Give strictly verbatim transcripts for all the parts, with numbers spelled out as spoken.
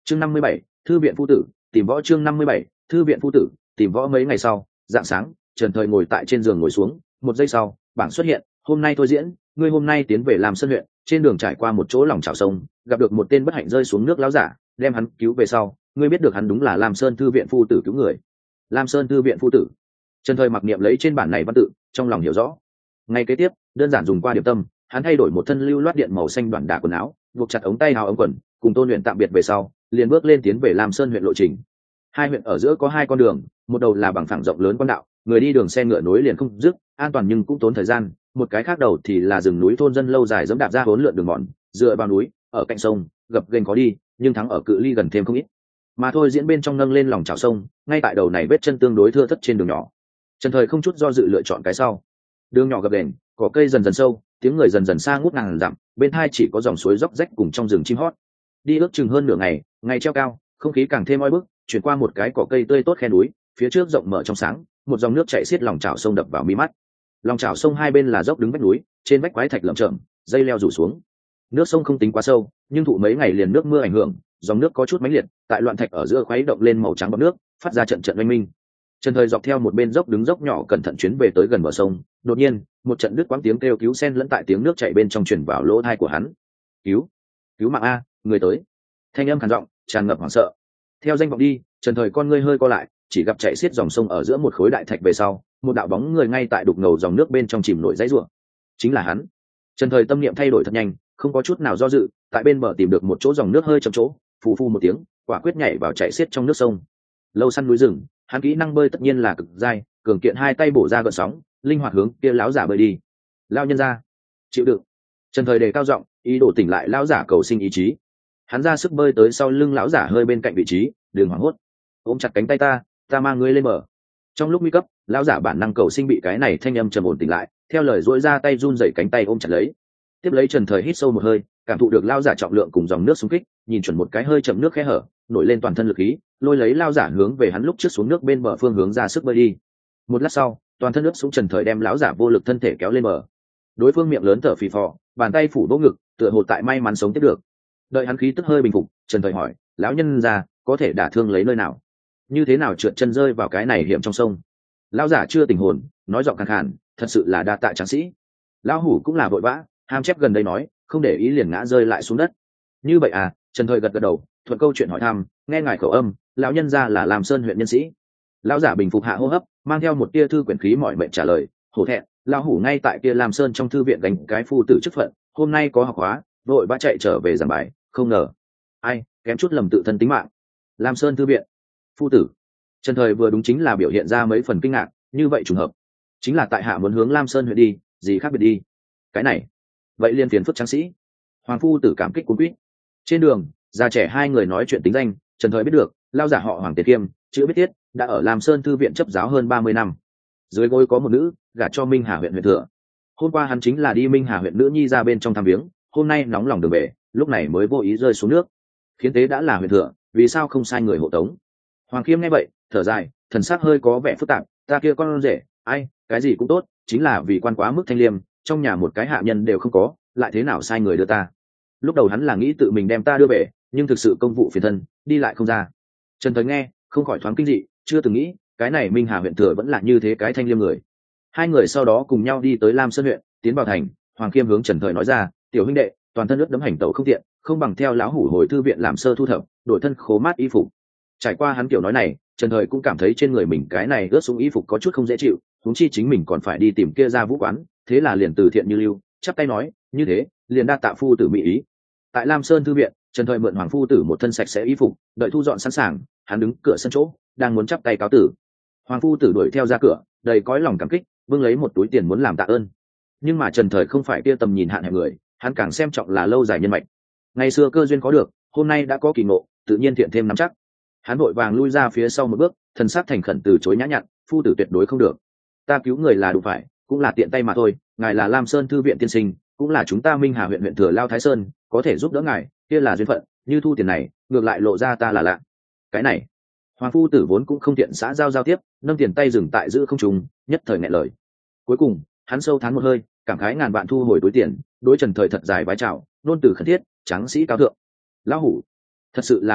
chương năm mươi bảy, thư viện phu tử tìm võ. chương năm mươi bảy, thư viện phu tử tìm võ. Mấy ngày sau rạng sáng, Trần Thời ngồi tại trên giường ngồi xuống, một giây sau bảng xuất hiện: hôm nay thôi diễn, ngươi hôm nay tiến về Lam Sơn huyện, trên đường trải qua một chỗ lòng chảo sông, gặp được một tên bất hạnh rơi xuống nước láo giả, đem hắn cứu về sau, ngươi biết được hắn đúng là Lam Sơn thư viện phu tử cứu người. Lam Sơn thư viện phu tử. Trần Thời mặc niệm lấy trên bản này văn tự, trong lòng hiểu rõ. Ngay kế tiếp, đơn giản dùng qua điểm tâm, hắn thay đổi một thân lưu loát điện màu xanh đoạn đả quần áo, buộc chặt ống tay áo ống quần, cùng Tôn Luyện tạm biệt về sau, liền bước lên tiến về Lam Sơn huyện lộ trình. Hai huyện ở giữa có hai con đường, một đầu là bằng phẳng rộng lớn quan đạo, người đi đường xe ngựa nối liền không dứt, an toàn nhưng cũng tốn thời gian, một cái khác đầu thì là rừng núi thôn dân lâu dài dẫm đạp ra hỗn lượn đường mòn, dựa vào núi, ở cạnh sông, gập ghềnh khó đi, nhưng thắng ở cự ly gần thêm không ít. Mà thôi diễn bên trong nâng lên lòng chảo sông, ngay tại đầu này vết chân tương đối thưa thớt trên đường nhỏ. Trần Thời không chút do dự lựa chọn cái sau. Đường nhỏ gập ghềnh, cỏ cây dần dần sâu, tiếng người dần dần xa ngút ngàn dặm, bên hai chỉ có dòng suối róc rách cùng trong rừng chim hót. Đi ước chừng hơn nửa ngày, ngày treo cao, không khí càng thêm oi bức, chuyển qua một cái cỏ cây tươi tốt khe núi, phía trước rộng mở trong sáng, một dòng nước chảy xiết lòng chảo sông đập vào mi mắt. Lòng chảo sông hai bên là dốc đứng vách núi, trên vách quái thạch lởm chởm, dây leo rủ xuống. Nước sông không tính quá sâu, nhưng thụ mấy ngày liền nước mưa ảnh hưởng, dòng nước có chút mãnh liệt, tại loạn thạch ở giữa khuấy động lên màu trắng bọt nước, phát ra trận trận oanh minh. Trần Thời dọc theo một bên dốc đứng dốc nhỏ cẩn thận chuyến về tới gần bờ sông, đột nhiên, một trận đứt quãng tiếng kêu cứu xen lẫn tại tiếng nước chảy bên trong truyền vào lỗ tai của hắn. "Cứu, cứu mạng a, người tới!" Thanh âm khàn giọng, tràn ngập hoảng sợ. Theo danh vọng đi, Trần Thời con ngươi hơi co lại, chỉ gặp chạy xiết dòng sông ở giữa một khối đại thạch về sau, một đạo bóng người ngay tại đục ngầu dòng nước bên trong chìm nổi dãy rủa. Chính là hắn. Trần Thời tâm niệm thay đổi thật nhanh, không có chút nào do dự, tại bên bờ tìm được một chỗ dòng nước hơi chậm chỗ, phù phù một tiếng, quả quyết nhảy vào chạy xiết trong nước sông. Lâu săn núi rừng, hắn kỹ năng bơi tất nhiên là cực dai, cường kiện hai tay bổ ra gợn sóng, linh hoạt hướng kia láo giả bơi đi. Lao nhân ra, chịu đựng. Trần Thời đề cao giọng, ý đồ tỉnh lại lão giả cầu sinh ý chí. Hắn ra sức bơi tới sau lưng lão giả hơi bên cạnh vị trí, đừng hoảng hốt, ôm chặt cánh tay ta, ta mang ngươi lên bờ. Trong lúc nguy cấp, lão giả bản năng cầu sinh bị cái này thanh âm trầm ổn tỉnh lại, theo lời duỗi ra tay run rẩy cánh tay ôm chặt lấy. Tiếp lấy Trần Thời hít sâu một hơi, cảm thụ được lão giả trọng lượng cùng dòng nước xung kích, nhìn chuẩn một cái hơi chậm nước khe hở, nổi lên toàn thân lực khí, lôi lấy lão giả hướng về hắn lúc trước xuống nước bên bờ phương hướng ra sức bơi đi. Một lát sau, toàn thân nước xuống, Trần Thời đem lão giả vô lực thân thể kéo lên bờ. Đối phương miệng lớn thở phì phò, bàn tay phủ vỗ ngực, tựa hồ tại may mắn sống tiếp được. Đợi hắn khí tức hơi bình phục, Trần Thời hỏi, lão nhân già, có thể đả thương lấy nơi nào? Như thế nào trượt chân rơi vào cái này hiểm trong sông? Lão giả chưa tỉnh hồn, nói giọng khàn khàn, thật sự là đa tạ tráng sĩ. Lão hủ cũng là vội vã, ham chép gần đây nói, không để ý liền ngã rơi lại xuống đất. Như vậy à? Trần Thời gật gật đầu, thuận câu chuyện hỏi thăm, nghe ngài khẩu âm, lão nhân gia là Lam Sơn huyện nhân sĩ. Lão giả bình phục hạ hô hấp, mang theo một tia thư quyển khí mọi mệnh trả lời, hổ thẹn, lão hủ ngay tại kia Lam Sơn trong thư viện gánh cái phu tử chức phận, hôm nay có học hóa, vội vã chạy trở về giảng bài, không ngờ, ai, kém chút lầm tự thân tính mạng. Lam Sơn thư viện, phu tử. Trần Thời vừa đúng chính là biểu hiện ra mấy phần kinh ngạc, như vậy trùng hợp, chính là tại hạ muốn hướng Lam Sơn huyện đi, gì khác biệt đi. Cái này, vậy liên phiền phức tráng sĩ. Hoàng phu tử cảm kích cuốn quýt. Trên đường, già trẻ hai người nói chuyện tính danh, Trần Thời biết được, lao giả họ Hoàng Tiệt Kiêm, chữ biết tiết, đã ở Lam Sơn thư viện chấp giáo hơn ba mươi năm. Dưới gối có một nữ, gả cho Minh Hà huyện huyện thừa. Hôm qua hắn chính là đi Minh Hà huyện nữ nhi ra bên trong thăm viếng, hôm nay nóng lòng đường về, lúc này mới vô ý rơi xuống nước. Khiến tế đã là huyện thừa, vì sao không sai người hộ tống? Hoàng Khiêm nghe vậy, thở dài, thần sắc hơi có vẻ phức tạp, ta kia con rể, ai, cái gì cũng tốt, chính là vì quan quá mức thanh liêm, trong nhà một cái hạ nhân đều không có, lại thế nào sai người đưa ta? Lúc đầu hắn là nghĩ tự mình đem ta đưa về, nhưng thực sự công vụ phiền thân, đi lại không ra. Trần Thời nghe, không khỏi thoáng kinh dị, chưa từng nghĩ, cái này Minh Hà huyện thừa vẫn là như thế cái thanh liêm người. Hai người sau đó cùng nhau đi tới Lam Sơn huyện, tiến vào thành, Hoàng Khiêm hướng Trần Thời nói ra, tiểu huynh đệ, toàn thân ướt đẫm hành tẩu không tiện, không bằng theo lão hủ hồi thư viện làm sơ thu thập, đổi thân khố mát y phục. Trải qua hắn kiểu nói này, Trần Thời cũng cảm thấy trên người mình cái này ướt sũng y phục có chút không dễ chịu, huống chi chính mình còn phải đi tìm kia ra vũ quán, thế là liền từ thiện như lưu, chắp tay nói, như thế, liền đa tạ phu tử mỹ ý. Tại Lam Sơn thư viện, Trần Thời mượn Hoàng phu tử một thân sạch sẽ y phục, đợi thu dọn sẵn sàng, hắn đứng cửa sân chỗ, đang muốn chắp tay cáo tử. Hoàng phu tử đuổi theo ra cửa, đầy cõi lòng cảm kích, vương lấy một túi tiền muốn làm tạ ơn. Nhưng mà Trần Thời không phải kia tầm nhìn hạn hẹp người, hắn càng xem trọng là lâu dài nhân mạch. Ngày xưa cơ duyên có được, hôm nay đã có kỳ ngộ, tự nhiên thiện thêm nắm chắc. Hắn vội vàng lui ra phía sau một bước, thần sắc thành khẩn từ chối nhã nhặn, phu tử tuyệt đối không được. Ta cứu người là đủ phải, cũng là tiện tay mà thôi, ngài là Lam Sơn thư viện tiên sinh, cũng là chúng ta Minh Hà huyện huyện thừa Lao Thái Sơn, có thể giúp đỡ ngài, kia là duyên phận, như thu tiền này, ngược lại lộ ra ta là lạ. Cái này, Hoàng phu tử vốn cũng không tiện xã giao giao tiếp, nâng tiền tay dừng tại giữ không trùng, nhất thời nghẹn lời. Cuối cùng, hắn sâu thán một hơi, cảm khái ngàn vạn thu hồi túi tiền, đối Trần Thời thật dài vái chào, nôn từ khẩn thiết, tráng sĩ cao thượng. Lão hủ, thật sự là hổ thẹn,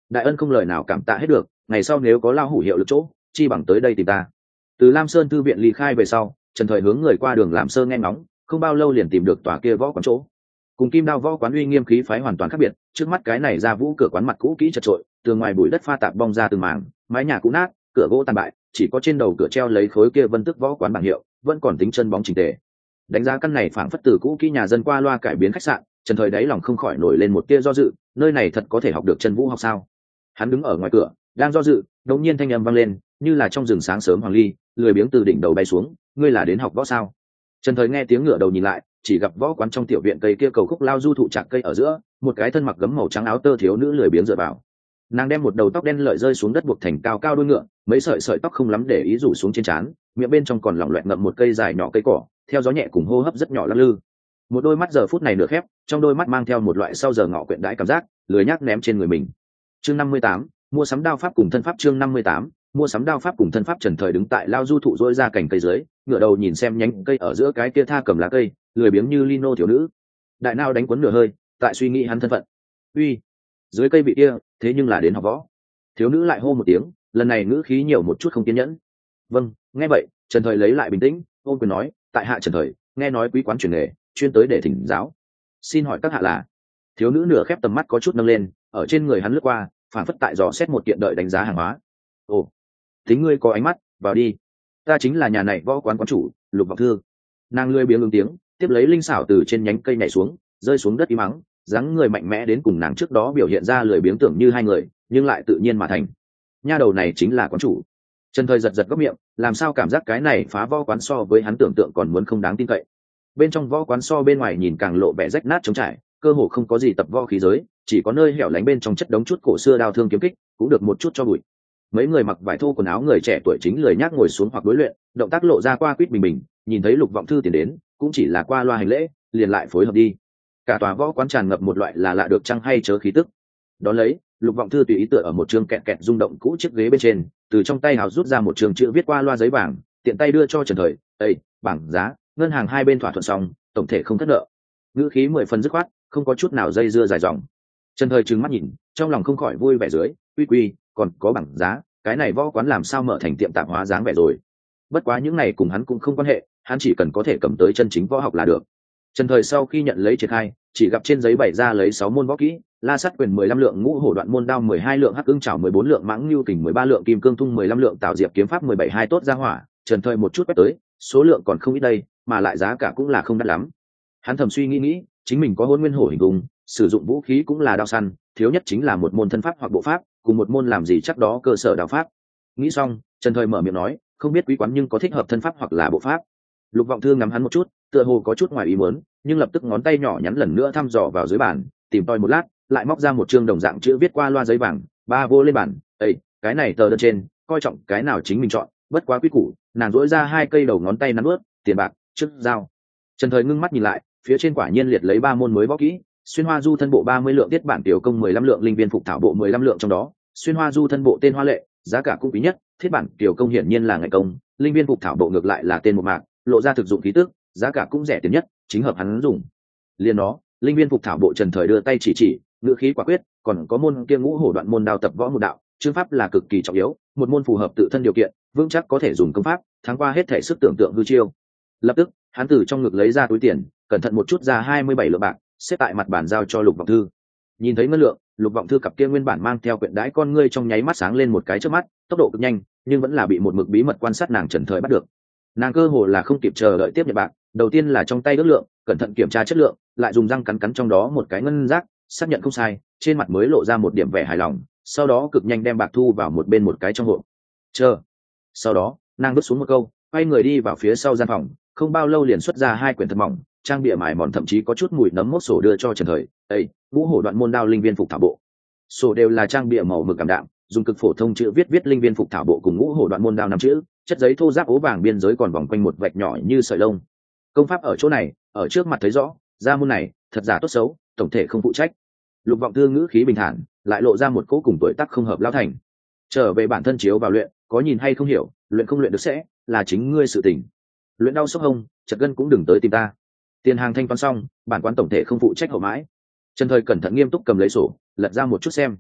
đại ân không lời nào cảm tạ hết được, ngày sau nếu có lao hủ hiệu lực chỗ chi bằng tới đây tìm ta. Từ Lam Sơn thư viện ly khai về sau, Trần Thời hướng người qua đường làm sơ nghe ngóng, không bao lâu liền tìm được tòa kia võ quán chỗ. Cùng Kim Đao võ quán uy nghiêm khí phái hoàn toàn khác biệt, trước mắt cái này ra vũ cửa quán mặt cũ kỹ chật trội, tường ngoài bụi đất pha tạp bong ra từng mảng, mái nhà cũ nát, cửa gỗ tàn bại, chỉ có trên đầu cửa treo lấy khối kia Vân Tước võ quán bảng hiệu, vẫn còn tính chân bóng chỉnh tề. Đánh giá căn này phảng phất từ cũ kỹ nhà dân qua loa cải biến khách sạn, Trần Thời đáy lòng không khỏi nổi lên một tia do dự, nơi này thật có thể học được chân vũ học sao? Hắn đứng ở ngoài cửa, đang do dự, đột nhiên thanh âm vang lên, như là trong rừng sáng sớm hoàng ly, lười biếng từ đỉnh đầu bay xuống, ngươi là đến học võ sao? Trần Thời nghe tiếng ngửa đầu nhìn lại, chỉ gặp võ quán trong tiểu viện cây kia cầu khúc lao du thụ chạc cây ở giữa, một cái thân mặc gấm màu trắng áo tơ thiếu nữ lười biếng dựa vào. Nàng đem một đầu tóc đen lợi rơi xuống đất buộc thành cao cao đuôi ngựa, mấy sợi sợi tóc không lắm để ý rủ xuống trên trán, miệng bên trong còn lỏng loẹt ngậm một cây dài nhỏ cây cỏ, theo gió nhẹ cùng hô hấp rất nhỏ lắc lư. Một đôi mắt giờ phút này nửa khép, trong đôi mắt mang theo một loại sau giờ ngọ quyện đãi cảm giác, lười nhác ném trên người mình. Chương năm mươi tám, mua sắm đao pháp cùng thân pháp. Chương năm mươi tám, mua sắm đao pháp cùng thân pháp. Trần Thời đứng tại lao du thụ dỗi ra cành cây dưới, ngửa đầu nhìn xem nhánh cây ở giữa cái kia tha cầm lá cây, lười biếng như lino thiếu nữ. Đại nao đánh cuốn nửa hơi, tại suy nghĩ hắn thân phận. Uy, dưới cây vị kia, thế nhưng là đến học võ. Thiếu nữ lại hô một tiếng, lần này ngữ khí nhiều một chút không kiên nhẫn. Vâng, nghe vậy, Trần Thời lấy lại bình tĩnh, ôm quyền nói, tại hạ Trần Thời, nghe nói quý quán truyền nghề, chuyên tới để thỉnh giáo. Xin hỏi các hạ là? Thiếu nữ nửa khép tầm mắt có chút nâng lên, ở trên người hắn lướt qua, phản phất tại dò xét một kiện đợi đánh giá hàng hóa. Ồ, tính ngươi có ánh mắt, vào đi. Ta chính là nhà này võ quán quán chủ, Lục Vọng Thư. Nàng lười biếng ứng tiếng, tiếp lấy linh xảo từ trên nhánh cây nhảy xuống, rơi xuống đất im mắng, dáng người mạnh mẽ đến cùng nàng trước đó biểu hiện ra lười biếng tưởng như hai người, nhưng lại tự nhiên mà thành. Nha đầu này chính là quán chủ. Trần Thời giật giật góc miệng, làm sao cảm giác cái này phá võ quán so với hắn tưởng tượng còn muốn không đáng tin cậy. Bên trong võ quán so bên ngoài nhìn càng lộ vẻ rách nát trống trải, cơ hồ không có gì tập võ khí giới, chỉ có nơi hẻo lánh bên trong chất đống chút cổ xưa đao thương kiếm kích, cũng được một chút cho bụi. Mấy người mặc vải thô quần áo người trẻ tuổi chính lười nhác ngồi xuống hoặc đối luyện, động tác lộ ra qua quýt bình bình, nhìn thấy Lục Vọng Thư tiến đến, cũng chỉ là qua loa hành lễ, liền lại phối hợp đi. Cả tòa võ quán tràn ngập một loại là lạ được chăng hay chớ khí tức. Đón lấy, Lục Vọng Thư tùy ý tựa ở một trường kẹt kẹt rung động cũ chiếc ghế bên trên, từ trong tay hào rút ra một trường chữ viết qua loa giấy bảng, tiện tay đưa cho Trần Thời. "Ê, bảng giá, ngân hàng hai bên thỏa thuận xong, tổng thể không thất nợ." Ngữ khí mười phần dứt khoát, không có chút nào dây dưa dài dòng. Trần Thời trừng mắt nhìn, trong lòng không khỏi vui vẻ dưới, "Uy quy, còn có bảng giá, cái này võ quán làm sao mở thành tiệm tạp hóa dáng vẻ rồi." Bất quá những này cùng hắn cũng không quan hệ, hắn chỉ cần có thể cầm tới chân chính võ học là được. Trần Thời sau khi nhận lấy triển khai, chỉ gặp trên giấy bày ra lấy sáu môn võ kỹ, La Sát Quyền mười lăm lượng, Ngũ Hổ Đoạn Môn Đao mười hai lượng, Hắc Ưng Chảo mười bốn lượng, Mãng Nưu Kình mười ba lượng, Kim Cương Thung mười lăm lượng, Tạo Diệp Kiếm Pháp mười bảy hai tốt ra hỏa. Trần Thời một chút quét tới, số lượng còn không ít đây, mà lại giá cả cũng là không đắt lắm. Hắn thầm suy nghĩ nghĩ, chính mình có Hôn Nguyên Hổ hình cung, sử dụng vũ khí cũng là đao săn, thiếu nhất chính là một môn thân pháp hoặc bộ pháp, cùng một môn làm gì chắc đó cơ sở đao pháp. Nghĩ xong, Trần Thời mở miệng nói, "Không biết quý quán nhưng có thích hợp thân pháp hoặc là bộ pháp?" Lục Vọng Thư ngắm hắn một chút, tựa hồ có chút ngoài ý muốn, nhưng lập tức ngón tay nhỏ nhắn lần nữa thăm dò vào dưới bàn, tìm tòi một lát, lại móc ra một chương đồng dạng chữ viết qua loa giấy vàng, ba vô lên bàn. "Ê, cái này tờ đơn trên, coi trọng cái nào chính mình chọn, bất quá quý củ." Nàng duỗi ra hai cây đầu ngón tay nắn nuốt, "Tiền bạc, trước giao." Trần Thời ngưng mắt nhìn lại, phía trên quả nhiên liệt lấy ba môn mới võ kỹ, Xuyên Hoa Du thân bộ ba mươi lượng, Tiết bản tiểu công mười lăm lượng, Linh Viên Phục thảo bộ mười lăm lượng, trong đó, Xuyên Hoa Du thân bộ tên hoa lệ, giá cả cũng quý nhất, Thiết bản tiểu công hiển nhiên là ngày công, Linh Viên Phục thảo bộ ngược lại là tên một mạc, lộ ra thực dụng khí tức, giá cả cũng rẻ tiền nhất, chính hợp hắn dùng. Liên đó, Linh Viên Phục thảo bộ Trần Thời đưa tay chỉ chỉ, ngữ khí quả quyết, còn có môn kia Ngũ Hổ Đoạn Môn Đao tập võ một đạo, chương pháp là cực kỳ trọng yếu, một môn phù hợp tự thân điều kiện, vững chắc có thể dùng công pháp, thắng qua hết thể sức tưởng tượng hư chiêu. Lập tức, hắn từ trong ngực lấy ra túi tiền, cẩn thận một chút ra hai mươi bảy lượng bạc, xếp tại mặt bàn giao cho Lục Vọng Thư. Nhìn thấy ngân lượng, Lục Vọng Thư cặp kia nguyên bản mang theo quyện đãi con ngươi trong nháy mắt sáng lên một cái trước mắt, tốc độ cực nhanh, nhưng vẫn là bị một mực bí mật quan sát nàng Trần Thời bắt được. Nàng cơ hồ là không kịp chờ đợi tiếp nhận bạc, đầu tiên là trong tay ước lượng, cẩn thận kiểm tra chất lượng, lại dùng răng cắn cắn trong đó một cái ngân giác, xác nhận không sai, trên mặt mới lộ ra một điểm vẻ hài lòng, sau đó cực nhanh đem bạc thu vào một bên một cái trong hộp. Chờ. Sau đó, nàng bước xuống một câu, quay người đi vào phía sau gian phòng, không bao lâu liền xuất ra hai quyển thật mỏng, trang bìa mài mòn thậm chí có chút mùi nấm mốc sổ đưa cho Trần Thời. "Ê, Ngũ Hổ Đoạn Môn Đao Linh Viên Phục thảo bộ." Sổ đều là trang bìa màu mực cảm đạm, dùng cực phổ thông chữ viết viết Linh Viên Phục thảo bộ cùng Ngũ Hổ Đoạn Môn Đao năm chữ, chất giấy thô ráp ố vàng biên giới còn vòng quanh một vạch nhỏ như sợi lông. Công pháp ở chỗ này, ở trước mặt thấy rõ, ra môn này, thật giả tốt xấu, tổng thể không phụ trách. Lục Vọng Thư ngữ khí bình thản, lại lộ ra một cỗ cùng tuổi tác không hợp lão thành. "Trở về bản thân chiếu vào luyện, có nhìn hay không hiểu, luyện không luyện được sẽ là chính ngươi sự tình. Luyện đau sốc hông, chật gân cũng đừng tới tìm ta. Tiền hàng thanh toán xong, bản quán tổng thể không phụ trách hậu mãi." Trần Thời cẩn thận nghiêm túc cầm lấy sổ, lật ra một chút xem.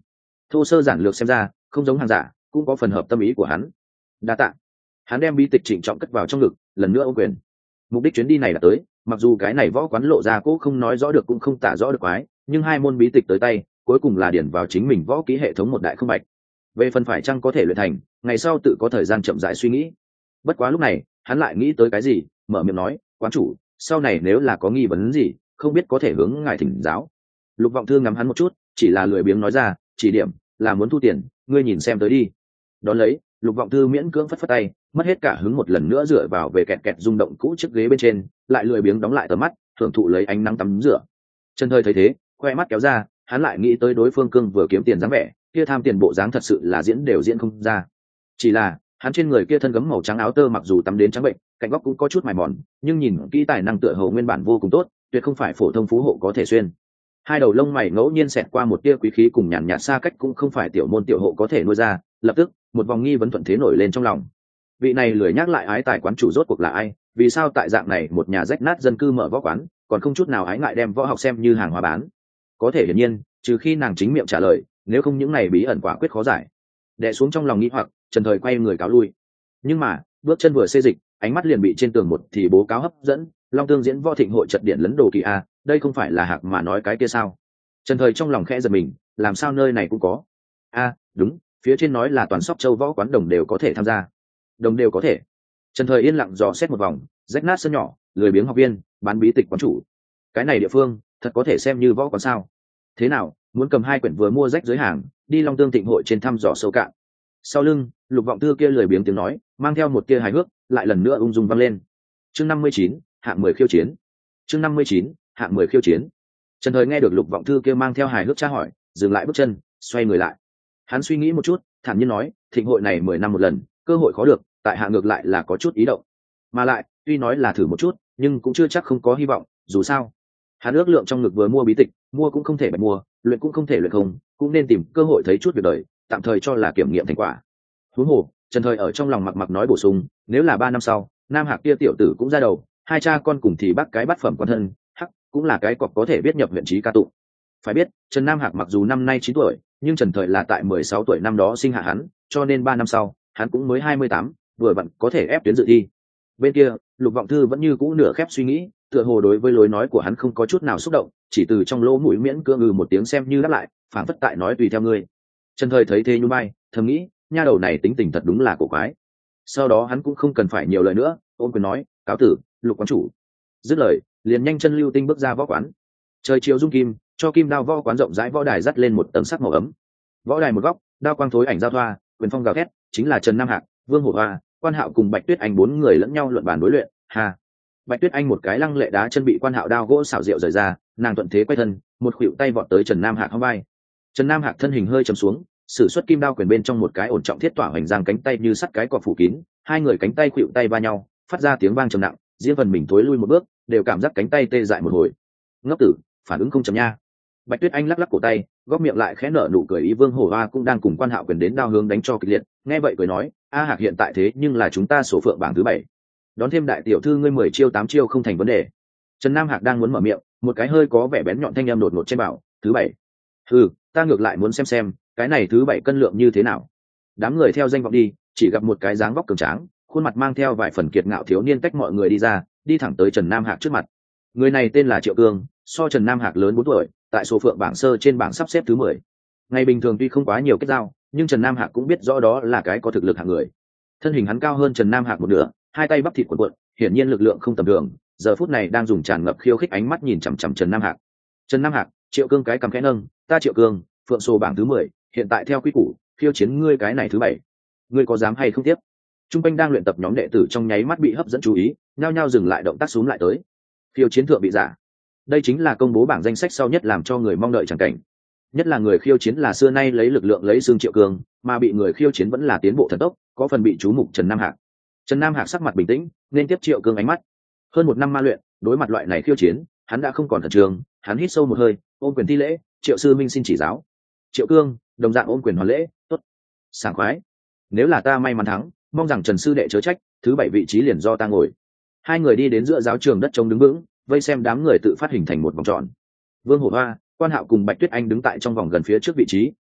thô sơ giản lược xem ra không giống hàng giả, cũng có phần hợp tâm ý của hắn. Đa tạ. Hắn đem bí tịch trịnh trọng cất vào trong ngực, lần nữa ô quyền. Mục đích chuyến đi này là tới, mặc dù cái này võ quán lộ ra cố không nói rõ được cũng không tả rõ được quái, nhưng hai môn bí tịch tới tay cuối cùng là điển vào chính mình võ kỹ hệ thống một đại không bạch. Về phần phải chăng có thể luyện thành, ngày sau tự có thời gian chậm rãi suy nghĩ. Bất quá lúc này hắn lại nghĩ tới cái gì, mở miệng nói, quán chủ, sau này nếu là có nghi vấn gì không biết có thể hướng ngài thỉnh giáo. Lục Vọng Thư ngắm hắn một chút, chỉ là lười biếng nói ra, chỉ điểm là muốn thu tiền, ngươi nhìn xem tới đi. Đón lấy Lục Vọng Thư miễn cưỡng phất phất tay, mất hết cả hứng, một lần nữa dựa vào về kẹt kẹt rung động cũ chiếc ghế bên trên, lại lười biếng đóng lại tầm mắt, thưởng thụ lấy ánh nắng tắm rửa. Trần Thời thấy thế, khoe mắt kéo ra, hắn lại nghĩ tới đối phương cương vừa kiếm tiền dáng vẻ, kia tham tiền bộ dáng thật sự là diễn đều diễn không ra. Chỉ là hắn trên người kia thân gấm màu trắng áo tơ mặc dù tắm đến trắng bệnh, cạnh góc cũng có chút mài mòn, nhưng nhìn kỹ tài năng tựa hồ nguyên bản vô cùng tốt, tuyệt không phải phổ thông phú hộ có thể xuyên. Hai đầu lông mày ngẫu nhiên xẹt qua một tia quý khí, cùng nhàn nhạt xa cách cũng không phải tiểu môn tiểu hộ có thể nuôi ra. Lập tức một vòng nghi vấn thuận thế nổi lên trong lòng. Vị này lười nhắc lại ái tài quán chủ rốt cuộc là ai? Vì sao tại dạng này một nhà rách nát dân cư mở võ quán, còn không chút nào ái ngại đem võ học xem như hàng hóa bán? Có thể hiển nhiên, trừ khi nàng chính miệng trả lời, nếu không những này bí ẩn quả quyết khó giải. Đè xuống trong lòng nghi hoặc, Trần Thời quay người cáo lui. Nhưng mà bước chân vừa xê dịch, ánh mắt liền bị trên tường một thì bố cáo hấp dẫn. Long Tương diễn võ thịnh hội trật điện lấn đồ kỳ a, đây không phải là Hạc mà nói cái kia sao? Trần Thời trong lòng khẽ giật mình, làm sao nơi này cũng có? A, đúng, phía trên nói là toàn Sóc Châu võ quán đồng đều có thể tham gia. Đồng đều có thể. Trần Thời yên lặng dò xét một vòng, rách nát sân nhỏ, lười biếng học viên, bán bí tịch quán chủ. Cái này địa phương thật có thể xem như võ quán sao? Thế nào, muốn cầm hai quyển vừa mua rách dưới hàng, đi Long Tương thịnh hội trên thăm dò sâu cạn. Sau lưng Lục Vọng Thư kia lười biếng tiếng nói mang theo một tia hài hước, lại lần nữa ung dung vang lên. Chương năm mươi chín, hạng mười khiêu chiến. Chương năm mươi chín, hạng mười khiêu chiến. Trần Thời nghe được Lục Vọng Thư kia mang theo hài hước tra hỏi, dừng lại bước chân, xoay người lại. Hắn suy nghĩ một chút, thản nhiên nói, thịnh hội này mười năm một lần, cơ hội khó được, tại hạ ngược lại là có chút ý động. Mà lại, tuy nói là thử một chút, nhưng cũng chưa chắc không có hy vọng, dù sao, hắn ước lượng trong ngực vừa mua bí tịch, mua cũng không thể bạch mua, luyện cũng không thể luyện không, cũng nên tìm cơ hội thấy chút việc đời, tạm thời cho là kiểm nghiệm thành quả. Huống hồ, Trần Thời ở trong lòng mặc mặc nói bổ sung, nếu là ba năm sau, Nam Hạc kia tiểu tử cũng ra đầu, hai cha con cùng thì bắt cái bắt phẩm quan thân, hắc, cũng là cái cọc có thể biết nhập huyện trí ca tụng. Phải biết, Trần Nam Hạc mặc dù năm nay chín tuổi, nhưng Trần Thời là tại mười sáu tuổi năm đó sinh hạ hắn, cho nên ba năm sau, hắn cũng mới hai mươi tám, vừa vặn có thể ép tuyến dự thi. Bên kia, Lục Vọng Thư vẫn như cũ nửa khép suy nghĩ, tựa hồ đối với lối nói của hắn không có chút nào xúc động, chỉ từ trong lỗ mũi miễn cưỡng ngừ một tiếng xem như đáp lại, phảng phất tại nói tùy theo ngươi. Trần Thời thấy thế nhún vai, thầm nghĩ, nha đầu này tính tình thật đúng là cổ quái. Sau đó hắn cũng không cần phải nhiều lời nữa, ôm quyền nói, cáo tử, Lục quán chủ. Dứt lời, liền nhanh chân lưu tinh bước ra võ quán. Trời chiều rung kim, cho kim đao võ quán rộng rãi võ đài dắt lên một tầng sắc màu ấm. Võ đài một góc, đao quang thối ảnh giao thoa, quyền phong gào thét, chính là Trần Nam Hạc, Vương Hổ Hoa, Quan Hạo cùng Bạch Tuyết Anh bốn người lẫn nhau luận bàn đối luyện. Ha. Bạch Tuyết Anh một cái lăng lệ đá chân bị Quan Hạo đao gỗ xảo diệu rời ra, nàng thuận thế quay thân, một khuỷu tay vọt tới Trần Nam Hạc hông vai. Trần Nam Hạc thân hình hơi chầm xuống, sử xuất kim đao quyền bên trong một cái ổn trọng thiết tỏa hoành giang cánh tay như sắt cái cọp phủ kín, hai người cánh tay khuỵu tay va nhau, phát ra tiếng vang trầm nặng, riêng phần mình thối lui một bước, đều cảm giác cánh tay tê dại một hồi. Ngốc tử, phản ứng không chậm nha. Bạch Tuyết Anh lắc lắc cổ tay, góc miệng lại khẽ nở nụ cười, ý Vương Hổ Hoa cũng đang cùng Quan Hạo quyền đến đao hướng đánh cho kịch liệt, nghe vậy cười nói, a Hạc hiện tại thế nhưng là chúng ta sổ phượng bảng thứ bảy, đón thêm đại tiểu thư ngươi mười chiêu tám chiêu không thành vấn đề. Trần Nam Hạc đang muốn mở miệng, một cái hơi có vẻ bén nhọn thanh âm đột ngột trên bảo, thứ bảy. Ừ, ta ngược lại muốn xem xem cái này thứ bảy cân lượng như thế nào. Đám người theo danh vọng đi, chỉ gặp một cái dáng vóc cường tráng, khuôn mặt mang theo vài phần kiệt ngạo thiếu niên cách mọi người đi ra, đi thẳng tới Trần Nam Hạc trước mặt. Người này tên là Triệu Cương, so Trần Nam Hạc lớn bốn tuổi, tại số phượng bảng sơ trên bảng sắp xếp thứ mười. Ngày bình thường tuy không quá nhiều kết giao, nhưng Trần Nam Hạc cũng biết rõ đó là cái có thực lực hạng người. Thân hình hắn cao hơn Trần Nam Hạc một nửa, hai tay bắp thịt cuộn cuộn, hiển nhiên lực lượng không tầm thường, giờ phút này đang dùng tràn ngập khiêu khích ánh mắt nhìn chằm chằm Trần Nam Hạc. Trần Nam Hạc, Triệu Cương cái cầm khẽ nâng, ta Triệu Cương, phượng sổ bảng thứ mười, hiện tại theo quy củ, khiêu chiến ngươi cái này thứ bảy, ngươi có dám hay không tiếp? Trung quanh đang luyện tập nhóm đệ tử trong nháy mắt bị hấp dẫn chú ý, nhao nhao dừng lại động tác xuống lại tới. Khiêu chiến thượng bị giả. Đây chính là công bố bảng danh sách sau nhất làm cho người mong đợi chẳng cảnh. Nhất là người khiêu chiến là xưa nay lấy lực lượng lấy xương Triệu Cương, mà bị người khiêu chiến vẫn là tiến bộ thần tốc, có phần bị chú mục Trần Nam Hạc. Trần Nam Hạc sắc mặt bình tĩnh, nên tiếp Triệu Cương ánh mắt. Hơn một năm ma luyện, đối mặt loại này khiêu chiến, hắn đã không còn thần trường, hắn hít sâu một hơi, ôm quyền thi lễ, Triệu sư minh xin chỉ giáo. Triệu Cương đồng dạng ôm quyền hoàn lễ, tốt, sảng khoái. Nếu là ta may mắn thắng, mong rằng Trần sư đệ chớ trách, thứ bảy vị trí liền do ta ngồi. Hai người đi đến giữa giáo trường đất trống đứng vững, vây xem đám người tự phát hình thành một vòng tròn. Vương Hổ Hoa, Quan Hạo cùng Bạch Tuyết Anh đứng tại trong vòng gần phía trước vị trí,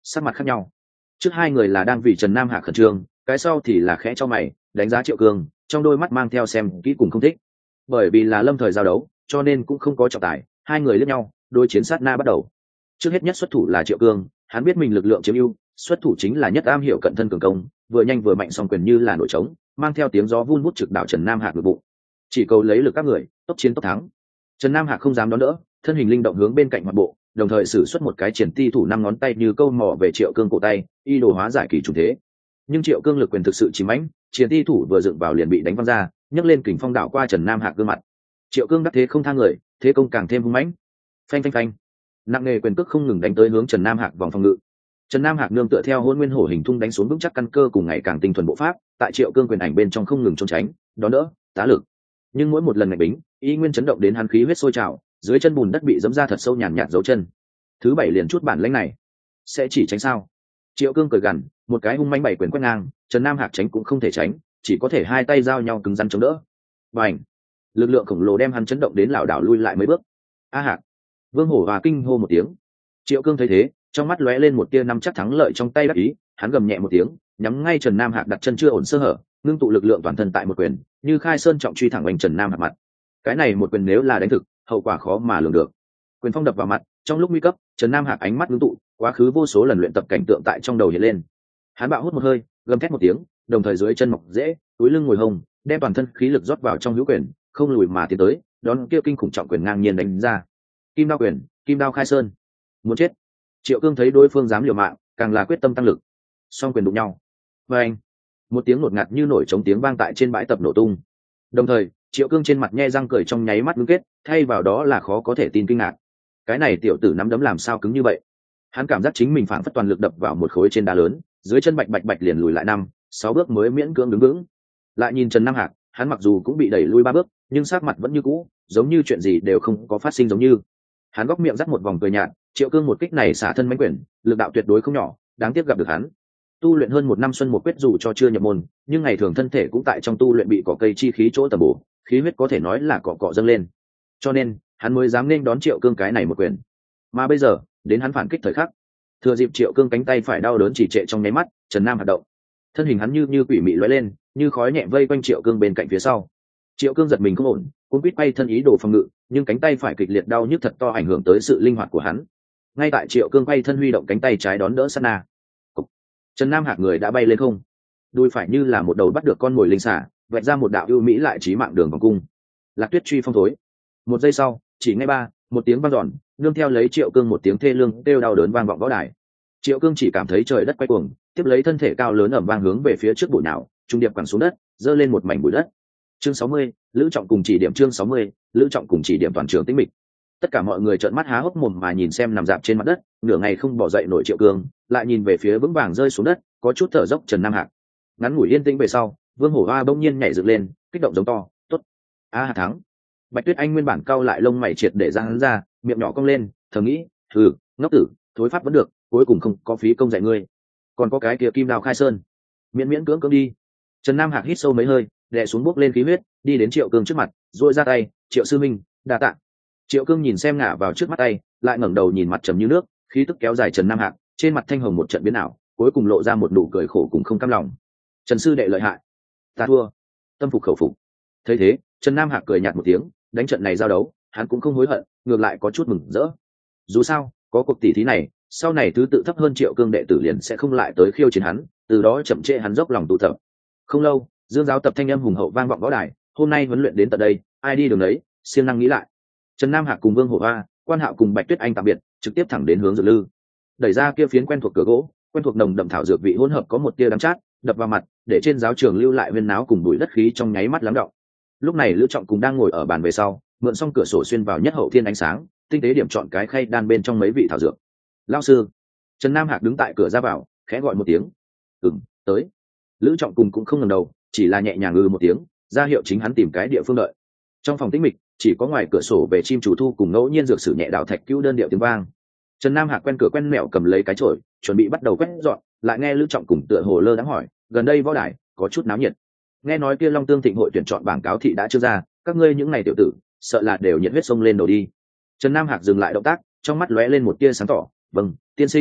sắc mặt khác nhau. Trước hai người là đang vì Trần Nam Hạc khẩn trương, cái sau thì là khẽ cho mày đánh giá Triệu Cương, trong đôi mắt mang theo xem kỹ cùng không thích. Bởi vì là lâm thời giao đấu cho nên cũng không có trọng tài, hai người liếc nhau, đôi chiến sát na bắt đầu. Trước hết nhất xuất thủ là Triệu Cương, hắn biết mình lực lượng chiếm ưu, xuất thủ chính là nhất am hiểu cận thân cường công, vừa nhanh vừa mạnh, song quyền như là nổi trống, mang theo tiếng gió vun vút trực đảo Trần Nam Hạc ngực bụng. Chỉ cầu lấy lực các người, tốc chiến tốc thắng. Trần Nam Hạc không dám đón đỡ, thân hình linh động hướng bên cạnh mặt bộ, đồng thời sử xuất một cái triển ti thủ năm ngón tay như câu mò về Triệu Cương cổ tay, y đồ hóa giải kỳ trùng thế. Nhưng Triệu Cương lực quyền thực sự chỉ mãnh, triển ti thủ vừa dựng vào liền bị đánh văng ra, nhấc lên kình phong đảo qua Trần Nam Hạc gương mặt. Triệu Cương đắc thế không tha người, thế công càng thêm hung mãnh. Phanh phanh phanh, nặng nề quyền cước không ngừng đánh tới hướng Trần Nam Hạc vòng phòng ngự. Trần Nam Hạc nương tựa theo Hôn Nguyên Hổ hình thung đánh xuống vững chắc căn cơ cùng ngày càng tinh thuần bộ pháp, tại Triệu Cương quyền ảnh bên trong không ngừng trốn tránh, đón đỡ, tá lực. Nhưng mỗi một lần ngày bính, y nguyên chấn động đến hắn khí huyết sôi trào, dưới chân bùn đất bị dẫm ra thật sâu nhàn nhạt dấu chân. Thứ bảy liền chút bản lĩnh này, sẽ chỉ tránh sao? Triệu Cương cười gằn, một cái hung manh bảy quyền quét ngang, Trần Nam Hạc tránh cũng không thể tránh, chỉ có thể hai tay giao nhau cứng rắn chống đỡ. Bành! Lực lượng khổng lồ đem hắn chấn động đến lảo đảo lui lại mấy bước. A Hạc! Vương Hổ và kinh hô một tiếng. Triệu Cương thấy thế, trong mắt lóe lên một tia năm chắc thắng lợi trong tay đắc ý, hắn gầm nhẹ một tiếng, nhắm ngay Trần Nam Hạc đặt chân chưa ổn sơ hở, ngưng tụ lực lượng toàn thân tại một quyền, như khai sơn trọng truy thẳng đánh Trần Nam Hạc mặt. Cái này một quyền nếu là đánh thực, hậu quả khó mà lường được. Quyền phong đập vào mặt, trong lúc nguy cấp, Trần Nam Hạc ánh mắt ngưng tụ, quá khứ vô số lần luyện tập cảnh tượng tại trong đầu hiện lên. Hắn bạo hút một hơi, gầm thét một tiếng, đồng thời dưới chân mọc dễ, túi lưng ngồi hồng, đem toàn thân khí lực rót vào trong hữu quyền, không lùi mà tiến tới, đón kia kinh khủng trọng quyền ngang nhiên đánh ra. Kim đao quyền, kim đao khai sơn. Muốn chết. Triệu Cương thấy đối phương dám liều mạng, càng là quyết tâm tăng lực. Song quyền đụng nhau. Và anh, một tiếng ngột ngạt như nổi trống tiếng vang tại trên bãi tập nổ tung. Đồng thời, Triệu Cương trên mặt nhe răng cười trong nháy mắt ngưng kết, thay vào đó là khó có thể tin kinh ngạc. Cái này tiểu tử nắm đấm làm sao cứng như vậy? Hắn cảm giác chính mình phảng phất toàn lực đập vào một khối trên đá lớn, dưới chân bạch bạch bạch liền lùi lại năm, sáu bước mới miễn cưỡng đứng vững. Lại nhìn Trần Nam Hạc, hắn mặc dù cũng bị đẩy lui ba bước, nhưng sắc mặt vẫn như cũ, giống như chuyện gì đều không có phát sinh giống như. Hắn góc miệng rắc một vòng cười nhạt, Triệu Cương một kích này xả thân mãnh quyền, lực đạo tuyệt đối không nhỏ, đáng tiếc gặp được hắn. Tu luyện hơn một năm xuân một quyết dù cho chưa nhập môn, nhưng ngày thường thân thể cũng tại trong tu luyện bị cỏ cây chi khí chỗ tầm bổ, khí huyết có thể nói là cọ cọ dâng lên. Cho nên, hắn mới dám nên đón Triệu Cương cái này một quyền. Mà bây giờ, đến hắn phản kích thời khắc. Thừa dịp Triệu Cương cánh tay phải đau đớn chỉ trệ trong nháy mắt, Trần Nam hoạt động. Thân hình hắn như như quỷ mị lóe lên, như khói nhẹ vây quanh Triệu Cương bên cạnh phía sau. Triệu Cương giật mình không ổn, cuốn quýt bay thân ý đồ phòng ngự, nhưng cánh tay phải kịch liệt đau nhức thật to ảnh hưởng tới sự linh hoạt của hắn. Ngay tại Triệu Cương quay thân huy động cánh tay trái đón đỡ sát na, Trần Nam Hạc người đã bay lên không, đuôi phải như là một đầu bắt được con mồi linh xả, vạch ra một đạo ưu mỹ lại chí mạng đường vòng cung. Lạc Tuyết truy phong thối. Một giây sau, chỉ ngay ba, một tiếng vang dọn, nương theo lấy Triệu Cương một tiếng thê lương kêu đau đớn vang vọng võ đài. Triệu Cương chỉ cảm thấy trời đất quay cuồng, tiếp lấy thân thể cao lớn ầm vang hướng về phía trước bụi não, trung điệp quẳng xuống đất, giơ lên một mảnh bụi đất. Chương sáu mươi, Lữ Trọng cùng chỉ điểm chương sáu mươi, Lữ Trọng cùng chỉ điểm toàn trường tĩnh mịch. Tất cả mọi người trợn mắt há hốc mồm mà nhìn xem nằm dạp trên mặt đất, nửa ngày không bỏ dậy nổi Triệu Cương, lại nhìn về phía vững vàng rơi xuống đất, có chút thở dốc Trần Nam Hạc. Ngắn ngủi yên tĩnh về sau, Vương Hổ Hoa bỗng nhiên nhảy dựng lên, kích động giống to, "Tốt, a Hạc thắng!" Bạch Tuyết Anh nguyên bản cau lại lông mày triệt để ra hắn ra, miệng nhỏ cong lên, thầm nghĩ, "Hừ, ngốc tử, thối pháp vẫn được, cuối cùng không có phí công dạy ngươi. Còn có cái kia kim đao khai sơn, miễn miễn cưỡng cưỡng đi." Trần Nam Hạc hít sâu mấy hơi, đè xuống bước lên khí huyết, đi đến Triệu Cương trước mặt, duỗi ra tay, "Triệu sư minh, đa tạ." Triệu Cương nhìn xem ngả vào trước mắt tay, lại ngẩng đầu nhìn mặt trầm như nước, khí tức kéo dài Trần Nam Hạc, trên mặt thanh hồng một trận biến ảo, cuối cùng lộ ra một nụ cười khổ cùng không cam lòng. "Trần sư đệ lợi hại, ta thua." Tâm phục khẩu phục. Thấy thế, Trần Nam Hạc cười nhạt một tiếng, đánh trận này giao đấu, hắn cũng không hối hận, ngược lại có chút mừng rỡ. Dù sao, có cuộc tỷ thí này, sau này thứ tự thấp hơn Triệu Cương đệ tử liền sẽ không lại tới khiêu chiến hắn, từ đó chậm trễ hắn dốc lòng tụ tập. Không lâu, Dương giáo tập thanh âm hùng hậu vang vọng võ đài, "Hôm nay huấn luyện đến tận đây, ai đi đường đấy, siêng năng nghĩ lại." Trần Nam Hạc cùng Vương Hổ Hoa, Quan Hạo cùng Bạch Tuyết Anh tạm biệt, trực tiếp thẳng đến hướng Dược Lư. Đẩy ra kia phiến quen thuộc cửa gỗ, quen thuộc nồng đậm thảo dược vị hỗn hợp có một tia đắng chát, đập vào mặt, để trên giáo trường lưu lại huyên náo cùng bụi đất khí trong nháy mắt lắng đọng. Lúc này Lữ Trọng cùng đang ngồi ở bàn về sau, mượn xong cửa sổ xuyên vào nhất hậu thiên ánh sáng, tinh tế điểm chọn cái khay đan bên trong mấy vị thảo dược. "Lão sư." Trần Nam Hạc đứng tại cửa ra vào, khẽ gọi một tiếng. "Ừm, tới." Lữ Trọng cùng cũng không ngẩng đầu, chỉ là nhẹ nhàng ngừ một tiếng, ra hiệu chính hắn tìm cái địa phương đợi. Trong phòng tĩnh mịch, chỉ có ngoài cửa sổ về chim chủ thu cùng ngẫu nhiên dược sử nhẹ đào thạch cứu đơn điệu tiếng vang. Trần Nam Hạc quen cửa quen mẹo cầm lấy cái chổi, chuẩn bị bắt đầu quét dọn, lại nghe Lữ Trọng cùng tựa hồ lơ đãng hỏi, "Gần đây võ đài có chút náo nhiệt. Nghe nói kia Long Tương Thịnh hội tuyển chọn bảng cáo thị đã chưa ra, các ngươi những này tiểu tử, sợ là đều nhiệt huyết xông lên đầu đi." Trần Nam Hạc dừng lại động tác, trong mắt lóe lên một tia sáng tỏ, "Vâng, tiên sinh,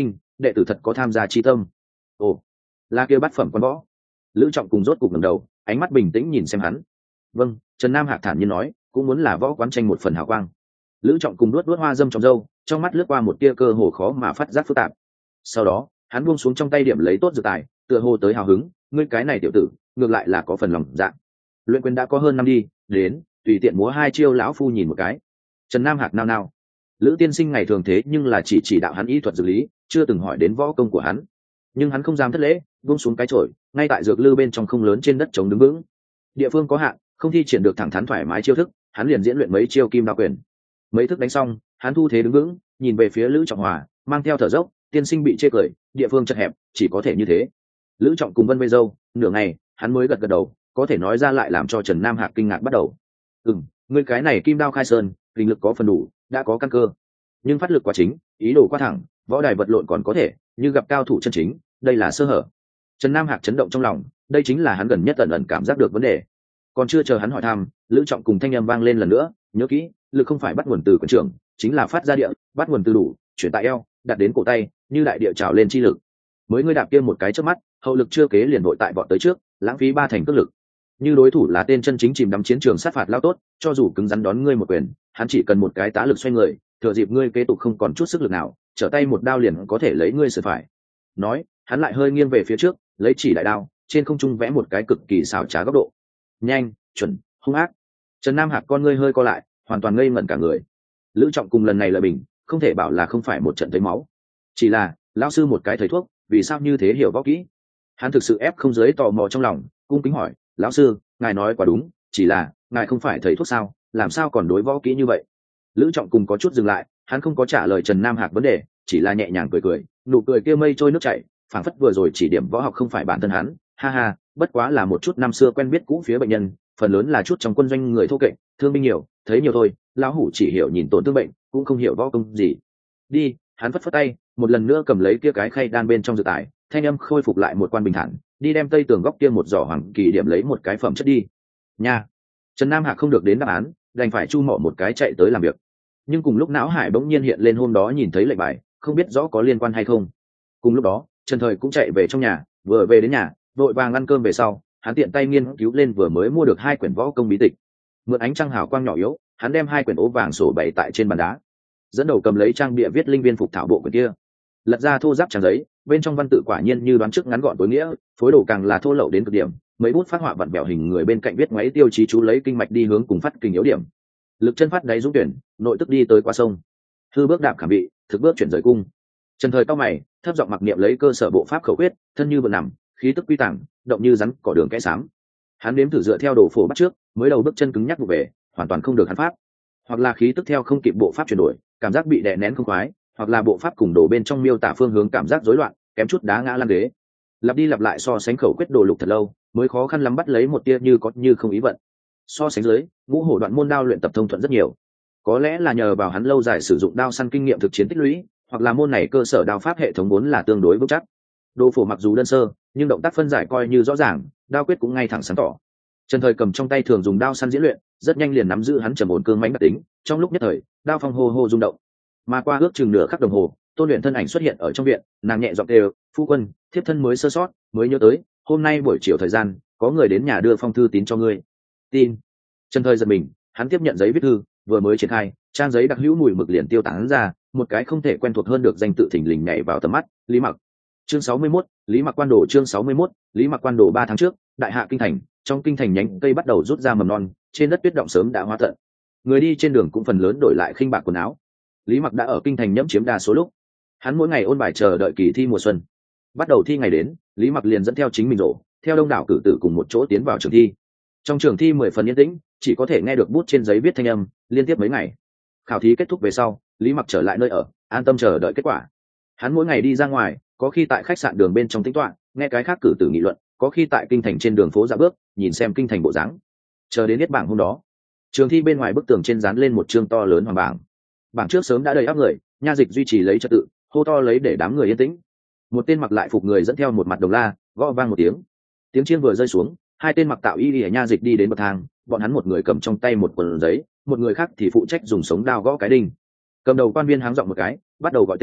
đệ tử thật có tham gia chi tâm. Ồ, là kia bát phẩm quan võ. Lữ Trọng cùng rốt cục ngẩng đầu, ánh mắt bình tĩnh nhìn xem hắn. Vâng, Trần Nam Hạc thản nhiên nói, cũng muốn là võ quán tranh một phần hào quang. Lữ Trọng cùng nuốt nuốt hoa dâm trong râu, trong mắt lướt qua một tia cơ hồ khó mà phát giác phức tạp. Sau đó hắn buông xuống trong tay điểm lấy tốt dự tài, tựa hồ tới hào hứng, ngươi cái này tiểu tử ngược lại là có phần lòng dạ. Luyện quyền đã có hơn năm đi, đến tùy tiện múa hai chiêu lão phu nhìn một cái. Trần Nam Hạc nao nao. Lữ tiên sinh ngày thường thế nhưng là chỉ chỉ đạo hắn y thuật dược lý, chưa từng hỏi đến võ công của hắn. Nhưng hắn không dám thất lễ, buông xuống cái chổi, ngay tại dược lư bên trong không lớn trên đất chống đứng vững. Địa phương có hạn, không thi triển được thẳng thắn thoải mái chiêu thức, hắn liền diễn luyện mấy chiêu kim đao quyền. Mấy thức đánh xong, hắn thu thế đứng vững, nhìn về phía Lữ Trọng Hòa, mang theo thở dốc, tiên sinh bị chê cười, địa phương chật hẹp, chỉ có thể như thế. Lữ Trọng cùng Vân Vây Dâu, nửa ngày, hắn mới gật gật đầu, có thể nói ra lại làm cho Trần Nam Hạc kinh ngạc bắt đầu. Ừm, ngươi cái này kim đao khai sơn, linh lực có phần đủ, đã có căn cơ, nhưng phát lực quá chính, ý đồ quá thẳng, võ đài vật lộn còn có thể, như gặp cao thủ chân chính, đây là sơ hở. Trần Nam Hạc chấn động trong lòng, đây chính là hắn gần nhất tận ẩn cảm giác được vấn đề. Còn chưa chờ hắn hỏi thăm, Lữ Trọng cùng thanh âm vang lên lần nữa, nhớ kỹ, lực không phải bắt nguồn từ quần trưởng, chính là phát ra địa, bắt nguồn từ đủ, chuyển tại eo, đặt đến cổ tay, như đại địa trào lên chi lực. Mới ngươi đạp kia một cái chớp mắt, hậu lực chưa kế liền vội tại vọt tới trước, lãng phí ba thành cước lực. Như đối thủ là tên chân chính chìm đắm chiến trường sát phạt lao tốt, cho dù cứng rắn đón ngươi một quyền, hắn chỉ cần một cái tá lực xoay người, thừa dịp ngươi kế tục không còn chút sức lực nào, trở tay một đao liền có thể lấy ngươi sửa phải. Nói, hắn lại hơi nghiêng về phía trước, lấy chỉ đại đao, trên không trung vẽ một cái cực kỳ xảo trá góc độ. Nhanh, chuẩn, hung ác. Trần Nam Hạc con ngươi hơi co lại, hoàn toàn ngây ngẩn cả người. Lữ Trọng cùng lần này lợi bình, không thể bảo là không phải một trận thấy máu, chỉ là lão sư một cái thầy thuốc, vì sao như thế hiểu võ kỹ. Hắn thực sự ép không dưới tò mò trong lòng, cung kính hỏi, lão sư, ngài nói quá đúng, chỉ là ngài không phải thầy thuốc sao, làm sao còn đối võ kỹ như vậy. Lữ Trọng cùng có chút dừng lại, hắn không có trả lời Trần Nam Hạc vấn đề, chỉ là nhẹ nhàng cười cười, nụ cười kia mây trôi nước chảy, phảng phất vừa rồi chỉ điểm võ học không phải bản thân hắn, ha ha, bất quá là một chút năm xưa quen biết cũ phía bệnh nhân, phần lớn là chút trong quân doanh người thô kệch, thương binh nhiều, thấy nhiều thôi, lão hủ chỉ hiểu nhìn tổn thương bệnh, cũng không hiểu võ công gì. Đi, hắn phất phất tay, một lần nữa cầm lấy kia cái khay đan bên trong dự tải, thanh âm khôi phục lại một quan bình thản, đi đem tây tường góc kia một giỏ hoàng kỳ điểm lấy một cái phẩm chất đi. Nha. Trần Nam Hạc không được đến đáp án, đành phải chu mỏ một cái chạy tới làm việc. Nhưng cùng lúc não hải bỗng nhiên hiện lên hôm đó nhìn thấy lệnh bài, không biết rõ có liên quan hay không. Cùng lúc đó, Trần Thời cũng chạy về trong nhà, vừa về đến nhà, vội vàng ăn cơm về sau, hắn tiện tay nghiên cứu lên vừa mới mua được hai quyển võ công bí tịch. Mượn ánh trăng hào quang nhỏ yếu, hắn đem hai quyển ố vàng sổ bày tại trên bàn đá, dẫn đầu cầm lấy trang bìa viết linh viên phục thảo bộ quyển kia, lật ra thô giáp trang giấy, bên trong văn tự quả nhiên như đoán trước ngắn gọn tối nghĩa, phối đồ càng là thô lậu đến cực điểm, mấy bút phát họa vặn vẹo hình người bên cạnh viết ngoáy tiêu chí chú lấy kinh mạch đi hướng cùng phát kinh yếu điểm. Lực chân phát đáy dũng tuyển, nội tức đi tới qua sông, hư bước đạp khảm bị, thực bước chuyển rời cung. Trần Thời cao mày, thấp giọng mặc niệm lấy cơ sở bộ pháp khẩu quyết, thân như vừa nằm, khí tức quy tàng, động như rắn cỏ đường kẽ sám. Hắn đếm thử dựa theo đồ phổ bắt trước, mới đầu bước chân cứng nhắc vụ về, hoàn toàn không được hắn pháp. Hoặc là khí tức theo không kịp bộ pháp chuyển đổi, cảm giác bị đè nén không khoái, hoặc là bộ pháp cùng đồ bên trong miêu tả phương hướng cảm giác rối loạn, kém chút đá ngã lăn ghế. Lặp đi lặp lại so sánh khẩu quyết đồ lục thật lâu, mới khó khăn lắm bắt lấy một tia như có như không ý vận. So sánh dưới, ngũ hổ đoạn môn đao luyện tập thông thuận rất nhiều. Có lẽ là nhờ vào hắn lâu dài sử dụng đao săn kinh nghiệm thực chiến tích lũy, hoặc là môn này cơ sở đao pháp hệ thống vốn là tương đối vững chắc. Đồ phổ mặc dù đơn sơ, nhưng động tác phân giải coi như rõ ràng, đao quyết cũng ngay thẳng sáng tỏ. Trần Thời cầm trong tay thường dùng đao săn diễn luyện, rất nhanh liền nắm giữ hắn trầm ổn cương mãnh đặc tính, trong lúc nhất thời, đao phong hô hô rung động. Mà qua ước chừng nửa khắc đồng hồ, Tôn Luyện thân ảnh xuất hiện ở trong viện, nàng nhẹ giọng kêu, "Phu quân, thiếp thân mới sơ sót, mới nhớ tới, hôm nay buổi chiều thời gian, có người đến nhà đưa phong thư tín cho ngươi." Tin. Trần Thời giật mình, hắn tiếp nhận giấy viết thư, vừa mới triển khai, trang giấy đặc hữu mùi mực liền tiêu tán ra, một cái không thể quen thuộc hơn được danh tự thình lình nhảy vào tầm mắt, Lý Mặc. Chương sáu mươi mốt, Lý Mặc quan đồ chương sáu mươi mốt, Lý Mặc quan đồ ba tháng trước, đại hạ kinh thành, trong kinh thành nhánh cây bắt đầu rút ra mầm non, trên đất tuyết động sớm đã hóa tận. Người đi trên đường cũng phần lớn đổi lại khinh bạc quần áo. Lý Mặc đã ở kinh thành nhẫm chiếm đa số lúc. Hắn mỗi ngày ôn bài chờ đợi kỳ thi mùa xuân. Bắt đầu thi ngày đến, Lý Mặc liền dẫn theo chính mình rổ, theo đông đảo cử tử cùng một chỗ tiến vào trường thi. Trong trường thi mười phần yên tĩnh, chỉ có thể nghe được bút trên giấy viết thanh âm, liên tiếp mấy ngày. Khảo thí kết thúc về sau, Lý Mặc trở lại nơi ở, an tâm chờ đợi kết quả. Hắn mỗi ngày đi ra ngoài, có khi tại khách sạn đường bên trong tĩnh tọa, nghe cái khác cử tử nghị luận, có khi tại kinh thành trên đường phố dạo bước, nhìn xem kinh thành bộ dáng. Chờ đến hết bảng hôm đó, trường thi bên ngoài bức tường trên dán lên một chương to lớn hoàng bảng. Bảng trước sớm đã đầy áp người, nha dịch duy trì lấy trật tự, hô to lấy để đám người yên tĩnh. Một tên mặc lại phục người dẫn theo một mặt đồng la, gõ vang một tiếng. Tiếng chiêng vừa rơi xuống, hai tên mặc tạo y lìa nha dịch đi đến bậc thang, bọn hắn một người cầm trong tay một quần giấy, một người khác thì phụ trách dùng sống đao gõ cái đinh. Cầm đầu quan viên háng giọng một cái, bắt đầu gọi tên,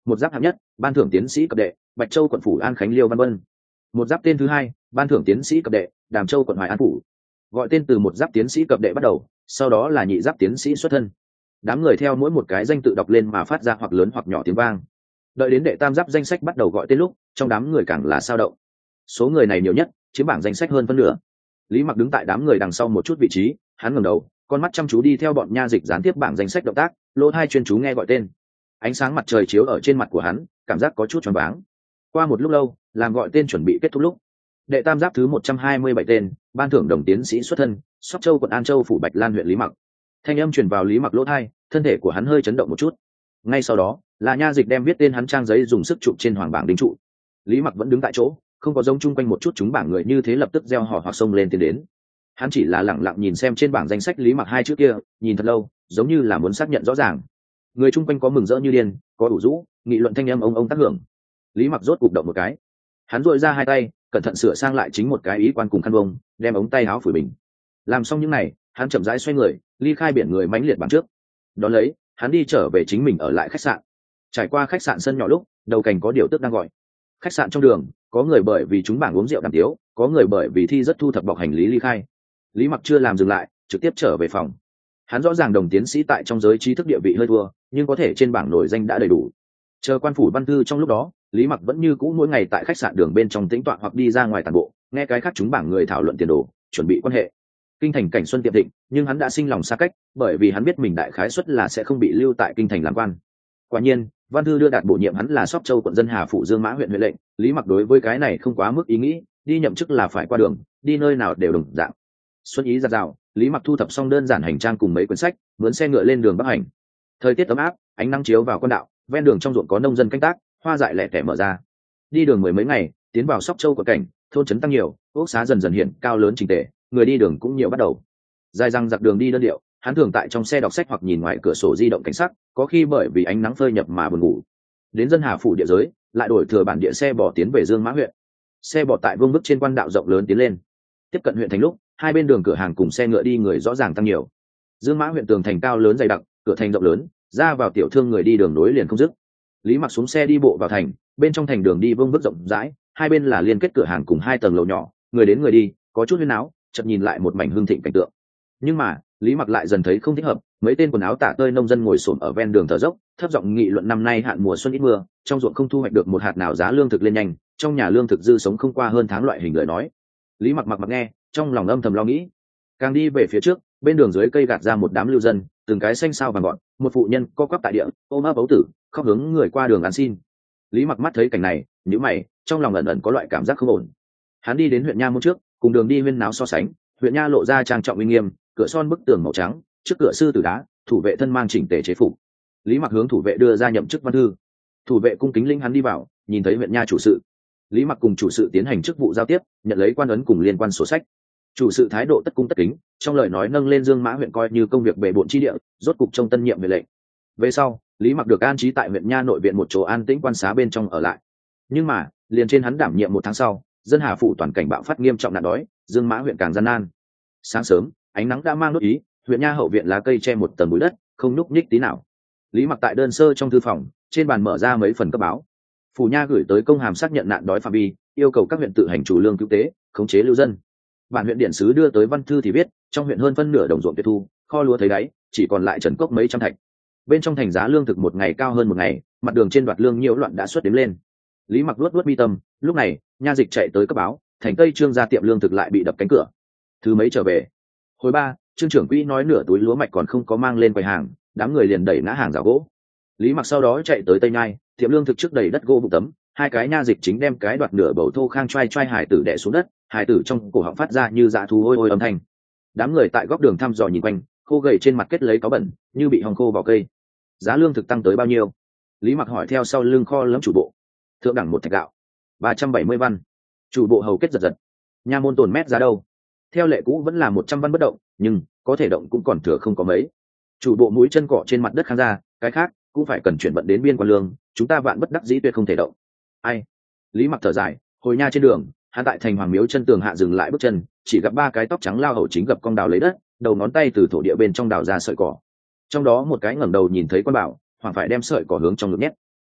một giáp hạng nhất ban thưởng tiến sĩ cấp đệ, Bạch Châu quận phủ An Khánh Liêu Văn Vân. Một giáp tên thứ hai ban thưởng tiến sĩ cấp đệ, Đàm Châu quận Hoài An phủ. Gọi tên từ một giáp tiến sĩ cấp đệ bắt đầu, sau đó là nhị giáp tiến sĩ xuất thân. Đám người theo mỗi một cái danh tự đọc lên mà phát ra hoặc lớn hoặc nhỏ tiếng vang. Đợi đến đệ tam giáp danh sách bắt đầu gọi tên lúc, trong đám người càng là sao động. Số người này nhiều nhất, chiếm bảng danh sách hơn phân nửa. Lý Mặc đứng tại đám người đằng sau một chút vị trí, hắn ngẩng đầu, con mắt chăm chú đi theo bọn nha dịch gián tiếp bảng danh sách động tác, lỗ tai chuyên chú nghe gọi tên. Ánh sáng mặt trời chiếu ở trên mặt của hắn, cảm giác có chút choáng váng. Qua một lúc lâu, làm gọi tên chuẩn bị kết thúc lúc, đệ tam giáp thứ một trăm hai mươi bảy tên, ban thưởng đồng tiến sĩ xuất thân, Sóc Châu quận An Châu phủ Bạch Lan huyện Lý Mặc. Thanh âm truyền vào Lý Mặc lỗ tai, thân thể của hắn hơi chấn động một chút. Ngay sau đó, là nha dịch đem viết tên hắn trang giấy dùng sức chụp trên hoàng bảng đính trụ. Lý Mặc vẫn đứng tại chỗ, không có giống chung quanh một chút chúng bảng người như thế lập tức gieo họ hoặc xông lên tiến đến. Hắn chỉ là lẳng lặng nhìn xem trên bảng danh sách Lý Mặc hai chữ kia, nhìn thật lâu, giống như là muốn xác nhận rõ ràng. Người chung quanh có mừng rỡ như điên, có ủ rũ, nghị luận thanh âm ông ông tác hưởng. Lý Mặc rốt cục động một cái, hắn duỗi ra hai tay, cẩn thận sửa sang lại chính một cái ý quan cùng khăn bông, đem ống tay áo phủi bình. Làm xong những này, hắn chậm rãi xoay người, ly khai biển người mãnh liệt bằng trước. Đón lấy, hắn đi trở về chính mình ở lại khách sạn. Trải qua khách sạn sân nhỏ lúc, đầu cảnh có điều tức đang gọi. Khách sạn trong đường, có người bởi vì chúng bảng uống rượu đàm tiếu, có người bởi vì thi rất thu thập bọc hành lý ly khai. Lý Mặc chưa làm dừng lại, trực tiếp trở về phòng. Hắn rõ ràng đồng tiến sĩ tại trong giới trí thức địa vị hơi thua, nhưng có thể trên bảng nổi danh đã đầy đủ. Chờ quan phủ văn thư trong lúc đó, Lý Mặc vẫn như cũ mỗi ngày tại khách sạn đường bên trong tĩnh tọa hoặc đi ra ngoài tản bộ, nghe cái khác chúng bảng người thảo luận tiền đồ, chuẩn bị quan hệ. Kinh thành cảnh xuân tiệm thịnh, nhưng hắn đã sinh lòng xa cách, bởi vì hắn biết mình đại khái suất là sẽ không bị lưu tại kinh thành làm quan. Quả nhiên, văn thư đưa đạt bổ nhiệm hắn là Sóc Châu quận dân Hà phủ Dương Mã huyện huyện lệnh. Lý Mặc đối với cái này không quá mức ý nghĩ, đi nhậm chức là phải qua đường, đi nơi nào đều đồng dạng. Xuân ý giặt rào, Lý Mặc thu thập xong đơn giản hành trang cùng mấy quyển sách, mướn xe ngựa lên đường bắc hành. Thời tiết ấm áp, ánh nắng chiếu vào con đạo, ven đường trong ruộng có nông dân canh tác, hoa dại lẻ tẻ mở ra. Đi đường mười mấy ngày, tiến vào Sóc Châu quận cảnh, thôn trấn tăng nhiều, ốc xá dần dần hiện cao lớn chỉnh tề, người đi đường cũng nhiều bắt đầu. Dài răng giặc đường đi đơn điệu, hắn thường tại trong xe đọc sách hoặc nhìn ngoài cửa sổ di động cảnh sắc, có khi bởi vì ánh nắng phơi nhập mà buồn ngủ. Đến dân Hà phủ địa giới, lại đổi thừa bản địa xe bò tiến về Dương Mã huyện. Xe bò tại vương bức trên quan đạo rộng lớn tiến lên. Tiếp cận huyện thành lúc, hai bên đường cửa hàng cùng xe ngựa đi người rõ ràng tăng nhiều. Dương Mã huyện tường thành cao lớn dày đặc, cửa thành rộng lớn, ra vào tiểu thương người đi đường nối liền không dứt. Lý Mặc xuống xe đi bộ vào thành, bên trong thành đường đi vương bức rộng rãi, hai bên là liên kết cửa hàng cùng hai tầng lầu nhỏ, người đến người đi, có chút huyên náo, chợt nhìn lại một mảnh hương thịnh cảnh tượng. Nhưng mà Lý Mặc lại dần thấy không thích hợp, mấy tên quần áo tả tơi nông dân ngồi xổm ở ven đường thở dốc, thấp giọng nghị luận năm nay hạn mùa xuân ít mưa, trong ruộng không thu hoạch được một hạt nào, giá lương thực lên nhanh, trong nhà lương thực dư sống không qua hơn tháng loại hình lời nói. Lý Mặc mặc mặc nghe, trong lòng âm thầm lo nghĩ. Càng đi về phía trước, bên đường dưới cây gạt ra một đám lưu dân, từng cái xanh sao vàng gọn, một phụ nhân co quắp tại địa, ôm ấp ấu tử, khóc hướng người qua đường ăn xin. Lý Mặc mắt thấy cảnh này, nhíu mày, trong lòng ẩn ẩn có loại cảm giác không ổn. Hắn đi đến huyện nha môn trước, cùng đường đi huyên náo so sánh, huyện nha lộ ra trang trọng uy nghiêm, cửa son bức tường màu trắng, trước cửa sư tử đá, thủ vệ thân mang chỉnh tề chế phục. Lý Mặc hướng thủ vệ đưa ra nhậm chức văn thư. Thủ vệ cung kính linh hắn đi vào, nhìn thấy huyện nha chủ sự. Lý Mặc cùng chủ sự tiến hành chức vụ giao tiếp, nhận lấy quan ấn cùng liên quan sổ sách. Chủ sự thái độ tất cung tất kính, trong lời nói nâng lên Dương Mã huyện coi như công việc bề bộn chi địa, rốt cục trong tân nhiệm về lệnh. Về sau, Lý Mặc được an trí tại huyện nha nội viện một chỗ an tĩnh quan xá bên trong ở lại. Nhưng mà, liền trên hắn đảm nhiệm một tháng sau, dân Hà phủ toàn cảnh bạo phát nghiêm trọng nạn đói, Dương Mã huyện càng gian nan. Sáng sớm, ánh nắng đã mang nốt ý, huyện nha hậu viện lá cây che một tầng bụi đất, không nhúc nhích tí nào. Lý Mặc tại đơn sơ trong thư phòng, trên bàn mở ra mấy phần cấp báo. Phủ nha gửi tới công hàm xác nhận nạn đói phạm vi, yêu cầu các huyện tự hành chủ lương cứu tế, khống chế lưu dân. Bản huyện điện sứ đưa tới văn thư thì viết, trong huyện hơn phân nửa đồng ruộng tuyệt thu, kho lúa thấy đáy, chỉ còn lại trần cốc mấy trăm thạch. Bên trong thành giá lương thực một ngày cao hơn một ngày, mặt đường trên đoạt lương nhiễu loạn đã xuất đếm lên. Lý Mặc luốt luốt mi tâm, lúc này, nha dịch chạy tới cấp báo, thành Tây Trương gia tiệm lương thực lại bị đập cánh cửa. Thứ mấy trở về. Hồi ba, trương trưởng quỹ nói nửa túi lúa mạch còn không có mang lên quầy hàng, đám người liền đẩy ngã hàng rào gỗ. Lý Mặc sau đó chạy tới Tây Nhai, tiệm lương thực trước đầy đất gỗ bụng tấm, hai cái nha dịch chính đem cái đoạt nửa bầu thô khang choai choai hải tử đè xuống đất, hải tử trong cổ họng phát ra như dạ thú ôi ôi âm thanh. Đám người tại góc đường thăm dò nhìn quanh, khô gầy trên mặt kết lấy cáo bẩn, như bị hong khô vào cây. Giá lương thực tăng tới bao nhiêu? Lý Mặc hỏi theo sau lưng kho lẫm chủ bộ. Thượng đẳng một thạch gạo, ba trăm bảy mươi văn. Chủ bộ hầu kết giật giật. Nha môn tồn mét giá đâu? Theo lệ cũ vẫn là một trăm văn bất động, nhưng có thể động cũng còn thừa không có mấy. Chủ bộ mũi chân cọ trên mặt đất khang ra, cái khác cũng phải cần chuyển vận đến biên quan lương, chúng ta vạn bất đắc dĩ tuyệt không thể động. Ai? Lý Mặc thở dài, hồi nha trên đường, hắn tại thành Hoàng Miếu chân tường hạ dừng lại bước chân, chỉ gặp ba cái tóc trắng lao hầu chính gặp con đào lấy đất, đầu ngón tay từ thổ địa bên trong đào ra sợi cỏ. Trong đó một cái ngẩng đầu nhìn thấy quan bảo, hoàng phải đem sợi cỏ hướng trong ngực nhét.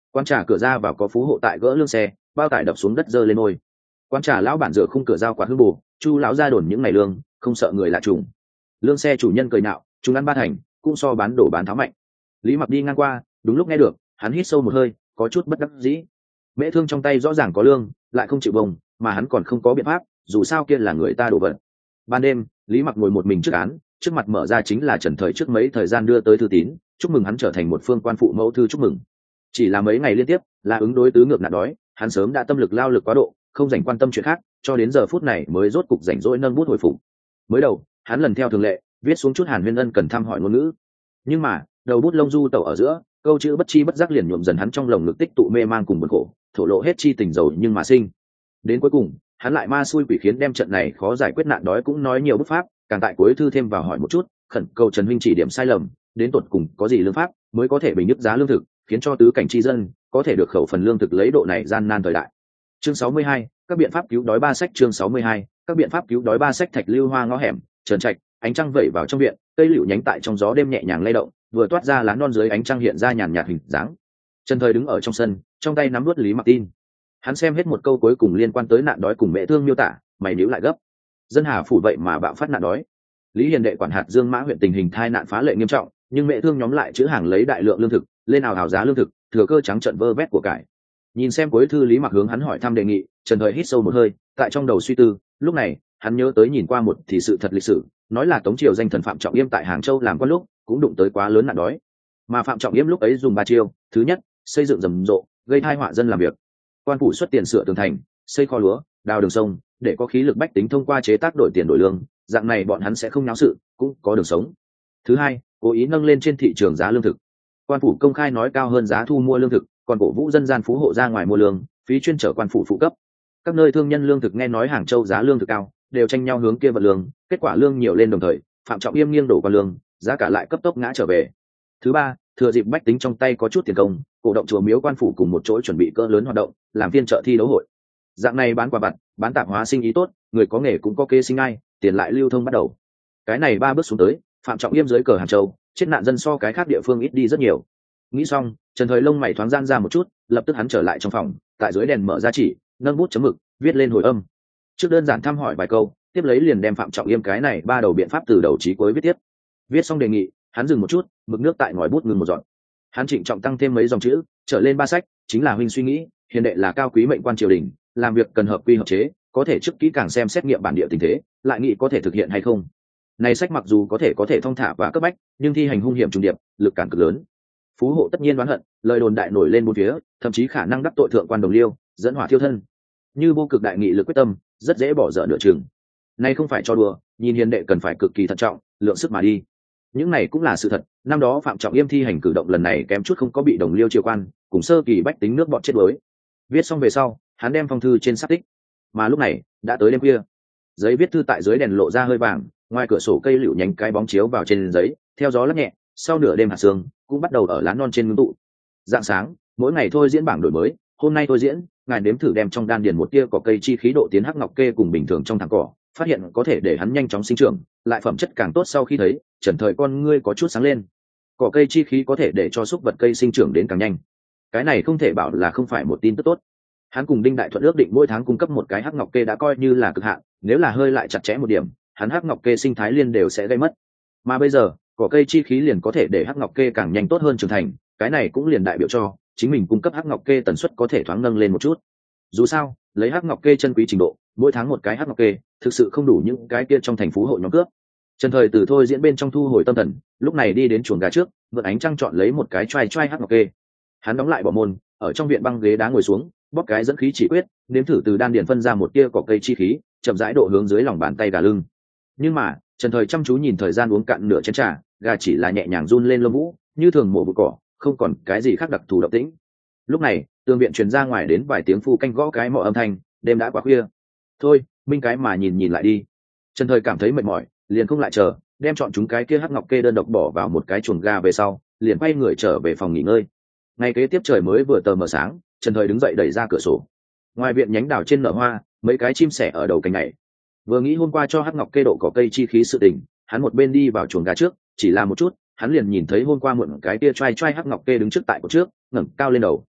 Quán trà cửa ra vào có phú hộ tại gỡ lương xe, bao tải đập xuống đất dơ lên ngôi. Quán trà lão bản dựa khung cửa dao quạt hương bù, chu lão ra đồn những ngày lương, không sợ người lạ trùng. Lương xe chủ nhân cười nạo, chúng ăn ba thành, cũng so bán đổ bán tháo mạnh. Lý Mặc đi ngang qua, đúng lúc nghe được, hắn hít sâu một hơi, có chút bất đắc dĩ. Mễ Thương trong tay rõ ràng có lương, lại không chịu bông, mà hắn còn không có biện pháp, dù sao kia là người ta đổ vật. Ban đêm, Lý Mặc ngồi một mình trước án, trước mặt mở ra chính là Trần Thời trước mấy thời gian đưa tới thư tín, chúc mừng hắn trở thành một phương quan phụ mẫu thư chúc mừng. Chỉ là mấy ngày liên tiếp, là ứng đối tứ ngược nạn đói, hắn sớm đã tâm lực lao lực quá độ, không dành quan tâm chuyện khác, cho đến giờ phút này mới rốt cục rảnh rỗi nâng bút hồi phục. Mới đầu, hắn lần theo thường lệ, viết xuống chút Hàn Huyên Ân cần thăm hỏi ngôn ngữ. Nhưng mà, đầu bút lông du tẩu ở giữa, câu chữ bất chi bất giác liền nhuộm dần hắn trong lồng ngực tích tụ mê mang cùng buồn khổ, thổ lộ hết chi tình dầu nhưng mà sinh. Đến cuối cùng, hắn lại ma xui quỷ khiến đem trận này khó giải quyết nạn đói cũng nói nhiều bút pháp, càng tại cuối thư thêm vào hỏi một chút, khẩn cầu Trần huynh chỉ điểm sai lầm, đến tột cùng có gì lương pháp mới có thể bình ức giá lương thực, khiến cho tứ cảnh tri dân có thể được khẩu phần lương thực lấy độ này gian nan thời đại. Chương sáu mươi hai, các biện pháp cứu đói ba sách. Chương sáu mươi hai, các biện pháp cứu đói ba sách. Thạch Lưu Hoa ngõ hẻm, trần trạch, ánh trăng vẩy vào trong viện, cây liễu nhánh tại trong gió đêm nhẹ nhàng lay động, vừa toát ra lá non dưới ánh trăng hiện ra nhàn nhạt hình dáng. Trần Thời đứng ở trong sân, trong tay nắm nuốt Lý Mặc tin. Hắn xem hết một câu cuối cùng liên quan tới nạn đói cùng Mễ Thương miêu tả, mày nhíu lại gấp. Dân Hà phủ vậy mà bạo phát nạn đói. Lý Hiền đệ quản hạt Dương Mã huyện tình hình thai nạn phá lệ nghiêm trọng, nhưng Mễ Thương nhóm lại chữ hàng lấy đại lượng lương thực, lên ào ào giá lương thực, thừa cơ trắng trận vơ vét của cải. Nhìn xem cuối thư Lý Mặc hướng hắn hỏi thăm đề nghị, Trần Thời hít sâu một hơi, tại trong đầu suy tư, lúc này, hắn nhớ tới nhìn qua một thì sự thật lịch sử, nói là Tống triều danh thần Phạm Trọng Yêm tại Hàng Châu làm quan lúc, cũng đụng tới quá lớn nạn đói. Mà Phạm Trọng Yêm lúc ấy dùng ba chiêu, thứ nhất, xây dựng rầm rộ, gây tai họa dân làm việc. Quan phủ xuất tiền sửa tường thành, xây kho lúa, đào đường sông, để có khí lực bách tính thông qua chế tác đổi tiền đổi lương, dạng này bọn hắn sẽ không náo sự, cũng có đường sống. Thứ hai, cố ý nâng lên trên thị trường giá lương thực. Quan phủ công khai nói cao hơn giá thu mua lương thực, còn cổ vũ dân gian phú hộ ra ngoài mua lương, phí chuyên trở quan phủ phụ cấp. Các nơi thương nhân lương thực nghe nói Hàng Châu giá lương thực cao, đều tranh nhau hướng kia vận lương, kết quả lương nhiều lên đồng thời, Phạm Trọng Yêm nghiêng đổ qua lương, giá cả lại cấp tốc ngã trở về. Thứ ba, thừa dịp bách tính trong tay có chút tiền công, cổ động chùa miếu quan phủ cùng một chỗ chuẩn bị cỡ lớn hoạt động, làm phiên chợ thi đấu hội. Dạng này bán quà vặt, bán tạp hóa sinh ý tốt, người có nghề cũng có kế sinh ai, tiền lại lưu thông bắt đầu. Cái này ba bước xuống tới, Phạm Trọng Yêm dưới cờ Hàng Châu, chết nạn dân so cái khác địa phương ít đi rất nhiều. Nghĩ xong, Trần Thời lông mày thoáng gian ra một chút, lập tức hắn trở lại trong phòng, tại dưới đèn mở ra chỉ, nâng bút chấm mực, viết lên hồi âm. Trước đơn giản thăm hỏi vài câu, tiếp lấy liền đem Phạm Trọng Yêm cái này ba đầu biện pháp từ đầu chí cuối viết tiếp. Viết xong đề nghị, hắn dừng một chút, mực nước tại ngòi bút ngừng một giọt. Hắn trịnh trọng tăng thêm mấy dòng chữ, trở lên ba sách, chính là huynh suy nghĩ, hiền đệ là cao quý mệnh quan triều đình, làm việc cần hợp quy hợp chế, có thể trước kỹ càng xem xét nghiệm bản địa tình thế, lại nghĩ có thể thực hiện hay không. Này sách mặc dù có thể có thể thông thả và cấp bách, nhưng thi hành hung hiểm trùng điệp, lực cản cực lớn. Phú hộ tất nhiên đoán hận, lời đồn đại nổi lên bốn phía, thậm chí khả năng đắc tội thượng quan đồng liêu, dẫn hỏa thiêu thân. Như vô cực đại nghị lực quyết tâm, rất dễ bỏ dở nửa chừng. Này không phải cho đùa, nhìn hiền đệ cần phải cực kỳ thận trọng, lượng sức mà đi. Những này cũng là sự thật, năm đó Phạm Trọng Yêm thi hành cử động lần này kém chút không có bị đồng liêu triều quan, cùng sơ kỳ bách tính nước bọn chết đuối. Viết xong về sau, hắn đem phong thư trên sắp tích. Mà lúc này, đã tới đêm khuya. Giấy viết thư tại dưới đèn lộ ra hơi vàng, ngoài cửa sổ cây liễu nhánh cái bóng chiếu vào trên giấy, theo gió lắc nhẹ, sau nửa đêm hạt sương cũng bắt đầu ở lá non trên ngưng tụ. Dạng sáng, mỗi ngày thôi diễn bảng đổi mới, hôm nay thôi diễn, ngài nếm thử đem trong đan điền một tia cỏ cây chi khí độ tiến hắc ngọc kê cùng bình thường trong thẳng cỏ, phát hiện có thể để hắn nhanh chóng sinh trưởng, lại phẩm chất càng tốt. Sau khi thấy, Trần Thời con ngươi có chút sáng lên. Cỏ cây chi khí có thể để cho xúc vật cây sinh trưởng đến càng nhanh. Cái này không thể bảo là không phải một tin tức tốt. Hắn cùng Đinh Đại Thuận ước định mỗi tháng cung cấp một cái hắc ngọc kê đã coi như là cực hạn, nếu là hơi lại chặt chẽ một điểm, hắn hắc ngọc kê sinh thái liên đều sẽ gây mất. Mà bây giờ, cỏ cây chi khí liền có thể để hắc ngọc kê càng nhanh tốt hơn trưởng thành, cái này cũng liền đại biểu cho chính mình cung cấp hắc ngọc kê tần suất có thể thoáng nâng lên một chút. Dù sao, lấy hắc ngọc kê chân quý trình độ, mỗi tháng một cái hắc ngọc kê, thực sự không đủ những cái kia trong thành phố hộ nhóm cướp. Trần Thời từ thôi diễn bên trong thu hồi tâm thần, lúc này đi đến chuồng gà trước, vượt ánh trăng chọn lấy một cái choai choai hắc ngọc kê. Hắn đóng lại bỏ môn, ở trong viện băng ghế đá ngồi xuống, bóp cái dẫn khí chỉ quyết, nếm thử từ đan điền phân ra một tia cỏ cây chi khí, chậm rãi độ hướng dưới lòng bàn tay gà lưng. Nhưng mà, Trần Thời chăm chú nhìn thời gian uống cạn nửa chén trà, gà chỉ là nhẹ nhàng run lên lông vũ, như thường mổ bụi cỏ, không còn cái gì khác đặc thù động tĩnh. Lúc này, tường viện truyền ra ngoài đến vài tiếng phu canh gõ cái mọ âm thanh, đêm đã quá khuya. Thôi, minh cái mà nhìn nhìn lại đi. Trần Thời cảm thấy mệt mỏi, liền không lại chờ, đem chọn chúng cái kia hắc ngọc kê đơn độc bỏ vào một cái chuồng gà về sau, liền quay người trở về phòng nghỉ ngơi. Ngày kế tiếp trời mới vừa tờ mờ sáng, Trần Thời đứng dậy đẩy ra cửa sổ. Ngoài viện nhánh đào trên nở hoa, mấy cái chim sẻ ở đầu cành này. Vừa nghĩ hôm qua cho hắc ngọc kê độ cỏ cây chi khí sự tình, hắn một bên đi vào chuồng gà trước, chỉ là một chút, hắn liền nhìn thấy hôm qua muộn cái kia choai choai hắc ngọc kê đứng trước tại cột trước, ngẩng cao lên đầu.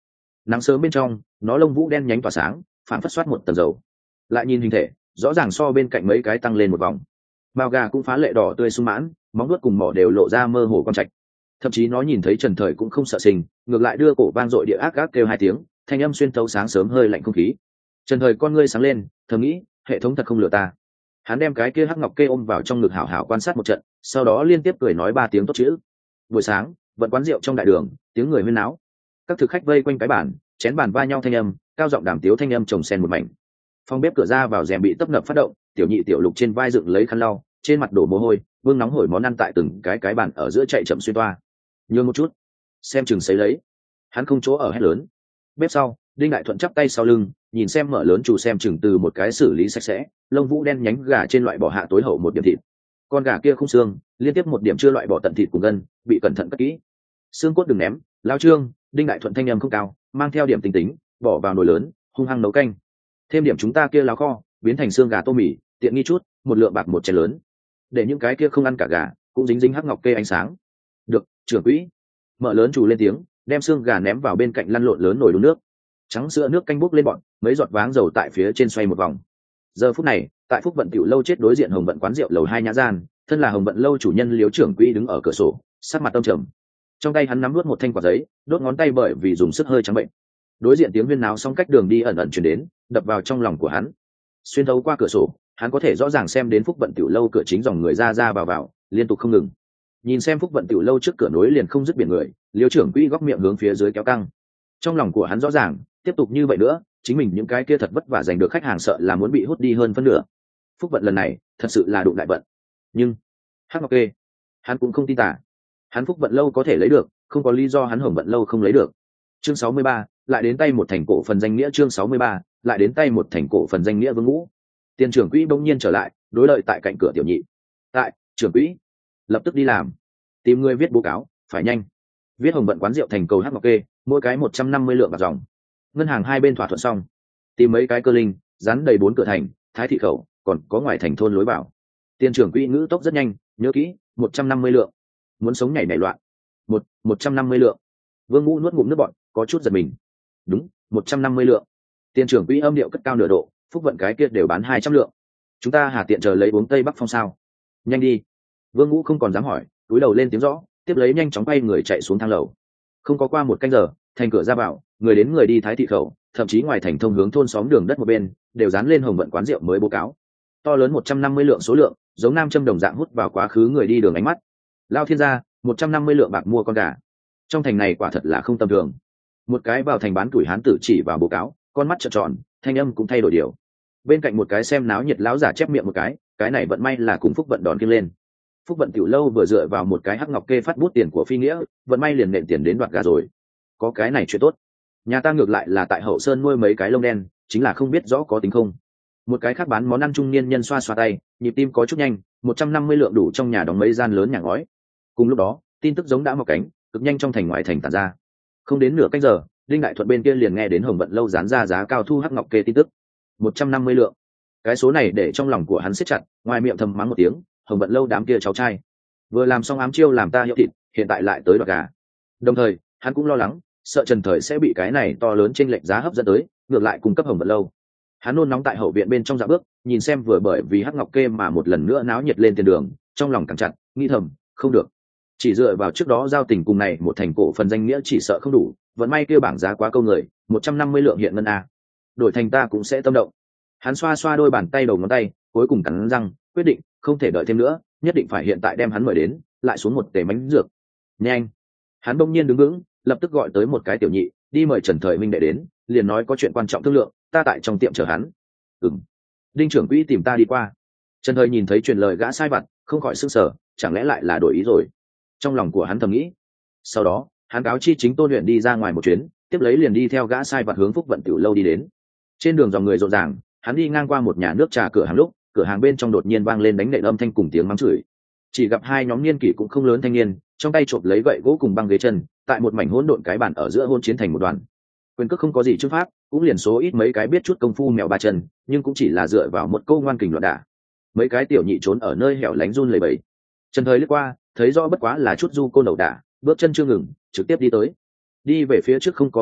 nắng sớm bên trong nó lông vũ đen nhánh tỏa sáng, phản phất soát một tầng dầu. Lại nhìn hình thể rõ ràng so bên cạnh mấy cái tăng lên một vòng, mao gà cũng phá lệ đỏ tươi sung mãn, móng vuốt cùng mỏ đều lộ ra mơ hồ con trạch. Thậm chí nó nhìn thấy Trần Thời cũng không sợ sinh, ngược lại đưa cổ vang dội địa ác ác kêu hai tiếng, thanh âm xuyên thấu sáng sớm hơi lạnh không khí. Trần Thời con ngươi sáng lên, thầm nghĩ hệ thống thật không lừa ta. Hắn đem cái kia hắc ngọc kê ôm vào trong ngực hảo hảo quan sát một trận, sau đó liên tiếp cười nói ba tiếng tốt chữ. Buổi sáng vận quán rượu trong đại đường, tiếng người huyên náo, các thực khách vây quanh cái bàn, chén bàn va nhau thanh âm, cao giọng đàm tiếu thanh âm chồng sen một mảnh. Phòng bếp cửa ra vào rèm bị tấp nập phát động, tiểu nhị tiểu lục trên vai dựng lấy khăn lau, trên mặt đổ mồ hôi, vương nóng hổi món ăn tại từng cái cái bàn ở giữa chạy chậm xuyên toa. Nhường một chút, xem chừng sấy lấy. Hắn không chỗ ở hét lớn. Bếp sau, Đinh Đại Thuận chắp tay sau lưng, nhìn xem mở lớn chủ xem chừng từ một cái xử lý sạch sẽ, lông vũ đen nhánh gà trên loại bỏ hạ tối hậu một điểm thịt. Con gà kia không xương, liên tiếp một điểm chưa loại bỏ tận thịt cùng gân, bị cẩn thận cất kỹ. Xương cốt đừng ném, lao trương. Đinh Đại Thuận thanh âm không cao, mang theo điểm tinh tính, bỏ vào nồi lớn, hung hăng nấu canh. Thêm điểm chúng ta kia láo kho, biến thành xương gà tô mì, tiện nghi chút, một lượng bạc một chén lớn. Để những cái kia không ăn cả gà, cũng dính dính hắc ngọc kê ánh sáng. Được, trưởng quỹ. Mở lớn chủ lên tiếng, đem xương gà ném vào bên cạnh lăn lộn lớn nồi đun nước. Trắng sữa nước canh bốc lên bọn, mấy giọt váng dầu tại phía trên xoay một vòng. Giờ phút này, tại Phúc Vận tiểu lâu chết đối diện Hồng Vận quán rượu lầu hai nhã gian, thân là Hồng Vận lâu chủ nhân Liễu trưởng quỹ đứng ở cửa sổ, sắc mặt tâm trầm. Trong tay hắn nắm nuốt một thanh quả giấy, đốt ngón tay bởi vì dùng sức hơi trắng bệnh. Đối diện tiếng huyên náo xong cách đường đi ẩn ẩn truyền đến, đập vào trong lòng của hắn. Xuyên thấu qua cửa sổ, hắn có thể rõ ràng xem đến Phúc Vận tiểu lâu cửa chính dòng người ra ra vào vào, liên tục không ngừng. Nhìn xem Phúc Vận tiểu lâu trước cửa nối liền không dứt biển người, Liễu trưởng quỹ góc miệng hướng phía dưới kéo căng. Trong lòng của hắn rõ ràng, tiếp tục như vậy nữa, chính mình những cái kia thật vất vả giành được khách hàng sợ là muốn bị hút đi hơn phân nửa. Phúc Vận lần này thật sự là đụng đại vận. Nhưng hắc ngọc kê, hắn cũng không tin tả. Hắn Phúc Vận lâu có thể lấy được, không có lý do hắn Hồng Vận lâu không lấy được. Chương sáu mươi ba, lại đến tay một thành cổ phần danh nghĩa. Chương sáu mươi ba, lại đến tay một thành cổ phần danh nghĩa. Vương Ngũ, tiền trưởng quỹ bỗng nhiên trở lại, đối lợi tại cạnh cửa tiểu nhị. Tại, trưởng quỹ, lập tức đi làm, tìm người viết báo cáo, phải nhanh. Viết Hồng Vận quán rượu thành cầu hắc ngọc kê, mỗi cái một trăm năm mươi lượng bạc dòng. Ngân hàng hai bên thỏa thuận xong, tìm mấy cái cơ linh, dán đầy bốn cửa thành, thái thị khẩu, còn có ngoài thành thôn lối vào. Tiền trưởng quỹ ngữ tốc rất nhanh, nhớ kỹ, một trăm năm mươi lượng. Muốn sống nhảy nảy loạn. Một, một trăm năm mươi lượng. Vương Ngũ nuốt ngụm nước bọt, có chút giật mình. Đúng, một trăm năm mươi lượng. Tiền trưởng quỹ âm điệu cất cao nửa độ, Phúc Vận cái kia đều bán hai trăm lượng. Chúng ta hà tiện chờ lấy uống Tây Bắc Phong sao? Nhanh đi. Vương Ngũ không còn dám hỏi, túi đầu lên tiếng rõ, tiếp lấy nhanh chóng quay người chạy xuống thang lầu. Không có qua một canh giờ, thành cửa ra vào, người đến người đi thái thị khẩu, thậm chí ngoài thành thông hướng thôn xóm đường đất một bên, đều dán lên Hồng Vận quán rượu mới báo cáo. To lớn một trăm năm mươi lượng số lượng, giống nam châm đồng dạng hút vào quá khứ người đi đường ánh mắt. Lao thiên gia, một trăm năm mươi lượng bạc mua con gà. Trong thành này quả thật là không tầm thường. Một cái vào thành bán tuổi hán tử chỉ vào báo cáo, con mắt trợn tròn, thanh âm cũng thay đổi điều. Bên cạnh một cái xem náo nhiệt lão giả chép miệng một cái, cái này vận may là cùng Phúc Vận đòn kia lên. Phúc Vận tiểu lâu vừa dựa vào một cái hắc ngọc kê phát bút tiền của phi nghĩa, vận may liền nện tiền đến đoạt gà rồi. Có cái này chuyện tốt. Nhà ta ngược lại là tại Hậu Sơn nuôi mấy cái lông đen, chính là không biết rõ có tính không. Một cái khác bán món ăn trung niên nhân xoa xoa tay, nhịp tim có chút nhanh, một trăm năm mươi lượng đủ trong nhà đóng mấy gian lớn nhà ngói. Cùng lúc đó, tin tức giống đã mọc cánh, cực nhanh trong thành ngoại thành tản ra. Không đến nửa cách giờ, Đinh Đại Thuận bên kia liền nghe đến Hồng Vận lâu dán ra giá cao thu hắc ngọc kê tin tức. một trăm năm mươi lượng. Cái số này để trong lòng của hắn siết chặt, ngoài miệng thầm mắng một tiếng, Hồng Vận lâu đám kia cháu trai, vừa làm xong ám chiêu làm ta hiệu thịt, hiện tại lại tới đoạt gà. Đồng thời, hắn cũng lo lắng, sợ Trần Thời sẽ bị cái này to lớn chênh lệch giá hấp dẫn tới, ngược lại cung cấp Hồng Vận lâu. Hắn nôn nóng tại hậu viện bên trong dạ bước, nhìn xem vừa bởi vì hắc ngọc kê mà một lần nữa náo nhiệt lên tiền đường, trong lòng càng chặt, nghĩ thầm, không được. Chỉ dựa vào trước đó giao tình cùng này một thành cổ phần danh nghĩa chỉ sợ không đủ, vẫn may kêu bảng giá quá câu người, một trăm năm mươi lượng hiện ngân a. Đổi thành ta cũng sẽ tâm động. Hắn xoa xoa đôi bàn tay đầu ngón tay, cuối cùng cắn răng, quyết định, không thể đợi thêm nữa, nhất định phải hiện tại đem hắn mời đến, lại xuống một tể bánh dược. Nhanh. Hắn bỗng nhiên đứng vững, lập tức gọi tới một cái tiểu nhị, đi mời Trần Thời Minh đệ đến, liền nói có chuyện quan trọng thương lượng, ta tại trong tiệm chờ hắn. Ừm. Đinh trưởng quỹ tìm ta đi qua. Trần Thời nhìn thấy truyền lời gã sai vặt, không khỏi sửng sở, chẳng lẽ lại là đổi ý rồi. Trong lòng của hắn thầm nghĩ. Sau đó, hắn cáo chi chính Tôn luyện đi ra ngoài một chuyến, tiếp lấy liền đi theo gã sai vặt hướng Phúc Vận tiểu lâu đi đến. Trên đường dòng người rộn ràng, hắn đi ngang qua một nhà nước trà cửa hàng lúc, cửa hàng bên trong đột nhiên vang lên đánh nện âm thanh cùng tiếng mắng chửi. Chỉ gặp hai nhóm niên kỷ cũng không lớn thanh niên, trong tay chộp lấy gậy gỗ cùng băng ghế chân, tại một mảnh hỗn độn cái bàn ở giữa hôn chiến thành một đoàn. Quyền cước không có gì trước pháp, cũng liền số ít mấy cái biết chút công phu mèo ba chân, nhưng cũng chỉ là dựa vào một câu ngoan kình loạn đả. Mấy cái tiểu nhị trốn ở nơi hẻo lánh run lẩy bẩy. Trần Thời lướt qua, thấy rõ bất quá là chút du côn đầu đả, bước chân chưa ngừng, trực tiếp đi tới. Đi về phía trước không có mấy bước,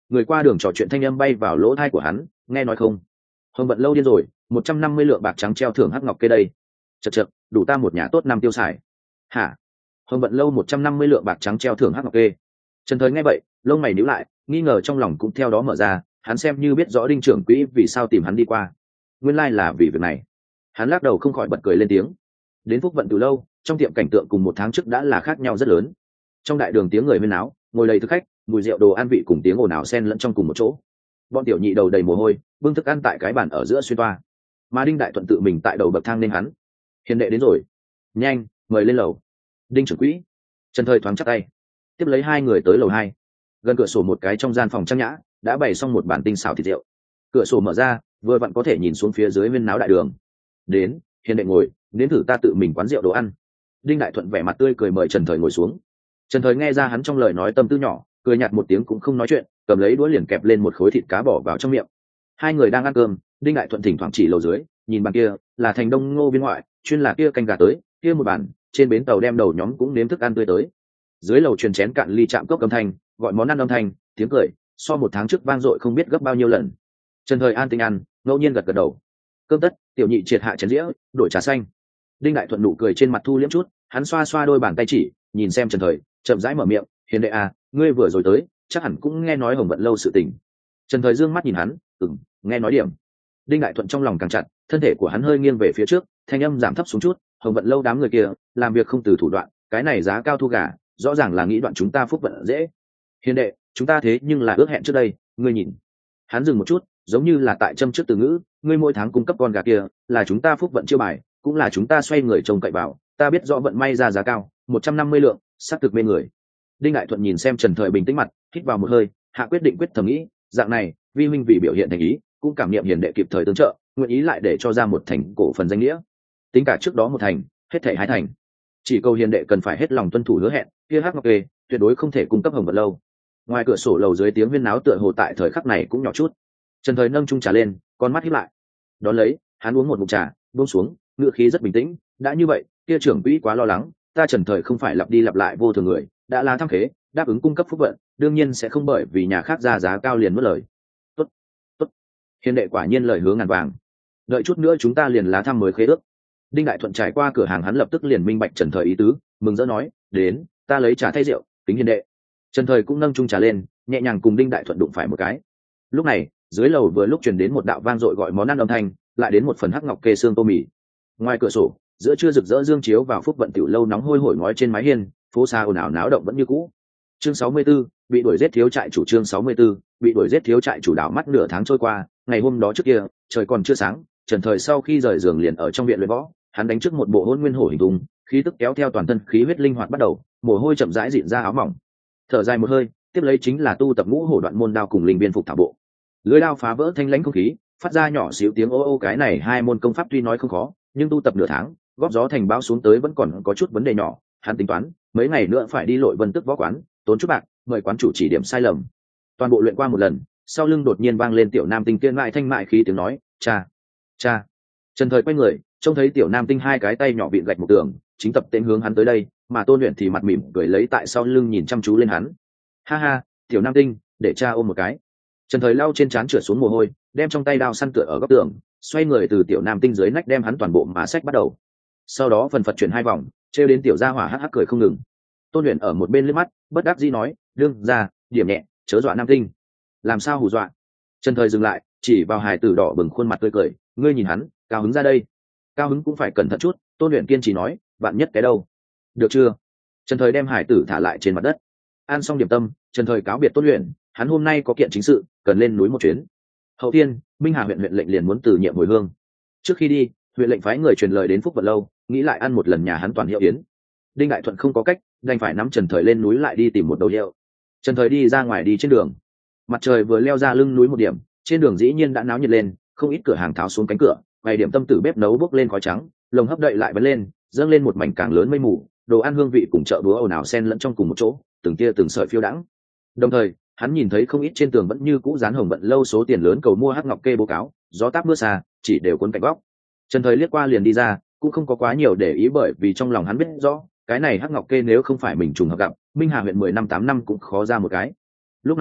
người qua đường trò chuyện thanh âm bay vào lỗ thai của hắn, nghe nói không, hồng vận lâu điên rồi, một trăm năm mươi lượng bạc trắng treo thưởng hắc ngọc kê đây. Chật chật, đủ ta một nhà tốt năm tiêu xài. Hả? Hồng vận lâu một trăm năm mươi lượng bạc trắng treo thưởng hắc ngọc kê. Trần Thời nghe vậy, lông mày nhíu lại, nghi ngờ trong lòng cũng theo đó mở ra, hắn xem như biết rõ đinh trưởng quỹ vì sao tìm hắn đi qua, nguyên lai là vì việc này. Hắn lắc đầu không khỏi bật cười lên tiếng. Đến phúc vận từ lâu, trong tiệm cảnh tượng cùng một tháng trước đã là khác nhau rất lớn. Trong đại đường tiếng người huyên náo, ngồi đầy thực khách, mùi rượu đồ ăn vị cùng tiếng ồn ào xen lẫn trong cùng một chỗ. Bọn tiểu nhị đầu đầy mồ hôi, bưng thức ăn tại cái bàn ở giữa xuyên toa, mà đinh đại thuận tự mình tại đầu bậc thang nên hắn. Hiền đệ đến rồi, nhanh mời lên lầu. Đinh trưởng quỹ. Trần Thời thoáng chắc tay, tiếp lấy hai người tới lầu hai. Gần cửa sổ một cái trong gian phòng trang nhã đã bày xong một bàn tinh xào thịt rượu. Cửa sổ mở ra, vừa vặn có thể nhìn xuống phía dưới huyên náo đại đường. Đến, hiền đệ ngồi, nếm thử ta tự mình quán rượu đồ ăn. Đinh đại thuận vẻ mặt tươi cười mời Trần Thời ngồi xuống. Trần Thời nghe ra hắn trong lời nói tâm tư nhỏ, cười nhạt một tiếng cũng không nói chuyện, cầm lấy đũa liền kẹp lên một khối thịt cá bỏ vào trong miệng. Hai người đang ăn cơm, Đinh đại thuận thỉnh thoảng chỉ lầu dưới, nhìn bàn kia là thành đông ngô viên ngoại, chuyên là kia canh gà tới, kia một bàn trên bến tàu đem đầu nhóm cũng nếm thức ăn tươi tới. Dưới lầu truyền chén cạn ly chạm cốc âm thanh, gọi món ăn âm thanh, tiếng cười so một tháng trước vang dội không biết gấp bao nhiêu lần. Trần Thời an tinh ăn, ngẫu nhiên gật gật đầu. Cơm tất, tiểu nhị triệt hạ chén dĩa, đổi trà xanh. Đinh đại thuận nụ cười trên mặt thu liễm chút, hắn xoa xoa đôi bàn tay chỉ, nhìn xem Trần Thời, chậm rãi mở miệng, hiền đệ à, ngươi vừa rồi tới, chắc hẳn cũng nghe nói hồng vận lâu sự tình. Trần Thời dương mắt nhìn hắn, ừm, nghe nói điểm. Đinh đại thuận trong lòng càng chặt, thân thể của hắn hơi nghiêng về phía trước, thanh âm giảm thấp xuống chút, hồng vận lâu đám người kia làm việc không từ thủ đoạn, cái này giá cao thu gà, rõ ràng là nghĩ đoạn chúng ta phúc vận dễ. Hiền đệ, chúng ta thế nhưng là ước hẹn trước đây, ngươi nhìn. Hắn dừng một chút, giống như là tại châm trước từ ngữ, ngươi mỗi tháng cung cấp con gà kia, là chúng ta phúc vận chiêu bài, cũng là chúng ta xoay người trông cậy vào, ta biết rõ vận may ra giá cao, một trăm năm mươi lượng, xác thực mê người. Đinh đại thuận nhìn xem Trần Thời bình tĩnh mặt, hít vào một hơi, hạ quyết định quyết thầm nghĩ, dạng này, vi huynh vì biểu hiện thành ý, cũng cảm nghiệm hiền đệ kịp thời tương trợ, nguyện ý lại để cho ra một thành cổ phần danh nghĩa. Tính cả trước đó một thành, hết thảy hai thành. Chỉ cầu hiền đệ cần phải hết lòng tuân thủ hứa hẹn, kia hắc ngọc kê tuyệt đối không thể cung cấp hồng vận lâu. Ngoài cửa sổ lầu dưới tiếng huyên náo tựa hồ tại thời khắc này cũng nhỏ chút. Trần Thời nâng chung trà lên, con mắt híp lại. Đón lấy, hắn uống một ngụm trà, buông xuống, ngựa khí rất bình tĩnh, đã như vậy, kia trưởng quỹ quá lo lắng, ta Trần Thời không phải lặp đi lặp lại vô thường người, đã là tham khế, đáp ứng cung cấp phúc vận, đương nhiên sẽ không bởi vì nhà khác ra giá cao liền mất lời. Tốt, tốt. Hiền đệ quả nhiên lời hứa ngàn vàng. Đợi chút nữa chúng ta liền lá thăm mới khế ước. Đinh đại thuận trải qua cửa hàng hắn lập tức liền minh bạch Trần Thời ý tứ, mừng rỡ nói, đến, ta lấy trà thay rượu, kính hiền đệ. Trần Thời cũng nâng chung trà lên, nhẹ nhàng cùng Đinh đại thuận đụng phải một cái. Lúc này, dưới lầu vừa lúc truyền đến một đạo vang dội gọi món ăn âm thanh, lại đến một phần hắc ngọc kê xương tô mì. Ngoài cửa sổ, giữa trưa rực rỡ dương chiếu vào phúc vận tiểu lâu nóng hôi hổi ngói trên mái hiên, phố xa ồn ào náo động vẫn như cũ. Chương sáu mươi 64, bị đuổi giết thiếu trại chủ. Chương sáu mươi 64, bị đuổi giết thiếu trại chủ. Đảo mắt nửa tháng trôi qua, ngày hôm đó trước kia, trời còn chưa sáng, Trần Thời sau khi rời giường liền ở trong viện luyện võ, hắn đánh trước một bộ hôn nguyên hổ hình thùng, khí tức kéo theo toàn thân, khí huyết linh hoạt bắt đầu, mồ hôi chậm rãi dịn ra áo mỏng. Thở dài một hơi, tiếp lấy chính là tu tập ngũ hổ đoạn môn đao cùng linh biên phục thảo bộ. Lưỡi đao phá vỡ thanh lãnh không khí, phát ra nhỏ xíu tiếng ô ô. Cái này hai môn công pháp tuy nói không khó, nhưng tu tập nửa tháng, góp gió thành bão xuống tới vẫn còn có chút vấn đề nhỏ. Hắn tính toán mấy ngày nữa phải đi Lội Vân Tức võ quán, tốn chút bạc mời quán chủ chỉ điểm sai lầm. Toàn bộ luyện qua một lần, sau lưng đột nhiên vang lên tiểu nam tinh tiên mại thanh mại khí tiếng nói, cha cha. Trần Thời quay người, trông thấy tiểu nam tinh hai cái tay nhỏ vịn gạch một tường, chính tập tên hướng hắn tới đây, mà Tôn Luyện thì mặt mỉm cười lấy tại sau lưng nhìn chăm chú lên hắn. Ha ha, tiểu nam tinh, để cha ôm một cái. Trần Thời lau trên trán trượt xuống mồ hôi, đem trong tay đao săn tựa ở góc tường, xoay người từ tiểu nam tinh dưới nách đem hắn toàn bộ mà sách bắt đầu. Sau đó phần phật chuyển hai vòng, trêu đến tiểu gia hỏa hắc hắc cười không ngừng. Tôn Luyện ở một bên liếc mắt, bất đắc dĩ nói, đương ra, điểm nhẹ, chớ dọa nam tinh. Làm sao hù dọa? Trần Thời dừng lại, chỉ vào hài tử đỏ bừng khuôn mặt tươi cười, ngươi nhìn hắn, cao hứng ra đây. Cao hứng cũng phải cẩn thận chút, Tôn Luyện kiên trì nói, vạn nhất cái đâu. Được chưa? Trần Thời đem hải tử thả lại trên mặt đất. Ăn xong điểm tâm, Trần Thời cáo biệt Tôn Luyện, hắn hôm nay có kiện chính sự, cần lên núi một chuyến. Hậu thiên, Minh Hà huyện huyện lệnh liền muốn từ nhiệm hồi hương. Trước khi đi, huyện lệnh phái người truyền lời đến Phúc Vận lâu, nghĩ lại ăn một lần nhà hắn toàn hiệu yến. Đinh Đại Thuận không có cách, đành phải nắm Trần Thời lên núi lại đi tìm một đầu hiệu. Trần Thời đi ra ngoài đi trên đường, mặt trời vừa leo ra lưng núi một điểm, trên đường dĩ nhiên đã náo nhiệt lên, không ít cửa hàng tháo xuống cánh cửa, bày điểm tâm tử bếp nấu bốc lên khói trắng, lồng hấp đậy lại vấn lên, dâng lên một mảnh càng lớn mây mù, đồ ăn hương vị cùng chợ búa ồn ào xen lẫn trong cùng một chỗ, từng tia từng sợi phiêu đãng. Đồng thời, hắn nhìn thấy không ít trên tường vẫn như cũ dán Hồng Vận lâu số tiền lớn cầu mua hắc ngọc kê bố cáo, gió táp mưa xa, chỉ đều cuốn cạnh góc. Trần Thời liếc qua liền đi ra, cũng không có quá nhiều để ý, bởi vì trong lòng hắn biết rõ, cái này hắc ngọc kê nếu không phải mình trùng hợp gặp, Minh Hà huyện mười năm tám năm cũng khó ra một cái. Lúc này,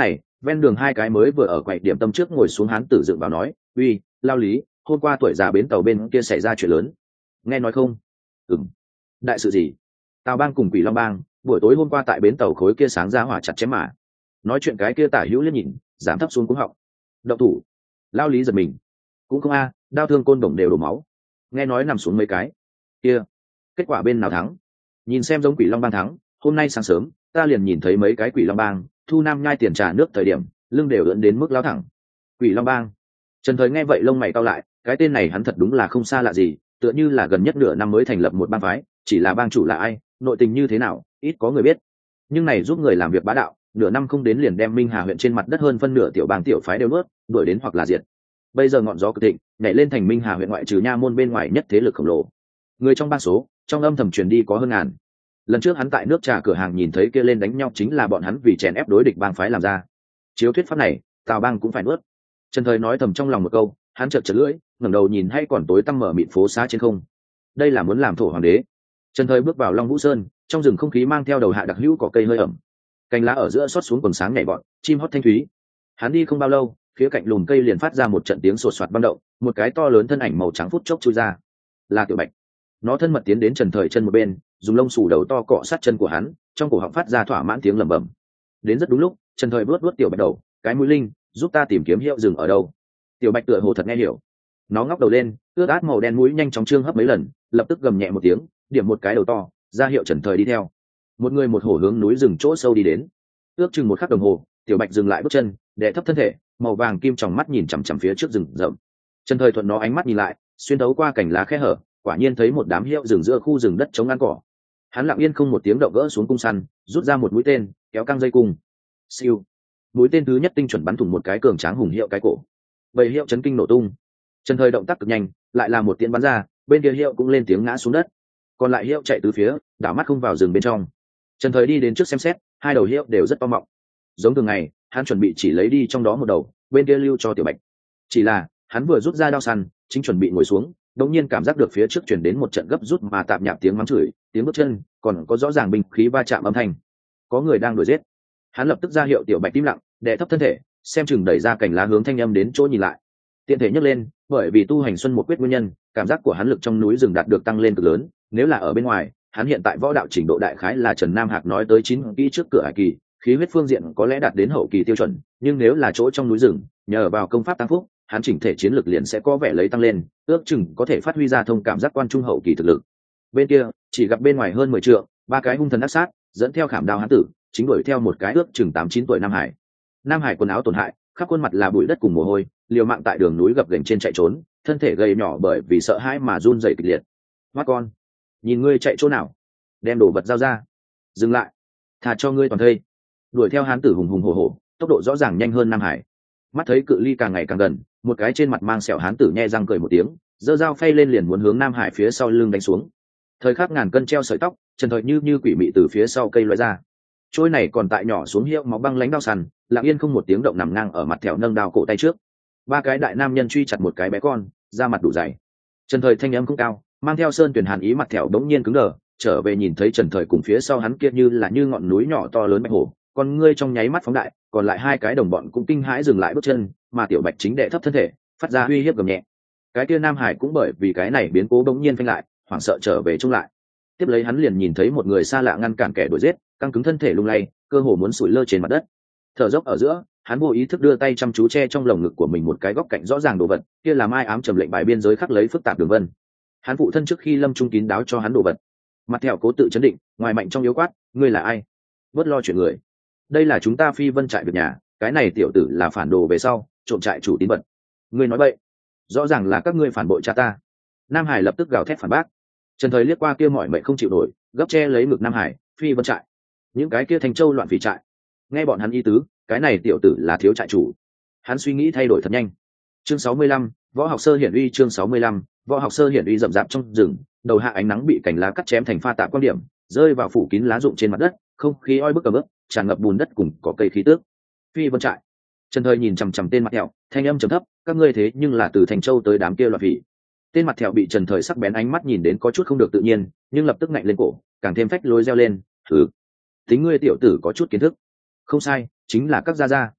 Ven đường hai cái mới vừa ở quầy điểm tâm trước ngồi xuống hán tử dựng vào nói, uy, lao lý, hôm qua tuổi già bến tàu bên kia xảy ra chuyện lớn, nghe nói không? Ừm. Đại sự gì? Tào Bang cùng Quỷ Long Bang buổi tối hôm qua tại bến tàu khối kia sáng ra hỏa chặt chém mà. Nói chuyện cái kia tả hữu liếc nhìn, giảm thấp xuống cũng họng. Động thủ. Lao lý giật mình. Cũng không a, đao thương côn đồng đều đổ máu. Nghe nói nằm xuống mấy cái. Kia, kết quả bên nào thắng? Nhìn xem giống Quỷ Long Bang thắng, hôm nay sáng sớm, ta liền nhìn thấy mấy cái Quỷ Long Bang thu nam nhai tiền trả nước thời điểm, lưng đều ưỡn đến mức lao thẳng. Quỷ Long Bang. Trần Thời nghe vậy lông mày cau lại, cái tên này hắn thật đúng là không xa lạ gì, tựa như là gần nhất nửa năm mới thành lập một bang phái, chỉ là bang chủ là ai, nội tình như thế nào, ít có người biết. Nhưng này giúp người làm việc bá đạo, nửa năm không đến liền đem Minh Hà huyện trên mặt đất hơn phân nửa tiểu bang tiểu phái đều nuốt, đuổi đến hoặc là diệt. Bây giờ ngọn gió cực thịnh, nhảy lên thành Minh Hà huyện ngoại trừ nha môn bên ngoài nhất thế lực khổng lồ. Người trong bang số, trong âm thầm truyền đi có hơn ngàn. Lần trước hắn tại nước trà cửa hàng nhìn thấy kia lên đánh nhau chính là bọn hắn vì chèn ép đối địch bang phái làm ra. Chiếu thuyết pháp này, Tào Bang cũng phải nuốt. Trần Thời nói thầm trong lòng một câu, hắn chợt chợt lưỡi, ngẩng đầu nhìn hay còn tối tăm mở mịt phố xá trên không. Đây là muốn làm thổ hoàng đế. Trần Thời bước vào Long Vũ Sơn, trong rừng không khí mang theo đầu hạ đặc hữu cỏ cây hơi ẩm, cành lá ở giữa xót xuống quần sáng nhảy bọn, chim hót thanh thúy. Hắn đi không bao lâu, phía cạnh lùm cây liền phát ra một trận tiếng sột soạt băng động, một cái to lớn thân ảnh màu trắng phút chốc chui ra. Là Tiểu Bạch. Nó thân mật tiến đến Trần Thời chân một bên, dùng lông xù đầu to cọ sát chân của hắn, trong cổ họng phát ra thỏa mãn tiếng lẩm bẩm. Đến rất đúng lúc, Trần Thời vuốt vuốt Tiểu Bạch đầu, cái mũi linh, giúp ta tìm kiếm hiệu rừng ở đâu. Tiểu Bạch tựa hồ thật nghe hiểu, nó ngóc đầu lên, ướt át màu đen mũi nhanh chóng trương hấp mấy lần, lập tức gầm nhẹ một tiếng, điểm một cái đầu to, ra hiệu Trần Thời đi theo. Một người một hổ hướng núi rừng chỗ sâu đi đến. Ước chừng một khắc đồng hồ, Tiểu Bạch dừng lại bước chân, đè thấp thân thể, màu vàng kim tròng mắt nhìn chằm chằm phía trước rừng rậm. Trần Thời thuận nó ánh mắt nhìn lại, xuyên thấu qua cành lá khe hở, quả nhiên thấy một đám hiệu rừng giữa khu rừng đất chống ăn cỏ. Hắn lặng yên không một tiếng động gỡ xuống cung săn, rút ra một mũi tên, kéo căng dây cung. Siêu. Mũi tên thứ nhất tinh chuẩn bắn thủng một cái cường tráng hùng hiệu cái cổ. Bầy hiệu chấn kinh nổ tung. Trần Thời động tác cực nhanh, lại là một tiễn bắn ra, bên kia hiệu cũng lên tiếng ngã xuống đất. Còn lại hiệu chạy từ phía, đảo mắt không vào rừng bên trong. Trần Thời đi đến trước xem xét, hai đầu hiệu đều rất to mọng. Giống thường ngày, hắn chuẩn bị chỉ lấy đi trong đó một đầu, bên kia lưu cho Tiểu Bạch. Chỉ là, hắn vừa rút ra đao săn, chính chuẩn bị ngồi xuống, đột nhiên cảm giác được phía trước truyền đến một trận gấp rút mà tạp nhạp tiếng mắng chửi, tiếng bước chân, còn có rõ ràng binh khí va chạm âm thanh. Có người đang đuổi giết. Hắn lập tức ra hiệu Tiểu Bạch im lặng, đè thấp thân thể, xem chừng đẩy ra cành lá hướng thanh âm đến chỗ nhìn lại. Tiện thể nhấc lên, bởi vì tu hành xuân một quyết nguyên nhân, cảm giác của hắn lực trong núi rừng đạt được tăng lên cực lớn, nếu là ở bên ngoài, hắn hiện tại võ đạo trình độ đại khái là Trần Nam Hạc nói tới chín kỹ trước cửa hải kỳ, khí huyết phương diện có lẽ đạt đến hậu kỳ tiêu chuẩn, nhưng nếu là chỗ trong núi rừng, nhờ vào công pháp tăng phúc, hắn chỉnh thể chiến lực liền sẽ có vẻ lấy tăng lên, ước chừng có thể phát huy ra thông cảm giác quan trung hậu kỳ thực lực. Bên kia, chỉ gặp bên ngoài hơn mười trượng, ba cái hung thần ác sát, dẫn theo khảm đao hán tử, chính đuổi theo một cái ước chừng tám chín tuổi Nam Hải. Nam Hải quần áo tổn hại, khắp khuôn mặt là bụi đất cùng mồ hôi, liều mạng tại đường núi gập ghềnh trên chạy trốn, thân thể gầy nhỏ bởi vì sợ hãi mà run rẩy kịch liệt. "Mắt con, nhìn ngươi chạy chỗ nào? Đem đồ vật giao ra." "Dừng lại, thà cho ngươi toàn thây." Đuổi theo hán tử hùng hùng hổ hổ, tốc độ rõ ràng nhanh hơn Nam Hải. Mắt thấy cự ly càng ngày càng gần, một cái trên mặt mang sẹo hán tử nhe răng cười một tiếng, giơ dao phay lên liền muốn hướng Nam Hải phía sau lưng đánh xuống. Thời khắc ngàn cân treo sợi tóc, Trần Thời như như quỷ mị từ phía sau cây lóe ra. Trôi này còn tại nhỏ xuống hiệu máu băng lãnh đao săn, lặng yên không một tiếng động nằm ngang ở mặt thẹo nâng đao cổ tay trước. Ba cái đại nam nhân truy chặt một cái bé con, da mặt đủ dày. Trần Thời thanh âm cũng cao, mang theo sơn tuyển hàn ý, mặt thẹo đống nhiên cứng đờ, trở về nhìn thấy Trần Thời cùng phía sau hắn kia như là như ngọn núi nhỏ to lớn bạch hổ, con ngươi trong nháy mắt phóng đại, còn lại hai cái đồng bọn cũng kinh hãi dừng lại bước chân, mà Tiểu Bạch chính đệ thấp thân thể, phát ra uy hiếp gầm nhẹ. Cái kia Nam Hải cũng bởi vì cái này biến cố đống nhiên phanh lại, hoảng sợ trở về chung lại. Tiếp lấy hắn liền nhìn thấy một người xa lạ ngăn cản kẻ đuổi giết, căng cứng thân thể lung lay, cơ hồ muốn sủi lơ trên mặt đất. Thở dốc ở giữa, hắn vô ý thức đưa tay chăm chú che trong lồng ngực của mình một cái góc cạnh rõ ràng đồ vật, kia là mai ám trầm lệnh bài biên giới khắc lấy phức tạp đường vân. Hắn phụ thân trước khi lâm trung kín đáo cho hắn đồ vật. Mặt thẹo cố tự chấn định, ngoài mạnh trong yếu quát, ngươi là ai? Bớt lo chuyện người. Đây là chúng ta Phi Vân trại việc nhà, cái này tiểu tử là phản đồ về sau, trộm trại chủ tín vật. Ngươi nói bậy, rõ ràng là các ngươi phản bội cha ta. Nam Hải lập tức gào thét phản bác. Trần Thời liếc qua kia mọi mệnh không chịu nổi, gấp che lấy ngực Nam Hải, Phi Vân trại, những cái kia thành châu loạn phỉ trại. Nghe bọn hắn ý tứ, cái này tiểu tử là thiếu trại chủ. Hắn suy nghĩ thay đổi thật nhanh. Chương sáu mươi lăm, võ học sơ hiển uy. Chương sáu mươi lăm, võ học sơ hiển uy. Rậm rạp trong rừng, đầu hạ ánh nắng bị cành lá cắt chém thành pha tạp quan điểm, rơi vào phủ kín lá rụng trên mặt đất, không khí oi bức ẩm ướt, tràn ngập bùn đất cùng có cây khí tước. Phi Vân trại. Trần Thời nhìn chằm chằm tên mặt thẹo, thanh âm trầm thấp, các ngươi thế nhưng là từ thành châu tới đám kia loạn phỉ. Tên mặt thẹo bị Trần Thời sắc bén ánh mắt nhìn đến có chút không được tự nhiên, nhưng lập tức ngạnh lên cổ, càng thêm phách lối reo lên, thử. Tính ngươi tiểu tử có chút kiến thức. Không sai, chính là các gia gia.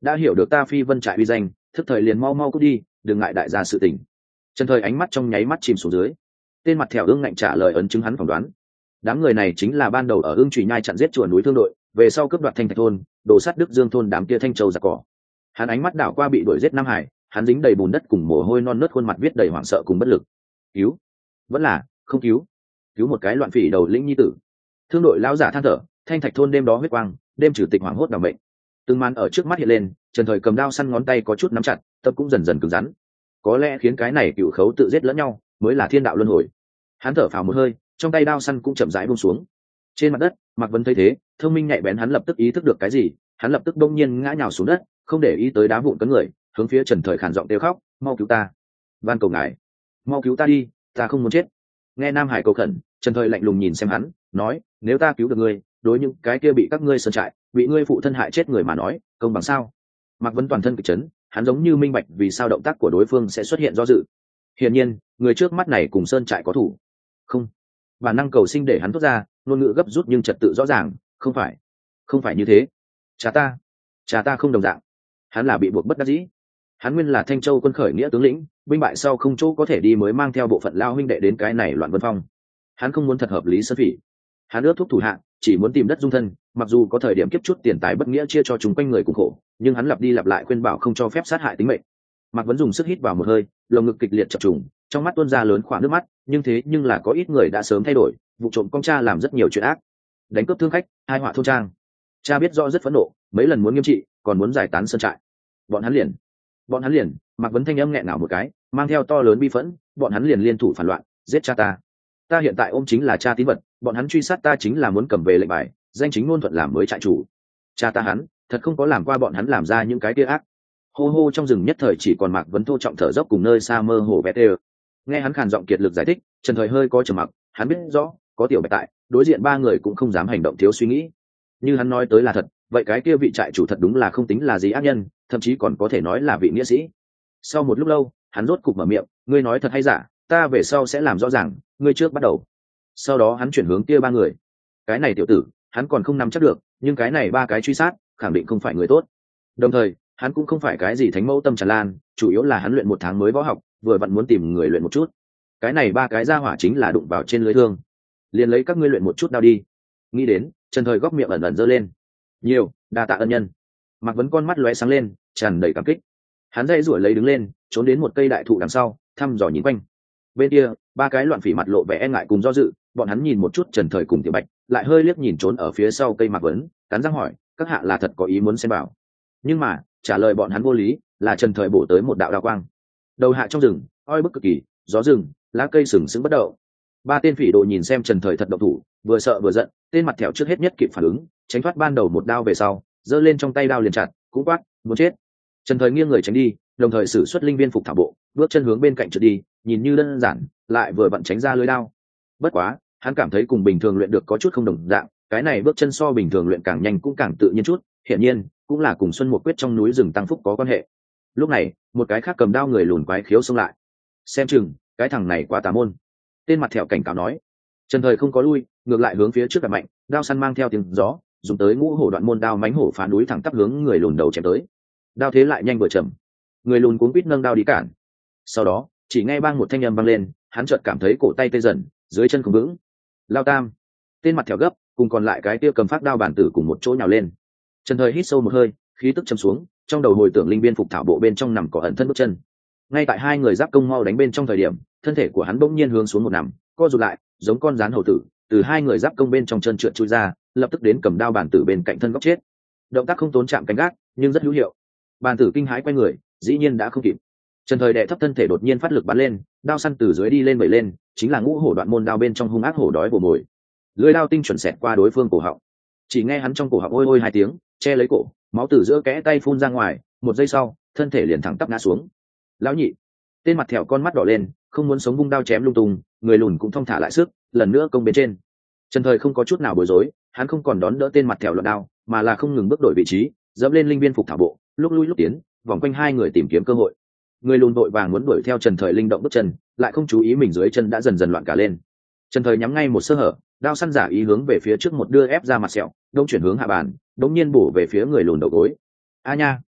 đã hiểu được ta phi vân trại uy danh, thức thời liền mau mau cút đi, đừng ngại đại gia sự tình. Trần Thời ánh mắt trong nháy mắt chìm xuống dưới. Tên mặt thẹo ương ngạnh trả lời ấn chứng hắn phỏng đoán. Đám người này chính là ban đầu ở ương trụy nhai chặn giết chùa núi thương đội, về sau cướp đoạt thanh thạch thôn, đổ sát đức dương thôn đám kia thanh châu giặc cỏ. Hắn ánh mắt đảo qua bị đuổi giết Nam Hải, hắn dính đầy bùn đất cùng mồ hôi non nớt, khuôn mặt viết đầy hoảng sợ cùng bất lực. Cứu? Vẫn là không cứu? Cứu một cái loạn phỉ đầu lĩnh nhi tử. Thương đội lão giả than thở, thanh thạch thôn đêm đó huyết quang, đêm chủ tịch hoảng hốt đảm bệnh. Từng màn ở trước mắt hiện lên, Trần Thời cầm đao săn ngón tay có chút nắm chặt, tâm cũng dần dần cứng rắn. Có lẽ khiến cái này cựu khấu tự giết lẫn nhau mới là thiên đạo luân hồi. Hắn thở phào một hơi, trong tay đao săn cũng chậm rãi buông xuống. Trên mặt đất, Mạc Vân thấy thế, thông minh nhạy bén, hắn lập tức ý thức được cái gì, hắn lập tức đông nhiên ngã nhào xuống đất, không để ý tới đá vụn cấn người, hướng phía Trần Thời khàn giọng kêu khóc, mau cứu ta, van cầu ngài, mau cứu ta đi, ta không muốn chết. Nghe Nam Hải cầu khẩn, Trần Thời lạnh lùng nhìn xem hắn, nói, nếu ta cứu được ngươi, đối những cái kia bị các ngươi sơn trại, bị ngươi phụ thân hại chết người mà nói, công bằng sao? Mạc Vân toàn thân kịch chấn, hắn giống như minh bạch vì sao động tác của đối phương sẽ xuất hiện do dự. Hiển nhiên, người trước mắt này cùng sơn trại có thủ. Không, bản năng cầu sinh để hắn thốt ra, ngôn ngữ gấp rút nhưng trật tự rõ ràng, không phải, không phải như thế. Cha ta, cha ta không đồng dạng. Hắn là bị buộc bất đắc dĩ. Hắn nguyên là Thanh Châu quân khởi nghĩa tướng lĩnh, binh bại sau không chỗ có thể đi mới mang theo bộ phận lao huynh đệ đến cái này loạn vân phong. Hắn không muốn thật hợp lý sơn phỉ. Hắn ước thúc thủ hạ, chỉ muốn tìm đất dung thân, mặc dù có thời điểm kiếp chút tiền tài bất nghĩa chia cho chúng quanh người cùng khổ, nhưng hắn lặp đi lặp lại khuyên bảo không cho phép sát hại tính mệnh. Mạc Vấn dùng sức hít vào một hơi, lồng ngực kịch liệt chập trùng, trong mắt tuôn ra lớn khoảng nước mắt, nhưng thế nhưng là có ít người đã sớm thay đổi, vụ trộm con cha làm rất nhiều chuyện ác, đánh cướp thương khách, hai họa thôn trang. Cha biết rõ rất phẫn nộ, mấy lần muốn nghiêm trị, còn muốn giải tán sơn trại. Bọn hắn liền, bọn hắn liền, Mạc Vấn thanh âm nghẹn ngào một cái, mang theo to lớn bi phẫn, bọn hắn liền liên thủ phản loạn, giết cha ta. Ta hiện tại ôm chính là cha tín vật, bọn hắn truy sát ta chính là muốn cầm về lệnh bài, danh chính ngôn thuận làm mới trại chủ. Cha ta hắn, thật không có làm qua bọn hắn làm ra những cái kia ác. Hô hô trong rừng nhất thời chỉ còn Mạc Vấn thô trọng thở dốc cùng nơi xa mơ hồ vét đều. Nghe hắn khàn giọng kiệt lực giải thích, Trần Thời hơi có trầm mặc, hắn biết rõ, có tiểu bạch tại, đối diện ba người cũng không dám hành động thiếu suy nghĩ. Như hắn nói tới là thật, vậy cái kia vị trại chủ thật đúng là không tính là gì ác nhân, thậm chí còn có thể nói là vị nghĩa sĩ. Sau một lúc lâu, hắn rốt cục mở miệng, ngươi nói thật hay giả, ta về sau sẽ làm rõ ràng, ngươi trước bắt đầu. Sau đó hắn chuyển hướng kia ba người. Cái này tiểu tử, hắn còn không nắm chắc được, nhưng cái này ba cái truy sát, khẳng định không phải người tốt. Đồng thời, hắn cũng không phải cái gì thánh mẫu tâm tràn lan, chủ yếu là hắn luyện một tháng mới võ học, vừa vặn muốn tìm người luyện một chút. Cái này ba cái ra hỏa chính là đụng vào trên lưới thương, liền lấy các ngươi luyện một chút đao đi. Nghĩ đến, Trần Thời góc miệng ẩn ẩn giơ lên. Nhiều, đa tạ ân nhân. Mạc Vấn con mắt lóe sáng lên, tràn đầy cảm kích. Hắn dây rủi lấy đứng lên, trốn đến một cây đại thụ đằng sau, thăm dò nhìn quanh. Bên kia, ba cái loạn phỉ mặt lộ vẻ e ngại cùng do dự, bọn hắn nhìn một chút Trần Thời cùng Tiểu Bạch, lại hơi liếc nhìn trốn ở phía sau cây Mạc Vấn, cắn răng hỏi, các hạ là thật có ý muốn xem bảo. Nhưng mà, trả lời bọn hắn vô lý, là Trần Thời bổ tới một đạo đao quang. Đầu hạ trong rừng, oi bức cực kỳ, gió rừng, lá cây sừng sững bất động. Ba tên phỉ đồ nhìn xem Trần Thời thật động thủ, vừa sợ vừa giận, tên mặt thẹo trước hết nhất kịp phản ứng, tránh thoát ban đầu một đao về sau, giơ lên trong tay đao liền chặt, cũng quát, muốn chết. Trần Thời nghiêng người tránh đi, đồng thời sử xuất linh viên phục thảo bộ, bước chân hướng bên cạnh trượt đi, nhìn như đơn giản, lại vừa vặn tránh ra lưới đao. Bất quá, hắn cảm thấy cùng bình thường luyện được có chút không đồng dạng, cái này bước chân so bình thường luyện càng nhanh cũng càng tự nhiên chút, hiển nhiên, cũng là cùng Xuân Mục quyết trong núi rừng tăng phúc có quan hệ. Lúc này, một cái khác cầm đao người lùn quái khiếu xông lại. Xem chừng, cái thằng này quá tà môn. Tên mặt thẹo cảnh cáo nói. Trần Thời không có lui, ngược lại hướng phía trước đặt mạnh, đao săn mang theo tiếng gió, dùng tới ngũ hổ đoạn môn đao mánh hổ phá núi thẳng tắp hướng người lùn đầu chém tới. Đao thế lại nhanh vừa chậm, người lùn cuống quýt nâng đao đi cản. Sau đó, chỉ nghe bang một thanh âm vang lên, hắn chợt cảm thấy cổ tay tê dần, dưới chân không vững. Lao tam, tên mặt thẹo gấp, cùng còn lại cái kia cầm phát đao bản tử cùng một chỗ nhào lên. Trần Thời hít sâu một hơi, khí tức châm xuống, trong đầu hồi tưởng linh viên phục thảo bộ bên trong nằm cỏ ẩn thân bước chân. Ngay tại hai người giáp công mau đánh bên trong thời điểm, thân thể của hắn bỗng nhiên hướng xuống một nằm, co rụt lại, giống con rắn hầu tử, từ hai người giáp công bên trong chân trượt chui ra, lập tức đến cầm đao bản tử bên cạnh thân góc chết. Động tác không tốn chạm cánh gác, nhưng rất hữu hiệu. Bản tử kinh hãi quay người, dĩ nhiên đã không kịp. Trần Thời đệ thấp thân thể đột nhiên phát lực bắn lên, đao săn từ dưới đi lên vẩy lên, chính là ngũ hổ đoạn môn đao bên trong hung ác hổ đói bổ mồi. Lưỡi đao tinh chuẩn xẹt qua đối phương cổ họng. Chỉ nghe hắn trong cổ họng ôi ôi hai tiếng, che lấy cổ, máu từ giữa kẽ tay phun ra ngoài, một giây sau, thân thể liền thẳng tắp ngã xuống. Lão nhị, tên mặt thẹo con mắt đỏ lên, không muốn sống vung đao chém lung tung, người lùn cũng thong thả lại sức, lần nữa công bên trên. Trần Thời không có chút nào bối rối, hắn không còn đón đỡ tên mặt thẹo luận đao, mà là không ngừng bước đổi vị trí, dẫm lên linh viên phục thảo bộ, lúc lui lúc tiến, vòng quanh hai người tìm kiếm cơ hội. Người lùn vội vàng muốn đuổi theo Trần Thời linh động bước chân, lại không chú ý mình dưới chân đã dần dần loạn cả lên. Trần Thời nhắm ngay một sơ hở, đao săn giả ý hướng về phía trước một đưa ép ra mặt sẹo, đông chuyển hướng hạ bàn, đống nhiên bổ về phía người lùn đầu gối. A nha!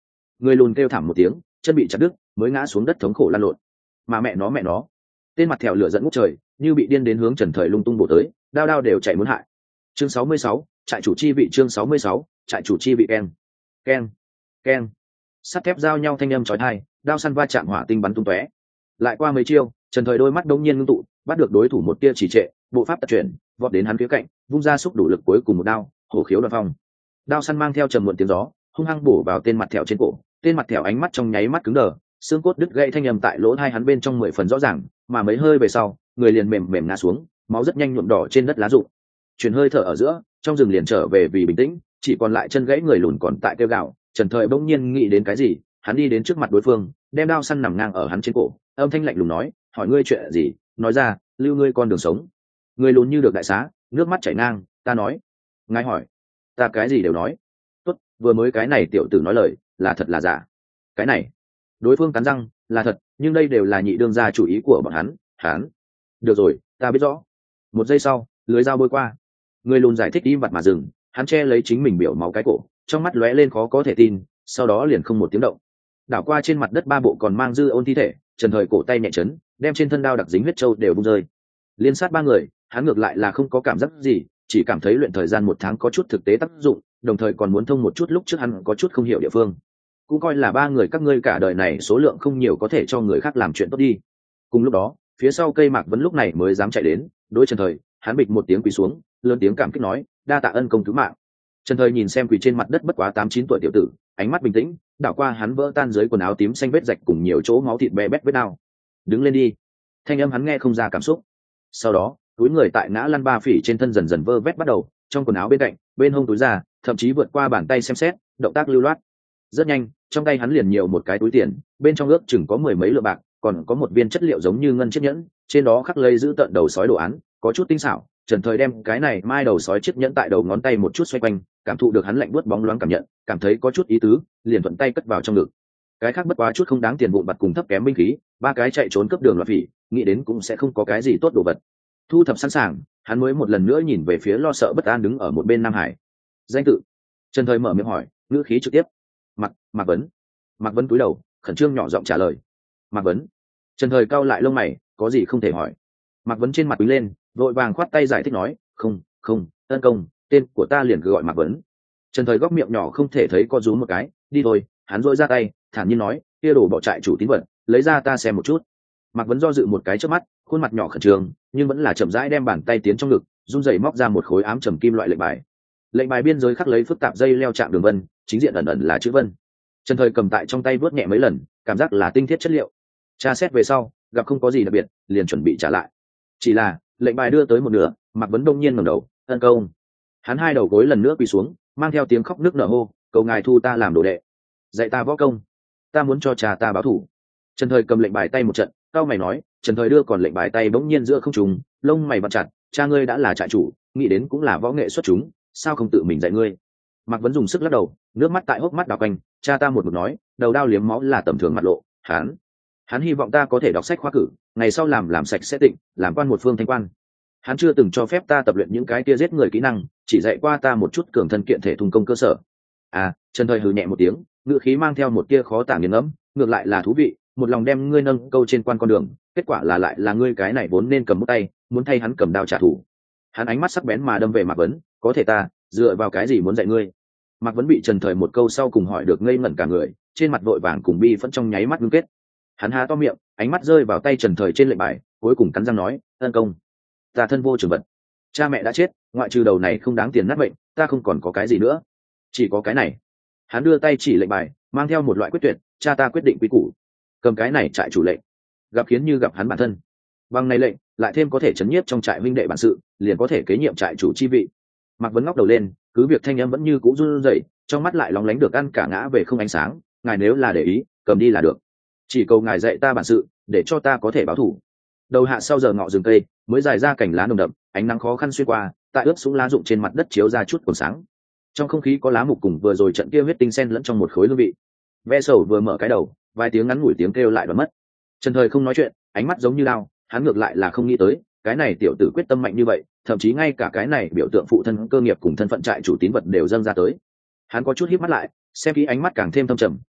Người lùn kêu thảm một tiếng, chân bị chặt đứt mới ngã xuống đất thống khổ lăn lộn. Mà mẹ nó mẹ nó tên mặt thẹo lửa dẫn ngút trời, như bị điên đến hướng Trần Thời lung tung bổ tới, đao đao đều chạy muốn hại. Chương sáu mươi sáu, trại chủ chi vị. Chương sáu mươi sáu, trại chủ chi vị. Keng keng keng, sắt thép giao nhau thanh âm chói tai, đao săn va chạm hỏa tinh bắn tung tóe. Lại qua mấy chiêu, Trần Thời đôi mắt đống nhiên ngưng tụ, bắt được đối thủ một tia chỉ trệ, bộ pháp tật chuyển, vọt đến hắn phía cạnh, vung ra xúc đủ lực cuối cùng một đao, hổ khiếu đoạt phong. Đao săn mang theo trầm muộn tiếng gió, hung hăng bổ vào tên mặt thẹo trên cổ, tên mặt thẹo ánh mắt trong nháy mắt cứng đờ, xương cốt đứt gãy thanh âm tại lỗ tai hắn bên trong mười phần rõ ràng, mà mấy hơi về sau, người liền mềm mềm ngã xuống, máu rất nhanh nhuộm đỏ trên đất lá rụng. Chuyển hơi thở ở giữa, trong rừng liền trở về vì bình tĩnh, chỉ còn lại chân gãy người lùn còn tại kêu gào. Trần Thời bỗng nhiên nghĩ đến cái gì, hắn đi đến trước mặt đối phương, đem đao săn nằm ngang ở hắn trên cổ, âm thanh lạnh lùng nói, hỏi ngươi chuyện gì, nói ra, lưu ngươi con đường sống. Người lùn như được đại xá, nước mắt chảy ngang, ta nói. Ngài hỏi, ta cái gì đều nói. Tốt, vừa mới cái này tiểu tử nói lời, là thật là giả. Cái này, đối phương cắn răng, là thật, nhưng đây đều là nhị đương gia chủ ý của bọn hắn, hắn. Được rồi, ta biết rõ. Một giây sau, lưới dao bôi qua. Người lùn giải thích im bặt mà dừng, hắn che lấy chính mình biểu máu cái cổ, trong mắt lóe lên khó có thể tin, sau đó liền không một tiếng động. Đảo qua trên mặt đất ba bộ còn mang dư ôn thi thể, Trần Thời cổ tay nhẹ chấn, đem trên thân đao đặc dính huyết châu đều bung rơi. Liên sát ba người, hắn ngược lại là không có cảm giác gì, chỉ cảm thấy luyện thời gian một tháng có chút thực tế tác dụng, đồng thời còn muốn thông một chút lúc trước hắn có chút không hiểu địa phương. Cũng coi là ba người các ngươi cả đời này số lượng không nhiều có thể cho người khác làm chuyện tốt đi. Cùng lúc đó, phía sau cây Mạc Vấn lúc này mới dám chạy đến, đối Trần Thời, hắn bịch một tiếng quỳ xuống, lớn tiếng cảm kích nói, đa tạ ân công cứu mạng. Trần Thời nhìn xem quỳ trên mặt đất bất quá tám chín tuổi tiểu tử, ánh mắt bình tĩnh, đảo qua hắn vỡ tan dưới quần áo tím xanh vết rạch cùng nhiều chỗ máu thịt bè bét vết đau. Đứng lên đi. Thanh âm hắn nghe không ra cảm xúc. Sau đó, túi người tại ngã lăn ba phỉ trên thân dần dần vơ vét bắt đầu, trong quần áo bên cạnh, bên hông túi ra, thậm chí vượt qua bàn tay xem xét, động tác lưu loát. Rất nhanh, trong tay hắn liền nhiều một cái túi tiền, bên trong ước chừng có mười mấy lượng bạc, còn có một viên chất liệu giống như ngân chiếc nhẫn, trên đó khắc lấy giữ tận đầu sói đồ án, có chút tinh xảo. Trần Thời đem cái này mai đầu sói chiếc nhẫn tại đầu ngón tay một chút xoay quanh, cảm thụ được hắn lạnh buốt bóng loáng cảm nhận, cảm thấy có chút ý tứ, liền thuận tay cất vào trong ngực. Cái khác bất quá chút không đáng tiền vụn vặt cùng thấp kém binh khí, ba cái chạy trốn cướp đường loạn phỉ, nghĩ đến cũng sẽ không có cái gì tốt đồ vật. Thu thập sẵn sàng, hắn mới một lần nữa nhìn về phía lo sợ bất an đứng ở một bên Nam Hải. Danh tự? Trần Thời mở miệng hỏi, ngữ khí trực tiếp. Mạc Mạc Vấn. Mạc Vấn cúi đầu, khẩn trương nhỏ giọng trả lời. Mạc Vấn. Trần Thời cau lại lông mày, có gì không thể hỏi. Mạc Vấn trên mặt đứng lên, vội vàng khoát tay giải thích nói, không không ân công, tên của ta liền cứ gọi Mạc Vấn. Trần Thời góc miệng nhỏ không thể thấy co rúm một cái, đi thôi. Hắn dội ra tay, thản nhiên nói, kia đổ bỏ trại chủ tín vật, lấy ra ta xem một chút. Mạc Vấn do dự một cái trước mắt, khuôn mặt nhỏ khẩn trương, nhưng vẫn là chậm rãi đem bàn tay tiến trong ngực, run rẩy móc ra một khối ám trầm kim loại lệnh bài. Lệnh bài biên giới khắc lấy phức tạp dây leo chạm đường vân, chính diện ẩn ẩn là chữ vân. Trần Thời cầm tại trong tay vớt nhẹ mấy lần, cảm giác là tinh thiết chất liệu. Tra xét về sau, gặp không có gì đặc biệt, liền chuẩn bị trả lại. Chỉ là lệnh bài đưa tới một nửa, Mạc Vấn đông nhiên ngẩng đầu, ân công. Hắn hai đầu gối lần nữa quỳ xuống, mang theo tiếng khóc nức nở hô, cầu ngài thu ta làm đồ đệ, dạy ta võ công, ta muốn cho cha ta báo thù. Trần Thời cầm lệnh bài tay một trận, cao mày nói. Trần Thời đưa còn lệnh bài tay bỗng nhiên giữa không trung, lông mày vặn chặt, cha ngươi đã là trại chủ, nghĩ đến cũng là võ nghệ xuất chúng, sao không tự mình dạy ngươi. Mạc Vấn dùng sức lắc đầu, nước mắt tại hốc mắt đào quanh, cha ta một mực nói, đầu đao liếm máu là tầm thường mặt lộ, hắn hắn hy vọng ta có thể đọc sách khoa cử, ngày sau làm làm sạch sẽ tịnh, làm quan một phương thanh quan. Hắn chưa từng cho phép ta tập luyện những cái kia giết người kỹ năng, chỉ dạy qua ta một chút cường thân kiện thể thùng công cơ sở. À, Trần Thời hừ nhẹ một tiếng, ngữ khí mang theo một tia khó tả nghiền ngẫm, ngược lại là thú vị, một lòng đem ngươi nâng câu trên quan con đường, kết quả là lại là ngươi cái này vốn nên cầm bút tay, muốn thay hắn cầm đao trả thù. Hắn ánh mắt sắc bén mà đâm về Mạc Vấn, có thể ta dựa vào cái gì muốn dạy ngươi? Mạc Vấn bị Trần Thời một câu sau cùng hỏi được ngây ngẩn cả người, trên mặt vội vàng cùng bi phẫn trong nháy mắt ngưng kết. Hắn há to miệng, ánh mắt rơi vào tay Trần Thời trên lệnh bài, cuối cùng cắn răng nói, ân công, ta thân vô trường vật, cha mẹ đã chết, ngoại trừ đầu này không đáng tiền nát bệnh, ta không còn có cái gì nữa, chỉ có cái này. Hắn đưa tay chỉ lệnh bài, mang theo một loại quyết tuyệt, cha ta quyết định quy củ, cầm cái này trại chủ lệnh, gặp khiến như gặp hắn bản thân. Bằng này lệnh, lại thêm có thể chấn nhiếp trong trại huynh đệ bản sự, liền có thể kế nhiệm trại chủ chi vị. Mạc Vấn ngóc đầu lên, cứ việc thanh âm vẫn như cũ run rẩy, trong mắt lại lóng lánh được ăn cả ngã về không ánh sáng. Ngài nếu là để ý, cầm đi là được, chỉ cầu ngài dạy ta bản sự, để cho ta có thể báo thù. Đầu hạ sau giờ ngọ rừng cây mới dài ra cảnh lá nồng đậm, ánh nắng khó khăn xuyên qua, tại ướt sũng lá rụng trên mặt đất chiếu ra chút còn sáng. Trong không khí có lá mục cùng vừa rồi trận kia huyết tinh sen lẫn trong một khối hương vị. Ve sầu vừa mở cái đầu, vài tiếng ngắn ngủi tiếng kêu lại đoán mất. Trần Thời không nói chuyện, ánh mắt giống như lao, hắn ngược lại là không nghĩ tới, cái này tiểu tử quyết tâm mạnh như vậy, thậm chí ngay cả cái này biểu tượng phụ thân cơ nghiệp cùng thân phận trại chủ tín vật đều dâng ra tới. Hắn có chút híp mắt lại, xem kỹ ánh mắt càng thêm thâm trầm,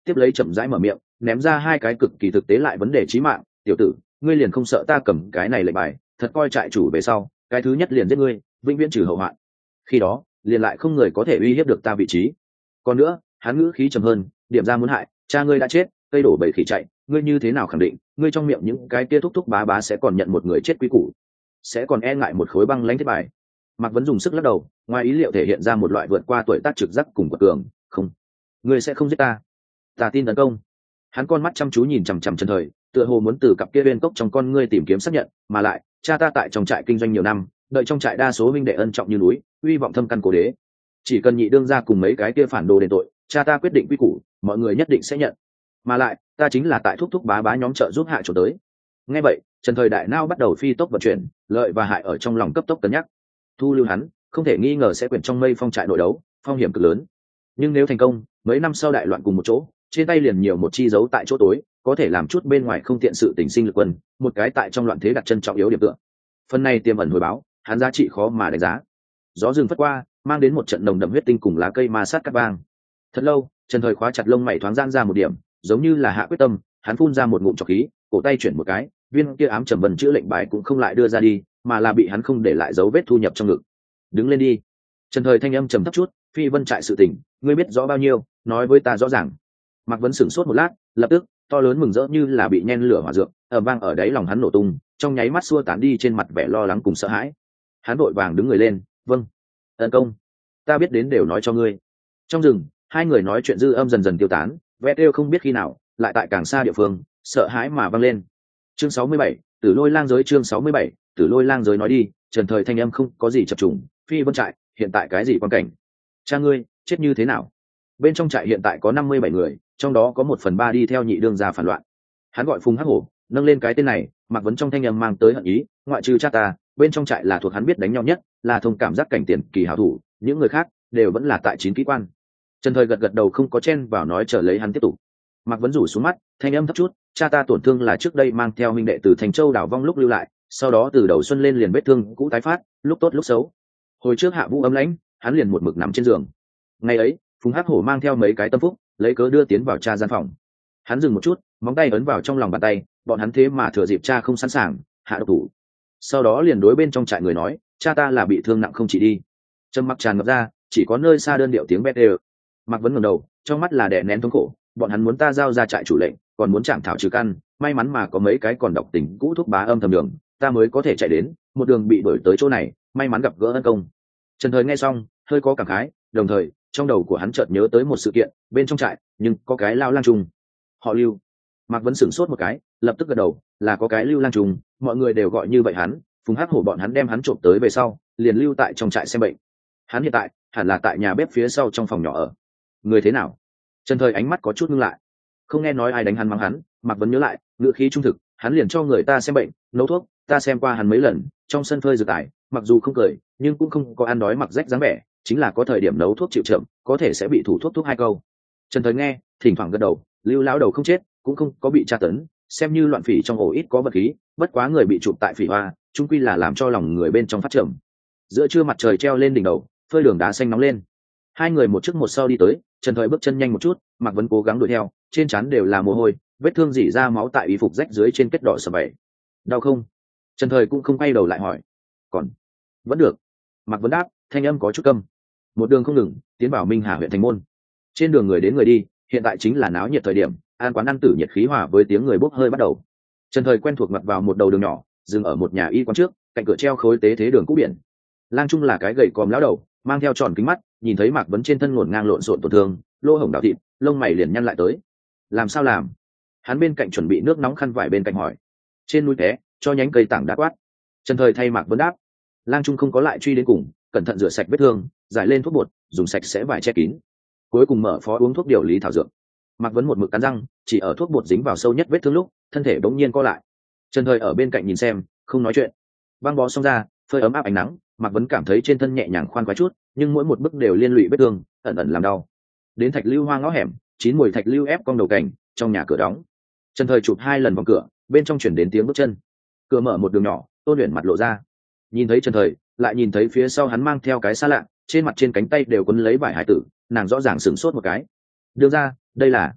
tiếp lấy chậm rãi mở miệng ném ra hai cái cực kỳ thực tế lại vấn đề chí mạng. Tiểu tử, ngươi liền không sợ ta cầm cái này lệnh bài thật coi trại chủ về sau cái thứ nhất liền giết ngươi, vĩnh viễn trừ hậu hoạn, khi đó liền lại không người có thể uy hiếp được ta vị trí. Còn nữa, hắn ngữ khí trầm hơn, điểm ra muốn hại cha ngươi đã chết, cây đổ bầy khỉ chạy, ngươi như thế nào khẳng định ngươi trong miệng những cái kia thúc thúc bá bá sẽ còn nhận một người chết quý củ, sẽ còn e ngại một khối băng lãnh thiết bài? Mạc Vấn dùng sức lắc đầu, ngoài ý liệu thể hiện ra một loại vượt qua tuổi tác trực giác cùng quật cường. Không, ngươi sẽ không giết ta, ta tin tấn công. Hắn con mắt chăm chú nhìn chằm chằm Trần Thời, tựa hồ muốn từ cặp kia bên cốc trong con ngươi tìm kiếm xác nhận, mà lại cha ta tại trong trại kinh doanh nhiều năm, đợi trong trại đa số huynh đệ ân trọng như núi, uy vọng thâm căn cố đế, chỉ cần nhị đương ra cùng mấy cái kia phản đồ đền tội, cha ta quyết định quy củ, mọi người nhất định sẽ nhận. Mà lại ta chính là tại thúc thúc bá bá nhóm trợ giúp hạ chỗ tới. Nghe vậy, Trần Thời đại nao bắt đầu phi tốc vận chuyển, lợi và hại ở trong lòng cấp tốc cân nhắc. Thu lưu hắn không thể nghi ngờ sẽ quyển trong mây phong trại nội đấu, phong hiểm cực lớn. Nhưng nếu thành công, mấy năm sau đại loạn cùng một chỗ, trên tay liền nhiều một chi dấu tại chỗ tối, có thể làm chút bên ngoài không tiện sự tình sinh lực quân, một cái tại trong loạn thế đặt chân trọng yếu điểm tựa. Phần này tiềm ẩn hồi báo, hắn giá trị khó mà đánh giá. Gió rừng phất qua, mang đến một trận nồng đậm huyết tinh cùng lá cây ma sát cắt vang. Thật lâu, Trần Thời khóa chặt lông mày thoáng giãn ra một điểm, giống như là hạ quyết tâm, hắn phun ra một ngụm trọc khí, cổ tay chuyển một cái, viên kia ám trầm vần chữ lệnh bài cũng không lại đưa ra đi, mà là bị hắn không để lại dấu vết thu nhập trong ngực. Đứng lên đi. Trần Thời thanh âm trầm thấp chút, Phi Vân trại sự tình, ngươi biết rõ bao nhiêu, nói với ta rõ ràng. Mạc Vấn sửng sốt một lát, lập tức to lớn mừng rỡ như là bị nhen lửa hỏa dược, ở vang ở đáy lòng hắn nổ tung, trong nháy mắt xua tán đi trên mặt vẻ lo lắng cùng sợ hãi. Hắn vội vàng đứng người lên, vâng, tấn công, ta biết đến đều nói cho ngươi. Trong rừng, hai người nói chuyện dư âm dần dần tiêu tán, ve kêu không biết khi nào lại tại càng xa địa phương sợ hãi mà vang lên. Chương sáu mươi bảy, Tử Lôi Lang giới. Chương sáu mươi bảy, Tử Lôi Lang giới. Nói đi. Trần Thời thanh âm không có gì chập trùng. Phi Vân trại hiện tại cái gì quan cảnh? Cha ngươi chết như thế nào? Bên trong trại hiện tại có năm mươi bảy người, trong đó có một phần ba đi theo nhị đương gia phản loạn. Hắn gọi Phùng Hắc Hổ, nâng lên cái tên này, Mạc Vấn trong thanh âm mang tới hận ý, ngoại trừ cha ta, bên trong trại là thuộc hắn biết đánh nhau nhất, là thông cảm giác cảnh tiền kỳ hảo thủ, những người khác đều vẫn là tại chín kỹ quan. Trần Thời gật gật đầu không có chen vào nói chờ lấy hắn tiếp tục. Mạc Vấn rủ xuống mắt, thanh âm thấp chút, cha ta tổn thương là trước đây mang theo huynh đệ từ Thành Châu đảo vong lúc lưu lại, sau đó từ đầu xuân lên liền vết thương cũ tái phát, lúc tốt lúc xấu. Hồi trước hạ vũ ấm lãnh, hắn liền một mực nằm trên giường. Ngày ấy, Phùng Hắc Hổ mang theo mấy cái tâm phúc, lấy cớ đưa tiến vào cha gian phòng. Hắn dừng một chút, móng tay ấn vào trong lòng bàn tay, bọn hắn thế mà thừa dịp cha không sẵn sàng, hạ độc thủ. Sau đó liền đối bên trong trại người nói, cha ta là bị thương nặng không chỉ đi. Trầm mặc tràn ngập ra, chỉ có nơi xa đơn điệu tiếng bét đều. Mạc Vấn ngẩng đầu, trong mắt là đè nén thống khổ, bọn hắn muốn ta giao ra trại chủ lệnh, còn muốn chạm thảo trừ căn, may mắn mà có mấy cái còn độc tình cũ thúc bá âm thầm đường, ta mới có thể chạy đến, một đường bị đuổi tới chỗ này, may mắn gặp gỡ ân công. Trần Thời nghe xong, hơi có cảm khái, đồng thời trong đầu của hắn chợt nhớ tới một sự kiện, bên trong trại nhưng có cái lao lang trùng, họ Lưu. Mạc Vấn sửng sốt một cái, lập tức gật đầu, là có cái Lưu lang trùng, mọi người đều gọi như vậy hắn. Phùng Hắc Hổ bọn hắn đem hắn trộm tới về sau, liền lưu tại trong trại xem bệnh. Hắn hiện tại hẳn là tại nhà bếp phía sau trong phòng nhỏ ở. Người thế nào? Trần Thời ánh mắt có chút ngưng lại, không nghe nói ai đánh hắn mắng hắn. Mạc Vấn nhớ lại, ngữ khí trung thực, hắn liền cho người ta xem bệnh, nấu thuốc, ta xem qua hắn mấy lần, trong sân phơi dược tải, mặc dù không cười, nhưng cũng không có ăn đói mặc rách dáng vẻ, chính là có thời điểm nấu thuốc chịu chậm, có thể sẽ bị thủ thuốc thuốc hai câu. Trần Thời nghe, thỉnh thoảng gật đầu, Lưu lão đầu không chết, cũng không có bị tra tấn, xem như loạn phỉ trong ổ ít có vật khí, bất quá người bị chụp tại phỉ hoa, chung quy là làm cho lòng người bên trong phát trầm. Giữa trưa mặt trời treo lên đỉnh đầu, phơi đường đá xanh nóng lên. Hai người một trước một sau đi tới, Trần Thời bước chân nhanh một chút, Mạc Vấn cố gắng đuổi theo, trên trán đều là mồ hôi, vết thương rỉ ra máu tại y phục rách dưới trên kết đỏ sầm bảy. Đau không? Trần Thời cũng không quay đầu lại hỏi. Còn vẫn được. Mạc Vấn đáp, thanh âm có chút câm. Một đường không ngừng tiến vào Minh Hà huyện thành môn. Trên đường người đến người đi, hiện tại chính là náo nhiệt thời điểm, an quán ăn tử nhiệt khí hòa với tiếng người bốc hơi bắt đầu. Trần Thời quen thuộc mặt vào một đầu đường nhỏ, dừng ở một nhà y quán trước, cạnh cửa treo khối tế thế đường cũ biển. Lang Trung là cái gầy còm lão đầu, mang theo tròn kính mắt, nhìn thấy Mạc Vấn trên thân ngổn ngang lộn xộn tổn thương, lỗ hổng đào thịt, lông mày liền nhăn lại tới. Làm sao làm? Hắn bên cạnh chuẩn bị nước nóng khăn vải bên cạnh hỏi. Trên núi té, cho nhánh cây tảng đá quát. Trần Thời thay Mạc Vấn đáp. Lang Trung không có lại truy đến cùng, cẩn thận rửa sạch vết thương, giải lên thuốc bột, dùng sạch sẽ vải che kín. Cuối cùng mở phó uống thuốc điều lý thảo dược. Mạc Vấn một mực cắn răng, chỉ ở thuốc bột dính vào sâu nhất vết thương lúc, thân thể bỗng nhiên co lại. Trần Thời ở bên cạnh nhìn xem, không nói chuyện. Băng bó xong ra, phơi ấm áp ánh nắng, Mạc Vấn cảm thấy trên thân nhẹ nhàng khoan khoái chút, nhưng mỗi một bước đều liên lụy vết thương, ẩn ẩn làm đau. Đến thạch lưu hoa ngõ hẻm, chín mùi thạch lưu ép cong đầu cảnh, trong nhà cửa đóng. Trần Thời chụp hai lần vòng cửa, bên trong chuyển đến tiếng bước chân. Cửa mở một đường nhỏ, Tôn Uyển mặt lộ ra. Nhìn thấy Trần Thời, lại nhìn thấy phía sau hắn mang theo cái xa lạ, trên mặt trên cánh tay đều quấn lấy vải hải tử, nàng rõ ràng sửng sốt một cái. Đưa ra, đây là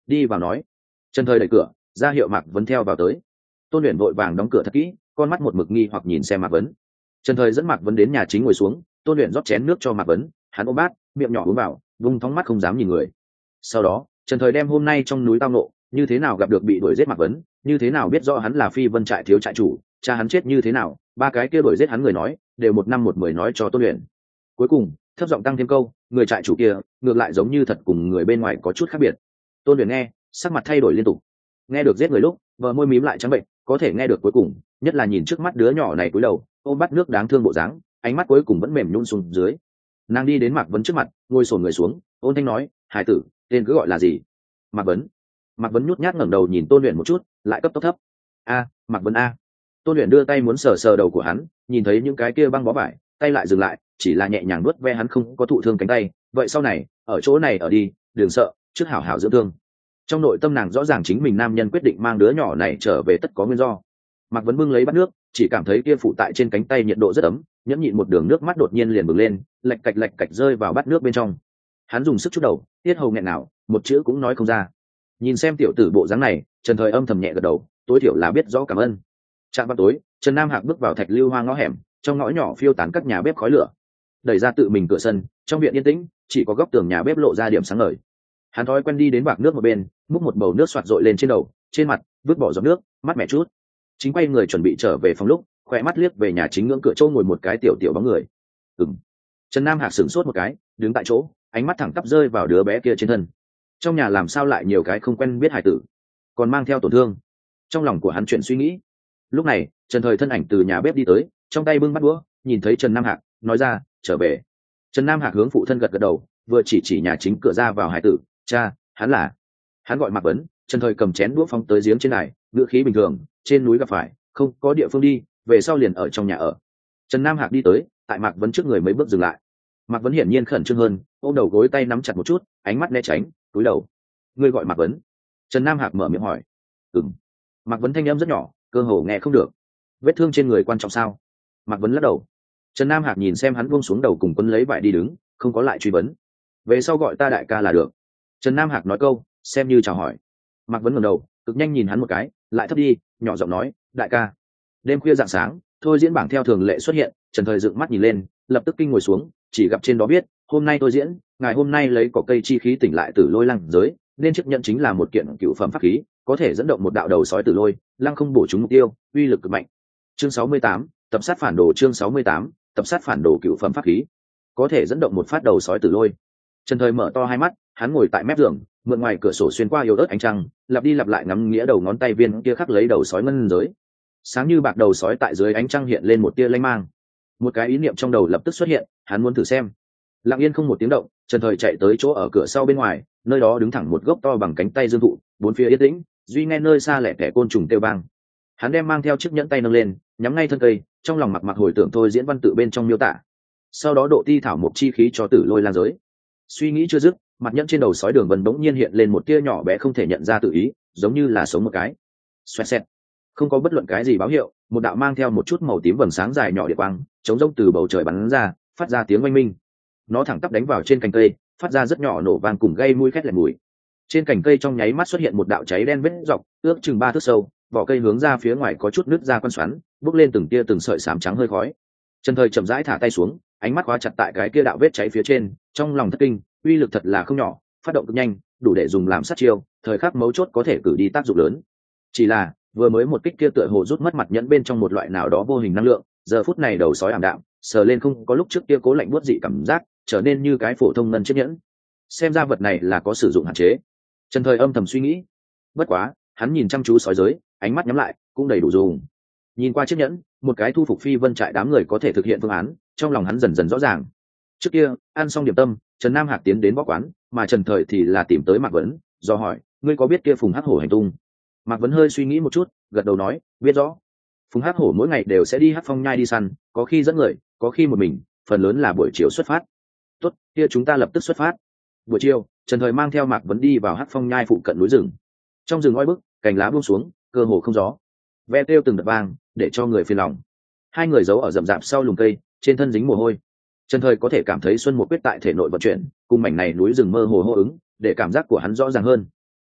đi vào nói. Trần Thời đẩy cửa ra hiệu Mạc Vấn theo vào tới. Tôn Uyển vội vàng đóng cửa thật kỹ, con mắt một mực nghi hoặc nhìn xem Mạc Vấn. Trần Thời dẫn Mạc Vấn đến nhà chính ngồi xuống, Tôn Uyển rót chén nước cho Mạc Vấn, hắn ôm bát, miệng nhỏ uống vào, vung thóng mắt không dám nhìn người. Sau đó Trần Thời đem hôm nay trong núi tao nộ, như thế nào gặp được bị đuổi giết Mạc Vấn, như thế nào biết rõ hắn là Phi Vân trại thiếu trại chủ, cha hắn chết như thế nào, ba cái kia đuổi giết hắn người nói đều một năm một mười nói cho Tôn Uyển. Cuối cùng thấp giọng tăng thêm câu, người trại chủ kia ngược lại giống như thật cùng người bên ngoài có chút khác biệt. Tôn Uyển nghe, sắc mặt thay đổi liên tục. Nghe được giết người lúc vợ môi mím lại trắng bệnh, có thể nghe được cuối cùng, nhất là nhìn trước mắt đứa nhỏ này cúi đầu ôm bát nước đáng thương bộ dáng, ánh mắt cuối cùng vẫn mềm nhũn xuống dưới. Nàng đi đến Mạc Vấn trước mặt, ngồi xổm người xuống, ôn thanh nói, hải tử tên cứ gọi là gì? Mạc Vấn. Mạc Vấn nhút nhát ngẩng đầu nhìn Tôn Uyển một chút, lại cấp tốc thấp. A, Mạc Vấn a. Tôn Uyển đưa tay muốn sờ sờ đầu của hắn, nhìn thấy những cái kia băng bó vải, tay lại dừng lại, chỉ là nhẹ nhàng nuốt ve hắn không có thụ thương cánh tay. Vậy sau này ở chỗ này ở đi, đừng sợ, trước hảo hảo dưỡng thương. Trong nội tâm nàng rõ ràng chính mình nam nhân quyết định mang đứa nhỏ này trở về tất có nguyên do. Mạc Vấn bưng lấy bát nước, chỉ cảm thấy kia phụ tại trên cánh tay nhiệt độ rất ấm, nhẫn nhịn một đường nước mắt đột nhiên liền bừng lên, lạch cạch lạch cạch rơi vào bát nước bên trong. Hắn dùng sức chút đầu, tiết hầu nghẹn nào, một chữ cũng nói không ra. Nhìn xem tiểu tử bộ dáng này, Trần Thời âm thầm nhẹ gật đầu, tối thiểu là biết rõ cảm ơn. Trạm vào tối, Trần Nam Hạc bước vào thạch lưu hoa ngõ hẻm, trong ngõ nhỏ phiêu tán các nhà bếp khói lửa. Đẩy ra tự mình cửa sân, trong viện yên tĩnh, chỉ có góc tường nhà bếp lộ ra điểm sáng ngời. Hắn thói quen đi đến bạc nước một bên, múc một bầu nước xoạt dội lên trên đầu, trên mặt vứt bỏ giọt nước, mắt mẹ chút. Chính quay người chuẩn bị trở về phòng lúc, khỏe mắt liếc về nhà chính ngưỡng cửa chỗ ngồi một cái tiểu tiểu bóng người. Ừm. Trần Nam Hạc sửng sốt một cái, đứng tại chỗ, ánh mắt thẳng tắp rơi vào đứa bé kia trên thân. Trong nhà làm sao lại nhiều cái không quen biết hải tử, còn mang theo tổn thương. Trong lòng của hắn chuyển suy nghĩ. Lúc này Trần Thời thân ảnh từ nhà bếp đi tới, trong tay bưng bát đũa, nhìn thấy Trần Nam Hạc, nói ra, trở về. Trần Nam Hạc hướng phụ thân gật gật đầu, vừa chỉ chỉ nhà chính cửa ra vào hải tử, cha, hắn là. Hắn gọi Mạc Vấn. Trần Thời cầm chén đũa phóng tới giếng trên này, ngữ khí bình thường, trên núi gặp phải, không có địa phương đi, về sau liền ở trong nhà ở. Trần Nam Hạc đi tới, tại Mạc Vấn trước người mấy bước dừng lại. Mạc Vấn hiển nhiên khẩn trương hơn, ôm đầu gối tay nắm chặt một chút, ánh mắt né tránh, cúi đầu. Ngươi gọi Mạc Vấn? Trần Nam Hạc mở miệng hỏi. Ừm. Mạc Vấn thanh âm rất nhỏ, cơ hồ nghe không được. Vết thương trên người quan trọng sao? Mạc Vấn lắc đầu. Trần Nam Hạc nhìn xem hắn buông xuống đầu cùng quấn lấy vải đi đứng, không có lại truy vấn. Về sau gọi ta đại ca là được. Trần Nam Hạc nói câu, xem như chào hỏi. Mạc Vấn ngẩng đầu, cực nhanh nhìn hắn một cái, lại thấp đi, nhỏ giọng nói, đại ca. Đêm khuya rạng sáng, thôi diễn bảng theo thường lệ xuất hiện. Trần Thời dựng mắt nhìn lên, lập tức kinh ngồi xuống, chỉ gặp trên đó biết, hôm nay tôi diễn, ngày hôm nay lấy cỏ cây chi khí tỉnh lại Tử Lôi Lăng giới, nên chấp nhận chính là một kiện cựu phẩm pháp khí, có thể dẫn động một đạo đầu sói Tử Lôi, lăng không bổ trúng mục tiêu, uy lực cực mạnh. Chương sáu mươi tám, tập sát phản đồ. Chương sáu mươi tám, tập sát phản đồ cựu phẩm pháp khí, có thể dẫn động một phát đầu sói Tử Lôi. Trần Thời mở to hai mắt, hắn ngồi tại mép giường, mượn ngoài cửa sổ xuyên qua yếu ớt ánh trăng, lặp đi lặp lại ngắm nghĩa đầu ngón tay viên kia khắc lấy đầu sói ngân giới. Sáng như bạc đầu sói tại dưới ánh trăng hiện lên một tia lanh mang. Một cái ý niệm trong đầu lập tức xuất hiện, hắn muốn thử xem. Lặng yên không một tiếng động, Trần Thời chạy tới chỗ ở cửa sau bên ngoài, nơi đó đứng thẳng một gốc to bằng cánh tay dương thụ, bốn phía yên tĩnh, duy nghe nơi xa lẻ tẻ côn trùng kêu vang. Hắn đem mang theo chiếc nhẫn tay nâng lên, nhắm ngay thân cây, trong lòng mặc mặc hồi tưởng thôi diễn văn tự bên trong miêu tả. Sau đó độ ti thảo một chi khí cho Tử Lôi Lang giới. Suy nghĩ chưa dứt, mặt nhẫn trên đầu sói đường vân bỗng nhiên hiện lên một tia nhỏ bé không thể nhận ra tự ý, giống như là sống một cái. Xoẹt xẹt. Không có bất luận cái gì báo hiệu, một đạo mang theo một chút màu tím vầng sáng dài nhỏ địa quang, chống rông từ bầu trời bắn ra, phát ra tiếng oanh minh. Nó thẳng tắp đánh vào trên cành cây, phát ra rất nhỏ nổ vang cùng gây mũi khét lẹt mùi. Trên cành cây trong nháy mắt xuất hiện một đạo cháy đen vết dọc, ước chừng ba thước sâu, vỏ cây hướng ra phía ngoài có chút nứt ra quan xoắn, bốc lên từng tia từng sợi xám trắng hơi khói. Trần Thời chậm rãi thả tay xuống, ánh mắt khóa chặt tại cái kia đạo vết cháy phía trên, trong lòng thất kinh, uy lực thật là không nhỏ, phát động cực nhanh, đủ để dùng làm sát chiêu, thời khắc mấu chốt có thể cử đi tác dụng lớn. Chỉ là vừa mới một kích kia tựa hồ rút mất mặt nhẫn bên trong một loại nào đó vô hình năng lượng, giờ phút này đầu sói ảm đạm, sờ lên không có lúc trước kia cố lạnh buốt dị cảm giác, trở nên như cái phổ thông ngân chiếc nhẫn. Xem ra vật này là có sử dụng hạn chế. Trần Thời âm thầm suy nghĩ. Bất quá, hắn nhìn chăm chú sói giới, ánh mắt nhắm lại, cũng đầy đủ dùng. Nhìn qua chiếc nhẫn, một cái thu phục Phi Vân trại đám người có thể thực hiện phương án, trong lòng hắn dần dần rõ ràng. Trước kia, ăn xong điểm tâm, Trần Nam Hạc tiến đến võ quán, mà Trần Thời thì là tìm tới Mạc Vấn, do hỏi, ngươi có biết kia Phùng Hắc Hổ hành tung? Mạc Vấn hơi suy nghĩ một chút, gật đầu nói, biết rõ. Phùng Hắc Hổ mỗi ngày đều sẽ đi Hắc Phong nhai đi săn, có khi dẫn người, có khi một mình, phần lớn là buổi chiều xuất phát. Tốt, kia chúng ta lập tức xuất phát. Buổi chiều, Trần Thời mang theo Mạc Vấn đi vào Hắc Phong nhai phụ cận núi rừng. Trong rừng oi bức, cành lá buông xuống, cơ hồ không gió. Ve kêu từng đợt vang, để cho người phiền lòng. Hai người giấu ở rậm rạp sau lùm cây, trên thân dính mồ hôi. Trần Thời có thể cảm thấy xuân một quyết tại thể nội vận chuyển, cùng mảnh này núi rừng mơ hồ hô ứng, để cảm giác của hắn rõ ràng hơn.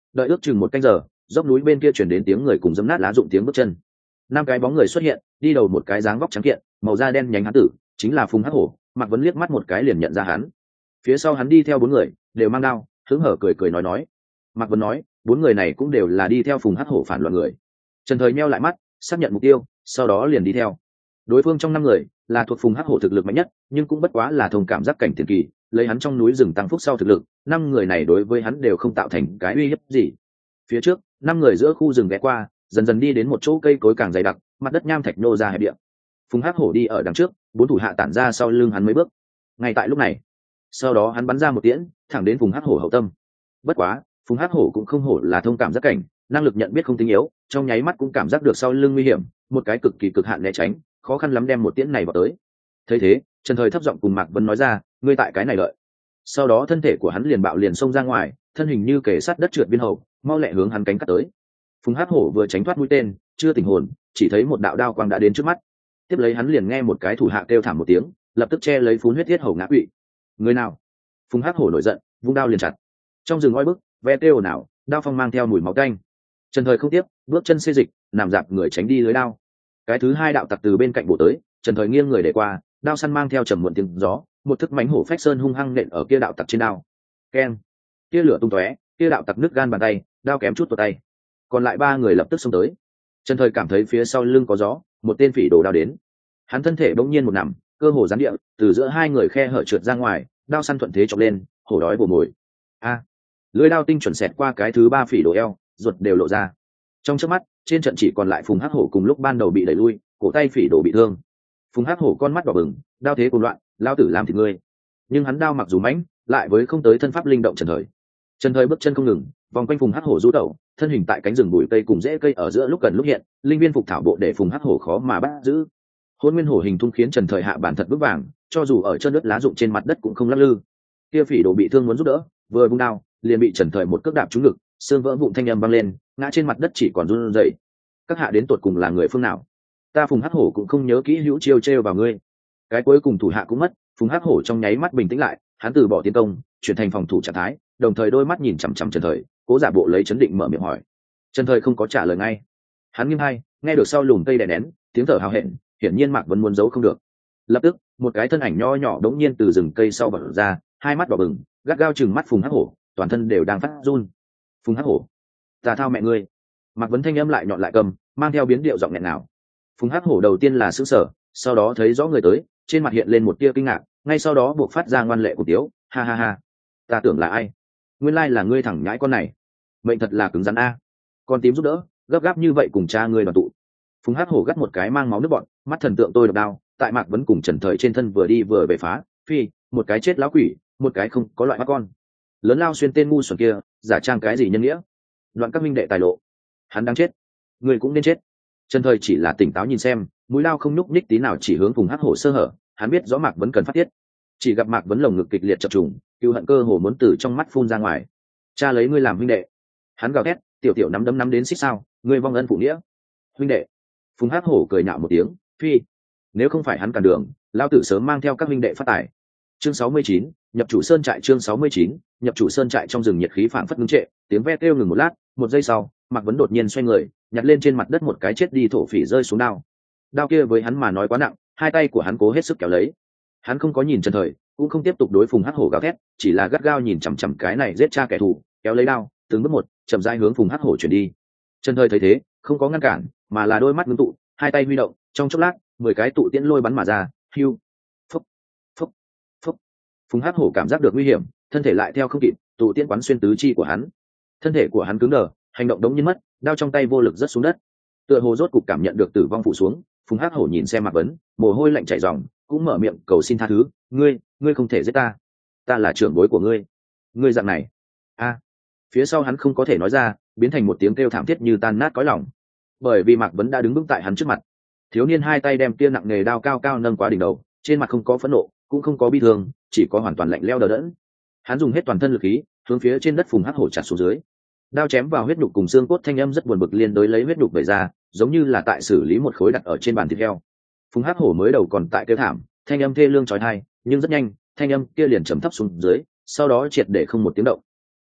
đợi ước chừng một canh giờ, dốc núi bên kia chuyển đến tiếng người cùng dấm nát lá rụng tiếng bước chân. Năm cái bóng người xuất hiện, đi đầu một cái dáng vóc trắng kiện, màu da đen nhánh hán tử, chính là Phùng Hắc Hổ. Mạc Vấn liếc mắt một cái liền nhận ra hắn. Phía sau hắn đi theo bốn người, đều mang đao, hứng hở cười cười nói nói. Mạc Vấn nói, bốn người này cũng đều là đi theo Phùng Hắc Hổ phản loạn người. Trần Thời nheo lại mắt, xác nhận mục tiêu, sau đó liền đi theo. Đối phương trong năm người là thuộc Phùng Hắc Hổ thực lực mạnh nhất, nhưng cũng bất quá là thông cảm giác cảnh tiền kỳ, lấy hắn trong núi rừng tăng phúc sau thực lực, năm người này đối với hắn đều không tạo thành cái uy hiếp gì. Phía trước, năm người giữa khu rừng ghé qua, dần dần đi đến một chỗ cây cối càng dày đặc, mặt đất nham thạch nô ra hẹp địa. Phùng Hắc Hổ đi ở đằng trước, bốn thủ hạ tản ra sau lưng hắn mấy bước. Ngay tại lúc này, sau đó hắn bắn ra một tiễn, thẳng đến Phùng Hắc Hổ hậu tâm. Bất quá, Phùng Hắc Hổ cũng không hổ là thông cảm giác cảnh, năng lực nhận biết không tinh yếu, trong nháy mắt cũng cảm giác được sau lưng nguy hiểm, một cái cực kỳ cực hạn né tránh, khó khăn lắm đem một tiễn này vào tới. Thấy thế, Trần Thời thấp giọng cùng Mạc Vân nói ra, ngươi tại cái này đợi. Sau đó thân thể của hắn liền bạo liền xông ra ngoài, thân hình như kề sát đất trượt biên hậu, mau lẹ hướng hắn cánh cắt tới. Phùng Hắc Hổ vừa tránh thoát mũi tên, chưa tỉnh hồn, chỉ thấy một đạo đao quang đã đến trước mắt. Tiếp lấy hắn liền nghe một cái thủ hạ kêu thảm một tiếng, lập tức che lấy phun huyết thiết hầu ngã quỵ. Người nào? Phùng Hắc Hổ nổi giận, vung đao liền chặt. Trong rừng oi bức, ve kêu nào, đao phong mang theo mùi máu tanh. Trần Thời không tiếp, bước chân xê dịch, nằm dạp người tránh đi lưới đao. Cái thứ hai đạo tặc từ bên cạnh bổ tới, Trần Thời nghiêng người để qua, đao săn mang theo trầm muộn tiếng gió, một thức mánh hổ phách sơn hung hăng nện ở kia đạo tặc trên đao. Keng! Kia lửa tung tóe, kia đạo tặc nứt gan bàn tay, đao kém chút tuột tay. Còn lại ba người lập tức xông tới. Trần Thời cảm thấy phía sau lưng có gió, một tên phỉ đồ đao đến. Hắn thân thể bỗng nhiên một nằm, cơ hồ gián địa, từ giữa hai người khe hở trượt ra ngoài, đao săn thuận thế chọc lên, hổ đói bổ mồi. A! Lưỡi đao tinh chuẩn xẹt qua cái thứ ba phỉ đồ eo, ruột đều lộ ra. Trong chớp mắt, trên trận chỉ còn lại Phùng Hắc Hổ cùng lúc ban đầu bị đẩy lui, cổ tay phỉ đồ bị thương. Phùng Hắc Hổ con mắt đỏ bừng, đao thế cuồng loạn, lao tử làm thịt ngươi. Nhưng hắn đao mặc dù mãnh, lại với không tới thân pháp linh động Trần Thời. Trần Thời bước chân không ngừng, vòng quanh Phùng Hắc Hổ rú tẩu, thân hình tại cánh rừng bụi cây cùng rễ cây ở giữa lúc gần lúc hiện, linh viên phục thảo bộ để Phùng Hắc Hổ khó mà bắt giữ. Hôn nguyên hổ hình thung khiến Trần Thời hạ bản thật vững vàng, cho dù ở chân đất lá rụng trên mặt đất cũng không lắc lư. Kia phỉ đồ bị thương muốn giúp đỡ, vừa vung đao, liền bị Trần Thời một cước đạp trúng ngực, xương vỡ vụn thanh âm vang lên, ngã trên mặt đất chỉ còn run rẩy. Các hạ đến tụt cùng là người phương nào? Ta Phùng Hắc Hổ cũng không nhớ kỹ hữu chiêu trêu vào ngươi. Cái cuối cùng thủ hạ cũng mất, Phùng Hắc Hổ trong nháy mắt bình tĩnh lại, hắn từ bỏ tiến công, chuyển thành phòng thủ trạng thái, đồng thời đôi mắt nhìn chằm chằm Trần Thời, cố giả bộ lấy chấn định mở miệng hỏi. Trần Thời không có trả lời ngay. Hắn nghiêm hai, nghe được sau lùm cây đè nén, tiếng thở hào hẹn, hiển nhiên Mạc Vân muốn giấu không được. Lập tức, một cái thân ảnh nho nhỏ đống nhiên từ rừng cây sau bật ra, hai mắt đỏ bừng, gắt gao chừng mắt Phùng Hắc Hổ, toàn thân đều đang phát run. Phùng Hắc Hổ, ta thao mẹ ngươi! Mạc Vân thanh âm lại nhọn lại cầm, mang theo biến điệu giọng nghẹn nào. Phùng Hắc Hổ đầu tiên là sững sờ, sau đó thấy rõ người tới, trên mặt hiện lên một tia kinh ngạc, ngay sau đó buộc phát ra ngoan lệ của tiếu, ha ha ha, ta tưởng là ai? Nguyên lai là ngươi thẳng nhãi con này, mệnh thật là cứng rắn a. Con tím giúp đỡ, gấp gáp như vậy cùng cha ngươi đoàn tụ. Phùng Hắc Hổ gắt một cái mang máu nước bọn, mắt thần tượng tôi độc đao, tại Mạc Vấn cùng Trần Thời trên thân vừa đi vừa về phá, phi, một cái chết lão quỷ, một cái không có loại mắt con. Lớn lao xuyên tên ngu xuẩn kia, giả trang cái gì nhân nghĩa? Đoạn các minh đệ tài lộ, hắn đang chết, người cũng nên chết. Trần Thời chỉ là tỉnh táo nhìn xem, mũi lao không nhúc nhích tí nào chỉ hướng Phùng Hắc Hổ sơ hở, hắn biết rõ Mạc Vấn cần phát tiết. Chỉ gặp Mạc Vấn lồng ngực kịch liệt chập trùng, cừu hận cơ hồ muốn từ trong mắt phun ra ngoài. Cha lấy ngươi làm huynh đệ. Hắn gào thét, tiểu tiểu nắm đấm nắm đến xích sao, ngươi vong ân phụ nghĩa. Huynh đệ. Phùng Hắc Hổ cười nhạo một tiếng, phi, nếu không phải hắn cản đường, lao tử sớm mang theo các huynh đệ phát tài. Chương sáu mươi chín, nhập chủ sơn trại. Chương sáu mươi chín, nhập chủ sơn trại. Trong rừng nhiệt khí phảng phất ngưng trệ, tiếng ve kêu ngừng một lát, một giây sau, Mạc Vấn đột nhiên xoay người, nhặt lên trên mặt đất một cái chết đi thổ phỉ rơi xuống đao. Đao kia với hắn mà nói quá nặng, hai tay của hắn cố hết sức kéo lấy. Hắn không có nhìn Trần Thời, cũng không tiếp tục đối Phùng Hắc Hổ gào thét, chỉ là gắt gao nhìn chằm chằm cái này giết cha kẻ thù, kéo lấy đao, từng bước một, chậm rãi hướng Phùng Hắc Hổ chuyển đi. Trần Thời thấy thế, không có ngăn cản, mà là đôi mắt ngưng tụ, hai tay huy động, trong chốc lát, mười cái tụ tiễn lôi bắn mà ra, hưu, phúc, phúc, phúc. Phùng Hắc Hổ cảm giác được nguy hiểm, thân thể lại theo không kịp, tụ tiễn quán xuyên tứ chi của hắn. Thân thể của hắn cứng đờ, hành động đống nhiên mất, đao trong tay vô lực rớt xuống đất. Tựa hồ rốt cục cảm nhận được tử vong phụ xuống, Phùng Hắc Hổ nhìn xem Mạc Vấn, mồ hôi lạnh chảy ròng, cũng mở miệng cầu xin tha thứ, ngươi, ngươi không thể giết ta, ta là trưởng bối của ngươi, ngươi dạng này. A. Phía sau hắn không có thể nói ra, biến thành một tiếng kêu thảm thiết như tan nát cõi lòng. Bởi vì Mạc Vấn đã đứng vững tại hắn trước mặt. Thiếu niên hai tay đem kia nặng nghề đao cao cao nâng quá đỉnh đầu, trên mặt không có phẫn nộ, cũng không có bi thương, chỉ có hoàn toàn lạnh lẽo đờ đẫn. Hắn dùng hết toàn thân lực khí, hướng phía trên đất Phùng Hắc Hổ chặt xuống dưới. Đao chém vào huyết nhục cùng xương cốt thanh âm rất buồn bực liên đối lấy huyết nhục về ra, giống như là tại xử lý một khối đặt ở trên bàn thịt heo. Phùng Hắc Hổ mới đầu còn tại kêu thảm, thanh âm thê lương chói tai, nhưng rất nhanh, thanh âm kia liền trầm thấp xuống dưới, sau đó triệt để không một tiếng động.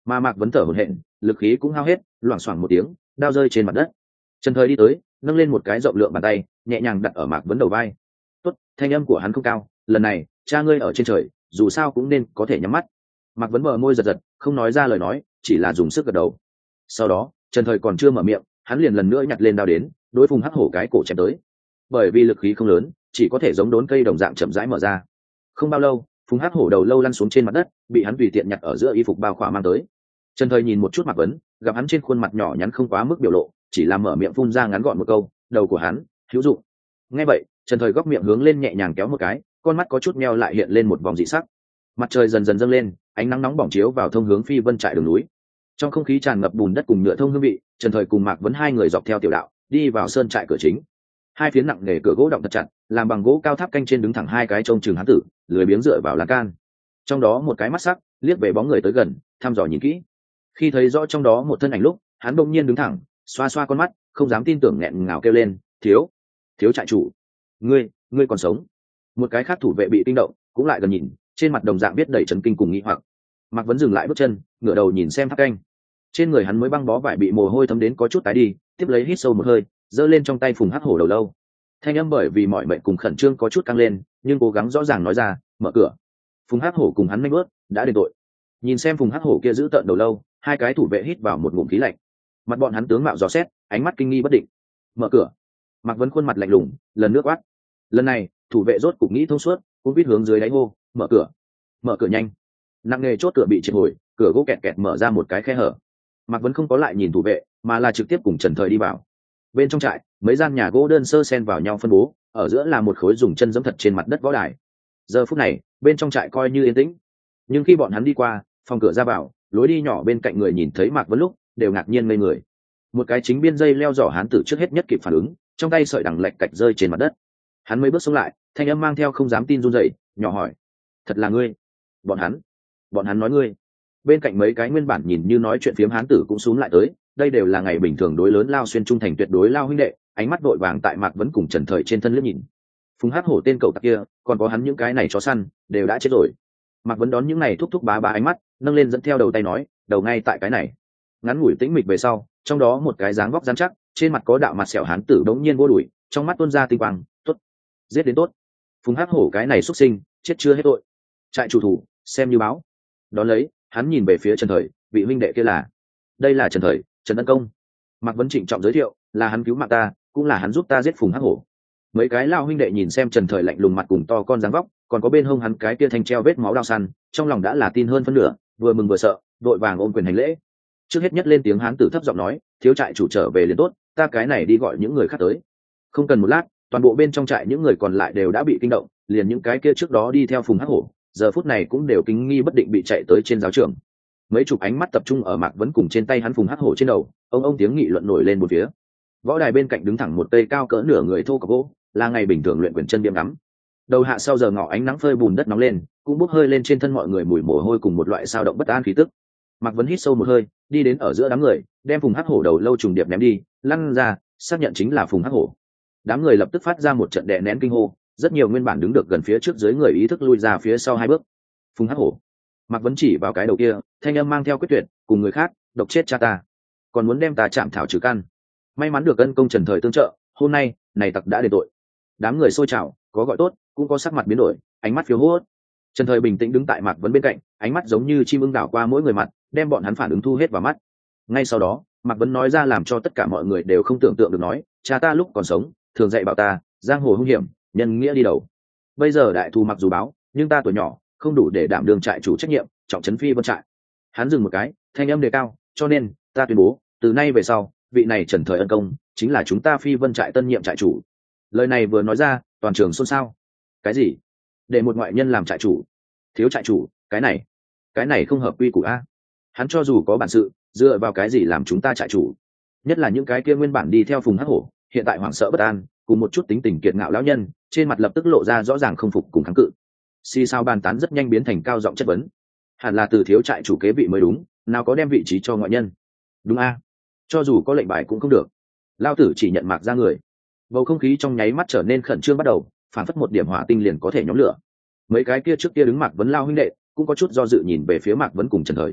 mà mạc vấn thở hổn hển, lực khí cũng hao hết, loảng xoảng một tiếng, đao rơi trên mặt đất. Trần Thời đi tới, nâng lên một cái rộng lượng bàn tay, nhẹ nhàng đặt ở mạc vấn đầu vai. Tốt, thanh âm của hắn không cao, lần này cha ngươi ở trên trời, dù sao cũng nên có thể nhắm mắt. Mạc vấn mở môi giật giật, không nói ra lời nói, chỉ là dùng sức gật đầu. Sau đó Trần Thời còn chưa mở miệng, hắn liền lần nữa nhặt lên đao đến, đối Phùng Hắc Hổ cái cổ chém tới. Bởi vì lực khí không lớn, chỉ có thể giống đốn cây đồng dạng chậm rãi mở ra. Không bao lâu, Phùng Hắc Hổ đầu lâu lăn xuống trên mặt đất, bị hắn tùy tiện nhặt ở giữa y phục bao khỏa mang tới. Trần Thời nhìn một chút Mạc Vấn, gặp hắn trên khuôn mặt nhỏ nhắn không quá mức biểu lộ, chỉ là mở miệng phun ra ngắn gọn một câu, đầu của hắn hữu dụng. Nghe vậy, Trần Thời góc miệng hướng lên nhẹ nhàng kéo một cái, con mắt có chút meo lại hiện lên một vòng dị sắc. Mặt trời dần dần dâng lên, ánh nắng nóng bỏng chiếu vào thông hướng Phi Vân trại đường núi. Trong không khí tràn ngập bùn đất cùng nhựa thông hương vị, Trần Thời cùng Mạc Vấn hai người dọc theo tiểu đạo đi vào sơn trại cửa chính. Hai phiến nặng nề cửa gỗ động thật chặt, làm bằng gỗ cao tháp canh trên đứng thẳng hai cái trông chừng hán tử, lười biếng dựa vào lan can. Trong đó một cái mắt sắc liếc về bóng người tới gần, thăm dò nhìn kỹ. Khi thấy rõ trong đó một thân ảnh lúc, hắn bỗng nhiên đứng thẳng, xoa xoa con mắt, không dám tin tưởng nghẹn ngào kêu lên, thiếu thiếu trại chủ, ngươi ngươi còn sống. Một cái khác thủ vệ bị kinh động, cũng lại gần nhìn, trên mặt đồng dạng biết đầy chấn kinh cùng nghi hoặc. Mạc Vấn dừng lại bước chân, ngửa đầu nhìn xem tháp canh. Trên người hắn mới băng bó vải bị mồ hôi thấm đến có chút tái đi, tiếp lấy hít sâu một hơi, giơ lên trong tay Phùng Hắc Hổ đầu lâu. Thanh âm bởi vì mọi mệnh cùng khẩn trương có chút căng lên, nhưng cố gắng rõ ràng nói ra, mở cửa. Phùng Hắc Hổ cùng hắn nhanh bước, đã đền tội. Nhìn xem Phùng Hắc Hổ kia giữ tợn đầu lâu, hai cái thủ vệ hít vào một ngụm khí lạnh. Mặt bọn hắn tướng mạo dò xét, ánh mắt kinh nghi bất định. Mở cửa. Mạc Vấn khuôn mặt lạnh lùng, lần nước quát. Lần này, thủ vệ rốt cục nghĩ thông suốt, cũng biết hướng dưới đáy hô, mở cửa. Mở cửa nhanh. Nặng nghề chốt cửa bị triệt hồi, cửa gỗ kẹt kẹt mở ra một cái khe hở. Mạc Vấn không có lại nhìn thủ vệ, mà là trực tiếp cùng Trần Thời đi vào. Bên trong trại, mấy gian nhà gỗ đơn sơ xen vào nhau phân bố, ở giữa là một khối dùng chân giẫm thật trên mặt đất võ đài. Giờ phút này, bên trong trại coi như yên tĩnh. Nhưng khi bọn hắn đi qua phòng cửa ra vào, lối đi nhỏ bên cạnh người nhìn thấy Mạc Vấn lúc, đều ngạc nhiên ngây người. Một cái chính biên dây leo giỏ hán tử trước hết nhất kịp phản ứng, trong tay sợi đằng lệch cạch rơi trên mặt đất. Hắn mấy bước xuống lại, thanh âm mang theo không dám tin run rẩy, nhỏ hỏi: "Thật là ngươi?" Bọn hắn, bọn hắn nói ngươi. Bên cạnh mấy cái nguyên bản nhìn như nói chuyện phiếm hán tử cũng xuống lại tới, đây đều là ngày bình thường đối lớn lao xuyên trung thành tuyệt đối lao huynh đệ, ánh mắt vội vàng tại Mạc Vấn cùng Trần Thời trên thân liếc nhìn. Phùng Hắc Hổ tên cậu tặc kia, còn có hắn những cái này chó săn, đều đã chết rồi. Mạc Vấn đón những này thúc thúc bá bá ánh mắt, nâng lên dẫn theo đầu tay nói, đầu ngay tại cái này. Ngắn ngủi tĩnh mịch về sau, trong đó một cái dáng vóc rắn chắc, trên mặt có đạo mặt sẹo hán tử đống nhiên vô đuổi, trong mắt tuôn ra tinh quang, tốt, giết đến tốt. Phùng Hắc Hổ cái này xuất sinh, chết chưa hết tội. Trại chủ thủ, xem như báo. Đón lấy, hắn nhìn về phía Trần Thời, vị huynh đệ kia là, đây là Trần Thời, Trần Ân Công. Mạc Vấn trịnh trọng giới thiệu, là hắn cứu mạng ta, cũng là hắn giúp ta giết Phùng Hắc Hổ. Mấy cái lao huynh đệ nhìn xem Trần Thời lạnh lùng mặt cùng to con dáng vóc, còn có bên hông hắn cái kia thanh treo vết máu đao săn, trong lòng đã là tin hơn phân nửa, vừa mừng vừa sợ, đội vàng ôm quyền hành lễ. Trước hết nhất lên tiếng hán tử thấp giọng nói, thiếu trại chủ trở về liền tốt, ta cái này đi gọi những người khác tới. Không cần một lát, toàn bộ bên trong trại những người còn lại đều đã bị kinh động, liền những cái kia trước đó đi theo Phùng Hắc Hổ, giờ phút này cũng đều kinh nghi bất định bị chạy tới trên giáo trường. Mấy chục ánh mắt tập trung ở Mạc Vấn cùng trên tay hắn Phùng Hắc Hổ trên đầu, ông ông tiếng nghị luận nổi lên một phía. Võ đài bên cạnh đứng thẳng một cây cao cỡ nửa người thô cọc gỗ, là ngày bình thường luyện quyền chân biếm ngắm. Đầu hạ sau giờ ngọ ánh nắng phơi bùn đất nóng lên, cũng bốc hơi lên trên thân mọi người mùi mồ hôi cùng một loại sao động bất an khí tức. Mạc Vấn hít sâu một hơi, đi đến ở giữa đám người, đem Phùng Hắc Hổ đầu lâu trùng điệp ném đi, lăn ra, xác nhận chính là Phùng Hắc Hổ. Đám người lập tức phát ra một trận đè nén kinh hô, rất nhiều nguyên bản đứng được gần phía trước dưới người ý thức lui ra phía sau hai bước. Phùng Hắc Hổ. Mạc Vấn chỉ vào cái đầu kia, thanh âm mang theo quyết tuyệt, cùng người khác, độc chết cha ta, còn muốn đem ta chạm thảo trừ căn. May mắn được Ân Công Trần Thời tương trợ, hôm nay này tặc đã đền tội. Đám người sôi trào, có gọi tốt, cũng có sắc mặt biến đổi, ánh mắt phiêu hốt. Trần Thời bình tĩnh đứng tại Mạc Vấn bên cạnh, ánh mắt giống như chim ưng đảo qua mỗi người mặt, đem bọn hắn phản ứng thu hết vào mắt. Ngay sau đó, Mạc Vấn nói ra làm cho tất cả mọi người đều không tưởng tượng được nói, cha ta lúc còn sống, thường dạy bảo ta, giang hồ hung hiểm, nhân nghĩa đi đầu. Bây giờ đại thù mặc dù báo, nhưng ta tuổi nhỏ, không đủ để đảm đương trại chủ trách nhiệm, trọng trấn Phi Vân trại. Hắn dừng một cái, thanh âm đề cao, cho nên ta tuyên bố, từ nay về sau, vị này Trần Thời Ân Công chính là chúng ta Phi Vân trại tân nhiệm trại chủ. Lời này vừa nói ra, toàn trường xôn xao. Cái gì? Để một ngoại nhân làm trại chủ? Thiếu trại chủ, cái này, cái này không hợp quy củ a. Hắn cho dù có bản sự, dựa vào cái gì làm chúng ta trại chủ? Nhất là những cái kia nguyên bản đi theo Phùng Hắc Hổ, hiện tại hoảng sợ bất an, cùng một chút tính tình kiệt ngạo lão nhân, trên mặt lập tức lộ ra rõ ràng không phục cùng kháng cự. Xì sao bàn tán rất nhanh biến thành cao giọng chất vấn. Hẳn là từ thiếu trại chủ kế vị mới đúng, nào có đem vị trí cho ngoại nhân. Đúng a, cho dù có lệnh bài cũng không được. Lao tử chỉ nhận Mạc ra người. Bầu không khí trong nháy mắt trở nên khẩn trương bắt đầu, phản phất một điểm hỏa tinh liền có thể nhóm lửa. Mấy cái kia trước kia đứng Mạc Vấn lao huynh đệ cũng có chút do dự nhìn về phía Mạc Vấn cùng Trần Thời.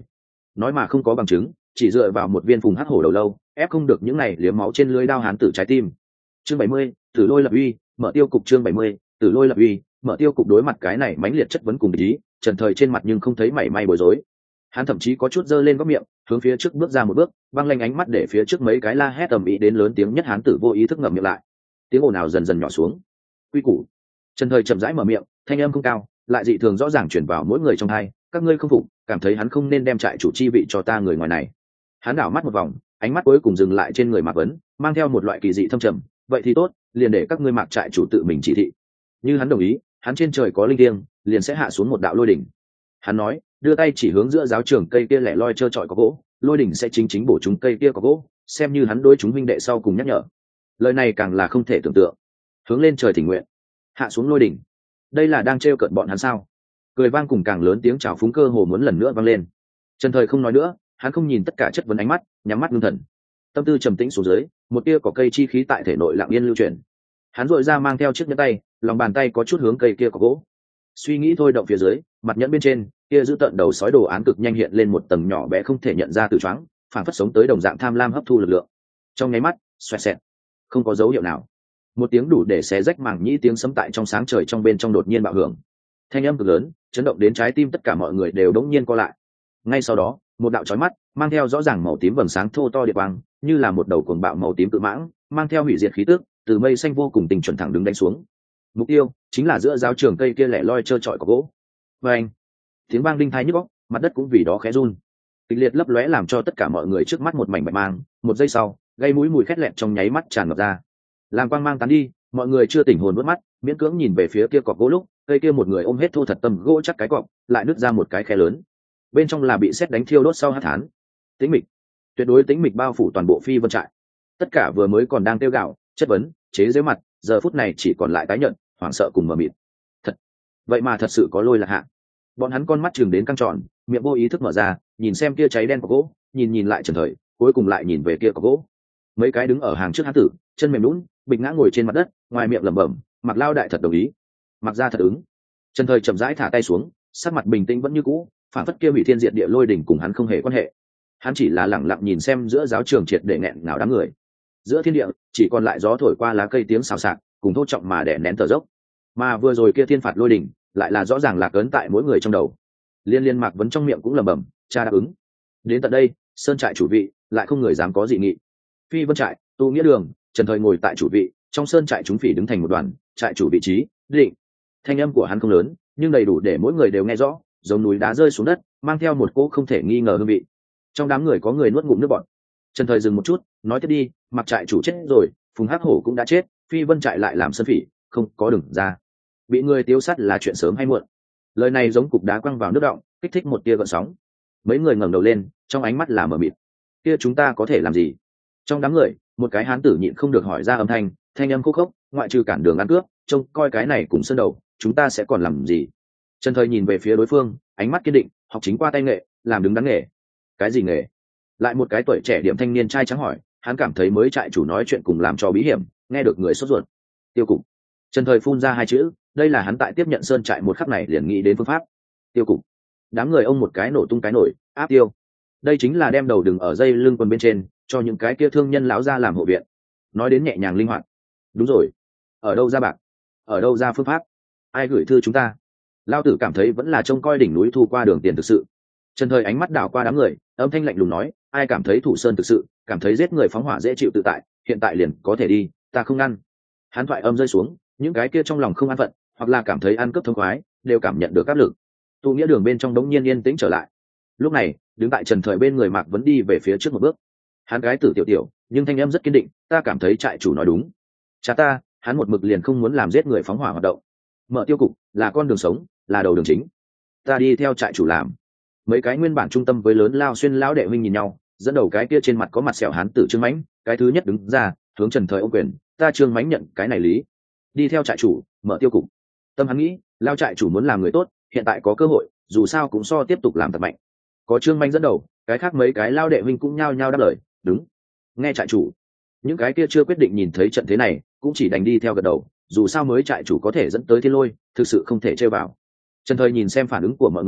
nói mà không có bằng chứng, chỉ dựa vào một viên phùng hắc hổ đầu lâu ép không được những này liếm máu trên lưới đao hán tử trái tim. Chương bảy mươi, Tử Lôi lập uy, mở tiêu cục. Chương bảy mươi, Tử Lôi lập uy, mở tiêu cục. Đối mặt cái này mãnh liệt chất vấn cùng ý, Trần Thời trên mặt nhưng không thấy mảy may bối rối. Hắn thậm chí có chút giơ lên góc miệng, hướng phía trước bước ra một bước, băng lanh ánh mắt để phía trước mấy cái la hét ầm ĩ đến lớn tiếng nhất hán tử vô ý thức ngậm miệng lại. Tiếng ồn ào dần dần nhỏ xuống. Quy củ. Trần Thời chậm rãi mở miệng, thanh âm không cao, lại dị thường rõ ràng truyền vào mỗi người trong hai. Các ngươi không phục, cảm thấy hắn không nên đem trại chủ chi vị cho ta người ngoài này. Hắn đảo mắt một vòng, ánh mắt cuối cùng dừng lại trên người Mạc Vấn, mang theo một loại kỳ dị thâm trầm. Vậy thì tốt, liền để các ngươi Mạc trại chủ tự mình chỉ thị. Như hắn đồng ý, hắn trên trời có linh thiêng, liền sẽ hạ xuống một đạo lôi đỉnh. Hắn nói, đưa tay chỉ hướng giữa giáo trường cây kia lẻ loi trơ trọi có gỗ, lôi đỉnh sẽ chính chính bổ chúng cây kia có gỗ, xem như hắn đối chúng huynh đệ sau cùng nhắc nhở. Lời này càng là không thể tưởng tượng. Hướng lên trời thỉnh nguyện, hạ xuống lôi đỉnh. Đây là đang trêu cợt bọn hắn sao? Cười vang cùng càng lớn tiếng chào phúng cơ hồ muốn lần nữa vang lên. Trần Thời không nói nữa, hắn không nhìn tất cả chất vấn ánh mắt, nhắm mắt ngưng thần. Tâm tư trầm tĩnh xuống dưới, một tia cỏ cây chi khí tại thể nội lặng yên lưu chuyển. Hắn dội ra mang theo chiếc nhẫn tay, lòng bàn tay có chút hướng cây kia có gỗ. Suy nghĩ thôi động phía dưới, mặt nhẫn bên trên kia giữ tận đầu sói đồ án cực nhanh hiện lên một tầng nhỏ bé không thể nhận ra từ choáng, phản phất sống tới đồng dạng tham lam hấp thu lực lượng. Trong nháy mắt, xoẹt xẹt, không có dấu hiệu nào. Một tiếng đủ để xé rách màng nhĩ tiếng sấm tại trong sáng trời trong bên trong đột nhiên bạo hưởng. Thanh âm cực lớn, chấn động đến trái tim tất cả mọi người đều đống nhiên co lại. Ngay sau đó, một đạo chói mắt, mang theo rõ ràng màu tím vầng sáng thô to điện quang, như là một đầu cuồng bạo màu tím cự mãng, mang theo hủy diệt khí tức, từ mây xanh vô cùng tình chuẩn thẳng đứng đánh xuống. Mục tiêu chính là giữa giáo trường cây kia lẻ loi trơ trọi có gỗ. Và anh, tiếng vang đinh tai nhức óc, mặt đất cũng vì đó khẽ run. Kịch liệt lấp lóe làm cho tất cả mọi người trước mắt một mảnh bạch mang, một giây sau, gây mũi mùi khét lẹt trong nháy mắt tràn ngập ra. Làm quang mang tán đi, mọi người chưa tỉnh hồn vớt mắt, miễn cưỡng nhìn về phía kia cọc gỗ lúc, cây kia một người ôm hết thô thật tâm gỗ chắc cái cọc, lại nứt ra một cái khe lớn. Bên trong là bị sét đánh thiêu đốt sau hắc thán. Tĩnh mịch, tuyệt đối tĩnh mịch bao phủ toàn bộ Phi Vân trại. Tất cả vừa mới còn đang tiêu gạo, chất vấn, chế giễu mặt, giờ phút này chỉ còn lại tái nhợt, hoảng sợ cùng mờ mịt. Thật, vậy mà thật sự có lôi lạc hạ. Bọn hắn con mắt chừng đến căng tròn, miệng vô ý thức mở ra, nhìn xem kia cháy đen của gỗ, nhìn nhìn lại Trần Thời, cuối cùng lại nhìn về kia của gỗ. Mấy cái đứng ở hàng trước hán tử, chân mềm nhũn, bịch ngã ngồi trên mặt đất, ngoài miệng lẩm bẩm, Mặc Lao đại thật đồng ý, Mặc ra thật ứng. Trần Thời chậm rãi thả tay xuống, sắc mặt bình tĩnh vẫn như cũ, phản phất kia hủy thiên diệt địa lôi đỉnh cùng hắn không hề quan hệ. Hắn chỉ là lẳng lặng nhìn xem giữa giáo trường triệt để nghẹn ngào đám người. Giữa thiên địa chỉ còn lại gió thổi qua lá cây tiếng xào xạc, cùng thô trọng mà đè nén thở dốc. Mà vừa rồi kia thiên phạt lôi đỉnh, lại là rõ ràng lạc ấn tại mỗi người trong đầu. Liên Liên Mạc Vấn trong miệng cũng lẩm bẩm, cha đáp ứng. Đến tận đây, sơn trại chủ vị lại không người dám có dị nghị. Phi Vân trại, Tu Nghĩa đường, Trần Thời ngồi tại chủ vị, trong sơn trại chúng phỉ đứng thành một đoàn, trại chủ vị trí định. Thanh âm của hắn không lớn, nhưng đầy đủ để mỗi người đều nghe rõ, giống núi đá rơi xuống đất, mang theo một cỗ không thể nghi ngờ hương vị. Trong đám người có người nuốt ngụm nước bọt. Trần Thời dừng một chút, nói tiếp đi, Mặc trại chủ chết rồi, Phùng Hắc Hổ cũng đã chết, Phi Vân trại lại làm sân phỉ, không có đừng ra. Bị người tiêu sát là chuyện sớm hay muộn. Lời này giống cục đá quăng vào nước động, kích thích một tia gợn sóng. Mấy người ngẩng đầu lên, trong ánh mắt là mờ mịt. Kia chúng ta có thể làm gì? Trong đám người, một cái hán tử nhịn không được hỏi ra âm thanh, thanh âm khô khốc, ngoại trừ cản đường ăn cướp, trông coi cái này cùng sơn đầu, chúng ta sẽ còn làm gì? Trần Thời nhìn về phía đối phương, ánh mắt kiên định, học chính qua tay nghệ, làm đứng đắn nghề. Cái gì nghề? Lại một cái tuổi trẻ điểm thanh niên trai trắng hỏi, hắn cảm thấy mới trại chủ nói chuyện cùng làm cho bí hiểm, nghe được người sốt ruột. Tiêu cục. Trần Thời phun ra hai chữ, đây là hắn tại tiếp nhận sơn trại một khắc này liền nghĩ đến phương pháp. Tiêu cục. Đám người ông một cái nổ tung cái nổi, áp tiêu. Đây chính là đem đầu đừng ở dây lưng quần bên trên, cho những cái kia thương nhân lão ra làm hộ viện. Nói đến nhẹ nhàng linh hoạt. Đúng rồi. Ở đâu ra bạc? Ở đâu ra phương pháp? Ai gửi thư chúng ta? Lao tử cảm thấy vẫn là trông coi đỉnh núi thu qua đường tiền thực sự. Trần Thời ánh mắt đảo qua đám người, âm thanh lạnh lùng nói, ai cảm thấy thủ sơn thực sự, cảm thấy giết người phóng hỏa dễ chịu tự tại, hiện tại liền có thể đi, ta không ngăn. Hắn thoại âm rơi xuống, những cái kia trong lòng không an phận, hoặc là cảm thấy ăn cướp thông khoái, đều cảm nhận được áp lực. Tu Nghĩa đường bên trong đống nhiên yên tĩnh trở lại. Lúc này, đứng tại Trần Thời bên người Mạc Vấn đi về phía trước một bước. Hắn gái tử tiểu tiểu, nhưng thanh âm rất kiên định, ta cảm thấy trại chủ nói đúng. Cha ta, hắn một mực liền không muốn làm giết người phóng hỏa hoạt động. Mở tiêu cục là con đường sống, là đầu đường chính. Ta đi theo trại chủ làm. Mấy cái nguyên bản trung tâm với lớn lao xuyên lão đệ huynh nhìn nhau, dẫn đầu cái kia trên mặt có mặt sẹo hán tử Trương Mãnh, cái thứ nhất đứng ra, hướng Trần Thời ô quyền, ta Trương Mãnh nhận cái này lý. Đi theo trại chủ, mở tiêu cục. Tâm hắn nghĩ, lao trại chủ muốn làm người tốt, hiện tại có cơ hội, dù sao cũng so tiếp tục làm thật mạnh. Có Trương Mãnh dẫn đầu, cái khác mấy cái lao đệ huynh cũng nhao nhao đáp lời, đúng. Nghe trại chủ. Những cái kia chưa quyết định nhìn thấy trận thế này, cũng chỉ đành đi theo gật đầu, dù sao mới trại chủ có thể dẫn tới thiên lôi, thực sự không thể chơi vào. Trần Thời nhìn xem phản ứng của mọi người,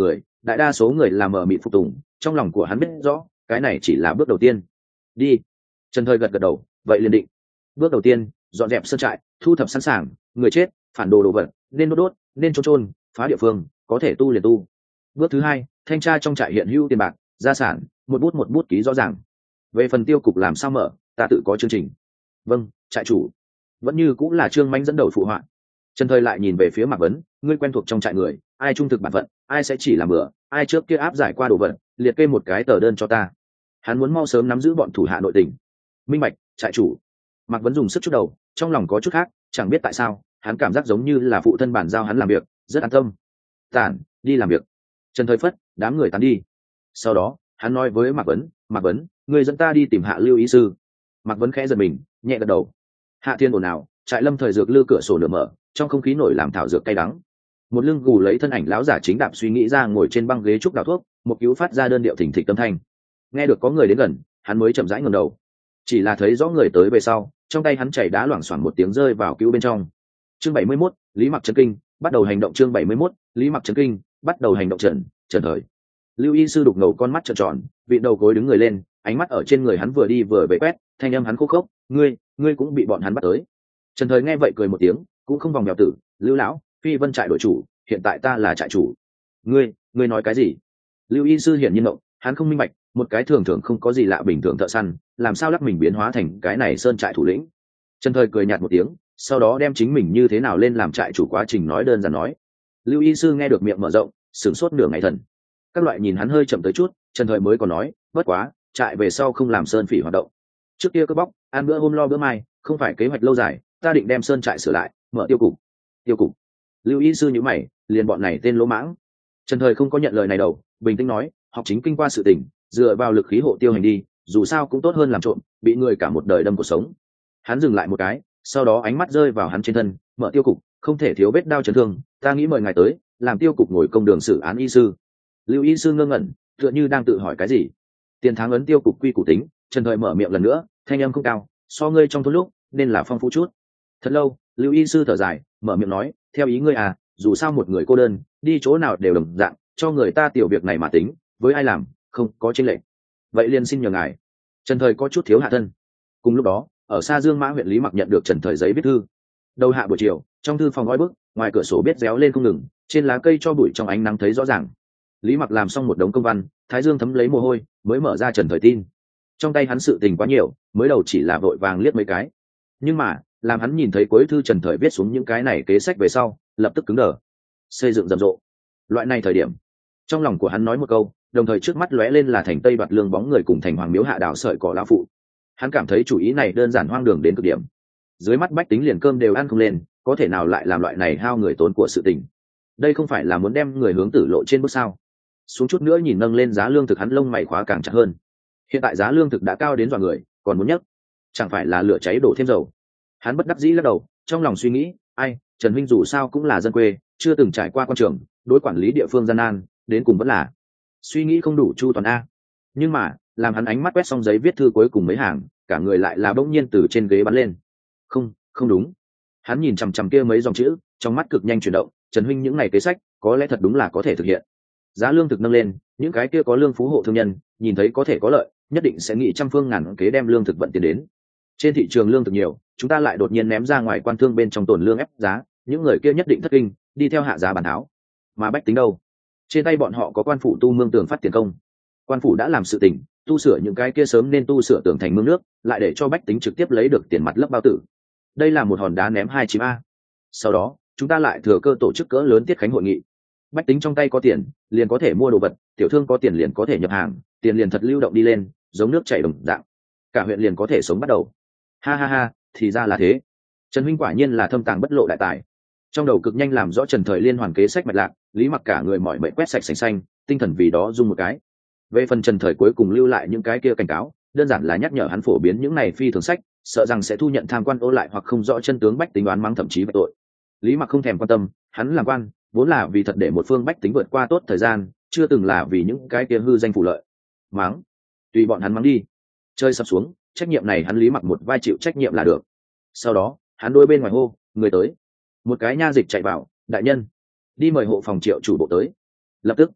đại đa số người làm mờ mịt phục tùng, trong lòng của hắn biết rõ cái này chỉ là bước đầu tiên. Đi. Trần Thời gật gật đầu, vậy liền định. Bước đầu tiên, dọn dẹp sơn trại, thu thập sẵn sàng người chết, phản đồ đồ vật, nên đốt đốt, nên trôn trôn, phá địa phương, có thể tu liền tu. Bước thứ hai, thanh tra trong trại hiện hữu tiền bạc, gia sản, một bút một bút ký rõ ràng. Về phần tiêu cục làm sao mở, ta tự có chương trình. Vâng, trại chủ. Vẫn như cũng là Trương Mánh dẫn đầu phụ họa. Trần Thời lại nhìn về phía Mạc Vấn, ngươi quen thuộc trong trại người, ai trung thực bản phận, ai sẽ chỉ làm bữa, ai trước kia áp giải qua đồ vật, liệt kê một cái tờ đơn cho ta. Hắn muốn mau sớm nắm giữ bọn thủ hạ nội tình. Minh bạch, trại chủ. Mạc Vấn dùng sức chút đầu, trong lòng có chút khác, chẳng biết tại sao, hắn cảm giác giống như là phụ thân bản giao hắn làm việc, rất an tâm. Tản, đi làm việc. Trần Thời phất, đám người tán đi. Sau đó, hắn nói với Mạc Vấn, Mạc Vấn, người dẫn ta đi tìm Hạ Lưu y sư. Mạc Vấn khẽ giật mình, nhẹ gật đầu. Hạ Thiên ồn ào, trại lâm thời dược lư cửa sổ lửa mở, trong không khí nổi làm thảo dược cay đắng. Một lưng gù lấy thân ảnh lão giả chính đạp suy nghĩ ra ngồi trên băng ghế trúc đào thuốc, một cứu phát ra đơn điệu thỉnh thịch tâm thanh. Nghe được có người đến gần, hắn mới chậm rãi ngẩng đầu. Chỉ là thấy rõ người tới về sau, trong tay hắn chảy đá loảng xoảng một tiếng rơi vào cứu bên trong. Chương bảy mươi mốt, Lý Mặc chấn kinh, bắt đầu hành động. Chương bảy mươi mốt, Lý Mặc chấn kinh, bắt đầu hành động. Trần, Trần Thời. Lưu y sư đục ngầu con mắt trợn tròn, vị đầu gối đứng người lên, ánh mắt ở trên người hắn vừa đi vừa về quét, thanh âm hắn khô khốc, ngươi, ngươi cũng bị bọn hắn bắt tới. Trần Thời nghe vậy cười một tiếng, cũng không vòng mèo tử, Lưu lão, Phi Vân trại đội chủ, hiện tại ta là trại chủ. Ngươi, ngươi nói cái gì? Lưu y sư hiển nhiên ngộng, hắn không minh bạch, một cái thường thường không có gì lạ bình thường thợ săn, làm sao lắc mình biến hóa thành cái này sơn trại thủ lĩnh. Trần Thời cười nhạt một tiếng, sau đó đem chính mình như thế nào lên làm trại chủ quá trình nói đơn giản nói. Lưu y sư nghe được miệng mở rộng, sửng sốt nửa ngày thần. Các loại nhìn hắn hơi chậm tới chút, Trần Thời mới còn nói, bất quá, trại về sau không làm sơn phỉ hoạt động. Trước kia cướp bóc, ăn bữa hôm lo bữa mai, không phải kế hoạch lâu dài, ta định đem sơn trại sửa lại, mở tiêu cục. Tiêu cục? Lưu y sư nhíu mày, liền bọn này tên lỗ mãng. Trần Thời không có nhận lời này đâu, bình tĩnh nói, học chính kinh qua sự tình, dựa vào lực khí hộ tiêu hành đi, dù sao cũng tốt hơn làm trộm, bị người cả một đời đâm cuộc sống. Hắn dừng lại một cái, sau đó ánh mắt rơi vào hắn trên thân, mở tiêu cục, không thể thiếu vết đao chấn thương, ta nghĩ mời ngài tới, làm tiêu cục ngồi công đường xử án y sư. Lưu y sư ngơ ngẩn, tựa như đang tự hỏi cái gì. Tiền tháng ấn tiêu cục quy củ tính, Trần Thời mở miệng lần nữa, thanh âm không cao, so ngươi trong thôn lúc nên là phong phú chút. Thật lâu, Lưu y sư thở dài, mở miệng nói, theo ý ngươi à, dù sao một người cô đơn, đi chỗ nào đều đồng dạng, cho người ta tiểu việc này mà tính, với ai làm, không có chênh lệch. Vậy liền xin nhờ ngài. Trần Thời có chút thiếu hạ thân. Cùng lúc đó, ở xa Dương Mã huyện Lý Mặc nhận được Trần Thời giấy viết thư. Đầu hạ buổi chiều, trong thư phòng ngói bức, ngoài cửa sổ biết réo lên không ngừng, trên lá cây cho bụi trong ánh nắng thấy rõ ràng. Lý Mặc làm xong một đống công văn, thái dương thấm lấy mồ hôi, mới mở ra Trần Thời tin. Trong tay hắn sự tình quá nhiều, mới đầu chỉ là vội vàng liếc mấy cái. Nhưng mà, làm hắn nhìn thấy cuối thư Trần Thời viết xuống những cái này kế sách về sau, lập tức cứng đờ. Xây dựng rầm rộ. Loại này thời điểm, trong lòng của hắn nói một câu, đồng thời trước mắt lóe lên là thành Tây Đoạt Lương bóng người cùng thành Hoàng Miếu hạ đảo sợi cỏ lão phụ. Hắn cảm thấy chủ ý này đơn giản hoang đường đến cực điểm. Dưới mắt bách tính liền cơm đều ăn không lên, có thể nào lại làm loại này hao người tốn của sự tình. Đây không phải là muốn đem người hướng tử lộ trên bước sao? Xuống chút nữa nhìn nâng lên giá lương thực, hắn lông mày khóa càng chặt hơn. Hiện tại giá lương thực đã cao đến dọa người, còn muốn nhấc, chẳng phải là lửa cháy đổ thêm dầu. Hắn bất đắc dĩ lắc đầu, trong lòng suy nghĩ, ai, Trần huynh dù sao cũng là dân quê, chưa từng trải qua quan trường, đối quản lý địa phương gian nan, đến cùng vẫn là suy nghĩ không đủ chu toàn a. Nhưng mà, làm hắn ánh mắt quét xong giấy viết thư cuối cùng mấy hàng, cả người lại là bỗng nhiên từ trên ghế bắn lên. Không, không đúng. Hắn nhìn chằm chằm kia mấy dòng chữ, trong mắt cực nhanh chuyển động, Trần huynh những ngày kế sách, có lẽ thật đúng là có thể thực hiện. Giá lương thực nâng lên, những cái kia có lương phú hộ thương nhân, nhìn thấy có thể có lợi, nhất định sẽ nghĩ trăm phương ngàn kế đem lương thực vận tiền đến. Trên thị trường lương thực nhiều, chúng ta lại đột nhiên ném ra ngoài quan thương bên trong tồn lương ép giá, những người kia nhất định thất kinh, đi theo hạ giá bàn tháo. Mà bách tính đâu? Trên tay bọn họ có quan phủ tu mương tường phát tiền công. Quan phủ đã làm sự tình, tu sửa những cái kia sớm nên tu sửa tường thành mương nước, lại để cho bách tính trực tiếp lấy được tiền mặt lấp bao tử. Đây là một hòn đá ném hai chim a. Sau đó, chúng ta lại thừa cơ tổ chức cỡ lớn tiết khánh hội nghị. Bách tính trong tay có tiền, liền có thể mua đồ vật, tiểu thương có tiền liền có thể nhập hàng, tiền liền thật lưu động đi lên, giống nước chảy đồng dạng. Cả huyện liền có thể sống bắt đầu. Ha ha ha, thì ra là thế. Trần huynh quả nhiên là thâm tàng bất lộ đại tài. Trong đầu cực nhanh làm rõ Trần Thời liên hoàn kế sách mạch lạc, Lý Mặc cả người mỏi mệt quét sạch sành xanh, tinh thần vì đó rung một cái. Về phần Trần Thời cuối cùng lưu lại những cái kia cảnh cáo, đơn giản là nhắc nhở hắn phổ biến những này phi thường sách, sợ rằng sẽ thu nhận tham quan ô lại hoặc không rõ chân tướng bách tính đoán mắng thậm chí vạch tội. Lý Mặc không thèm quan tâm, hắn làm quan vốn là vì thật để một phương bách tính vượt qua tốt thời gian, chưa từng là vì những cái kia hư danh phủ lợi. Mắng, tùy bọn hắn mắng đi. Chơi sắp xuống, trách nhiệm này hắn Lý Mặc một vai chịu trách nhiệm là được. Sau đó, hắn đôi bên ngoài hô, người tới. Một cái nha dịch chạy vào, đại nhân, đi mời hộ phòng Triệu chủ bộ tới. Lập tức,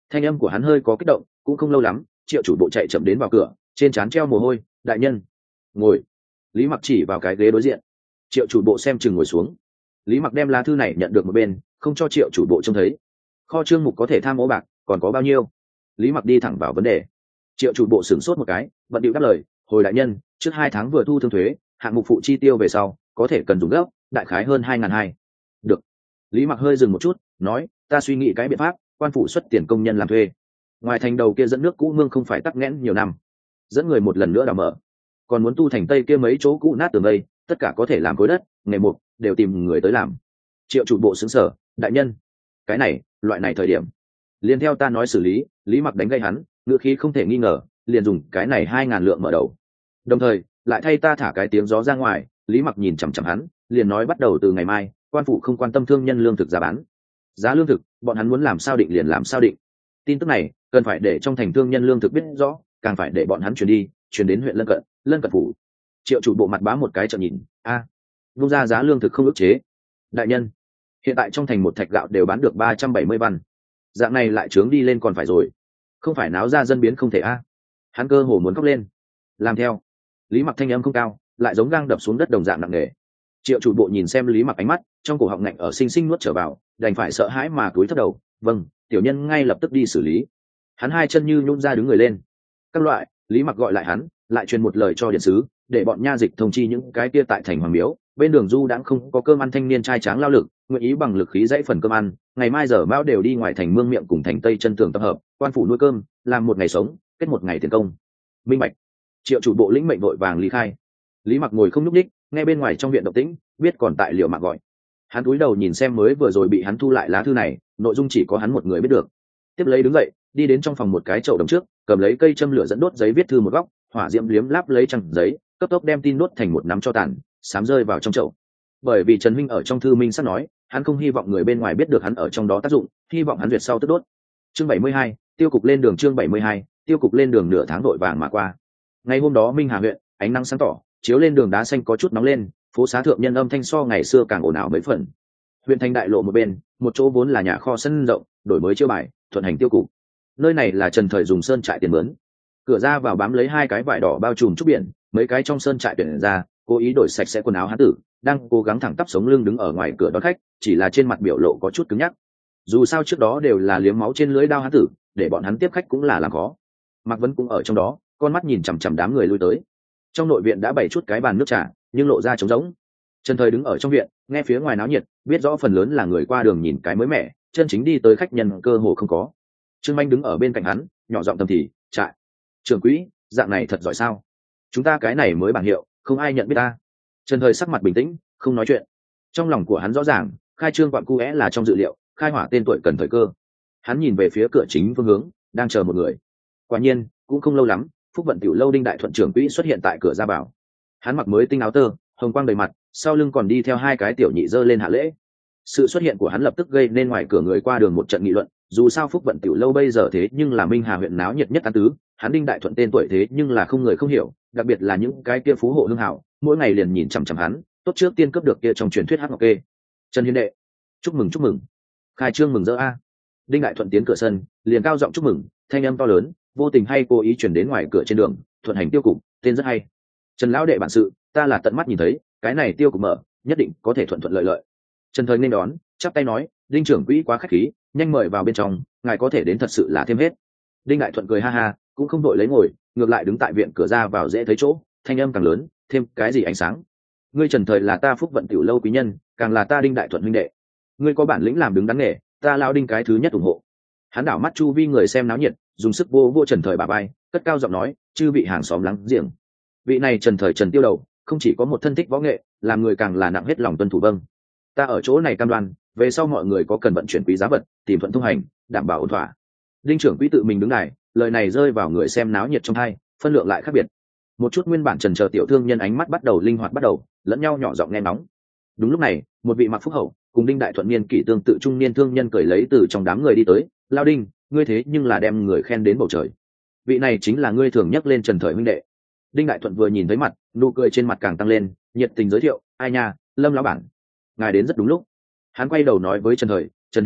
Thanh âm của hắn hơi có kích động, cũng không lâu lắm triệu chủ bộ chạy chậm đến vào cửa, trên trán treo mồ hôi. Đại nhân, ngồi. Lý Mặc chỉ vào cái ghế đối diện. Triệu chủ bộ xem chừng ngồi xuống. Lý Mặc đem lá thư này nhận được một bên, không cho triệu chủ bộ trông thấy. Kho trương mục có thể tham ô bạc còn có bao nhiêu? Lý Mặc đi thẳng vào vấn đề. Triệu chủ bộ sửng sốt một cái, bận điệu đáp lời: hồi đại nhân, trước hai tháng vừa thu thương thuế, hạng mục phụ chi tiêu về sau có thể cần dùng gấp, đại khái hơn hai ngàn hai. Được. Lý Mặc hơi dừng một chút, nói: ta suy nghĩ cái biện pháp, quan phủ xuất tiền công nhân làm thuê. Ngoài thành đầu kia dẫn nước cũ mương không phải tắc nghẽn nhiều năm, dẫn người một lần nữa đào mở, còn muốn tu thành tây kia mấy chỗ cũ nát tường đây, tất cả có thể làm khối đất nghề mục đều tìm người tới làm. Triệu chủ bộ xứng sở: đại nhân, cái này loại này thời điểm liền theo ta nói xử lý. Lý Mặc đánh gây hắn, ngựa khí không thể nghi ngờ, liền dùng cái này hai ngàn lượng mở đầu, đồng thời lại thay ta thả cái tiếng gió ra ngoài. Lý Mặc nhìn chằm chằm hắn, liền nói: bắt đầu từ ngày mai, quan phủ không quan tâm thương nhân lương thực giá bán, giá lương thực bọn hắn muốn làm sao định liền làm sao định. Tin tức này cần phải để trong thành thương nhân lương thực biết rõ, càng phải để bọn hắn chuyển đi, chuyển đến huyện lân cận, lân cận phủ. Triệu chủ bộ mặt bá một cái trợn nhìn: a, à, vung ra giá lương thực không ức chế. Đại nhân, hiện tại trong thành một thạch gạo đều bán được ba trăm bảy mươi văn, dạng này lại trướng đi lên còn phải rồi, không phải náo ra dân biến không thể a. À. Hắn cơ hồ muốn khóc lên. Làm theo. Lý Mặc thanh âm không cao, lại giống gang đập xuống đất đồng dạng nặng nề. Triệu chủ bộ nhìn xem Lý Mặc ánh mắt, trong cổ họng ngạnh ở sinh sinh nuốt trở vào, đành phải sợ hãi mà cúi thấp đầu. Vâng, tiểu nhân ngay lập tức đi xử lý. Hắn hai chân như nhún ra đứng người lên. Các loại. Lý Mặc gọi lại hắn, lại truyền một lời cho điện sứ, để bọn nha dịch thông chi những cái kia tại thành Hoàng Miếu bên đường du đãng không có cơm ăn thanh niên trai tráng lao lực, nguyện ý bằng lực khí dãy phần cơm ăn, ngày mai giờ mão đều đi ngoài thành mương miệng cùng thành tây chân tường tập hợp, quan phủ nuôi cơm, làm một ngày sống, kết một ngày tiền công. Minh bạch. Triệu chủ bộ lĩnh mệnh vội vàng lý khai. Lý Mặc ngồi không nhúc nhích, nghe bên ngoài trong viện động tĩnh, biết còn tại liệu mạng gọi. Hắn cúi đầu nhìn xem mới vừa rồi bị hắn thu lại lá thư này, nội dung chỉ có hắn một người biết được. Tiếp lấy đứng dậy, đi đến trong phòng một cái chậu đồng trước, cầm lấy cây châm lửa dẫn đốt giấy viết thư một góc, hỏa diễm liếm láp lấy trang giấy, cấp tốc đem tin đốt thành một nắm cho tàn, sám rơi vào trong chậu. Bởi vì Trần Minh ở trong thư minh sắp nói, hắn không hy vọng người bên ngoài biết được hắn ở trong đó tác dụng, hy vọng hắn duyệt sau tức đốt. Chương bảy mươi hai, tiêu cục lên đường. Chương bảy mươi hai, tiêu cục lên đường. Nửa tháng đội vàng mà qua. Ngày hôm đó Minh Hà huyện, ánh nắng sáng tỏ, chiếu lên đường đá xanh có chút nóng lên, phố xá thượng nhân âm thanh so ngày xưa càng ồn ào mấy phần. Huyện thành đại lộ một bên, một chỗ vốn là nhà kho sân rộng, đổi mới chiêu bài, thuận hành tiêu cục. Nơi này là Trần Thời dùng sơn trại tiền mướn. Cửa ra vào bám lấy hai cái vải đỏ bao trùm trúc biển, mấy cái trong sơn trại tuyển ra, cố ý đổi sạch sẽ quần áo hán tử, đang cố gắng thẳng tắp sống lưng đứng ở ngoài cửa đón khách, chỉ là trên mặt biểu lộ có chút cứng nhắc. Dù sao trước đó đều là liếm máu trên lưỡi đao hán tử, để bọn hắn tiếp khách cũng là làm khó. Mạc Vấn cũng ở trong đó, con mắt nhìn chằm chằm đám người lui tới. Trong nội viện đã bày chút cái bàn nước trà, nhưng lộ ra trống rỗng. Trần Thời đứng ở trong viện, nghe phía ngoài náo nhiệt, biết rõ phần lớn là người qua đường nhìn cái mới mẻ, chân chính đi tới khách nhân cơ hồ không có. Trương Minh đứng ở bên cạnh hắn, nhỏ giọng thầm thì: "Trại trưởng quỹ, dạng này thật giỏi sao? Chúng ta cái này mới bảng hiệu, không ai nhận biết ta." Trần Thời sắc mặt bình tĩnh, không nói chuyện. Trong lòng của hắn rõ ràng, khai trương quặng cu é là trong dự liệu, khai hỏa tên tuổi cần thời cơ. Hắn nhìn về phía cửa chính phương hướng, đang chờ một người. Quả nhiên, cũng không lâu lắm, Phúc Vận Tiểu lâu Đinh Đại Thuận trưởng quỹ xuất hiện tại cửa ra vào. Hắn mặc mới tinh áo tơ, hồng quang đầy mặt, sau lưng còn đi theo hai cái tiểu nhị dơ lên hạ lễ. Sự xuất hiện của hắn lập tức gây nên ngoài cửa người qua đường một trận nghị luận, dù sao Phúc Vận Tiểu lâu bây giờ thế nhưng là Minh Hà huyện náo nhiệt nhất tán tứ, hắn Đinh Đại Thuận tên tuổi thế nhưng là không người không hiểu, đặc biệt là những cái kia phú hộ hương hảo, mỗi ngày liền nhìn chằm chằm hắn, tốt trước tiên cấp được kia trong truyền thuyết hắc ngọc kê. Trần Hiên đệ, chúc mừng chúc mừng, khai trương mừng rỡ a. Đinh Đại Thuận tiến cửa sân, liền cao giọng chúc mừng, thanh âm to lớn, vô tình hay cố ý truyền đến ngoài cửa trên đường, thuận hành tiêu cục, tên rất hay. Trần lão đệ bản sự, ta là tận mắt nhìn thấy, cái này tiêu cục mở, nhất định có thể thuận thuận lợi lợi. Trần Thời nên đón, chắp tay nói: "Đinh trưởng quỹ quá khách khí, nhanh mời vào bên trong, ngài có thể đến thật sự là thêm hết." Đinh Đại Thuận cười ha ha, cũng không đội lấy ngồi, ngược lại đứng tại viện cửa ra vào dễ thấy chỗ, thanh âm càng lớn, thêm cái gì ánh sáng. Ngươi Trần Thời là ta Phúc Vận Tiểu lâu quý nhân, càng là ta Đinh Đại Thuận huynh đệ. Ngươi có bản lĩnh làm đứng đắn nghề, ta lão Đinh cái thứ nhất ủng hộ. Hắn đảo mắt chu vi người xem náo nhiệt, dùng sức vô vô Trần Thời bà bay, cất cao giọng nói: "Chư vị hàng xóm láng giềng, vị này Trần Thời Trần Tiêu đầu, không chỉ có một thân thích võ nghệ, làm người càng là nặng hết lòng tuân thủ vâng. Ta ở chỗ này cam đoan, về sau mọi người có cần vận chuyển quý giá vật, tìm thuận thông hành, đảm bảo ổn thỏa." Đinh trưởng quỹ tự mình đứng này, lời này rơi vào người xem náo nhiệt trong tai, phân lượng lại khác biệt. Một chút nguyên bản trần chờ tiểu thương nhân ánh mắt bắt đầu linh hoạt bắt đầu, lẫn nhau nhỏ giọng nghe nóng. Đúng lúc này, một vị mặc phúc hậu, cùng Đinh Đại Thuận niên kỷ tương tự trung niên thương nhân cười lấy từ trong đám người đi tới: "Lao Đinh, ngươi thế nhưng là đem người khen đến bầu trời. Vị này chính là ngươi thường nhắc lên Trần Thời huynh đệ." Đinh Đại Thuận vừa nhìn thấy mặt, nụ cười trên mặt càng tăng lên, nhiệt tình giới thiệu: "Ai nha, Lâm lão bản, ngài đến rất đúng lúc." Hắn quay đầu nói với Trần Thời: "Trần hiền đệ,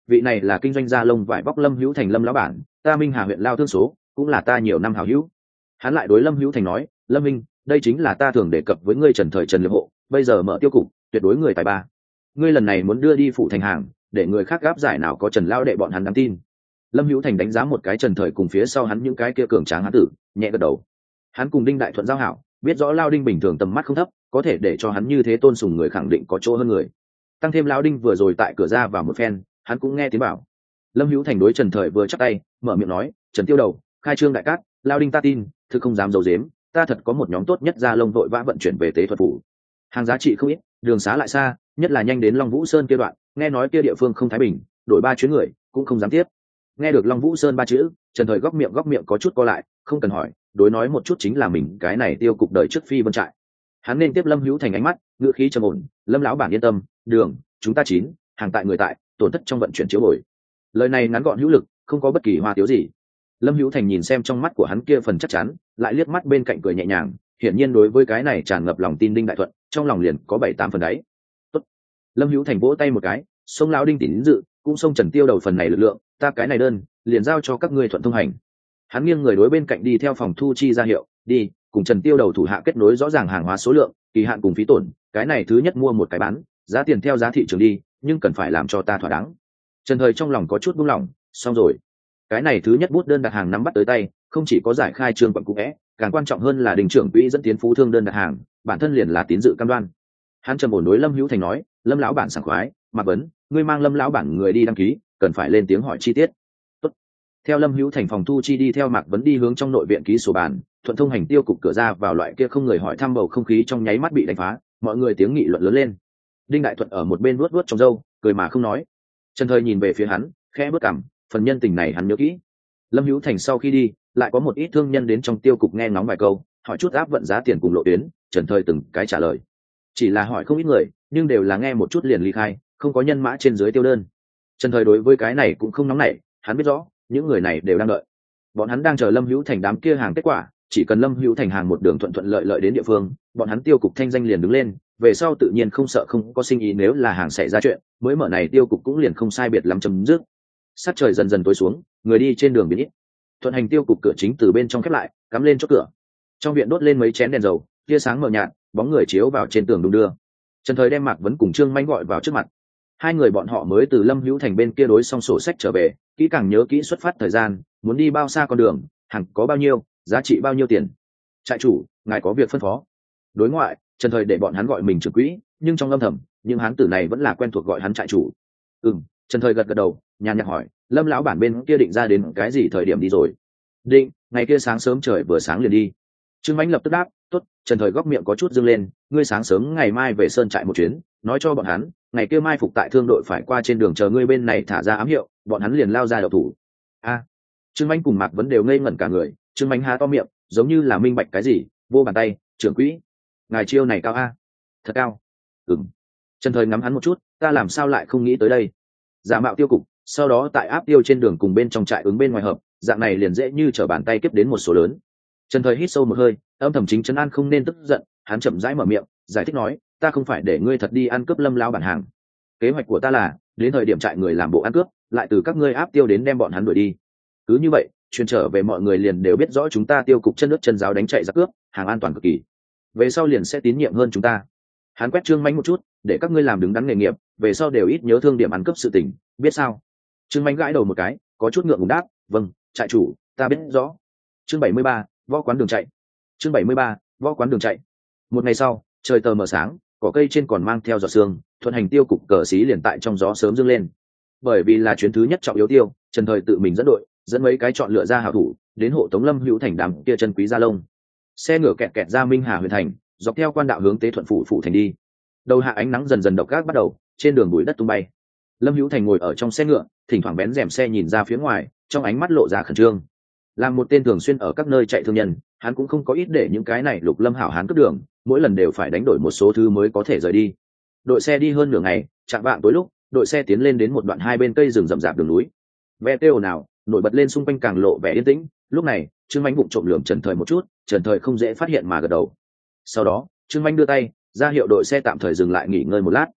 vị này là kinh doanh gia lông vải bóc Lâm Hữu Thành Lâm lão bản, ta Minh Hà huyện lao thương số, cũng là ta nhiều năm hảo hữu. Hắn lại đối Lâm Hữu Thành nói, Lâm Minh, đây chính là ta thường đề cập với ngươi Trần Thời Trần Liệp Hộ, bây giờ mở tiêu cục, tuyệt đối người tài ba. Ngươi lần này muốn đưa đi phụ thành hàng, để người khác gáp giải nào có Trần lao đệ bọn hắn đáng tin. Lâm Hữu Thành đánh giá một cái Trần Thời cùng phía sau hắn những cái kia cường tráng hán tử, nhẹ gật đầu. Hắn cùng Đinh Đại Thuận giao hảo, biết rõ Lao Đinh bình thường tầm mắt không thấp, có thể để cho hắn như thế tôn sùng người khẳng định có chỗ hơn người. Tăng thêm Lão Đinh vừa rồi tại cửa ra vào một phen, hắn cũng nghe tiếng bảo. Lâm Hữu Thành đối Trần Thời vừa chắp tay, mở miệng nói, Trần Tiêu Đầu, khai trương đại cát, Lao Đinh ta tin, thực không dám giấu giếm, ta thật có một nhóm tốt nhất ra lông vội vã vận chuyển về tế thuật phủ. Hàng giá trị không ít, đường xá lại xa, nhất là nhanh đến Long Vũ Sơn kia đoạn, nghe nói kia địa phương không thái bình, đổi ba chuyến người cũng không dám tiếp. Nghe được Long Vũ Sơn ba chữ, Trần Thời góc miệng góc miệng có chút co lại, không cần hỏi, đối nói một chút chính là mình cái này tiêu cục đời trước phi vân trại. Hắn nên tiếp Lâm Hữu Thành ánh mắt, ngữ khí trầm ổn, Lâm lão bản yên tâm, đường chúng ta chín, hàng tại người tại, tổn thất trong vận chuyển chiếu bồi. Lời này ngắn gọn hữu lực, không có bất kỳ hoa tiếu gì. Lâm Hữu Thành nhìn xem trong mắt của hắn kia phần chắc chắn, lại liếc mắt bên cạnh cười nhẹ nhàng, hiển nhiên đối với cái này tràn ngập lòng tin Đinh Đại Thuận, trong lòng liền có bảy tám phần đấy. Tốt. Lâm Hữu Thành vỗ tay một cái, xông lão Đinh tín dự, cũng xông Trần Tiêu Đầu phần này lực lượng, ta cái này đơn liền giao cho các ngươi thuận thông hành. Hắn nghiêng người đối bên cạnh đi theo phòng thu chi ra hiệu, đi cùng Trần Tiêu Đầu thủ hạ kết nối rõ ràng hàng hóa số lượng, kỳ hạn cùng phí tổn, cái này thứ nhất mua một cái bán, giá tiền theo giá thị trường đi, nhưng cần phải làm cho ta thỏa đáng. Trần Thời trong lòng có chút buông lỏng, xong rồi, cái này thứ nhất bút đơn đặt hàng nắm bắt tới tay, không chỉ có giải khai trương quận cũ é, càng quan trọng hơn là đình trưởng quỹ dẫn tiến phú thương đơn đặt hàng, bản thân liền là tín dự cam đoan. Hắn trầm ổn đối Lâm Hữu Thành nói, Lâm lão bản sảng khoái, Mạc Vấn, ngươi mang Lâm lão bản người đi đăng ký, cần phải lên tiếng hỏi chi tiết. Tốt. Theo Lâm Hữu Thành phòng thu chi đi theo Mạc Vấn đi hướng trong nội viện ký sổ bàn, thuận thông hành tiêu cục cửa ra vào loại kia không người hỏi thăm bầu không khí trong nháy mắt bị đánh phá, mọi người tiếng nghị luận lớn lên. Đinh Đại Thuận ở một bên vuốt vuốt trong râu, cười mà không nói. Trần Thời nhìn về phía hắn, khẽ bước cằm, phần nhân tình này hắn nhớ kỹ. Lâm Hữu Thành sau khi đi, lại có một ít thương nhân đến trong tiêu cục nghe ngóng vài câu, hỏi chút áp vận giá tiền cùng lộ tuyến, Trần Thời từng cái trả lời. Chỉ là hỏi không ít người, nhưng đều là nghe một chút liền ly khai, không có nhân mã trên dưới tiêu đơn. Trần Thời đối với cái này cũng không nóng nảy, hắn biết rõ, những người này đều đang đợi. Bọn hắn đang chờ Lâm Hữu Thành đám kia hàng kết quả, chỉ cần Lâm Hữu Thành hàng một đường thuận thuận lợi lợi đến địa phương, bọn hắn tiêu cục thanh danh liền đứng lên, về sau tự nhiên không sợ không có sinh ý, nếu là hàng xảy ra chuyện, mới mở này tiêu cục cũng liền không sai biệt lắm chấm dứt. Sát trời dần dần tối xuống, người đi trên đường biến ít. Thuận hành tiêu cục cửa chính từ bên trong khép lại, cắm lên chốt cửa. Trong viện đốt lên mấy chén đèn dầu, tia sáng mờ nhạt, bóng người chiếu vào trên tường đung đưa. Trần Thời đem Mạc Vấn cùng Trương Manh gọi vào trước mặt. Hai người bọn họ mới từ Lâm Hữu Thành bên kia đối xong sổ sách trở về, kỹ càng nhớ kỹ xuất phát thời gian, muốn đi bao xa con đường, hàng có bao nhiêu, giá trị bao nhiêu tiền. Trại chủ, ngài có việc phân phó. Đối ngoại, Trần Thời để bọn hắn gọi mình trưởng quỹ, nhưng trong âm thầm, những hán tử này vẫn là quen thuộc gọi hắn trại chủ. Ừm, Trần Thời gật gật đầu, nhàn nhạt hỏi, Lâm lão bản bên kia định ra đến cái gì thời điểm đi rồi? Định, ngày kia sáng sớm trời vừa sáng liền đi. Trương Mãnh lập tức đáp, tốt. Trần Thời góc miệng có chút dương lên, ngươi sáng sớm ngày mai về sơn trại một chuyến, nói cho bọn hắn, ngày kia mai phục tại thương đội phải qua trên đường chờ ngươi bên này thả ra ám hiệu, bọn hắn liền lao ra đậu thủ. A, à, Trương Mãnh cùng Mạc Vấn đều ngây ngẩn cả người, Trương Mãnh há to miệng, giống như là minh bạch cái gì, vô bàn tay, trưởng quỹ, ngài chiêu này cao a, thật cao. Ừm. Trần Thời ngắm hắn một chút, ta làm sao lại không nghĩ tới đây? Giả mạo tiêu cục, sau đó tại áp tiêu trên đường cùng bên trong trại ứng bên ngoài hợp, dạng này liền dễ như trở bàn tay kiếp đến một số lớn. Trần Thời hít sâu một hơi, âm thầm chính trấn an không nên tức giận, hắn chậm rãi mở miệng, giải thích nói, ta không phải để ngươi thật đi ăn cướp Lâm lão bản hàng. Kế hoạch của ta là, đến thời điểm trại người làm bộ ăn cướp, lại từ các ngươi áp tiêu đến đem bọn hắn đuổi đi. Cứ như vậy, truyền trở về mọi người liền đều biết rõ chúng ta tiêu cục chân nước chân giáo đánh chạy giặc cướp, hàng an toàn cực kỳ. Về sau liền sẽ tín nhiệm hơn chúng ta. Hắn quét Trương Mãnh một chút, để các ngươi làm đứng đắn nghề nghiệp, về sau đều ít nhớ thương điểm ăn cướp sự tình, biết sao? Trương Mãnh gãi đầu một cái, có chút ngượng ngùng đáp, vâng, trại chủ, ta biết rõ. Chương bảy mươi ba, võ quán đường chạy. Chương bảy mươi ba, võ quán đường chạy. Một ngày sau, trời tờ mờ sáng, cỏ cây trên còn mang theo giọt sương, thuận hành tiêu cục cờ xí liền tại trong gió sớm dâng lên. Bởi vì là chuyến thứ nhất trọng yếu tiêu, Trần Thời tự mình dẫn đội, dẫn mấy cái chọn lựa ra hảo thủ, đến hộ tống Lâm Hữu Thành đám kia chân quý gia lông. Xe ngựa kẹt kẹt ra Minh Hà huyện thành, dọc theo quan đạo hướng Tế Thuận phủ phủ thành đi. Đầu hạ ánh nắng dần dần độc ác bắt đầu, trên đường bụi đất tung bay. Lâm Hữu Thành ngồi ở trong xe ngựa, thỉnh thoảng bén rèm xe nhìn ra phía ngoài, trong ánh mắt lộ ra khẩn trương. Làm một tên thường xuyên ở các nơi chạy thương nhân, hắn cũng không có ít để những cái này lục lâm hảo hán cướp đường, mỗi lần đều phải đánh đổi một số thứ mới có thể rời đi. Đội xe đi hơn nửa ngày, chạng vạng tối lúc, đội xe tiến lên đến một đoạn hai bên cây rừng rậm rạp đường núi. Ve kêu nào, nổi bật lên xung quanh càng lộ vẻ yên tĩnh. Lúc này, Trương Mãnh bụng trộm lườm Trần Thời một chút, Trần Thời không dễ phát hiện mà gật đầu. Sau đó, Trương Mãnh đưa tay ra hiệu đội xe tạm thời dừng lại nghỉ ngơi một lát.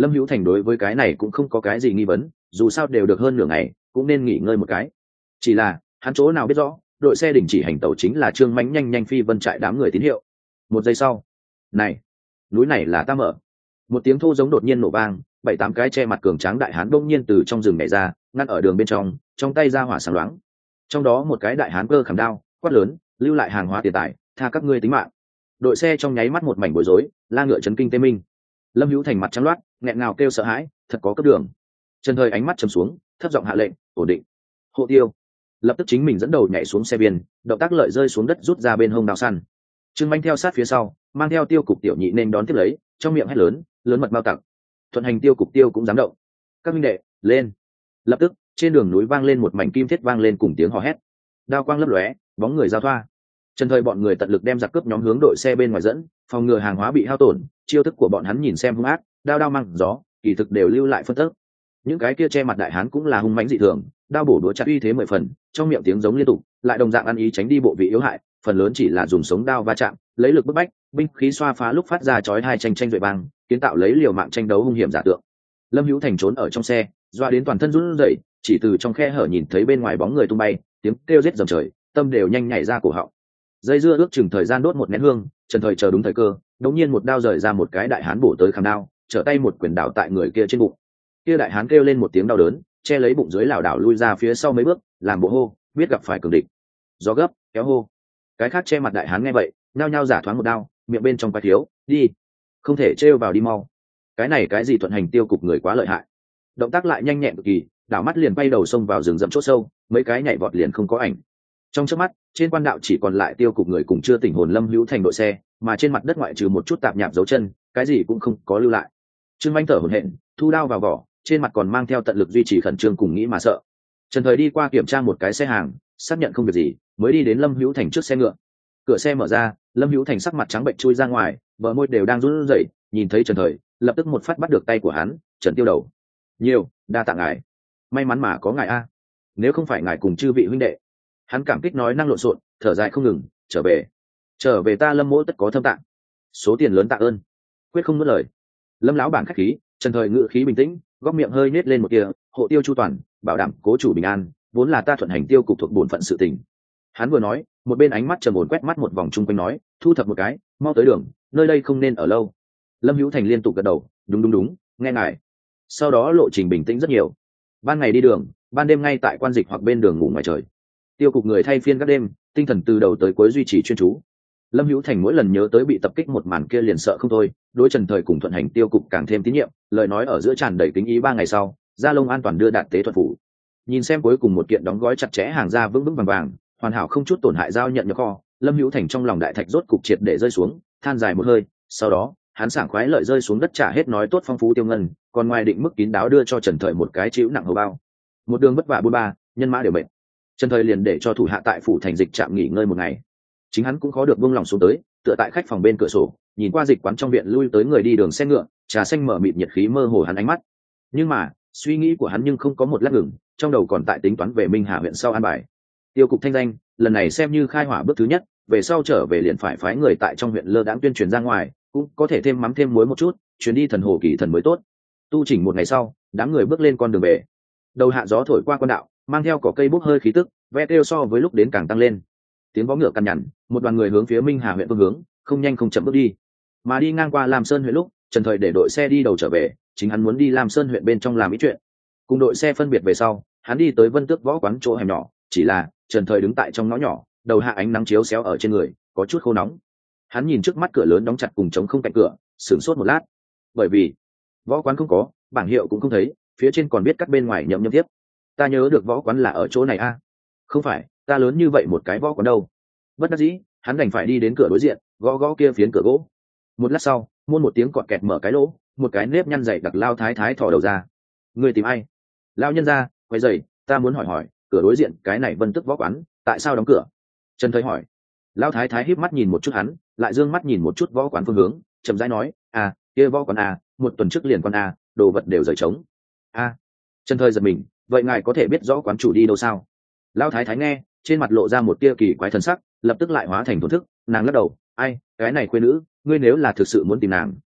Lâm Hữu Thành đối với cái này cũng không có cái gì nghi vấn, dù sao đều được hơn nửa ngày, cũng nên nghỉ ngơi một cái. Chỉ là hắn chỗ nào biết rõ, đội xe đình chỉ hành tẩu chính là Trương Mánh nhanh nhanh phi vân trại đám người tín hiệu. Một giây sau, này, núi này là ta mở. Một tiếng thô giống đột nhiên nổ vang, bảy tám cái che mặt cường tráng đại hán đông nhiên từ trong rừng nhảy ra, ngăn ở đường bên trong, trong tay ra hỏa sáng loáng. Trong đó một cái đại hán cơ khảm đao, quát lớn, lưu lại hàng hóa tiền tài, tha các ngươi tính mạng. Đội xe trong nháy mắt một mảnh bối rối, la ngựa chấn kinh tê minh. Lâm Hữu Thành mặt trắng loát, nghẹn ngào kêu sợ hãi, thật có cấp đường. Trần Thời ánh mắt trầm xuống, thấp giọng hạ lệnh, ổn định. Hộ tiêu. Lập tức chính mình dẫn đầu nhảy xuống xe biên, động tác lợi rơi xuống đất rút ra bên hông đao săn. Trương Manh theo sát phía sau, mang theo tiêu cục tiểu nhị nên đón tiếp lấy, trong miệng hét lớn, lớn mật bao tặng. Thuận hành tiêu cục tiêu cũng dám động. Các minh đệ, lên. Lập tức, trên đường núi vang lên một mảnh kim thiết vang lên cùng tiếng hò hét. Đao quang lấp lóe, bóng người giao thoa. Trần Thời bọn người tận lực đem giặc cướp nhóm hướng đội xe bên ngoài dẫn, phòng ngừa hàng hóa bị hao tổn. Chiêu thức của bọn hắn nhìn xem hung ác, đao đao mang gió, kỳ thực đều lưu lại phân tức. Những cái kia che mặt đại hán cũng là hung mãnh dị thường, đao bổ đũa chặt uy thế mười phần, trong miệng tiếng giống liên tục, lại đồng dạng ăn ý tránh đi bộ vị yếu hại, phần lớn chỉ là dùng sống đao va chạm, lấy lực bức bách, binh khí xoa phá lúc phát ra chói hai tranh tranh duệ băng, kiến tạo lấy liều mạng tranh đấu hung hiểm giả tượng. Lâm Hữu Thành trốn ở trong xe, doa đến toàn thân run rẩy, chỉ từ trong khe hở nhìn thấy bên ngoài bóng người tung bay, tiếng kêu giết dầm trời, tâm đều nhanh nhảy ra cổ họng. Dây dưa ước chừng thời gian đốt một nén hương, Trần Thời chờ đúng thời cơ, đột nhiên một đao rời ra một cái đại hán bổ tới khảm đao, trở tay một quyền đảo tại người kia trên bụng. Kia đại hán kêu lên một tiếng đau đớn, che lấy bụng dưới lảo đảo lui ra phía sau mấy bước, làm bộ hô, biết gặp phải cường địch. Gió gấp, kéo hô. Cái khác che mặt đại hán nghe vậy, nhao nhao giả thoáng một đao, miệng bên trong quái thiếu, đi, không thể trêu vào đi mau. Cái này cái gì thuận hành tiêu cục người quá lợi hại. Động tác lại nhanh nhẹn cực kỳ, đảo mắt liền bay đầu xông vào rừng rậm chỗ sâu, mấy cái nhảy vọt liền không có ảnh. Trong chớp mắt, trên quan đạo chỉ còn lại tiêu cục người cùng chưa tỉnh hồn Lâm Hữu Thành đội xe, mà trên mặt đất ngoại trừ một chút tạp nhạp dấu chân, cái gì cũng không có lưu lại. Trương Anh thở hổn hển, thu đao vào vỏ, trên mặt còn mang theo tận lực duy trì khẩn trương cùng nghĩ mà sợ. Trần Thời đi qua kiểm tra một cái xe hàng, xác nhận không việc gì, mới đi đến Lâm Hữu Thành trước xe ngựa. Cửa xe mở ra, Lâm Hữu Thành sắc mặt trắng bệnh chui ra ngoài, bờ môi đều đang run rẩy, nhìn thấy Trần Thời, lập tức một phát bắt được tay của hắn, "Trần Tiêu đầu, nhiều, đa tạ ngài. May mắn mà có ngài a. Nếu không phải ngài cùng chư vị huynh đệ." Hắn cảm kích nói năng lộn xộn, thở dài không ngừng, "Trở về, trở về ta Lâm mỗ tất có thâm tạng. Số tiền lớn tạ ơn." Quyết không nuốt lời. Lâm lão bản khách khí, Trần Thời ngữ khí bình tĩnh, góc miệng hơi nết lên một tia, "Hộ tiêu chu toàn, bảo đảm cố chủ bình an, vốn là ta thuận hành tiêu cục thuộc bổn phận sự tình." Hắn vừa nói, một bên ánh mắt trầm ổn quét mắt một vòng chung quanh nói, "Thu thập một cái, mau tới đường, nơi đây không nên ở lâu." Lâm Hữu Thành liên tục gật đầu, "Đúng đúng đúng, nghe ngài." Sau đó lộ trình bình tĩnh rất nhiều. Ban ngày đi đường, ban đêm ngay tại quan dịch hoặc bên đường ngủ ngoài trời. Tiêu cục người thay phiên các đêm, tinh thần từ đầu tới cuối duy trì chuyên chú. Lâm Hữu Thành mỗi lần nhớ tới bị tập kích một màn kia liền sợ không thôi, đối Trần Thời cùng thuận hành tiêu cục càng thêm tín nhiệm, lời nói ở giữa tràn đầy kính ý. Ba ngày sau, Gia Long an toàn đưa đạt tế thuận phủ. Nhìn xem cuối cùng một kiện đóng gói chặt chẽ hàng ra vững vững vàng vàng, hoàn hảo không chút tổn hại giao nhận nhập kho, Lâm Hữu Thành trong lòng đại thạch rốt cục triệt để rơi xuống, than dài một hơi. Sau đó, hắn sảng khoái lợi rơi xuống đất trả hết nói tốt phong phú tiêu ngân, còn ngoài định mức kín đáo đưa cho Trần Thời một cái chịu nặng hầu bao. Một đường vất vả buôn ba, nhân mã đều mệt. Trần Thời liền để cho thủ hạ tại phủ thành dịch trạm nghỉ ngơi một ngày. Chính hắn cũng khó được buông lòng xuống tới, tựa tại khách phòng bên cửa sổ, nhìn qua dịch quán trong viện lui tới người đi đường xe ngựa, trà xanh mở mịt nhiệt khí mơ hồ hắn ánh mắt. Nhưng mà, suy nghĩ của hắn nhưng không có một lát ngừng, trong đầu còn tại tính toán về Minh Hà huyện sau an bài. Tiêu cục thanh danh, lần này xem như khai hỏa bước thứ nhất, về sau trở về liền phải phái người tại trong huyện lơ đãng tuyên truyền ra ngoài, cũng có thể thêm mắm thêm muối một chút, chuyến đi thần hồ kỳ thần mới tốt. Tu chỉnh một ngày sau, đám người bước lên con đường về. Đầu hạ gió thổi qua quan đạo, mang theo cỏ cây bốc hơi khí tức, ve kêu so với lúc đến càng tăng lên. Tiếng vó ngựa căn nhằn, một đoàn người hướng phía Minh Hà huyện phương hướng, không nhanh không chậm bước đi. Mà đi ngang qua Lam Sơn huyện lúc, Trần Thời để đội xe đi đầu trở về, chính hắn muốn đi Lam Sơn huyện bên trong làm ít chuyện. Cùng đội xe phân biệt về sau, hắn đi tới Vân Tước võ quán chỗ hẻm nhỏ, chỉ là Trần Thời đứng tại trong ngõ nhỏ, đầu hạ ánh nắng chiếu xéo ở trên người, có chút khô nóng. Hắn nhìn trước mắt cửa lớn đóng chặt cùng trống không cạnh cửa, sửng sốt một lát. Bởi vì võ quán không có, bảng hiệu cũng không thấy, phía trên còn biết cắt bên ngoài nhậm nhậm tiếp. Ta nhớ được võ quán là ở chỗ này a. À? Không phải, ta lớn như vậy một cái võ quán đâu. Bất đắc dĩ, hắn đành phải đi đến cửa đối diện, gõ gõ kia phiến cửa gỗ. Một lát sau, muôn một tiếng cọt kẹt mở cái lỗ, một cái nếp nhăn dày đặc lao thái thái thò đầu ra. Người tìm ai? Lao nhân ra, quay dày, ta muốn hỏi hỏi, cửa đối diện cái này Vân Tước võ quán, tại sao đóng cửa? Trần Thời hỏi. Lao thái thái híp mắt nhìn một chút hắn, lại dương mắt nhìn một chút võ quán phương hướng, chậm rãi nói, à, kia võ quán à, một tuần trước liền quán à, đồ vật đều rời trống. A. À. Trần Thời giật mình, vậy ngài có thể biết rõ quán chủ đi đâu sao? Lao thái thái nghe, trên mặt lộ ra một tia kỳ quái thần sắc, lập tức lại hóa thành thổn thức, nàng lắc đầu, ai, cái này khuê nữ, ngươi nếu là thực sự muốn tìm nàng,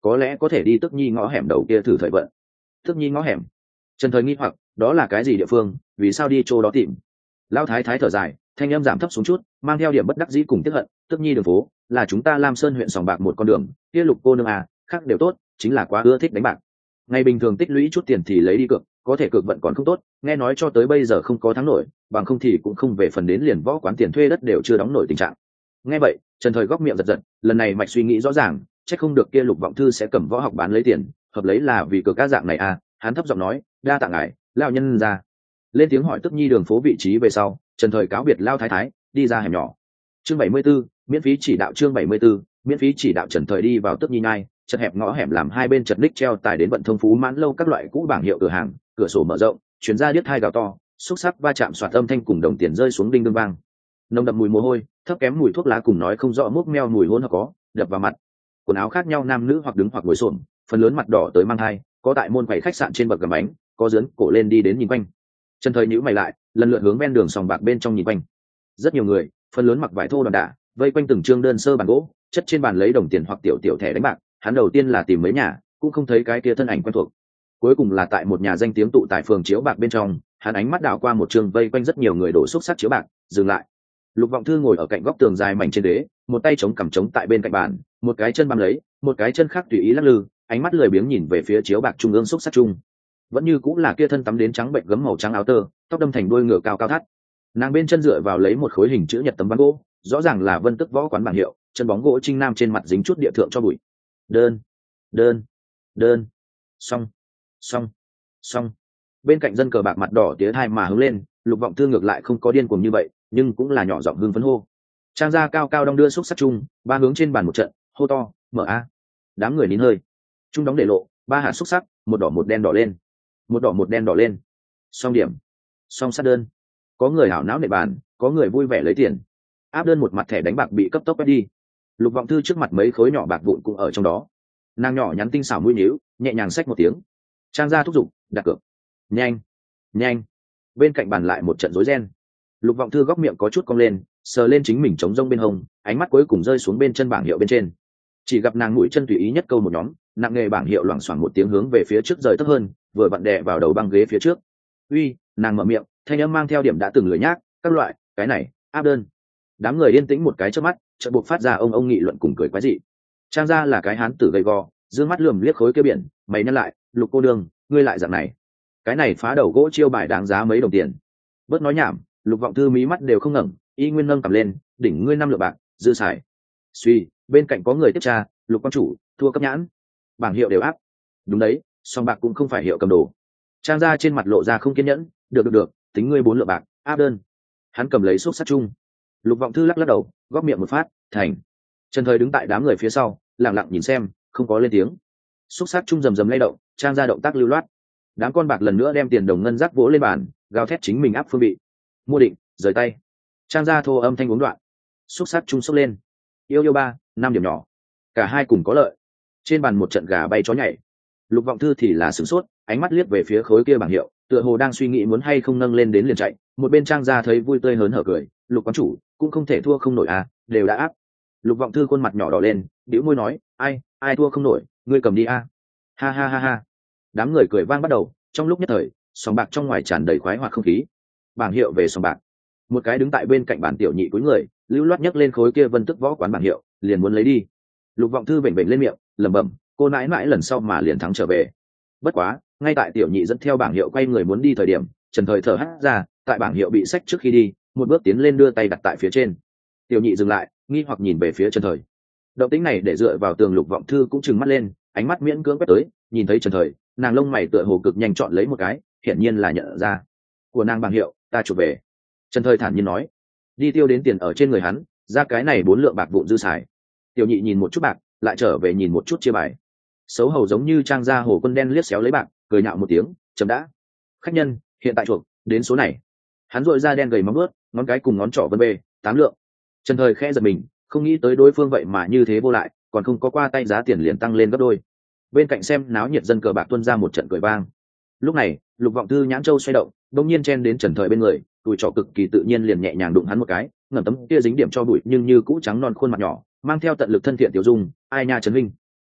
có lẽ có thể đi Tức Nhi ngõ hẻm đầu kia thử thời vận. Tức Nhi ngõ hẻm? Trần Thời nghi hoặc, đó là cái gì địa phương, vì sao đi chỗ đó tìm? Lão thái thái thở dài, thanh âm giảm thấp xuống chút, mang theo điểm bất đắc dĩ cùng tiếc hận. Tức Nhi đường phố là chúng ta Lam Sơn huyện sòng bạc một con đường, kia Lục cô nương à, khác đều tốt, chính là quá ưa thích đánh bạc. Ngày bình thường tích lũy chút tiền thì lấy đi cược, có thể cược vận còn không tốt, nghe nói cho tới bây giờ không có thắng nổi, bằng không thì cũng không về phần đến liền võ quán tiền thuê đất đều chưa đóng nổi tình trạng. Nghe vậy, Trần Thời góc miệng giật giật, lần này mạch suy nghĩ rõ ràng, chắc không được kia Lục Vọng Thư sẽ cầm võ học bán lấy tiền, hợp lấy là vì cược các dạng này à? Hắn thấp giọng nói, đa tạ ngài, lão nhân ra. Lên tiếng hỏi Tức Nhi đường phố vị trí về sau, Trần Thời cáo biệt Lao thái thái, đi ra hẻm nhỏ. Chương bảy mươi 74, miễn phí chỉ đạo chương bảy mươi 74, miễn phí chỉ đạo. Trần Thời đi vào Tức Nhi nhai, chật hẹp ngõ hẻm làm hai bên chật ních treo tài đến vận thông phú mãn lâu các loại cũ bảng hiệu cửa hàng, cửa sổ mở rộng, chuyển ra điếc hai gào to, xúc sắc va chạm xoạt âm thanh cùng đồng tiền rơi xuống đinh đương vang. Nồng đậm mùi mồ hôi, thấp kém mùi thuốc lá cùng nói không rõ múc meo mùi hôn hoặc có, đập vào mặt. Quần áo khác nhau nam nữ hoặc đứng hoặc ngồi xổm, phần lớn mặt đỏ tới mang hai, có tại môn quầy khách sạn trên bậc gầm bánh, có dướn cổ lên đi đến nhìn quanh. Trần Thời nhíu mày lại, lần lượt hướng ven đường sòng bạc bên trong nhìn quanh. Rất nhiều người, phần lớn mặc vải thô đòn đả, vây quanh từng trương đơn sơ bàn gỗ, chất trên bàn lấy đồng tiền hoặc tiểu tiểu thẻ đánh bạc. Hắn đầu tiên là tìm mấy nhà, cũng không thấy cái kia thân ảnh quen thuộc. Cuối cùng là tại một nhà danh tiếng tụ tại phường chiếu bạc bên trong, hắn ánh mắt đảo qua một trường vây quanh rất nhiều người đổ xúc sắc chiếu bạc, dừng lại. Lục Vọng Thư ngồi ở cạnh góc tường dài mảnh trên đế, một tay chống cằm chống tại bên cạnh bàn, một cái chân bám lấy, một cái chân khác tùy ý lắc lư, ánh mắt lười biếng nhìn về phía chiếu bạc trung ương xúc sắc chung. Vẫn như cũng là kia thân tắm đến trắng bệnh gấm màu trắng áo tơ, tóc đâm thành đuôi ngựa cao cao thắt. Nàng bên chân dựa vào lấy một khối hình chữ nhật tấm ván gỗ, rõ ràng là Vân Tức võ quán bảng hiệu, chân bóng gỗ trinh nam trên mặt dính chút địa thượng cho bụi. Đơn, đơn, đơn, xong, xong, xong. Bên cạnh dân cờ bạc mặt đỏ tía thai mà hướng lên, Lục Vọng Thư ngược lại không có điên cuồng như vậy, nhưng cũng là nhỏ giọng hưng phấn hô. Trang gia cao cao đong đưa xúc sắc chung, ba hướng trên bàn một trận, hô to, mở a. Đám người nín hơi. Chung đóng để lộ, ba hạt xúc sắc, một đỏ một đen đỏ lên, một đỏ một đen đỏ lên. Xong điểm, xong sát đơn. Có người hảo não nệ bàn, có người vui vẻ lấy tiền. Áp đơn một mặt thẻ đánh bạc bị cấp tốc quét đi. Lục Vọng Thư trước mặt mấy khối nhỏ bạc vụn cũng ở trong đó. Nàng nhỏ nhắn tinh xảo mũi nhíu, nhẹ nhàng xách một tiếng. Trang gia thúc giục, đặt cược. Nhanh, nhanh. Bên cạnh bàn lại một trận rối ren. Lục Vọng Thư góc miệng có chút cong lên, sờ lên chính mình trống rông bên hông, ánh mắt cuối cùng rơi xuống bên chân bảng hiệu bên trên. Chỉ gặp nàng mũi chân tùy ý nhất câu một nhóm, nặng nghề bảng hiệu loảng xoảng một tiếng hướng về phía trước rời tấp hơn, vừa vặn đè vào đầu băng ghế phía trước. Uy, nàng mở miệng, thanh âm mang theo điểm đã từng lười nhác, các loại, cái này, áp đơn. Đám người yên tĩnh một cái chớp mắt, chợt buộc phát ra ông ông nghị luận cùng cười quái dị. Trang gia là cái hán tử gầy gò, dương mắt lườm liếc khối kia biển, mày nhăn lại, Lục cô nương, ngươi lại dạng này. Cái này phá đầu gỗ chiêu bài đáng giá mấy đồng tiền. Bớt nói nhảm. Lục Vọng Thư mí mắt đều không ngẩng, y nguyên nâng cầm lên, đỉnh ngươi năm lượng bạc, dư xài. Suy, bên cạnh có người tiếp tra, Lục quan chủ, thua cấp nhãn. Bảng hiệu đều áp. Đúng đấy, song bạc cũng không phải hiệu cầm đồ. Trang gia trên mặt lộ ra không kiên nhẫn, được được được, tính ngươi bốn lượng bạc, áp đơn. Hắn cầm lấy xúc sắc chung. Lục Vọng Thư lắc lắc đầu, góp miệng một phát, thành. Trần Thời đứng tại đám người phía sau, lặng lặng nhìn xem, không có lên tiếng. Xúc sắc chung rầm rầm lay động, Trang gia động tác lưu loát. Đám con bạc lần nữa đem tiền đồng ngân rác vỗ lên bàn, gào thét chính mình áp phương vị. Mua định, rời tay. Trang gia thô âm thanh uống đoạn. Xúc sắc chung sốc lên. Yêu yêu ba, năm điểm nhỏ. Cả hai cùng có lợi. Trên bàn một trận gà bay chó nhảy. Lục Vọng Thư thì là sửng sốt, ánh mắt liếc về phía khối kia bảng hiệu, tựa hồ đang suy nghĩ muốn hay không nâng lên đến liền chạy. Một bên Trang gia thấy vui tươi hớn hở cười, Lục quán chủ cũng không thể thua không nổi à, đều đã áp. Lục Vọng Thư khuôn mặt nhỏ đỏ lên, bĩu môi nói, ai, ai thua không nổi, ngươi cầm đi a. À. Ha ha ha ha. Đám người cười vang bắt đầu, trong lúc nhất thời, sòng bạc trong ngoài tràn đầy khoái hoạt không khí. Bảng hiệu về sòng bạc. Một cái đứng tại bên cạnh bàn tiểu nhị cúi người, lưu loát nhấc lên khối kia Vân Tức võ quán bảng hiệu, liền muốn lấy đi. Lục Vọng Thư vểnh vểnh lên miệng, lẩm bẩm, cô nãi nãi lần sau mà liền thắng trở về. Bất quá, ngay tại tiểu nhị dẫn theo bảng hiệu quay người muốn đi thời điểm, Trần Thời thở hắt ra, tại bảng hiệu bị xách trước khi đi, một bước tiến lên đưa tay đặt tại phía trên. Tiểu nhị dừng lại, nghi hoặc nhìn về phía Trần Thời. Động tĩnh này để dựa vào tường Lục Vọng Thư cũng trừng mắt lên, ánh mắt miễn cưỡng quét tới, nhìn thấy Trần Thời, nàng lông mày tựa hồ cực nhanh chọn lấy một cái, hiển nhiên là nhận ra. Của nàng bảng hiệu, ta chụp về. Trần Thời thản nhiên nói, đi tiêu đến tiền ở trên người hắn, ra cái này bốn lượng bạc vụn dư xài. Tiểu nhị nhìn một chút bạc, lại trở về nhìn một chút chia bài. Xấu hầu giống như Trang gia hồ quân đen liếc xéo lấy bạc, cười nhạo một tiếng, chấm đã. Khách nhân, hiện tại chuộc, đến số này. Hắn rội ra đen gầy móng ướt, ngón cái cùng ngón trỏ vân bê, tám lượng. Trần Thời khẽ giật mình, không nghĩ tới đối phương vậy mà như thế vô lại, còn không có qua tay giá tiền liền tăng lên gấp đôi. Bên cạnh xem náo nhiệt dân cờ bạc tuôn ra một trận cười vang. Lúc này, Lục Vọng Thư nhãn châu xoay động, đột nhiên chen đến Trần Thời bên người, tuổi trỏ cực kỳ tự nhiên liền nhẹ nhàng đụng hắn một cái, ngẩng tấm kia dính điểm cho bụi nhưng như cũ trắng non khuôn mặt nhỏ, mang theo tận lực thân thiện tiểu dung, ai nha Trần huynh.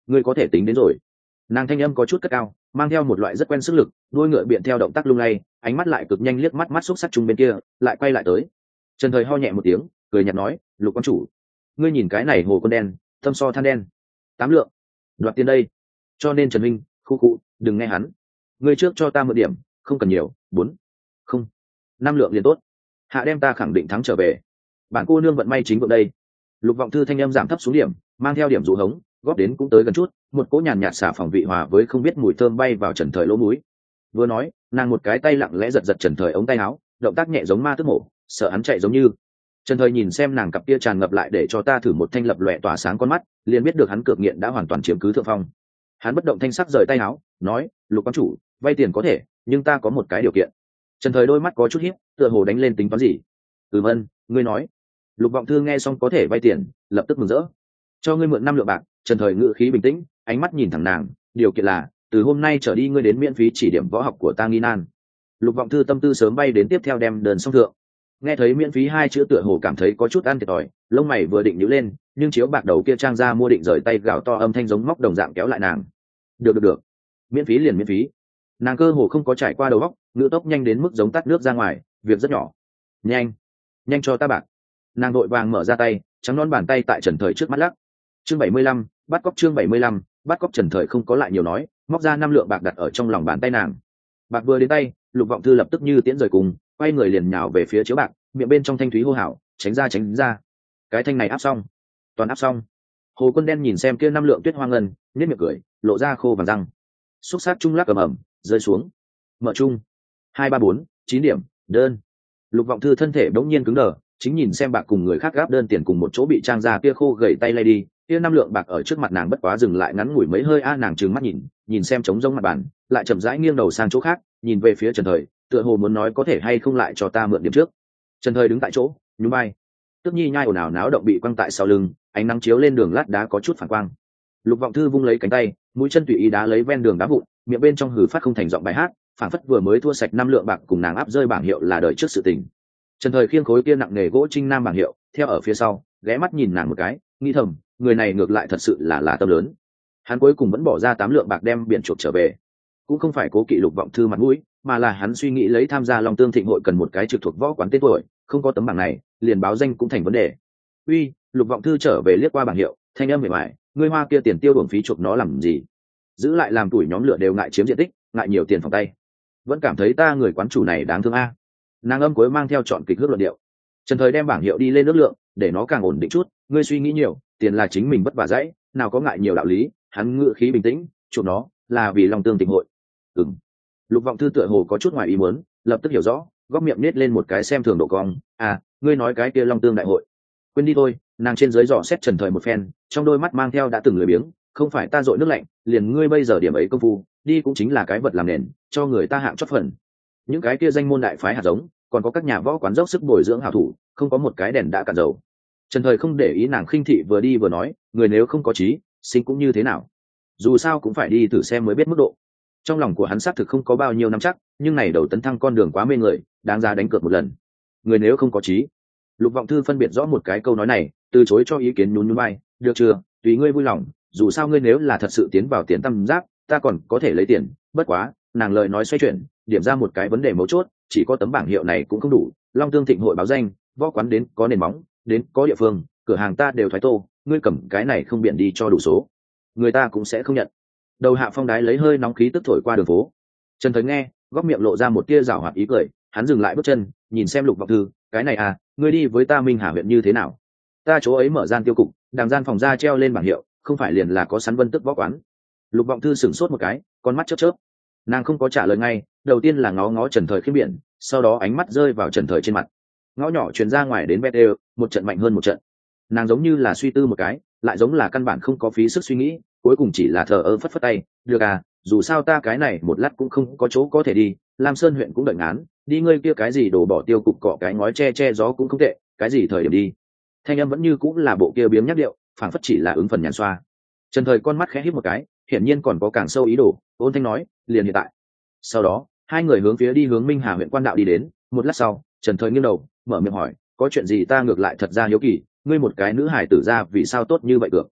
ngươi có thể tính đến rồi. Nàng thanh âm có chút cất cao, mang theo một loại rất quen sức lực, đuôi ngựa biện theo động tác lung lay, ánh mắt lại cực nhanh liếc mắt mắt xúc sắc chung bên kia, lại quay lại tới. Trần Thời ho nhẹ một tiếng, cười nhạt nói, Lục quan chủ, ngươi nhìn cái này hồ con đen, tâm so than đen, tám lượng, đoạt tiền đây. Cho nên Trần Minh, khu cụ, đừng nghe hắn. Ngươi trước cho ta mượn điểm, không cần nhiều, bốn, không, năm lượng liền tốt. Hạ đem ta khẳng định thắng trở về. Bản cô nương vận may chính vượng đây. Lục Vọng Thư thanh âm giảm thấp xuống điểm, mang theo điểm dụ hống, góp đến cũng tới gần chút, một cỗ nhàn nhạt xả phòng vị hòa với không biết mùi thơm bay vào Trần Thời lỗ mũi. Vừa nói, nàng một cái tay lặng lẽ giật giật Trần Thời ống tay áo, động tác nhẹ giống ma tức mổ, sợ hắn chạy giống như. Trần Thời nhìn xem nàng cặp kia tràn ngập lại để cho ta thử một thanh lập lòe tỏa sáng con mắt, liền biết được hắn cược nghiện đã hoàn toàn chiếm cứ thượng phong. Hắn bất động thanh sắc rời tay áo, nói, Lục quan chủ, vay tiền có thể, nhưng ta có một cái điều kiện. Trần Thời đôi mắt có chút híp, tựa hồ đánh lên tính toán gì. Ừm ân, ngươi nói. Lục Vọng Thư nghe xong có thể vay tiền, lập tức mừng rỡ. Cho ngươi mượn năm lượng bạc. Trần Thời ngữ khí bình tĩnh, ánh mắt nhìn thẳng nàng, điều kiện là từ hôm nay trở đi ngươi đến miễn phí chỉ điểm võ học của ta nghi nan. Lục Vọng Thư tâm tư sớm bay đến tiếp theo đem đơn xong thượng. Nghe thấy miễn phí hai chữ tựa hồ cảm thấy có chút ăn thiệt thòi, lông mày vừa định nhíu lên, nhưng chiếu bạc đầu kia trang ra mua định rời tay gào to âm thanh giống móc đồng dạng kéo lại nàng. Được được được, miễn phí liền miễn phí. Nàng cơ hồ không có trải qua đầu óc, ngữ tốc nhanh đến mức giống tắt nước ra ngoài, việc rất nhỏ. Nhanh, nhanh cho ta bạc. Nàng đội vàng mở ra tay, trắng non bàn tay tại Trần Thời trước mắt lắc. Chương bảy mươi lăm, bắt cóc chương bảy mươi lăm, bắt cóc. Trần Thời không có lại nhiều nói, móc ra năm lượng bạc đặt ở trong lòng bàn tay nàng. Bạc vừa đến tay, Lục Vọng Thư lập tức như tiễn rời cùng, quay người liền nhào về phía chiếu bạc, miệng bên trong thanh thúy hô hào, tránh ra tránh ra. Cái thanh này áp xong, toàn áp xong. Hồ Quân Đen nhìn xem kia năm lượng tuyết hoa ngân, nhếch miệng cười, lộ ra khô vàng răng. Xúc sát trung lắc ầm ầm, rơi xuống. Mở chung. Hai ba bốn, chín điểm, đơn. Lục Vọng Thư thân thể đống nhiên cứng đờ, chính nhìn xem bạc cùng người khác gáp đơn tiền cùng một chỗ bị trang ra kia khô gầy tay lay đi, kia năm lượng bạc ở trước mặt nàng bất quá dừng lại ngắn ngủi mấy hơi a nàng trừng mắt nhìn, nhìn xem trống rỗng mặt bàn, lại chậm rãi nghiêng đầu sang chỗ khác, nhìn về phía Trần Thời, tựa hồ muốn nói có thể hay không lại cho ta mượn điểm trước. Trần Thời đứng tại chỗ, nhún vai. Tức Nhi nhai ồn ào náo động bị quăng tại sau lưng, ánh nắng chiếu lên đường lát đá có chút phản quang. Lục Vọng Thư vung lấy cánh tay, mũi chân tùy ý đá lấy ven đường đá vụn, miệng bên trong hừ phát không thành giọng bài hát, phảng phất vừa mới thua sạch năm lượng bạc cùng nàng áp rơi bảng hiệu là đời trước sự tình. Trần Thời khiêng khối kia nặng nghề gỗ trinh nam bảng hiệu, theo ở phía sau, ghé mắt nhìn nàng một cái, nghĩ thầm, người này ngược lại thật sự là là tâm lớn. Hắn cuối cùng vẫn bỏ ra tám lượng bạc đem biển chuộc trở về, cũng không phải cố kỵ Lục Vọng Thư mặt mũi, mà là hắn suy nghĩ lấy tham gia Long Tương Thịnh hội cần một cái trực thuộc võ quán tên tuổi, không có tấm bảng này, liền báo danh cũng thành vấn đề. Uy, Lục Vọng Thư trở về liếc qua bảng hiệu, thanh âm mềm mại, ngươi hoa kia tiền tiêu uổng phí chuộc nó làm gì? Giữ lại làm tuổi nhóm lửa đều ngại chiếm diện tích, ngại nhiều tiền phòng tay. Vẫn cảm thấy ta người quán chủ này đáng thương a. Nàng âm cuối mang theo chọn kịch hước luận điệu. Trần Thời đem bảng hiệu đi lên nước lượng, để nó càng ổn định chút, ngươi suy nghĩ nhiều, tiền là chính mình vất vả dãy, nào có ngại nhiều đạo lý. Hắn ngữ khí bình tĩnh, chuộc nó là vì Long Tương Thịnh hội. Ừm. Lục Vọng Thư tựa hồ có chút ngoài ý muốn, lập tức hiểu rõ, góc miệng nết lên một cái xem thường độ cong. À, ngươi nói cái kia Long Tương đại hội. Quên đi thôi. Nàng trên dưới dò xét Trần Thời một phen, trong đôi mắt mang theo đã từng lười biếng, không phải ta dội nước lạnh, liền ngươi bây giờ điểm ấy công phu, đi cũng chính là cái vật làm nền, cho người ta hạng chót phần. Những cái kia danh môn đại phái hạt giống, còn có các nhà võ quán dốc sức bồi dưỡng hảo thủ, không có một cái đèn đã cạn dầu. Trần Thời không để ý nàng khinh thị vừa đi vừa nói, người nếu không có trí, sinh cũng như thế nào, dù sao cũng phải đi thử xem mới biết mức độ. Trong lòng của hắn xác thực không có bao nhiêu nắm chắc, nhưng này đầu tấn thăng con đường quá mê người, đáng ra đánh cược một lần. Người nếu không có trí. Lục Vọng Thư phân biệt rõ một cái câu nói này, từ chối cho ý kiến nhún nhún vai, được chưa, tùy ngươi vui lòng, dù sao ngươi nếu là thật sự tiến vào tiền tâm giác, ta còn có thể lấy tiền, bất quá, nàng lời nói xoay chuyển, điểm ra một cái vấn đề mấu chốt, chỉ có tấm bảng hiệu này cũng không đủ, Long Tương Thịnh hội báo danh, võ quán đến có nền móng, đến có địa phương, cửa hàng ta đều thoái tô, ngươi cầm cái này không biện đi cho đủ số, người ta cũng sẽ không nhận. Đầu Hạ Phong đái lấy hơi nóng khí tức thổi qua đường phố. Trần Thời nghe, góc miệng lộ ra một tia giảo hoạt ý cười, hắn dừng lại bước chân, nhìn xem Lục Vọng Thư, cái này à, ngươi đi với ta Minh Hà huyện như thế nào? Ta chỗ ấy mở gian tiêu cục, đằng gian phòng ra treo lên bảng hiệu, không phải liền là có sắn Vân Tức võ quán. Lục Vọng Thư sửng sốt một cái, con mắt chớp chớp. Nàng không có trả lời ngay, đầu tiên là ngó ngó Trần Thời khiêm biển, sau đó ánh mắt rơi vào Trần Thời trên mặt. Ngõ nhỏ truyền ra ngoài đến Bethel, một trận mạnh hơn một trận. Nàng giống như là suy tư một cái, lại giống là căn bản không có phí sức suy nghĩ, cuối cùng chỉ là thờ ơ phất phất tay, được à, dù sao ta cái này một lát cũng không có chỗ có thể đi, Lam Sơn huyện cũng đợi ngán, đi ngươi kia cái gì đổ bỏ tiêu cục cọ cái ngói che che gió cũng không tệ, cái gì thời điểm đi. Thanh âm vẫn như cũng là bộ kia biếng nhắc điệu, phảng phất chỉ là ứng phần nhàn xoa. Trần Thời con mắt khẽ híp một cái, hiển nhiên còn có càng sâu ý đồ, ôn thanh nói, liền hiện tại. Sau đó, hai người hướng phía đi hướng Minh Hà huyện quan đạo đi đến, một lát sau, Trần Thời nghiêng đầu, mở miệng hỏi, có chuyện gì ta ngược lại thật ra hiếu kỳ, ngươi một cái nữ hải tử ra vì sao tốt như vậy được?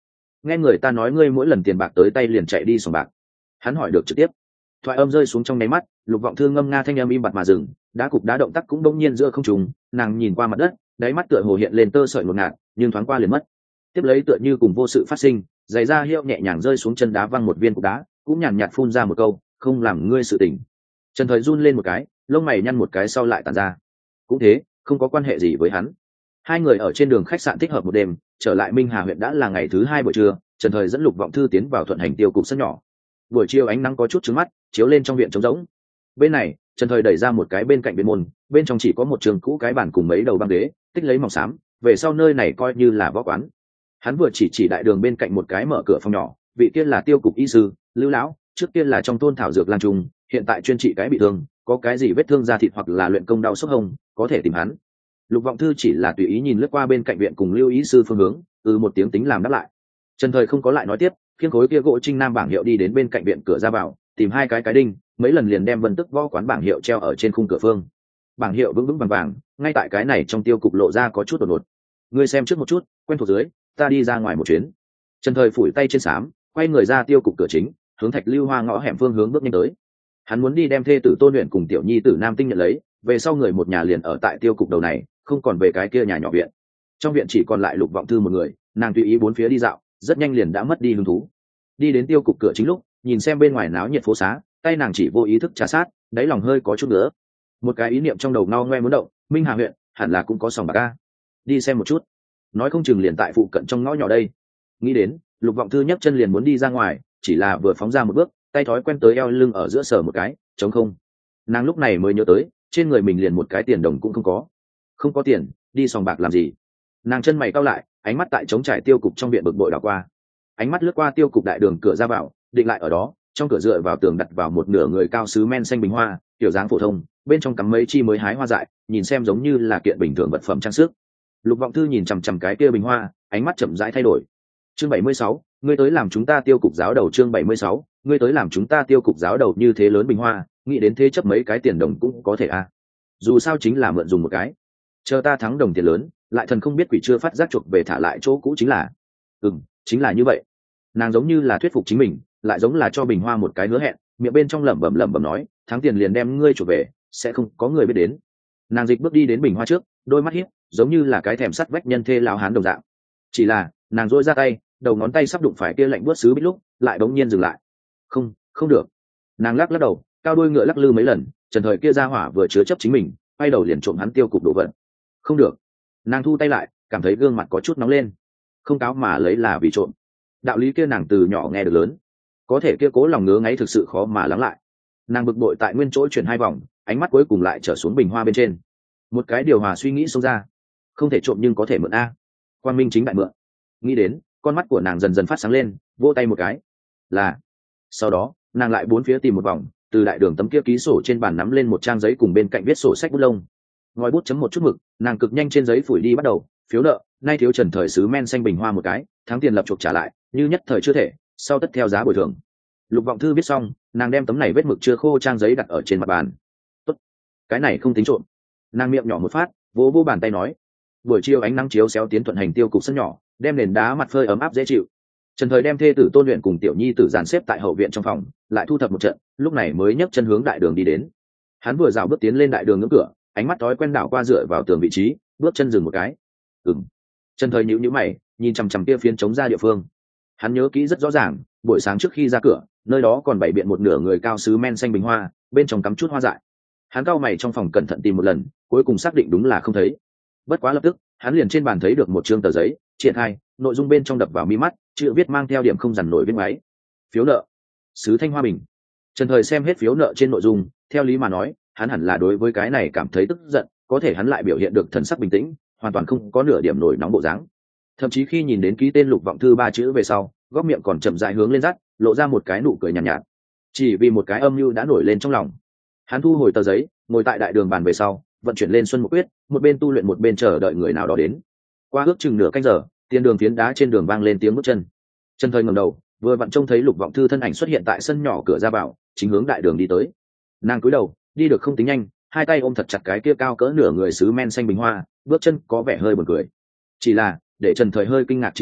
nghe người ta nói ngươi mỗi lần tiền bạc tới tay liền chạy đi sòng bạc. Hắn hỏi được trực tiếp. Thoại âm rơi xuống trong nháy mắt, Lục Vọng Thư ngâm nga thanh âm im bặt mà dừng, đá cục đá động tác cũng đông nhiên giữa không trung, nàng nhìn qua mặt đất, đáy mắt tựa hồ hiện lên tơ sợi ngột ngạt, nhưng thoáng qua liền mất. Tiếp lấy tựa như cùng vô sự phát sinh, giày da hiệu nhẹ nhàng rơi xuống chân đá văng một viên cục đá, cũng nhàn nhạt phun ra một câu, không làm ngươi sự tỉnh. Trần Thời run lên một cái, lông mày nhăn một cái sau lại tản ra. Cũng thế, không có quan hệ gì với hắn. Hai người ở trên đường khách sạn thích hợp một đêm, trở lại Minh Hà huyện đã là ngày thứ hai buổi trưa, Trần Thời dẫn Lục Vọng Thư tiến vào Thuận Hành tiêu cục sân nhỏ. Buổi chiều ánh nắng có chút trứng mắt, chiếu lên trong viện trống rỗng. Bên này, Trần Thời đẩy ra một cái bên cạnh bên môn, bên trong chỉ có một trường cũ cái bàn cùng mấy đầu băng ghế, tích lấy màu xám, về sau nơi này coi như là võ quán. Hắn vừa chỉ chỉ đại đường bên cạnh một cái mở cửa phòng nhỏ, vị kia là tiêu cục y sư, Lưu lão, trước kia là trong thôn thảo dược lang trung, hiện tại chuyên trị cái bị thương, có cái gì vết thương da thịt hoặc là luyện công đau sốc hông, có thể tìm hắn. Lục Vọng Thư chỉ là tùy ý nhìn lướt qua bên cạnh viện cùng Lưu ý sư phương hướng, ừ một tiếng tính làm đáp lại. Trần Thời không có lại nói tiếp, khiêng khối kia gỗ trinh nam bảng hiệu đi đến bên cạnh viện cửa ra vào, tìm hai cái cái đinh, mấy lần liền đem Vân Tức võ quán bảng hiệu treo ở trên khung cửa phương. Bảng hiệu vững vững vàng vàng, ngay tại cái này trong tiêu cục lộ ra có chút đột ngột. Ngươi xem trước một chút, quen thuộc dưới, ta đi ra ngoài một chuyến. Trần Thời phủi tay trên xám, quay người ra tiêu cục cửa chính, hướng Thạch Lưu Hoa ngõ hẻm phương hướng bước nhanh tới. Hắn muốn đi đem thê tử Tôn Luyện cùng tiểu nhi tử Nam Tinh nhận lấy, về sau người một nhà liền ở tại tiêu cục đầu này, không còn về cái kia nhà nhỏ viện. Trong viện chỉ còn lại Lục Vọng Thư một người, nàng tùy ý bốn phía đi dạo, rất nhanh liền đã mất đi hứng thú. Đi đến tiêu cục cửa chính lúc, nhìn xem bên ngoài náo nhiệt phố xá, tay nàng chỉ vô ý thức trà sát, đáy lòng hơi có chút nữa. Một cái ý niệm trong đầu ngao ngoe muốn động, Minh Hà huyện hẳn là cũng có sòng bạc a, đi xem một chút, nói không chừng liền tại phụ cận trong ngõ nhỏ đây. Nghĩ đến, Lục Vọng Thư nhấc chân liền muốn đi ra ngoài, chỉ là vừa phóng ra một bước, tay thói quen tới eo lưng ở giữa sờ một cái, trống không. Nàng lúc này mới nhớ tới, trên người mình liền một cái tiền đồng cũng không có. Không có tiền, đi sòng bạc làm gì? Nàng chân mày cau lại, ánh mắt tại trống trải tiêu cục trong viện bực bội đảo qua. Ánh mắt lướt qua tiêu cục đại đường cửa ra vào, định lại ở đó, trong cửa dựa vào tường đặt vào một nửa người cao sứ men xanh bình hoa, kiểu dáng phổ thông, bên trong cắm mấy chi mới hái hoa dại, nhìn xem giống như là kiện bình thường vật phẩm trang sức. Lục Vọng Thư nhìn chằm chằm cái kia bình hoa, ánh mắt chậm rãi thay đổi. Chương bảy mươi sáu, ngươi tới làm chúng ta tiêu cục giáo đầu. Chương bảy mươi sáu, ngươi tới làm chúng ta tiêu cục giáo đầu. Như thế lớn bình hoa, nghĩ đến thế chấp mấy cái tiền đồng cũng có thể à? Dù sao chính là mượn dùng một cái. Chờ ta thắng đồng tiền lớn, lại thần không biết quỷ chưa phát giác chuộc về thả lại chỗ cũ chính là. Ừm, chính là như vậy. Nàng giống như là thuyết phục chính mình, lại giống là cho bình hoa một cái hứa hẹn, miệng bên trong lẩm bẩm lẩm bẩm nói, thắng tiền liền đem ngươi chuộc về, sẽ không có người biết đến. Nàng dịch bước đi đến bình hoa trước, đôi mắt hiếp, giống như là cái thèm sắt vách nhân thê lão hán đồng dạng. Chỉ là, nàng duỗi ra tay, đầu ngón tay sắp đụng phải kia lạnh buốt sứ bít lúc, lại đống nhiên dừng lại. Không, không được. Nàng lắc lắc đầu, cao đuôi ngựa lắc lư mấy lần, Trần Thời kia ra hỏa vừa chứa chấp chính mình, quay đầu liền trộm hắn tiêu cục đồ vật. Không được. Nàng thu tay lại, cảm thấy gương mặt có chút nóng lên. Không cáo mà lấy là vì trộm. Đạo lý kia nàng từ nhỏ nghe được lớn, có thể kia cố lòng ngứa ngáy thực sự khó mà lắng lại. Nàng bực bội tại nguyên chỗ chuyển hai vòng, ánh mắt cuối cùng lại trở xuống bình hoa bên trên. Một cái điều hòa suy nghĩ xông ra, không thể trộm nhưng có thể mượn a. Quan minh chính đại mượn. Nghĩ đến, con mắt của nàng dần dần phát sáng lên, vỗ tay một cái. Là. Sau đó, nàng lại bốn phía tìm một vòng, từ đại đường tấm kia ký sổ trên bàn nắm lên một trang giấy cùng bên cạnh viết sổ sách bút lông. Ngòi bút chấm một chút mực, nàng cực nhanh trên giấy phủi đi bắt đầu, phiếu nợ, nay thiếu Trần Thời sứ men xanh bình hoa một cái, tháng tiền lập chuộc trả lại, như nhất thời chưa thể, sau tất theo giá bồi thường. Lục Vọng Thư viết xong, nàng đem tấm này vết mực chưa khô trang giấy đặt ở trên mặt bàn. Tốt, cái này không tính trộm. Nàng miệng nhỏ một phát, vỗ vỗ bàn tay nói. Buổi chiều ánh nắng chiếu xéo tiến Thuận Hành tiêu cục sân nhỏ, đem nền đá mặt phơi ấm áp dễ chịu. Trần Thời đem thê tử Tôn Luyện cùng tiểu nhi tử dàn xếp tại hậu viện trong phòng, lại thu thập một trận, lúc này mới nhấc chân hướng đại đường đi đến. Hắn vừa dạo bước tiến lên đại đường ngưỡng cửa, ánh mắt thói quen đảo qua dựa vào tường vị trí, bước chân dừng một cái. Ừm. Trần Thời nhíu nhíu mày, nhìn chằm chằm kia phiến trống ra địa phương. Hắn nhớ kỹ rất rõ ràng, buổi sáng trước khi ra cửa, nơi đó còn bày biện một nửa người cao sứ men xanh bình hoa, bên trong cắm chút hoa dại. Hắn cau mày trong phòng cẩn thận tìm một lần, cuối cùng xác định đúng là không thấy. Bất quá lập tức, hắn liền trên bàn thấy được một trương tờ giấy, triển khai, nội dung bên trong đập vào mi mắt, chữ viết mang theo điểm không dằn nổi viết máy. Phiếu nợ, sứ Thanh Hoa Bình. Trần Thời xem hết phiếu nợ trên nội dung, theo lý mà nói, hắn hẳn là đối với cái này cảm thấy tức giận, có thể hắn lại biểu hiện được thần sắc bình tĩnh, hoàn toàn không có nửa điểm nổi nóng bộ dáng. Thậm chí khi nhìn đến ký tên Lục Vọng Thư ba chữ về sau, góc miệng còn chậm rãi hướng lên rắt, lộ ra một cái nụ cười nhàn nhạt, nhạt. Chỉ vì một cái âm mưu đã nổi lên trong lòng. Hắn thu hồi tờ giấy, ngồi tại đại đường bàn về sau, vận chuyển lên Xuân Mục Quyết, một bên tu luyện một bên chờ đợi người nào đó đến. Qua ước chừng nửa canh giờ, tiền đường phiến đá trên đường vang lên tiếng bước chân. Trần Thời ngẩng đầu, vừa vặn trông thấy Lục Vọng Thư thân ảnh xuất hiện tại sân nhỏ cửa ra vào, chính hướng đại đường đi tới. Nàng cúi đầu, đi được không tính nhanh, hai tay ôm thật chặt cái kia cao cỡ nửa người sứ men xanh bình hoa, bước chân có vẻ hơi buồn cười. Chỉ là, để Trần Thời hơi kinh ngạc chính là,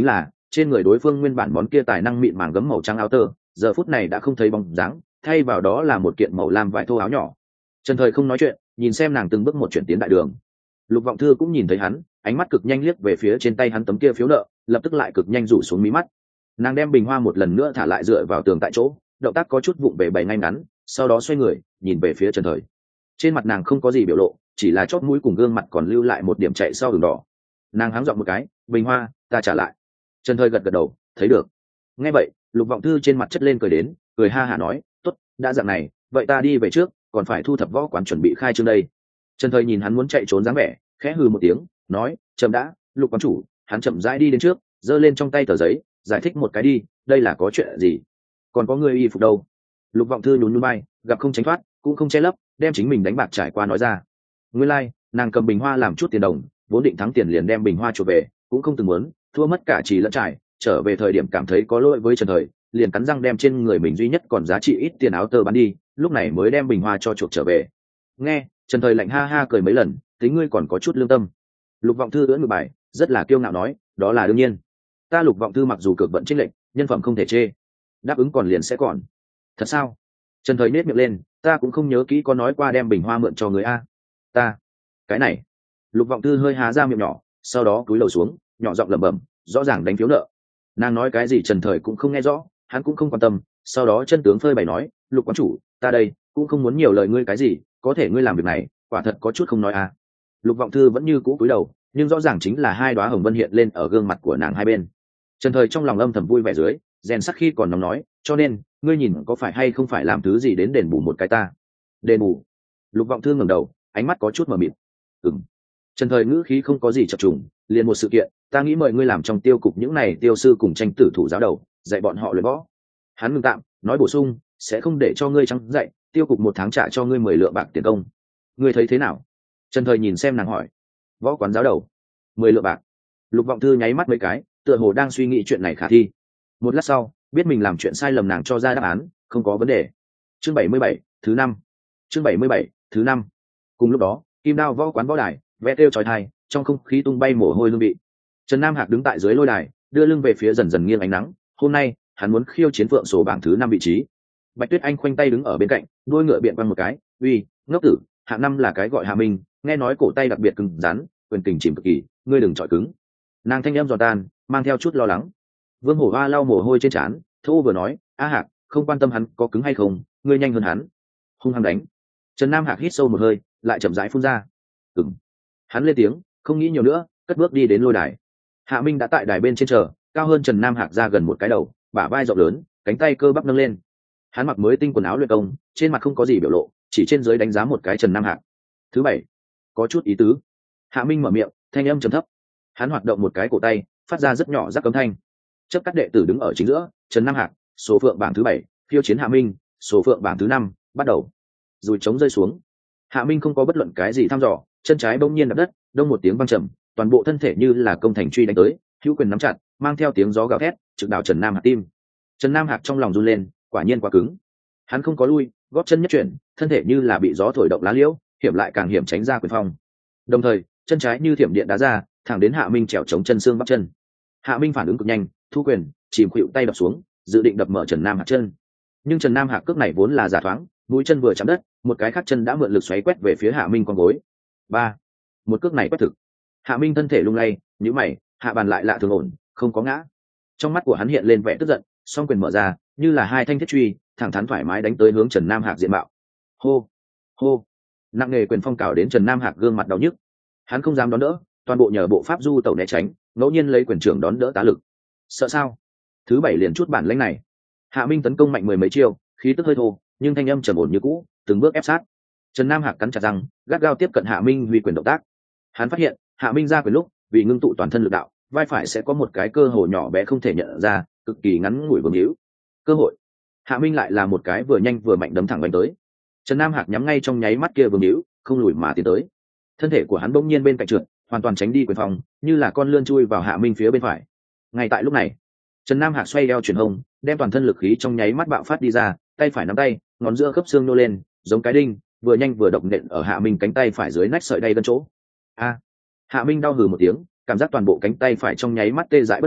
trên người đối phương nguyên bản món kia tài năng mịn màng gấm màu trắng áo tơ giờ phút này đã không thấy bóng dáng, thay vào đó là một kiện màu lam vải thô áo nhỏ. Trần Thời không nói chuyện, nhìn xem nàng từng bước một chuyển tiến đại đường. Lục Vọng Thư cũng nhìn thấy hắn, ánh mắt cực nhanh liếc về phía trên tay hắn tấm kia phiếu nợ, lập tức lại cực nhanh rủ xuống mí mắt. Nàng đem bình hoa một lần nữa thả lại dựa vào tường tại chỗ, động tác có chút vụng về bày ngay ngắn, sau đó xoay người nhìn về phía Trần Thời. Trên mặt nàng không có gì biểu lộ, chỉ là chóp mũi cùng gương mặt còn lưu lại một điểm chạy sau đường đỏ. Nàng háng giọng một cái, bình hoa ta trả lại. Trần Thời gật gật đầu, thấy được. Nghe vậy, Lục Vọng Thư trên mặt chất lên cười đến, cười ha hả nói, tốt, đã dạng này, vậy ta đi về trước, còn phải thu thập võ quán chuẩn bị khai trương đây. Trần Thời nhìn hắn muốn chạy trốn dáng vẻ, khẽ hừ một tiếng, nói, chậm đã. Lục quán chủ. Hắn chậm rãi đi đến trước, giơ lên trong tay tờ giấy, giải thích một cái đi, đây là có chuyện gì? Còn có người y phục đâu? Lục Vọng Thư nhún nhún vai, gặp không tránh thoát, cũng không che lấp, đem chính mình đánh bạc trải qua nói ra. Nguyên lai, like, nàng cầm bình hoa làm chút tiền đồng, vốn định thắng tiền liền đem bình hoa chuộc về, cũng không từng muốn, thua mất cả chỉ lẫn trải, trở về thời điểm cảm thấy có lỗi với Trần Thời, liền cắn răng đem trên người mình duy nhất còn giá trị ít tiền áo tơ bán đi, lúc này mới đem bình hoa cho chuộc trở về. Nghe, Trần Thời lạnh ha ha cười mấy lần, tính ngươi còn có chút lương tâm. Lục Vọng Thư ưỡn ngược bài, rất là kiêu ngạo nói, đó là đương nhiên. Ta Lục Vọng Thư mặc dù cực vận chênh lệnh, nhân phẩm không thể chê, đáp ứng còn liền sẽ còn. Thật sao? Trần Thời nết miệng lên, ta cũng không nhớ kỹ có nói qua đem bình hoa mượn cho người a. Ta, cái này. Lục Vọng Thư hơi há ra miệng nhỏ, sau đó cúi đầu xuống, nhỏ giọng lẩm bẩm, rõ ràng đánh phiếu nợ. Nàng nói cái gì Trần Thời cũng không nghe rõ, hắn cũng không quan tâm. Sau đó chân tướng phơi bày nói, Lục quán chủ, ta đây cũng không muốn nhiều lời ngươi cái gì, có thể ngươi làm việc này, quả thật có chút không nói a. Lục Vọng Thư vẫn như cũ cúi đầu, nhưng rõ ràng chính là hai đóa hồng vân hiện lên ở gương mặt của nàng hai bên. Trần Thời trong lòng âm thầm vui vẻ dưới, rèn sắc khi còn nóng nói, cho nên ngươi nhìn có phải hay không phải làm thứ gì đến đền bù một cái ta? Đền bù? Lục Vọng Thư ngẩng đầu, ánh mắt có chút mờ mịt. Ừm. Trần Thời ngữ khí không có gì chập trùng, liền một sự kiện, ta nghĩ mời ngươi làm trong tiêu cục những này tiêu sư cùng tranh tử thủ giáo đầu, dạy bọn họ luyện võ. Hắn ngừng tạm, nói bổ sung, sẽ không để cho ngươi trắng dạy, tiêu cục một tháng trả cho ngươi mười lượng bạc tiền công. Ngươi thấy thế nào? Trần Thời nhìn xem nàng hỏi. Võ quán giáo đầu, mười lượng bạc. Lục Vọng Thư nháy mắt mấy cái, tựa hồ đang suy nghĩ chuyện này khả thi. Một lát sau, biết mình làm chuyện sai lầm, nàng cho ra đáp án, không có vấn đề. Chương bảy mươi bảy, thứ năm. Chương bảy mươi bảy, thứ năm. Cùng lúc đó, Kim Đao võ quán võ đài, ve kêu chói tai, trong không khí tung bay mồ hôi hương vị. Trần Nam Hạc đứng tại dưới lôi đài, đưa lưng về phía dần dần nghiêng ánh nắng. Hôm nay, hắn muốn khiêu chiến Phượng số bảng thứ năm vị trí. Bạch Tuyết Anh khoanh tay đứng ở bên cạnh, đuôi ngựa biện quăng một cái, uy, ngốc tử, hạng năm là cái gọi Hạ Minh, nghe nói cổ tay đặc biệt cứng rắn, quyền kình chìm cực kỳ, ngươi đừng chọi cứng. Nàng thanh âm giòn tan, mang theo chút lo lắng. Vương Hổ Hoa lau mồ hôi trên trán, thô vừa nói, a Hạc, không quan tâm hắn có cứng hay không, ngươi nhanh hơn hắn, hung hăng đánh. Trần Nam Hạc hít sâu một hơi, lại chậm rãi phun ra. Ừm. Hắn lên tiếng, không nghĩ nhiều nữa, cất bước đi đến lôi đài. Hạ Minh đã tại đài bên trên chờ, cao hơn Trần Nam Hạc ra gần một cái đầu, bả vai rộng lớn, cánh tay cơ bắp nâng lên. Hắn mặc mới tinh quần áo luyện công, trên mặt không có gì biểu lộ, chỉ trên dưới đánh giá một cái Trần Nam Hạc. Thứ bảy, có chút ý tứ. Hạ Minh mở miệng, thanh âm trầm thấp. Hắn hoạt động một cái cổ tay, phát ra rất nhỏ rắc cấm thanh. Chấp các đệ tử đứng ở chính giữa, Trần Nam Hạc, số phượng bảng thứ bảy, khiêu chiến Hạ Minh, số phượng bảng thứ năm, bắt đầu. Rồi trống rơi xuống. Hạ Minh không có bất luận cái gì thăm dò, chân trái bỗng nhiên đập đất, đông một tiếng vang trầm, toàn bộ thân thể như là công thành truy đánh tới, hữu quyền nắm chặt, mang theo tiếng gió gào thét, trực đảo Trần Nam Hạc tim. Trần Nam Hạc trong lòng run lên, quả nhiên quá cứng. Hắn không có lui, gót chân nhất chuyển, thân thể như là bị gió thổi động lá liễu, hiểm lại càng hiểm tránh ra quyền phong. Đồng thời, chân trái như thiểm điện đá ra, thẳng đến Hạ Minh trèo chống chân xương bắp chân. Hạ Minh phản ứng cực nhanh, thu quyền, chìm khuỵu tay đập xuống, dự định đập mở Trần Nam Hạc chân. Nhưng Trần Nam Hạc cước này vốn là giả thoáng, mũi chân vừa chạm đất, một cái khác chân đã mượn lực xoáy quét về phía Hạ Minh con gối. Ba, một cước này quét thực. Hạ Minh thân thể lung lay, nhíu mày, hạ bàn lại lạ thường ổn, không có ngã. Trong mắt của hắn hiện lên vẻ tức giận, song quyền mở ra, như là hai thanh thiết truy, thẳng thắn thoải mái đánh tới hướng Trần Nam Hạc diện mạo. Hô, hô, nặng nề quyền phong cào đến Trần Nam Hạc gương mặt đau nhức. Hắn không dám đón đỡ, toàn bộ nhờ bộ pháp du tẩu né tránh, ngẫu nhiên lấy quyền trưởng đón đỡ tá lực. Sợ sao? Thứ bảy liền chút bản lĩnh này. Hạ Minh tấn công mạnh mười mấy chiêu, khí tức hơi thô, nhưng thanh âm trầm ổn như cũ, từng bước ép sát. Trần Nam Hạc cắn chặt răng, gắt gao tiếp cận Hạ Minh huy quyền động tác. Hắn phát hiện, Hạ Minh ra quyền lúc, vì ngưng tụ toàn thân lực đạo, vai phải sẽ có một cái cơ hội nhỏ bé không thể nhận ra, cực kỳ ngắn ngủi vương hữu. Cơ hội. Hạ Minh lại là một cái vừa nhanh vừa mạnh đấm thẳng đánh tới. Trần Nam Hạc nhắm ngay trong nháy mắt kia vương hữu, không lùi mà tiến tới. Thân thể của hắn bỗng nhiên bên cạnh trượt, hoàn toàn tránh đi quyền phòng, như là con lươn chui vào Hạ Minh phía bên phải. Ngay tại lúc này, Trần Nam Hạc xoay eo chuyển hông, đem toàn thân lực khí trong nháy mắt bạo phát đi ra, tay phải nắm tay, ngón giữa khớp xương nô lên, giống cái đinh, vừa nhanh vừa độc nện ở Hạ Minh cánh tay phải dưới nách sợi đay gân chỗ. A! Hạ Minh đau hừ một tiếng, cảm giác toàn bộ cánh tay phải trong nháy mắt tê dại bất lực,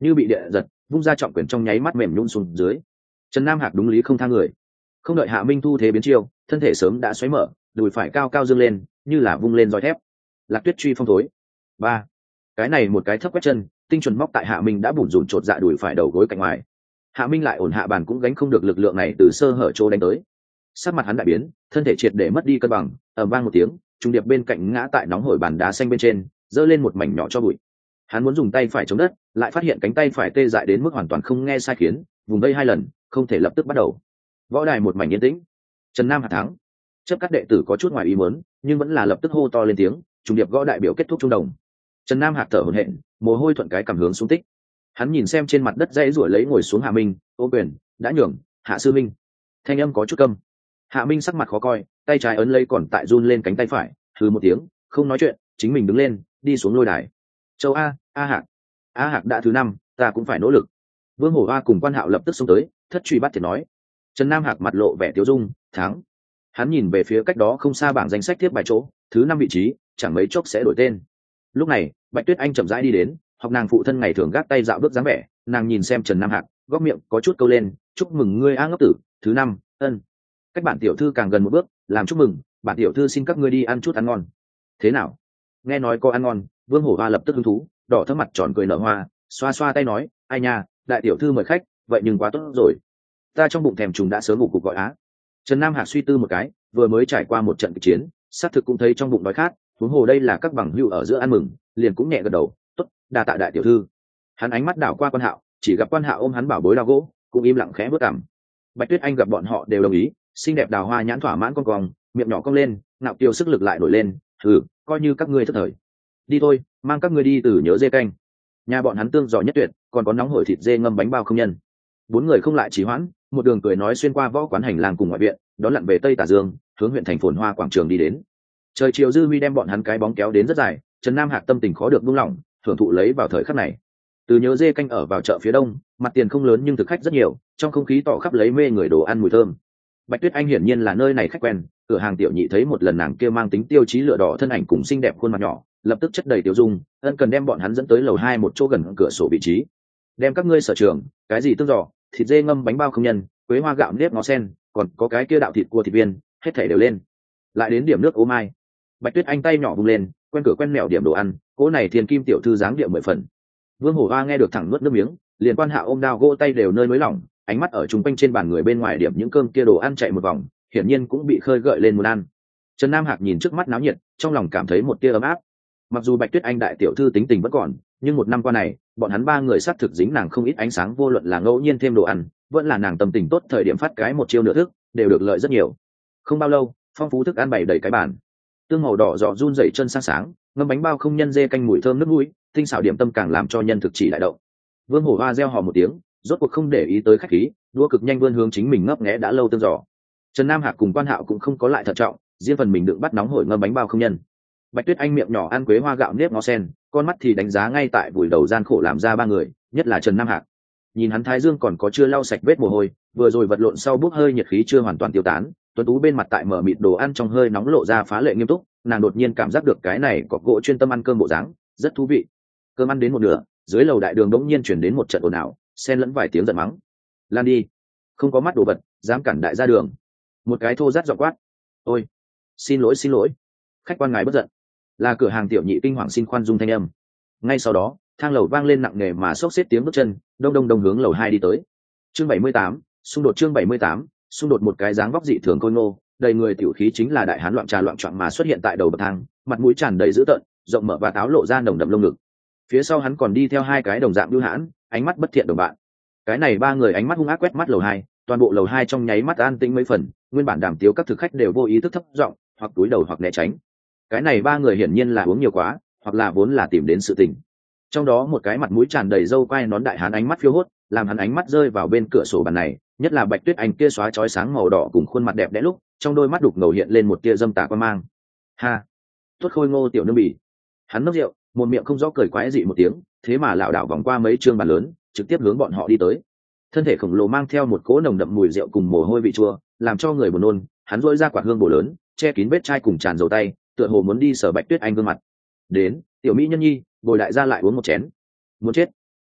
như bị địa giật vung ra trọng quyền trong nháy mắt mềm nhún xuống dưới. Trần Nam Hạc đúng lý không tha người, không đợi Hạ Minh thu thế biến chiêu, thân thể sớm đã xoáy mở, đùi phải cao cao dương lên như là vung lên roi thép. Lạc Tuyết truy phong thối. Ba. Cái này một cái thấp quét chân, tinh chuẩn móc tại Hạ Minh đã bủn rủn chột dạ đùi phải đầu gối cạnh ngoài. Hạ Minh lại ổn hạ bàn cũng gánh không được lực lượng này từ sơ hở chỗ đánh tới. Sắc mặt hắn đại biến, thân thể triệt để mất đi cân bằng, ầm vang một tiếng, trung điệp bên cạnh ngã tại nóng hổi bàn đá xanh bên trên, giơ lên một mảnh nhỏ cho bụi. Hắn muốn dùng tay phải chống đất, lại phát hiện cánh tay phải tê dại đến mức hoàn toàn không nghe sai khiến, vùng vây hai lần, không thể lập tức bắt đầu. Võ đài một mảnh yên tĩnh. Trần Nam Hạc thắng. Chấp các đệ tử có chút ngoài ý muốn, nhưng vẫn là lập tức hô to lên tiếng, trung điệp gõ đại biểu kết thúc trung đồng. Trần Nam Hạc thở hổn hển, mồ hôi thuận cái cảm hướng xuống tích. Hắn nhìn xem trên mặt đất dãy ruổi lấy ngồi xuống Hạ Minh, ô quyền, đã nhường, Hạ sư minh. Thanh âm có chút câm. Hạ Minh sắc mặt khó coi, tay trái ấn lấy còn tại run lên cánh tay phải, hừ một tiếng, không nói chuyện, chính mình đứng lên, đi xuống lôi đài. Châu A, A Hạc, A Hạc đã thứ năm, ta cũng phải nỗ lực. Vương Hổ A cùng Quan Hạo lập tức xông tới, thất truy bắt thiệt nói. Trần Nam Hạc mặt lộ vẻ tiêu dung, thắng. Hắn nhìn về phía cách đó không xa bảng danh sách tiếp bài chỗ, thứ năm vị trí, chẳng mấy chốc sẽ đổi tên. Lúc này, Bạch Tuyết Anh chậm rãi đi đến, học nàng phụ thân ngày thường gác tay dạo bước dáng vẻ, nàng nhìn xem Trần Nam Hạc, góc miệng có chút câu lên, chúc mừng ngươi A ngốc tử, thứ năm, ân. Cách bản tiểu thư càng gần một bước, làm chúc mừng, bản tiểu thư xin các ngươi đi ăn chút ăn ngon. Thế nào? Nghe nói có ăn ngon, Vương Hổ Hoa lập tức hứng thú, đỏ thấp mặt tròn cười nở hoa, xoa xoa tay nói, ai nha, đại tiểu thư mời khách, vậy nhưng quá tốt rồi. Ta trong bụng thèm trùng đã sớm ngủ cục gọi á. Trần Nam Hạc suy tư một cái, vừa mới trải qua một trận kịch chiến, xác thực cũng thấy trong bụng đói khát, huống hồ đây là các bằng hữu ở giữa ăn mừng, liền cũng nhẹ gật đầu, tốt, đa tạ đại tiểu thư. Hắn ánh mắt đảo qua Quan Hạo, chỉ gặp Quan Hạo ôm hắn bảo bối đao gỗ, cũng im lặng khẽ bước cằm. Bạch Tuyết Anh gặp bọn họ đều đồng ý, xinh đẹp đào hoa nhãn thỏa mãn con cong, miệng nhỏ cong lên, nạo kiều sức lực lại nổi lên, thử, coi như các ngươi thất thời. Đi thôi, mang các ngươi đi từ nhớ dê canh. Nhà bọn hắn tương giỏi nhất tuyệt, còn có nóng hổi thịt dê ngâm bánh bao không nhân. Bốn người không lại trì hoãn, một đường cười nói xuyên qua võ quán hành lang cùng ngoại viện, đón lặn về Tây Tả Dương, hướng huyện thành phồn hoa quảng trường đi đến. Trời chiều dư huy đem bọn hắn cái bóng kéo đến rất dài, Trần Nam Hạc tâm tình khó được buông lỏng, thưởng thụ lấy vào thời khắc này. Từ nhớ dê canh ở vào chợ phía đông, mặt tiền không lớn nhưng thực khách rất nhiều, trong không khí tỏ khắp lấy mê người đồ ăn mùi thơm. Bạch Tuyết Anh hiển nhiên là nơi này khách quen, cửa hàng tiểu nhị thấy một lần nàng kia mang tính tiêu chí lửa đỏ thân ảnh cùng xinh đẹp khuôn mặt nhỏ, lập tức chất đầy tiêu dung, ân cần đem bọn hắn dẫn tới lầu hai một chỗ gần cửa sổ vị trí. Đem các ngươi sở trường, cái gì tương giò, thịt dê ngâm bánh bao không nhân, quế hoa gạo nếp ngó sen, còn có cái kia đạo thịt cua thịt viên, hết thảy đều lên. Lại đến điểm nước ô mai. Bạch Tuyết Anh tay nhỏ vung lên, quen cửa quen mẹo điểm đồ ăn, cỗ này thiên kim tiểu thư dáng địa mười phần. Vương Hổ Hoa nghe được thẳng nuốt nước miếng, liền Quan Hạo ôm đao gỗ tay đều nơi nới lỏng, ánh mắt ở trung quanh trên bàn người bên ngoài điểm những cơm kia đồ ăn chạy một vòng, hiển nhiên cũng bị khơi gợi lên muốn ăn. Trần Nam Hạc nhìn trước mắt náo nhiệt, trong lòng cảm thấy một tia ấm áp. Mặc dù Bạch Tuyết Anh đại tiểu thư tính tình vẫn còn, nhưng một năm qua này, bọn hắn ba người sát thực dính nàng không ít ánh sáng, vô luận là ngẫu nhiên thêm đồ ăn, vẫn là nàng tâm tình tốt thời điểm phát cái một chiêu nửa thức, đều được lợi rất nhiều. Không bao lâu, phong phú thức ăn bày đầy cái bàn. Tương màu đỏ giò run rẩy chân sáng sáng, ngâm bánh bao không nhân dê canh mùi thơm nước mũi, tinh xảo điểm tâm càng làm cho nhân thực chỉ đại động. Vương Hổ Hoa reo hò một tiếng, rốt cuộc không để ý tới khách khí, đũa cực nhanh vươn hướng chính mình ngấp nghé đã lâu tương giò. Trần Nam Hạc cùng Quan Hạo cũng không có lại thận trọng, riêng phần mình đựng bắt nóng hổi ngâm bánh bao không nhân. Bạch Tuyết Anh miệng nhỏ ăn quế hoa gạo nếp ngó sen, con mắt thì đánh giá ngay tại vùi đầu gian khổ làm ra ba người, nhất là Trần Nam Hạc. Nhìn hắn thái dương còn có chưa lau sạch vết mồ hôi, vừa rồi vật lộn sau bốc hơi nhiệt khí chưa hoàn toàn tiêu tán, tuấn tú bên mặt tại mở mịt đồ ăn trong hơi nóng lộ ra phá lệ nghiêm túc, nàng đột nhiên cảm giác được cái này có gỗ chuyên tâm ăn cơm bộ dáng, rất thú vị. Cơm ăn đến một nửa, dưới lầu đại đường đống nhiên chuyển đến một trận ồn ào, xen lẫn vài tiếng giận mắng. Lan đi, không có mắt đồ vật, dám cản đại ra đường. Một cái thô rát giọng quát. Ôi, xin lỗi xin lỗi, khách quan ngài bất giận. Là cửa hàng tiểu nhị kinh hoàng xin khoan dung thanh âm. Ngay sau đó, thang lầu vang lên nặng nề mà xốc xếp tiếng bước chân, đông đông đông hướng lầu hai đi tới. Chương bảy mươi tám, xung đột chương bảy mươi tám, xung đột một cái dáng vóc dị thường khôi ngô, đầy người tiểu khí chính là đại hán loạn trà loạn choạng mà xuất hiện tại đầu bậc thang, mặt mũi tràn đầy dữ tợn, rộng mở và táo lộ ra nồng đậm lông ngực. Phía sau hắn còn đi theo hai cái đồng dạng lưu hãn, ánh mắt bất thiện đồng bạn. Cái này ba người ánh mắt hung ác quét mắt lầu hai, toàn bộ lầu hai trong nháy mắt an tĩnh mấy phần, nguyên bản đàm tiếu các thực khách đều vô ý thức thấp giọng, hoặc cúi đầu hoặc né tránh. Cái này ba người hiển nhiên là uống nhiều quá, hoặc là vốn là tìm đến sự tình. Trong đó một cái mặt mũi tràn đầy râu quai nón đại hán ánh mắt phiêu hốt, làm hắn ánh mắt rơi vào bên cửa sổ bàn này, nhất là Bạch Tuyết Anh kia xóa chói sáng màu đỏ cùng khuôn mặt đẹp đẽ lúc, trong đôi mắt đục ngầu hiện lên một tia dâm tà quan mang. Ha, tuốt khôi ngô tiểu nương bỉ. Hắn nốc rượu, một miệng không rõ cười quái dị một tiếng, thế mà lảo đảo vòng qua mấy trương bàn lớn, trực tiếp hướng bọn họ đi tới. Thân thể khổng lồ mang theo một cỗ nồng đậm mùi rượu cùng mồ hôi vị chua, làm cho người buồn nôn. Hắn rỗi ra quạt hương bổ lớn, che kín vết chai cùng tràn dầu tay, tựa hồ muốn đi sờ Bạch Tuyết Anh gương mặt. Đến, tiểu mỹ nhân nhi, bồi đại gia lại uống một chén. Muốn chết.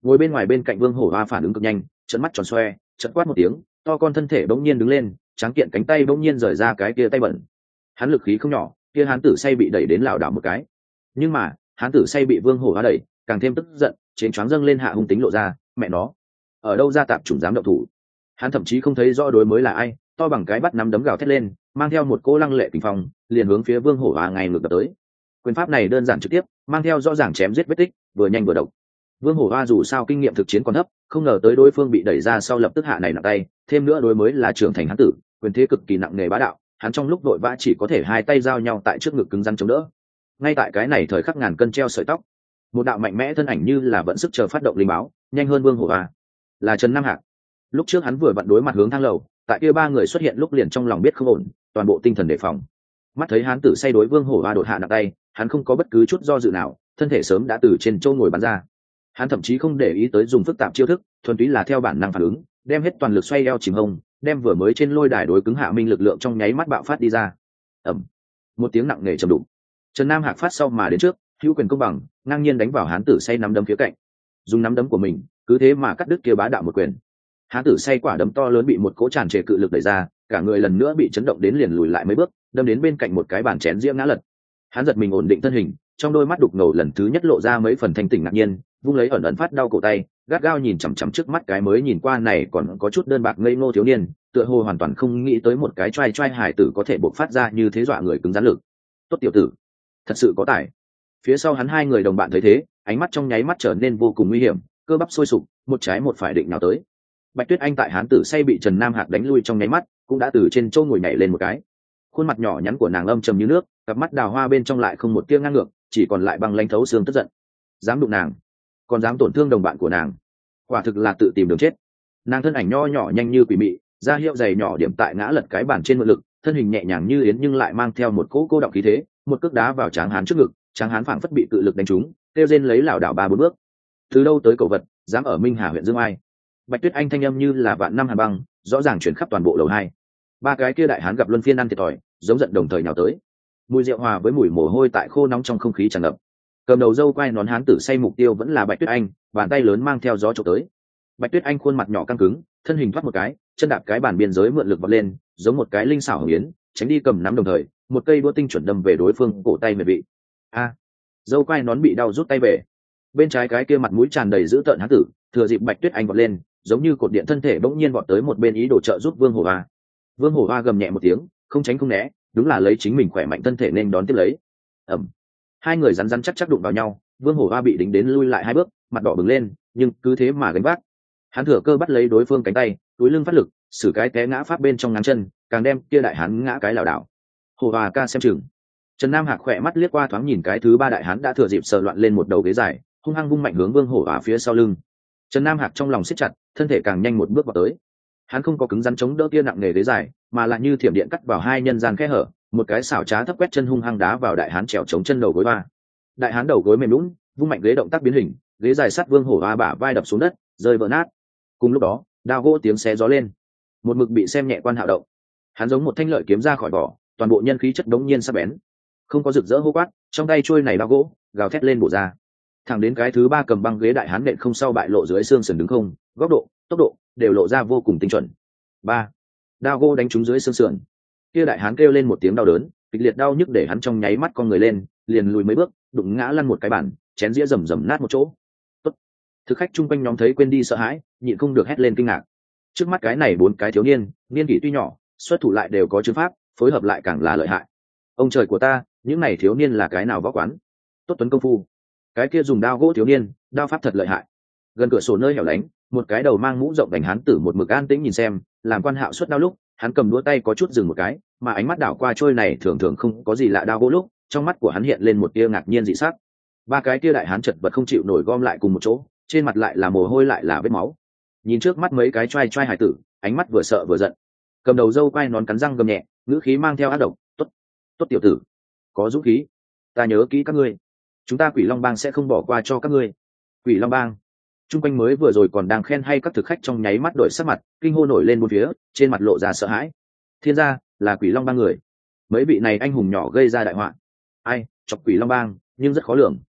ngồi bên ngoài bên cạnh Vương Hổ Hoa phản ứng cực nhanh, trợn mắt tròn xoe, chợt quát một tiếng, to con thân thể bỗng nhiên đứng lên, tráng kiện cánh tay bỗng nhiên rời ra cái kia tay bẩn. Hắn lực khí không nhỏ, kia hán tử say bị đẩy đến lảo đảo một cái. Nhưng mà, hán tử say bị Vương Hổ Hoa đẩy, càng thêm tức giận, trên choáng dâng lên hạ hung tính lộ ra, mẹ nó, ở đâu ra tạp chủng dám động thủ. Hắn thậm chí không thấy rõ đối mới là ai, to bằng cái bắt nắm đấm gào thét lên, mang theo một cỗ lăng lệ kình phong, liền hướng phía Vương Hổ Hoa ngay ngược đập tới. Quyền pháp này đơn giản trực tiếp, mang theo rõ ràng chém giết vết tích, vừa nhanh vừa độc. Vương Hổ Hoa dù sao kinh nghiệm thực chiến còn thấp, không ngờ tới đối phương bị đẩy ra sau lập tức hạ này nặng tay, thêm nữa đối mới là trưởng thành hắn tử, quyền thế cực kỳ nặng nề bá đạo, hắn trong lúc vội vã chỉ có thể hai tay giao nhau tại trước ngực cứng rắn chống đỡ. Ngay tại cái này thời khắc ngàn cân treo sợi tóc, một đạo mạnh mẽ thân ảnh như là vẫn sức chờ phát động linh báo, nhanh hơn Vương Hổ Hoa, là Trần Nam Hạc. Lúc trước hắn vừa vặn đối mặt hướng thang lầu, tại kia ba người xuất hiện lúc liền trong lòng biết không ổn, toàn bộ tinh thần đề phòng. Mắt thấy hắn tử say đối Vương Hổ Hoa đột hạ nặng tay, hắn không có bất cứ chút do dự nào, thân thể sớm đã từ trên chỗ ngồi bắn ra. Hắn thậm chí không để ý tới dùng phức tạp chiêu thức, thuần túy là theo bản năng phản ứng, đem hết toàn lực xoay eo chìm hông, đem vừa mới trên lôi đài đối cứng hạ minh lực lượng trong nháy mắt bạo phát đi ra. Ầm, một tiếng nặng nề trầm đục. Trần Nam Hạc phát sau mà đến trước, hữu quyền công bằng, ngang nhiên đánh vào hán tử say nắm đấm phía cạnh. Dùng nắm đấm của mình, cứ thế mà cắt đứt kia bá đạo một quyền. Hán tử say quả đấm to lớn bị một cỗ tràn trề cự lực đẩy ra, cả người lần nữa bị chấn động đến liền lùi lại mấy bước, đâm đến bên cạnh một cái bàn chén diễm ngã lật. Hắn giật mình ổn định thân hình, trong đôi mắt đục ngầu lần thứ nhất lộ ra mấy phần thanh tỉnh ngạc nhiên, vung lấy ẩn ẩn phát đau cổ tay, gắt gao nhìn chằm chằm trước mắt cái mới nhìn qua này còn có chút đơn bạc ngây ngô thiếu niên, tựa hồ hoàn toàn không nghĩ tới một cái trai trai hải tử có thể bộc phát ra như thế dọa người cứng rắn lực. Tốt tiểu tử, thật sự có tài. Phía sau hắn hai người đồng bạn thấy thế, ánh mắt trong nháy mắt trở nên vô cùng nguy hiểm, cơ bắp sôi sục, một trái một phải định nào tới. Bạch Tuyết Anh tại hán tử say bị Trần Nam Hạc đánh lui trong nháy mắt, cũng đã từ trên chỗ ngồi nhảy lên một cái. Khuôn mặt nhỏ nhắn của nàng âm trầm như nước, cặp mắt đào hoa bên trong lại không một tia ngang ngược, chỉ còn lại băng lãnh thấu xương tức giận. Dám đụng nàng, còn dám tổn thương đồng bạn của nàng, quả thực là tự tìm đường chết. Nàng thân ảnh nho nhỏ nhanh như quỷ mị, da hiệu dày nhỏ điểm tại ngã lật cái bàn trên mượn lực, thân hình nhẹ nhàng như yến nhưng lại mang theo một cỗ cô động khí thế, một cước đá vào tráng hán trước ngực, tráng hán phảng phất bị cự lực đánh trúng, kêu rên lấy lảo đảo ba bốn bước. Từ đâu tới cầu vật, dám ở Minh Hà huyện Dương Ai? Bạch Tuyết Anh thanh âm như là vạn năm hàn băng, rõ ràng chuyển khắp toàn bộ lầu hai. Ba cái kia đại hán gặp luân phiên ăn thiệt thòi, giống giận đồng thời nhào tới. Mùi rượu hòa với mùi mồ hôi tại khô nóng trong không khí tràn ngập. Cầm đầu dâu quai nón hán tử say mục tiêu vẫn là Bạch Tuyết Anh, bàn tay lớn mang theo gió chụp tới. Bạch Tuyết Anh khuôn mặt nhỏ căng cứng, thân hình thoát một cái, chân đạp cái bàn biên giới mượn lực vọt lên, giống một cái linh xảo hồng yến, tránh đi cầm nắm đồng thời, một cây đũa tinh chuẩn đâm về đối phương cổ tay mệt vị. A, dâu quai nón bị đau rút tay về. Bên trái cái kia mặt mũi tràn đầy dữ tợn hán tử, thừa dịp Bạch Tuyết Anh vọt lên, giống như cột điện thân thể bỗng nhiên vọt tới một bên ý đồ trợ giúp Vương Hổ Hoa. Vương Hổ Hoa gầm nhẹ một tiếng, không tránh không né, đúng là lấy chính mình khỏe mạnh thân thể nên đón tiếp lấy. Ầm, hai người rắn rắn chắc chắc đụng vào nhau, Vương Hổ Hoa bị đính đến lui lại hai bước, mặt đỏ bừng lên, nhưng cứ thế mà gánh vác. Hắn thừa cơ bắt lấy đối phương cánh tay, túi lưng phát lực, sử cái té ngã pháp bên trong ngáng chân, càng đem kia đại hán ngã cái lảo đảo. Hổ Hoa ca xem chừng. Trần Nam Hạc khỏe mắt liếc qua thoáng nhìn cái thứ ba đại hán đã thừa dịp sờ loạn lên một đầu ghế dài, hung hăng vung mạnh hướng Vương Hổ Hoa phía sau lưng. Trần Nam Hạc trong lòng siết chặt, thân thể càng nhanh một bước vào tới. Hắn không có cứng rắn chống đỡ kia nặng nề ghế dài, mà là như thiểm điện cắt vào hai nhân gian khe hở, một cái xảo trá thấp quét chân hung hăng đá vào đại hán trèo chống chân đầu gối ba. Đại hán đầu gối mềm lún, vung mạnh ghế động tác biến hình, ghế dài sát Vương Hổ Hoa bả vai đập xuống đất, rơi vỡ nát. Cùng lúc đó, đao gỗ tiếng xé gió lên. Một mực bị xem nhẹ Quan Hạo động, hắn giống một thanh lợi kiếm ra khỏi vỏ, toàn bộ nhân khí chất đống nhiên sắc bén. Không có rực rỡ hô quát, trong tay trôi này đao gỗ, gào thét lên bổ ra. Thẳng đến cái thứ ba cầm băng ghế đại hán nện không sau bại lộ dưới xương sườn đứng không, góc độ, tốc độ đều lộ ra vô cùng tinh chuẩn. Ba, đao gỗ đánh trúng dưới xương sườn. Kia đại hán kêu lên một tiếng đau đớn, kịch liệt đau nhức để hắn trong nháy mắt con người lên, liền lùi mấy bước, đụng ngã lăn một cái bàn, chén dĩa rầm rầm nát một chỗ. Tốt. Thực khách chung quanh nhóm thấy quên đi sợ hãi, nhịn không được hét lên kinh ngạc. Trước mắt cái này bốn cái thiếu niên, niên kỷ tuy nhỏ, xuất thủ lại đều có chứng pháp, phối hợp lại càng là lợi hại. Ông trời của ta, những này thiếu niên là cái nào võ quán? Tốt tuấn công phu. Cái kia dùng đao gỗ thiếu niên, đao pháp thật lợi hại. Gần cửa sổ nơi hẻo lánh, một cái đầu mang mũ rộng vành hán tử một mực an tĩnh nhìn xem, làm Quan Hạo xuất đao lúc, hắn cầm đũa tay có chút dừng một cái, mà ánh mắt đảo qua trôi này thường thường không có gì lạ đao gỗ lúc, trong mắt của hắn hiện lên một tia ngạc nhiên dị sắc. Ba cái kia đại hán chật vật không chịu nổi gom lại cùng một chỗ, trên mặt lại là mồ hôi lại là vết máu. Nhìn trước mắt mấy cái trai trai hải tử, ánh mắt vừa sợ vừa giận. Cầm đầu dâu quai nón cắn răng gầm nhẹ, ngữ khí mang theo ác độc, "Tốt, tốt tiểu tử, có dũng khí, ta nhớ kỹ các ngươi. Chúng ta Quỷ Long Bang sẽ không bỏ qua cho các ngươi." Quỷ Long Bang. Trung quanh mới vừa rồi còn đang khen hay các thực khách trong nháy mắt đổi sắc mặt, kinh hô nổi lên bốn phía, trên mặt lộ ra sợ hãi. Thiên gia, là Quỷ Long Bang người. Mấy vị này anh hùng nhỏ gây ra đại họa. Ai, chọc Quỷ Long Bang, nhưng rất khó lường.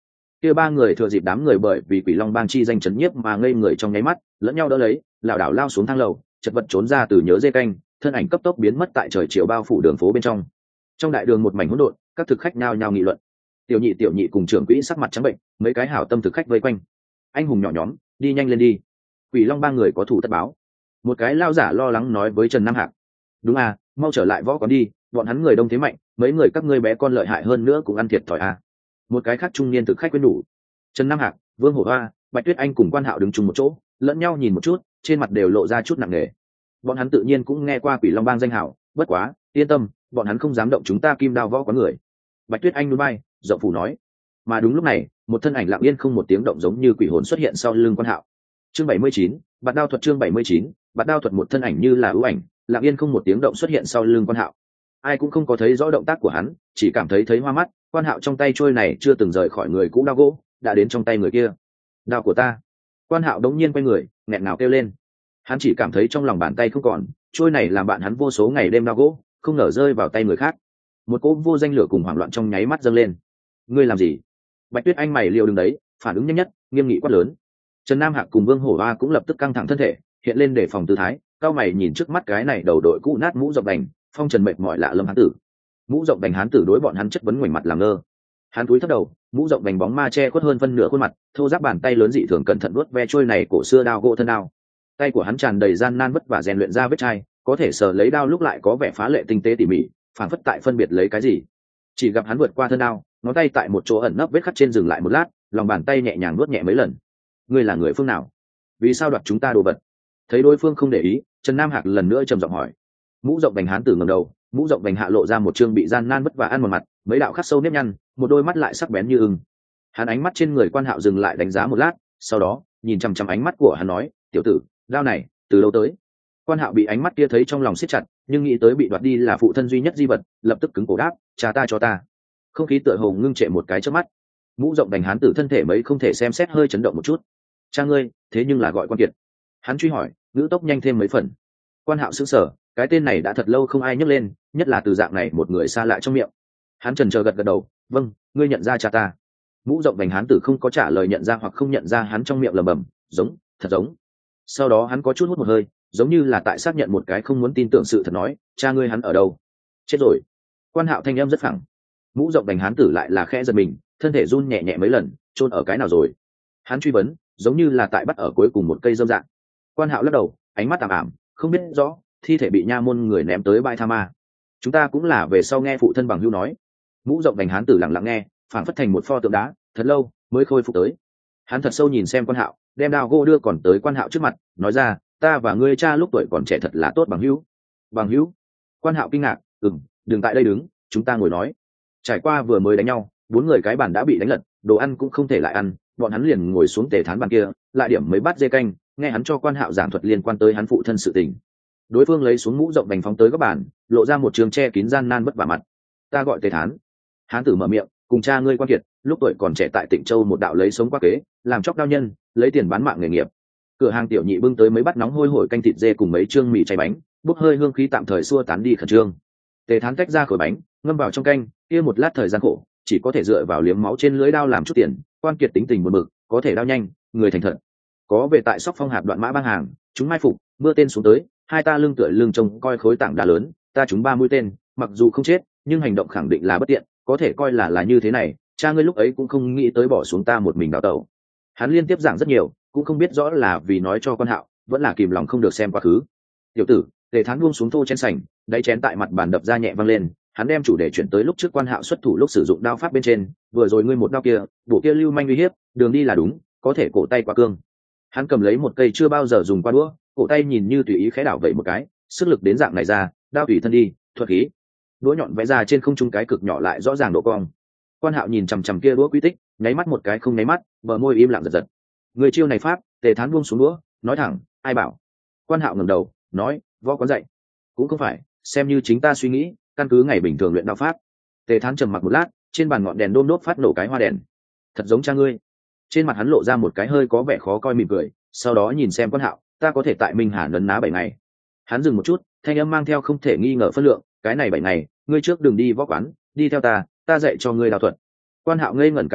kia ba người thừa dịp đám người bởi vì quỷ long bang chi danh chấn nhiếp mà ngây người trong nháy mắt, lẫn nhau đỡ lấy, lảo đảo lao xuống thang lầu, chật vật trốn ra từ nhớ dê canh, thân ảnh cấp tốc biến mất tại trời chiều bao phủ đường phố bên trong. Trong đại đường một mảnh hỗn độn, các thực khách nhao nhao nghị luận. Tiểu nhị tiểu nhị cùng trưởng quỹ sắc mặt trắng bệnh, mấy cái hảo tâm thực khách vây quanh. Anh hùng nhỏ nhóm, đi nhanh lên đi, quỷ long ba người có thủ tất báo. Một cái lao giả lo lắng nói với Trần Nam Hạc. Đúng à, mau trở lại võ quán đi, bọn hắn người đông thế mạnh, mấy người các ngươi bé con lợi hại hơn nữa cũng ăn thiệt thòi à. Một cái khác trung niên thực khách quên đủ. Trần Nam Hạc, Vương Hổ Hoa, Bạch Tuyết Anh cùng Quan Hạo đứng chung một chỗ, lẫn nhau nhìn một chút, trên mặt đều lộ ra chút nặng nề. Bọn hắn tự nhiên cũng nghe qua quỷ long bang danh hảo, bất quá yên tâm, bọn hắn không dám động chúng ta Kim Đao võ quán người. Bạch Tuyết Anh núi bay, rộng phủ nói. Mà đúng lúc này, một thân ảnh lặng yên không một tiếng động giống như quỷ hồn xuất hiện sau lưng Quan Hạo. Chương bảy mươi chín, Bạt đao thuật. Chương bảy mươi chín, Bạt đao thuật. Một thân ảnh như là ưu ảnh, lặng yên không một tiếng động xuất hiện sau lưng Quan Hạo. Ai cũng không có thấy rõ động tác của hắn, chỉ cảm thấy thấy hoa mắt. Quan Hạo trong tay trôi này chưa từng rời khỏi người cũ đao gỗ, đã đến trong tay người kia. Đao của ta. Quan Hạo đống nhiên quay người, nghẹn ngào kêu lên. Hắn chỉ cảm thấy trong lòng bàn tay không còn, trôi này làm bạn hắn vô số ngày đêm đao gỗ, không ngờ rơi vào tay người khác. Một cỗ vô danh lửa cùng hoảng loạn trong nháy mắt dâng lên. Ngươi làm gì? Bạch Tuyết Anh mày liều đứng đấy, phản ứng nhanh nhất, nghiêm nghị quát lớn. Trần Nam Hạc cùng Vương Hổ Hoa cũng lập tức căng thẳng thân thể, hiện lên để phòng tư thái, cao mày nhìn trước mắt cái này đầu đội cũ nát mũ rộng đành, phong trần mệt mỏi lạ lâm hán tử. Mũ rộng đành hán tử đối bọn hắn chất vấn ngoảnh mặt làm ngơ. Hắn cúi thấp đầu, mũ rộng đành bóng ma che khuất hơn phân nửa khuôn mặt, thô ráp bàn tay lớn dị thường cẩn thận vuốt ve trôi này cổ xưa đao gỗ thân đao. Tay của hắn tràn đầy gian nan vất vả rèn luyện ra vết chai, có thể sờ lấy đao lúc lại có vẻ phá lệ tinh tế tỉ mỉ, phản phất tại phân biệt lấy cái gì. Chỉ gặp hắn vượt qua thân đao, ngón tay tại một chỗ ẩn nấp vết khắc trên dừng lại một lát, lòng bàn tay nhẹ nhàng nuốt nhẹ mấy lần. Ngươi là người phương nào? Vì sao đoạt chúng ta đồ vật? Thấy đối phương không để ý, Trần Nam Hạc lần nữa trầm giọng hỏi. Mũ rộng vành hán tử ngẩng đầu, mũ rộng vành hạ lộ ra một trương bị gian nan vất vả ăn một mặt, mấy đạo khắc sâu nếp nhăn, một đôi mắt lại sắc bén như ưng. Hắn ánh mắt trên người Quan Hạo dừng lại đánh giá một lát, sau đó nhìn chăm chăm ánh mắt của hắn nói, tiểu tử, đao này từ lâu tới. Quan Hạo bị ánh mắt kia thấy trong lòng siết chặt, nhưng nghĩ tới bị đoạt đi là phụ thân duy nhất di vật, lập tức cứng cổ đáp, cha ta cho ta. Không khí tựa hồ ngưng trệ một cái trước mắt. Mũ rộng đành hán tử thân thể mấy không thể xem xét hơi chấn động một chút. Cha ngươi, thế nhưng là gọi Quan Kiệt. Hắn truy hỏi, ngữ tốc nhanh thêm mấy phần. Quan Hạo sững sờ, cái tên này đã thật lâu không ai nhắc lên, nhất là từ dạng này một người xa lạ trong miệng. Hắn chần chờ gật gật đầu, vâng, ngươi nhận ra cha ta. Mũ rộng đành hán tử không có trả lời nhận ra hoặc không nhận ra hắn trong miệng lẩm bẩm, giống, thật giống. Sau đó hắn có chút hút một hơi, giống như là tại xác nhận một cái không muốn tin tưởng sự thật nói, cha ngươi hắn ở đâu? Chết rồi. Quan Hạo thanh âm rất phẳng. Mũ rộng đành hán tử lại là khẽ giật mình, thân thể run nhẹ nhẹ mấy lần, chôn ở cái nào rồi? Hắn truy vấn, giống như là tại bắt ở cuối cùng một cây dâm dạng. Quan Hạo lắc đầu, ánh mắt tạm ảm, không biết rõ, thi thể bị nha môn người ném tới bãi tha ma. Chúng ta cũng là về sau nghe phụ thân bằng hữu nói. Mũ rộng đành hán tử lặng lặng nghe, phảng phất thành một pho tượng đá, thật lâu mới khôi phục tới. Hắn thật sâu nhìn xem Quan Hạo, đem đao gỗ đưa còn tới Quan Hạo trước mặt, nói ra, ta và ngươi cha lúc tuổi còn trẻ thật là tốt bằng hữu. Bằng hữu? Quan Hạo kinh ngạc, ừm, đừng tại đây đứng, chúng ta ngồi nói. Trải qua vừa mới đánh nhau, bốn người cái bàn đã bị đánh lật, đồ ăn cũng không thể lại ăn, bọn hắn liền ngồi xuống tề thán bàn kia, lại điểm mấy bát dê canh, nghe hắn cho Quan Hạo giảng thuật liên quan tới hắn phụ thân sự tình. Đối phương lấy xuống mũ rộng đành phóng tới các bàn, lộ ra một trường che kín gian nan bất vả mặt. Ta gọi tề thán. Hán tử mở miệng, cùng cha ngươi Quan Kiệt, lúc tuổi còn trẻ tại Tịnh Châu một đạo lấy sống qua kế, làm chóc đao nhân, lấy tiền bán mạng nghề nghiệp. Cửa hàng tiểu nhị bưng tới mấy bát nóng hôi hổi canh thịt dê cùng mấy trương mì chay bánh, bốc hơi hương khí tạm thời xua tán đi khẩn trương. Tề thán tách ra khỏi bánh, ngâm vào trong canh, kia một lát thời gian khổ, chỉ có thể dựa vào liếm máu trên lưỡi đao làm chút tiền. Quan Kiệt tính tình buồn bực, có thể đao nhanh, người thành thật. Có về tại Sóc Phong hạp đoạn mã băng hàng, chúng mai phục, mưa tên xuống tới, hai ta lưng tựa lưng trông coi khối tảng đá lớn, ta chúng ba mũi tên, mặc dù không chết, nhưng hành động khẳng định là bất tiện, có thể coi là là như thế này, cha ngươi lúc ấy cũng không nghĩ tới bỏ xuống ta một mình đào tẩu. Hắn liên tiếp giảng rất nhiều, cũng không biết rõ là vì nói cho Quan Hạo, vẫn là kìm lòng không được xem quá khứ. Tiểu tử, Tề Thán buông xuống thô chén sành, đáy chén tại mặt bàn đập ra nhẹ văng lên, hắn đem chủ đề chuyển tới lúc trước Quan Hạo xuất thủ lúc sử dụng đao pháp bên trên, vừa rồi ngươi một đao kia, bộ kia lưu manh uy hiếp, đường đi là đúng, có thể cổ tay quá cương. Hắn cầm lấy một cây chưa bao giờ dùng qua đũa, cổ tay nhìn như tùy ý khẽ đảo vậy một cái, sức lực đến dạng này ra, đao tùy thân đi, thuật khí. Đũa nhọn vẽ ra trên không trung cái cực nhỏ lại rõ ràng độ cong. Quan Hạo nhìn chằm chằm kia đũa quy tích, nháy mắt một cái không nháy mắt, bờ môi im lặng giật giật. Người chiêu này pháp, Tề Thán buông xuống đũa, nói thẳng, ai bảo? Quan Hạo ngẩng đầu, nói, võ quán dạy. Cũng không phải, xem như chính ta suy nghĩ, căn cứ ngày bình thường luyện đao pháp. Tề Thán trầm mặc một lát, trên bàn ngọn đèn đôm đốt phát nổ cái hoa đèn. Thật giống cha ngươi. Trên mặt hắn lộ ra một cái hơi có vẻ khó coi mỉm cười, sau đó nhìn xem Quan Hạo, ta có thể tại Minh Hà nấn ná bảy ngày. Hắn dừng một chút, thanh âm mang theo không thể nghi ngờ phân lượng, cái này bảy ngày, ngươi trước đừng đi võ quán, đi theo ta, ta dạy cho ngươi đao thuật. Quan Hạo ngây ngẩn cả người,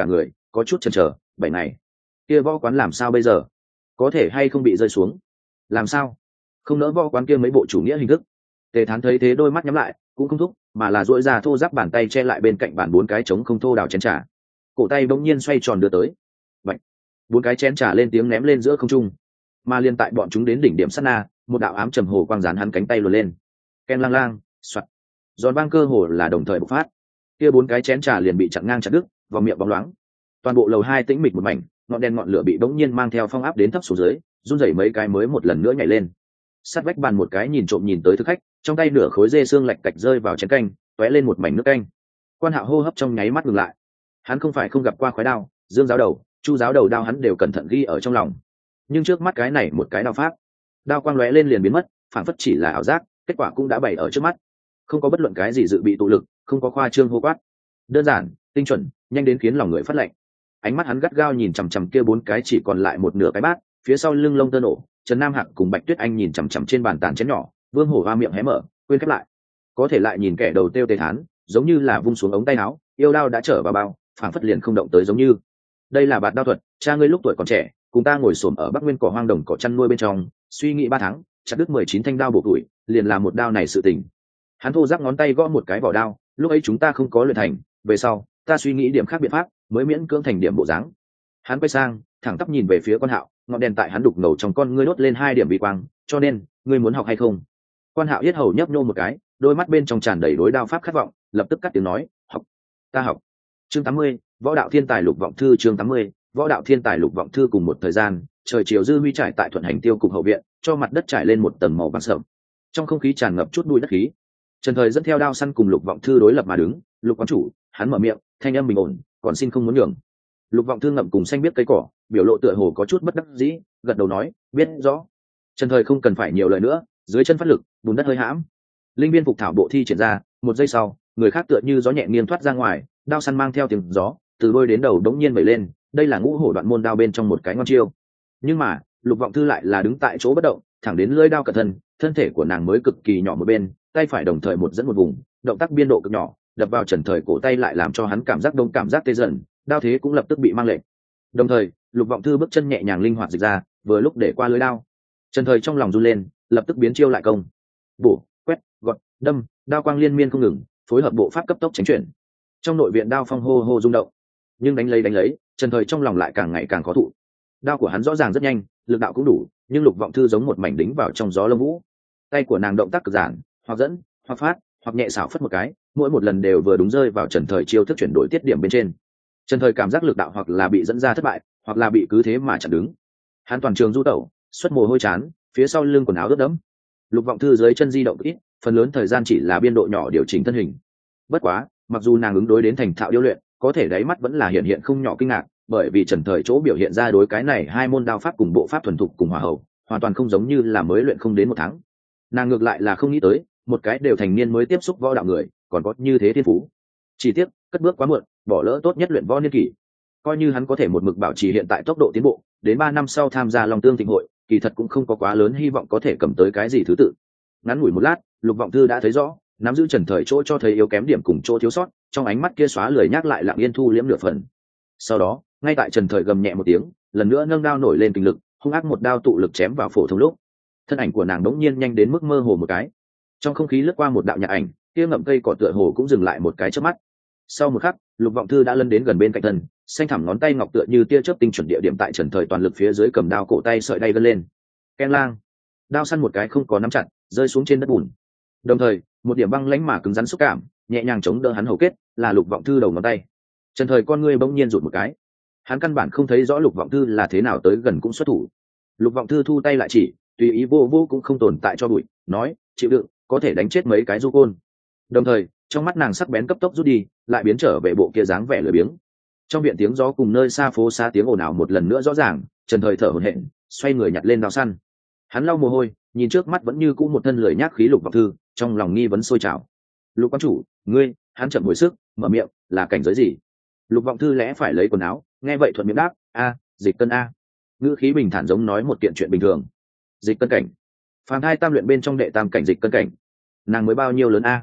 có chút chần chờ. Bảy ngày kia võ quán làm sao bây giờ, có thể hay không bị rơi xuống? Làm sao không nỡ võ quán kia mấy bộ chủ nghĩa hình thức? Tề Thán thấy thế đôi mắt nhắm lại, cũng không thúc mà là duỗi ra thô giáp bàn tay che lại bên cạnh bàn bốn cái trống không thô đào chén trà, cổ tay bỗng nhiên xoay tròn đưa tới. Bạch. Bốn cái chén trà lên tiếng ném lên giữa không trung, mà liên tại bọn chúng đến đỉnh điểm sát na, một đạo ám trầm hồ quang dán hắn cánh tay luồn lên. Ken lang lang, soạt. Giòn vang cơ hồ là đồng thời bộc phát. Kia bốn cái chén trà liền bị chặn ngang chặt đứt, vào miệng bóng loáng. Toàn bộ lầu hai tĩnh mịch một mảnh, ngọn đèn ngọn lửa bị bỗng nhiên mang theo phong áp đến thấp xuống dưới, run rẩy mấy cái mới một lần nữa nhảy lên. Sát vách bàn một cái nhìn trộm nhìn tới thực khách, trong tay nửa khối dê xương lạch cạch rơi vào chén canh, tóe lên một mảnh nước canh. Quan Hạo hô hấp trong nháy mắt ngừng lại. Hắn không phải không gặp qua khói đao, Dương giáo đầu, Chu giáo đầu đao hắn đều cẩn thận ghi ở trong lòng. Nhưng trước mắt cái này một cái đao pháp, đao quang lóe lên liền biến mất, phản phất chỉ là ảo giác, kết quả cũng đã bày ở trước mắt. Không có bất luận cái gì dự bị tụ lực, không có khoa trương hô quát, đơn giản, tinh chuẩn, nhanh đến khiến lòng người phát lạnh. Ánh mắt hắn gắt gao nhìn chằm chằm kia bốn cái chỉ còn lại một nửa cái bát, phía sau lưng lông tơ nổ, Trần Nam Hạc cùng Bạch Tuyết Anh nhìn chằm chằm trên bàn tàn chén nhỏ, Vương Hổ hoa miệng hé mở, quên khép lại. Có thể lại nhìn kẻ đầu tiêu Tề Thán, giống như là vung xuống ống tay áo, yêu đao đã trở vào bao, phảng phất liền không động tới giống như. Đây là bạt đao thuật, cha ngươi lúc tuổi còn trẻ, cùng ta ngồi xổm ở Bắc Nguyên cỏ hoang đồng cỏ chăn nuôi bên trong, suy nghĩ ba tháng, chặt đứt mười chín thanh đao bổ tuổi, liền làm một đao này sự tình. Hắn thô ráp ngón tay gõ một cái vỏ đao, lúc ấy chúng ta không có luyện thành, về sau, ta suy nghĩ điểm khác biện pháp, mới miễn cưỡng thành điểm bộ dáng. Hắn quay sang, thẳng tắp nhìn về phía Quan Hạo, ngọn đèn tại hắn đục ngầu trong con ngươi đốt lên hai điểm vi quang, cho nên, ngươi muốn học hay không? Quan Hạo yết hầu nhấp nhô một cái, đôi mắt bên trong tràn đầy đối đao pháp khát vọng, lập tức cắt tiếng nói, học, ta học. Chương tám mươi, Võ đạo thiên tài lục vọng thư. Chương tám mươi, Võ đạo thiên tài lục vọng thư. Cùng một thời gian, trời chiều dư huy trải tại Thuận Hành Tiêu cục hậu viện, cho mặt đất trải lên một tầng màu vàng sẫm. Trong không khí tràn ngập chút bụi đất khí. Trần Thời dẫn theo đao săn cùng lục vọng thư đối lập mà đứng, lục quán chủ, hắn mở miệng, thanh âm bình ổn, còn xin không muốn nhường. Lục vọng thư ngậm cùng xanh biết cây cỏ, biểu lộ tựa hồ có chút bất đắc dĩ, gật đầu nói, biết rõ. Trần Thời không cần phải nhiều lời nữa, dưới chân phát lực, bùn đất hơi hãm. Linh viên phục thảo bộ thi triển ra, một giây sau, người khác tựa như gió nhẹ nghiêng thoát ra ngoài, đao săn mang theo tiếng gió, từ đôi đến đầu đống nhiên vẩy lên, đây là ngũ hổ đoạn môn đao bên trong một cái ngon chiêu. Nhưng mà, lục vọng thư lại là đứng tại chỗ bất động, thẳng đến lưỡi đao cận thân, thân thể của nàng mới cực kỳ nhỏ một bên, tay phải đồng thời một dẫn một vùng, động tác biên độ cực nhỏ, đập vào Trần Thời cổ tay lại làm cho hắn cảm giác đông cảm giác tê dần, đao thế cũng lập tức bị mang lệch. Đồng thời, lục vọng thư bước chân nhẹ nhàng linh hoạt dịch ra, vừa lúc để qua lưỡi đao. Trần Thời trong lòng run lên, lập tức biến chiêu lại công. Bổ, quét, gọt, đâm, đao quang liên miên không ngừng, phối hợp bộ pháp cấp tốc tránh chuyển. Trong nội viện đao phong hô hô rung động, nhưng đánh lấy đánh lấy, Trần Thời trong lòng lại càng ngày càng khó thụ. Đao của hắn rõ ràng rất nhanh, lực đạo cũng đủ, nhưng lục vọng thư giống một mảnh đính vào trong gió lông vũ. Tay của nàng động tác cực giản, hoặc dẫn, hoặc phát, hoặc nhẹ xảo phất một cái, mỗi một lần đều vừa đúng rơi vào Trần Thời chiêu thức chuyển đổi tiết điểm bên trên. Trần Thời cảm giác lực đạo hoặc là bị dẫn ra thất bại, hoặc là bị cứ thế mà chặn đứng. Hắn toàn trường du tẩu, xuất mồ hôi chán, phía sau lưng quần áo ướt đẫm. Lục vọng thư dưới chân di động ít, phần lớn thời gian chỉ là biên độ nhỏ điều chỉnh thân hình. Bất quá, mặc dù nàng ứng đối đến thành thạo điêu luyện, có thể đáy mắt vẫn là hiện hiện không nhỏ kinh ngạc, bởi vì Trần Thời chỗ biểu hiện ra đối cái này hai môn đao pháp cùng bộ pháp thuần thục cùng hòa hậu, hoàn toàn không giống như là mới luyện không đến một tháng. Nàng ngược lại là không nghĩ tới, một cái đều thành niên mới tiếp xúc võ đạo người, còn có như thế thiên phú. Chỉ tiếc, cất bước quá muộn, bỏ lỡ tốt nhất luyện võ niên kỷ. Coi như hắn có thể một mực bảo trì hiện tại tốc độ tiến bộ, đến ba năm sau tham gia Long Tương Thịnh hội, kỳ thật cũng không có quá lớn hy vọng có thể cầm tới cái gì thứ tự. Ngắn ngủi một lát, Lục Vọng Thư đã thấy rõ, nắm giữ Trần Thời chỗ cho thấy yếu kém điểm cùng chỗ thiếu sót, trong ánh mắt kia xóa lười nhắc lại lặng yên thu liễm nửa phần. Sau đó, ngay tại Trần Thời gầm nhẹ một tiếng, lần nữa nâng đao nổi lên kinh lực, hung ác một đao tụ lực chém vào phổ thông lúc. Thân ảnh của nàng đống nhiên nhanh đến mức mơ hồ một cái. Trong không khí lướt qua một đạo nhạc ảnh, kia ngậm cây cỏ tựa hồ cũng dừng lại một cái chớp mắt. Sau một khắc, Lục Vọng Thư đã lân đến gần bên cạnh thân, xanh thẳm ngón tay ngọc tựa như tia chớp tinh chuẩn địa điểm tại Trần Thời toàn lực phía dưới cầm đao cổ tay sợi đay gân lên. Ken lang, đao săn một cái không có nắm chặt, rơi xuống trên đất bùn. Đồng thời, một điểm băng lãnh mà cứng rắn xúc cảm, nhẹ nhàng chống đỡ hắn hầu kết, là Lục Vọng Thư đầu ngón tay. Trần Thời con ngươi bỗng nhiên rụt một cái. Hắn căn bản không thấy rõ Lục Vọng Thư là thế nào tới gần cũng xuất thủ. Lục Vọng Thư thu tay lại chỉ, tùy ý vô vô cũng không tồn tại cho bụi, nói, chịu đựng, có thể đánh chết mấy cái du côn. Đồng thời, trong mắt nàng sắc bén cấp tốc rút đi, lại biến trở về bộ kia dáng vẻ lười biếng. Trong viện tiếng gió cùng nơi xa phố xa tiếng ồn ào một lần nữa rõ ràng, Trần Thời thở hổn hển, xoay người nhặt lên đao săn. Hắn lau mồ hôi, nhìn trước mắt vẫn như cũ một thân lười nhác khí Lục Vọng Thư, trong lòng nghi vấn sôi trào. Lục quan chủ, ngươi, hắn chậm hồi sức, mở miệng, là cảnh giới gì? Lục Vọng Thư lẽ phải lấy quần áo, nghe vậy thuận miệng đáp, a, dịch cân a. Ngữ khí bình thản giống nói một kiện chuyện bình thường. Dịch cân cảnh, phàm thai tam luyện bên trong đệ tam cảnh dịch cân cảnh. Nàng mới bao nhiêu lớn a?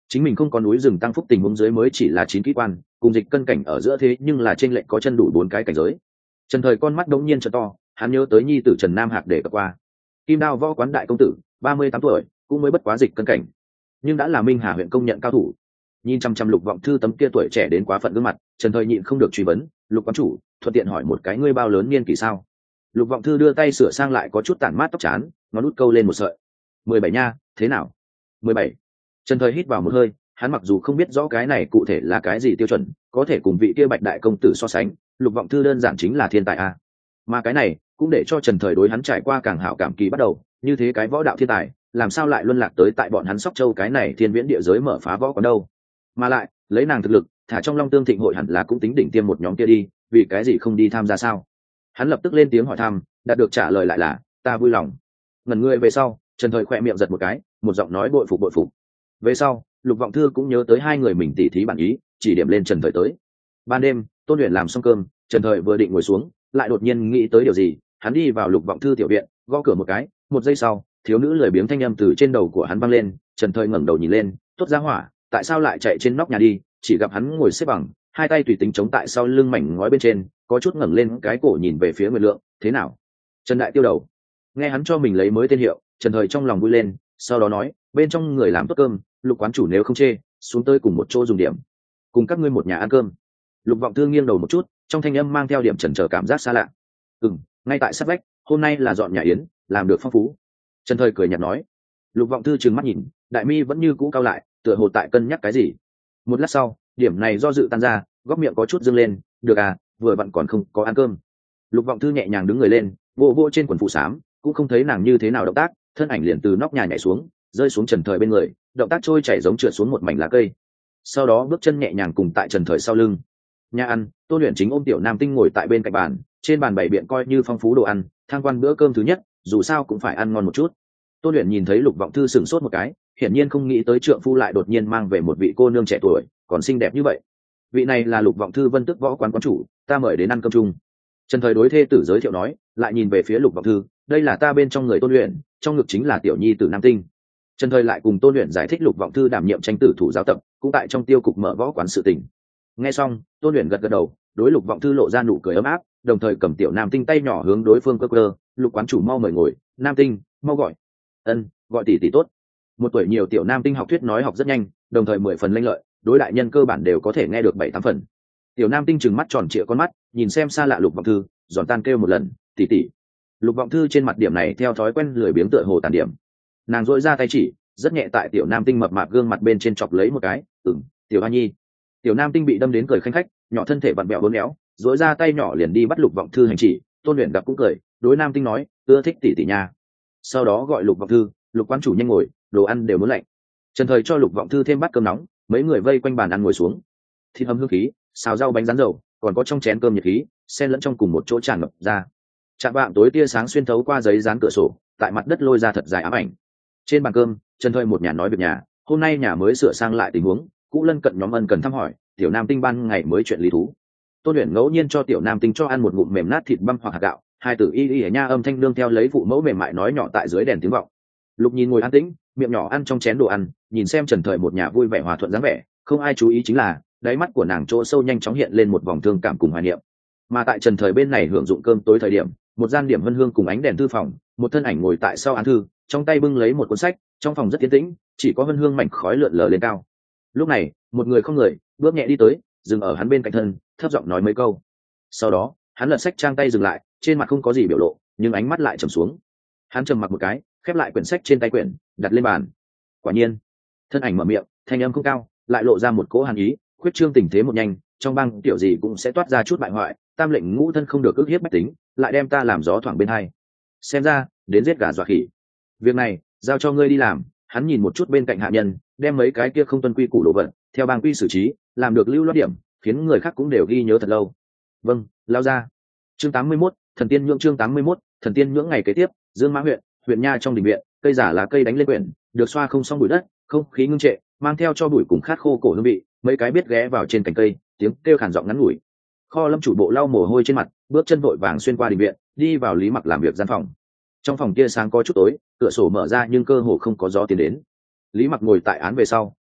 chính mình không có núi rừng tăng phúc tình huống dưới mới chỉ là chín kỹ quan, cùng dịch cân cảnh ở giữa thế nhưng là trên lệnh có chân đủ bốn cái cảnh giới. Trần Thời con mắt đống nhiên trợ to, hắn nhớ tới nhi tử Trần Nam Hạc để cập qua. Kim Đao võ quán đại công tử, ba mươi tám tuổi, cũng mới bất quá dịch cân cảnh, nhưng đã là Minh Hà huyện công nhận cao thủ. Nhìn chăm chăm Lục Vọng Thư tấm kia tuổi trẻ đến quá phận gương mặt, Trần Thời nhịn không được truy vấn, "Lục quán chủ, thuận tiện hỏi một cái, ngươi bao lớn niên kỷ sao?" Lục Vọng Thư đưa tay sửa sang lại có chút tản mát tóc chán, ngón út câu lên một sợi. Mười bảy nha, thế nào? Mười bảy. Trần Thời hít vào một hơi, hắn mặc dù không biết rõ cái này cụ thể là cái gì tiêu chuẩn, có thể cùng vị kia Bạch đại công tử so sánh, Lục Vọng Thư đơn giản chính là thiên tài a. Mà cái này cũng để cho Trần Thời đối hắn trải qua càng hảo cảm kỳ bắt đầu, như thế cái võ đạo thiên tài, làm sao lại luân lạc tới tại bọn hắn Sóc Châu cái này thiên viễn địa giới mở phá võ quán đâu? Mà lại, lấy nàng thực lực, thả trong Long Tương Thịnh hội hẳn là cũng tính đỉnh tiêm một nhóm kia đi, vì cái gì không đi tham gia sao? Hắn lập tức lên tiếng hỏi thăm, đạt được trả lời lại là, ta vui lòng. Ngẩn người về sau, Trần Thời khỏe miệng giật một cái, một giọng nói bội phục bội phục. Về sau, Lục Vọng Thư cũng nhớ tới hai người mình tỉ thí bản ý, chỉ điểm lên Trần Thời tới. Ban đêm, Tôn Uyển làm xong cơm, Trần Thời vừa định ngồi xuống, lại đột nhiên nghĩ tới điều gì, hắn đi vào Lục Vọng Thư tiểu viện, gõ cửa một cái, một giây sau, thiếu nữ lười biếng thanh âm từ trên đầu của hắn vang lên. Trần Thời ngẩng đầu nhìn lên, tốt ra hỏa, tại sao lại chạy trên nóc nhà đi? Chỉ gặp hắn ngồi xếp bằng, hai tay tùy tính chống tại sau lưng mảnh ngói bên trên, có chút ngẩng lên cái cổ nhìn về phía Nguyệt Lượng, thế nào? Trần đại tiêu đầu. Nghe hắn cho mình lấy mới tên hiệu, Trần Thời trong lòng vui lên, sau đó nói, bên trong người làm tốt cơm, Lục quán chủ nếu không chê, xuống tới cùng một chỗ dùng điểm, cùng các ngươi một nhà ăn cơm. Lục Vọng Thư nghiêng đầu một chút, trong thanh âm mang theo điểm chần chờ cảm giác xa lạ. Ừm, ngay tại sát vách, hôm nay là dọn nhà yến, làm được phong phú. Trần Thời cười nhạt nói. Lục Vọng Thư trừng mắt nhìn, đại mi vẫn như cũ cao lại, tựa hồ tại cân nhắc cái gì. Một lát sau, điểm này do dự tan ra, góc miệng có chút dâng lên, được à, vừa vặn còn không có ăn cơm. Lục Vọng Thư nhẹ nhàng đứng người lên, vô vô trên quần phụ xám, cũng không thấy nàng như thế nào động tác, thân ảnh liền từ nóc nhà nhảy xuống, rơi xuống Trần Thời bên người, động tác trôi chảy giống trượt xuống một mảnh lá cây. Sau đó bước chân nhẹ nhàng cùng tại Trần Thời sau lưng. Nhà ăn, Tôn Uyển chính ôm tiểu Nam Tinh ngồi tại bên cạnh bàn, trên bàn bày biện coi như phong phú đồ ăn, thang quan bữa cơm thứ nhất, dù sao cũng phải ăn ngon một chút. Tôn Uyển nhìn thấy Lục Vọng Thư sửng sốt một cái, hiển nhiên không nghĩ tới trượng phu lại đột nhiên mang về một vị cô nương trẻ tuổi, còn xinh đẹp như vậy. Vị này là Lục Vọng Thư Vân Tức võ quán quán chủ, ta mời đến ăn cơm chung. Trần Thời đối thê tử giới thiệu nói, lại nhìn về phía Lục Vọng Thư, đây là ta bên trong người Tôn Uyển, trong ngực chính là tiểu nhi tử Nam Tinh. Trần Thời lại cùng Tôn Uyển giải thích Lục Vọng Thư đảm nhiệm tranh tử thủ giáo tập, cũng tại trong tiêu cục mở võ quán sự tình. Nghe xong, Tôn Uyển gật gật đầu, đối Lục Vọng Thư lộ ra nụ cười ấm áp, đồng thời cầm tiểu Nam Tinh tay nhỏ hướng đối phương cơ cơ, Lục quán chủ mau mời ngồi, Nam Tinh, mau gọi. Ân, gọi tỷ tỷ tốt. Một tuổi nhiều tiểu Nam Tinh học thuyết nói học rất nhanh, đồng thời mười phần lanh lợi, đối đại nhân cơ bản đều có thể nghe được bảy tám phần. Tiểu Nam Tinh trừng mắt tròn trịa con mắt, nhìn xem xa lạ Lục Vọng Thư, giòn tan kêu một lần, tỷ tỷ. Lục Vọng Thư trên mặt điểm này theo thói quen lười biếng tựa hồ tàn điểm. Nàng dội ra tay chỉ, rất nhẹ tại tiểu Nam Tinh mập mạp gương mặt bên trên chọc lấy một cái, ừm, tiểu Hoa Nhi. Tiểu Nam Tinh bị đâm đến cười khanh khách, nhỏ thân thể vặn vẹo uốn éo, dội ra tay nhỏ liền đi bắt Lục Vọng Thư hành chỉ. Tôn Uyển gặp cũng cười, đối Nam Tinh nói, ưa thích tỷ tỷ nha. Sau đó gọi Lục Vọng Thư, Lục quán chủ nhanh ngồi, đồ ăn đều muốn lạnh. Trần Thời cho Lục Vọng Thư thêm bát cơm nóng, mấy người vây quanh bàn ăn ngồi xuống. Thịt hầm hương khí, xào rau bánh rán dầu, còn có trong chén cơm nhiệt khí, xen lẫn trong cùng một chỗ tràn ngập ra. Chạm vạng tối tia sáng xuyên thấu qua giấy dán cửa sổ, tại mặt đất lôi ra thật dài ám ảnh. Trên bàn cơm, Trần Thời một nhà nói việc nhà, hôm nay nhà mới sửa sang lại tình huống, cũ lân cận nhóm ân cần thăm hỏi, tiểu Nam Tinh ban ngày mới chuyện lý thú. Tôn Uyển ngẫu nhiên cho tiểu Nam Tinh cho ăn một ngụm mềm nát thịt băm hoặc hạt gạo, hai tử y y ở nha âm thanh nương theo lấy phụ mẫu mềm mại nói nhỏ tại dưới đèn tiếng vọng. Lục nhìn ngồi an tĩnh, miệng nhỏ ăn trong chén đồ ăn, nhìn xem Trần Thời một nhà vui vẻ hòa thuận dáng vẻ, không ai chú ý chính là đáy mắt của nàng chỗ sâu nhanh chóng hiện lên một vòng thương cảm cùng hoài niệm. Mà tại Trần Thời bên này hưởng dụng cơm tối thời điểm, một gian điểm vân hương cùng ánh đèn thư phòng, một thân ảnh ngồi tại sau án thư, trong tay bưng lấy một cuốn sách, trong phòng rất yên tĩnh, chỉ có vân hương mảnh khói lượn lờ lên cao. Lúc này, một người không người bước nhẹ đi tới, dừng ở hắn bên cạnh thân, thấp giọng nói mấy câu. Sau đó, hắn lật sách trang tay dừng lại, trên mặt không có gì biểu lộ, nhưng ánh mắt lại trầm xuống. Hắn trầm mặc một cái, khép lại quyển sách trên tay quyển, đặt lên bàn. Quả nhiên, thân ảnh mở miệng, thanh âm không cao, lại lộ ra một cỗ hàn ý, khuyết trương tình thế một nhanh, trong bang tiểu gì cũng sẽ toát ra chút bại hoại, tam lệnh ngũ thân không được ức hiếp bách tính, lại đem ta làm gió thoảng bên hai. Xem ra, đến giết gà dọa khỉ. Việc này, giao cho ngươi đi làm. Hắn nhìn một chút bên cạnh hạ nhân, đem mấy cái kia không tuân quy củ đồ vật, theo bang quy xử trí, làm được lưu loát điểm, khiến người khác cũng đều ghi nhớ thật lâu. Vâng, lao ra. Chương tám mươi mốt, thần tiên nhưỡng chương tám mươi mốt, thần tiên nhưỡng ngày kế tiếp, Dương Mã huyện, huyện nha trong đình viện, cây giả lá cây đánh lên quyển, được xoa không xong bụi đất, không khí ngưng trệ, mang theo cho bụi cùng khát khô cổ hương vị, mấy cái biết ghé vào trên cành cây, tiếng kêu khàn giọng ngắn ngủi. Kho Lâm chủ bộ lau mồ hôi trên mặt, bước chân vội vàng xuyên qua đình viện, đi vào Lý Mặc làm việc gian phòng. Trong phòng kia sáng có chút tối, cửa sổ mở ra nhưng cơ hồ không có gió tiến đến. Lý Mặc ngồi tại án về sau,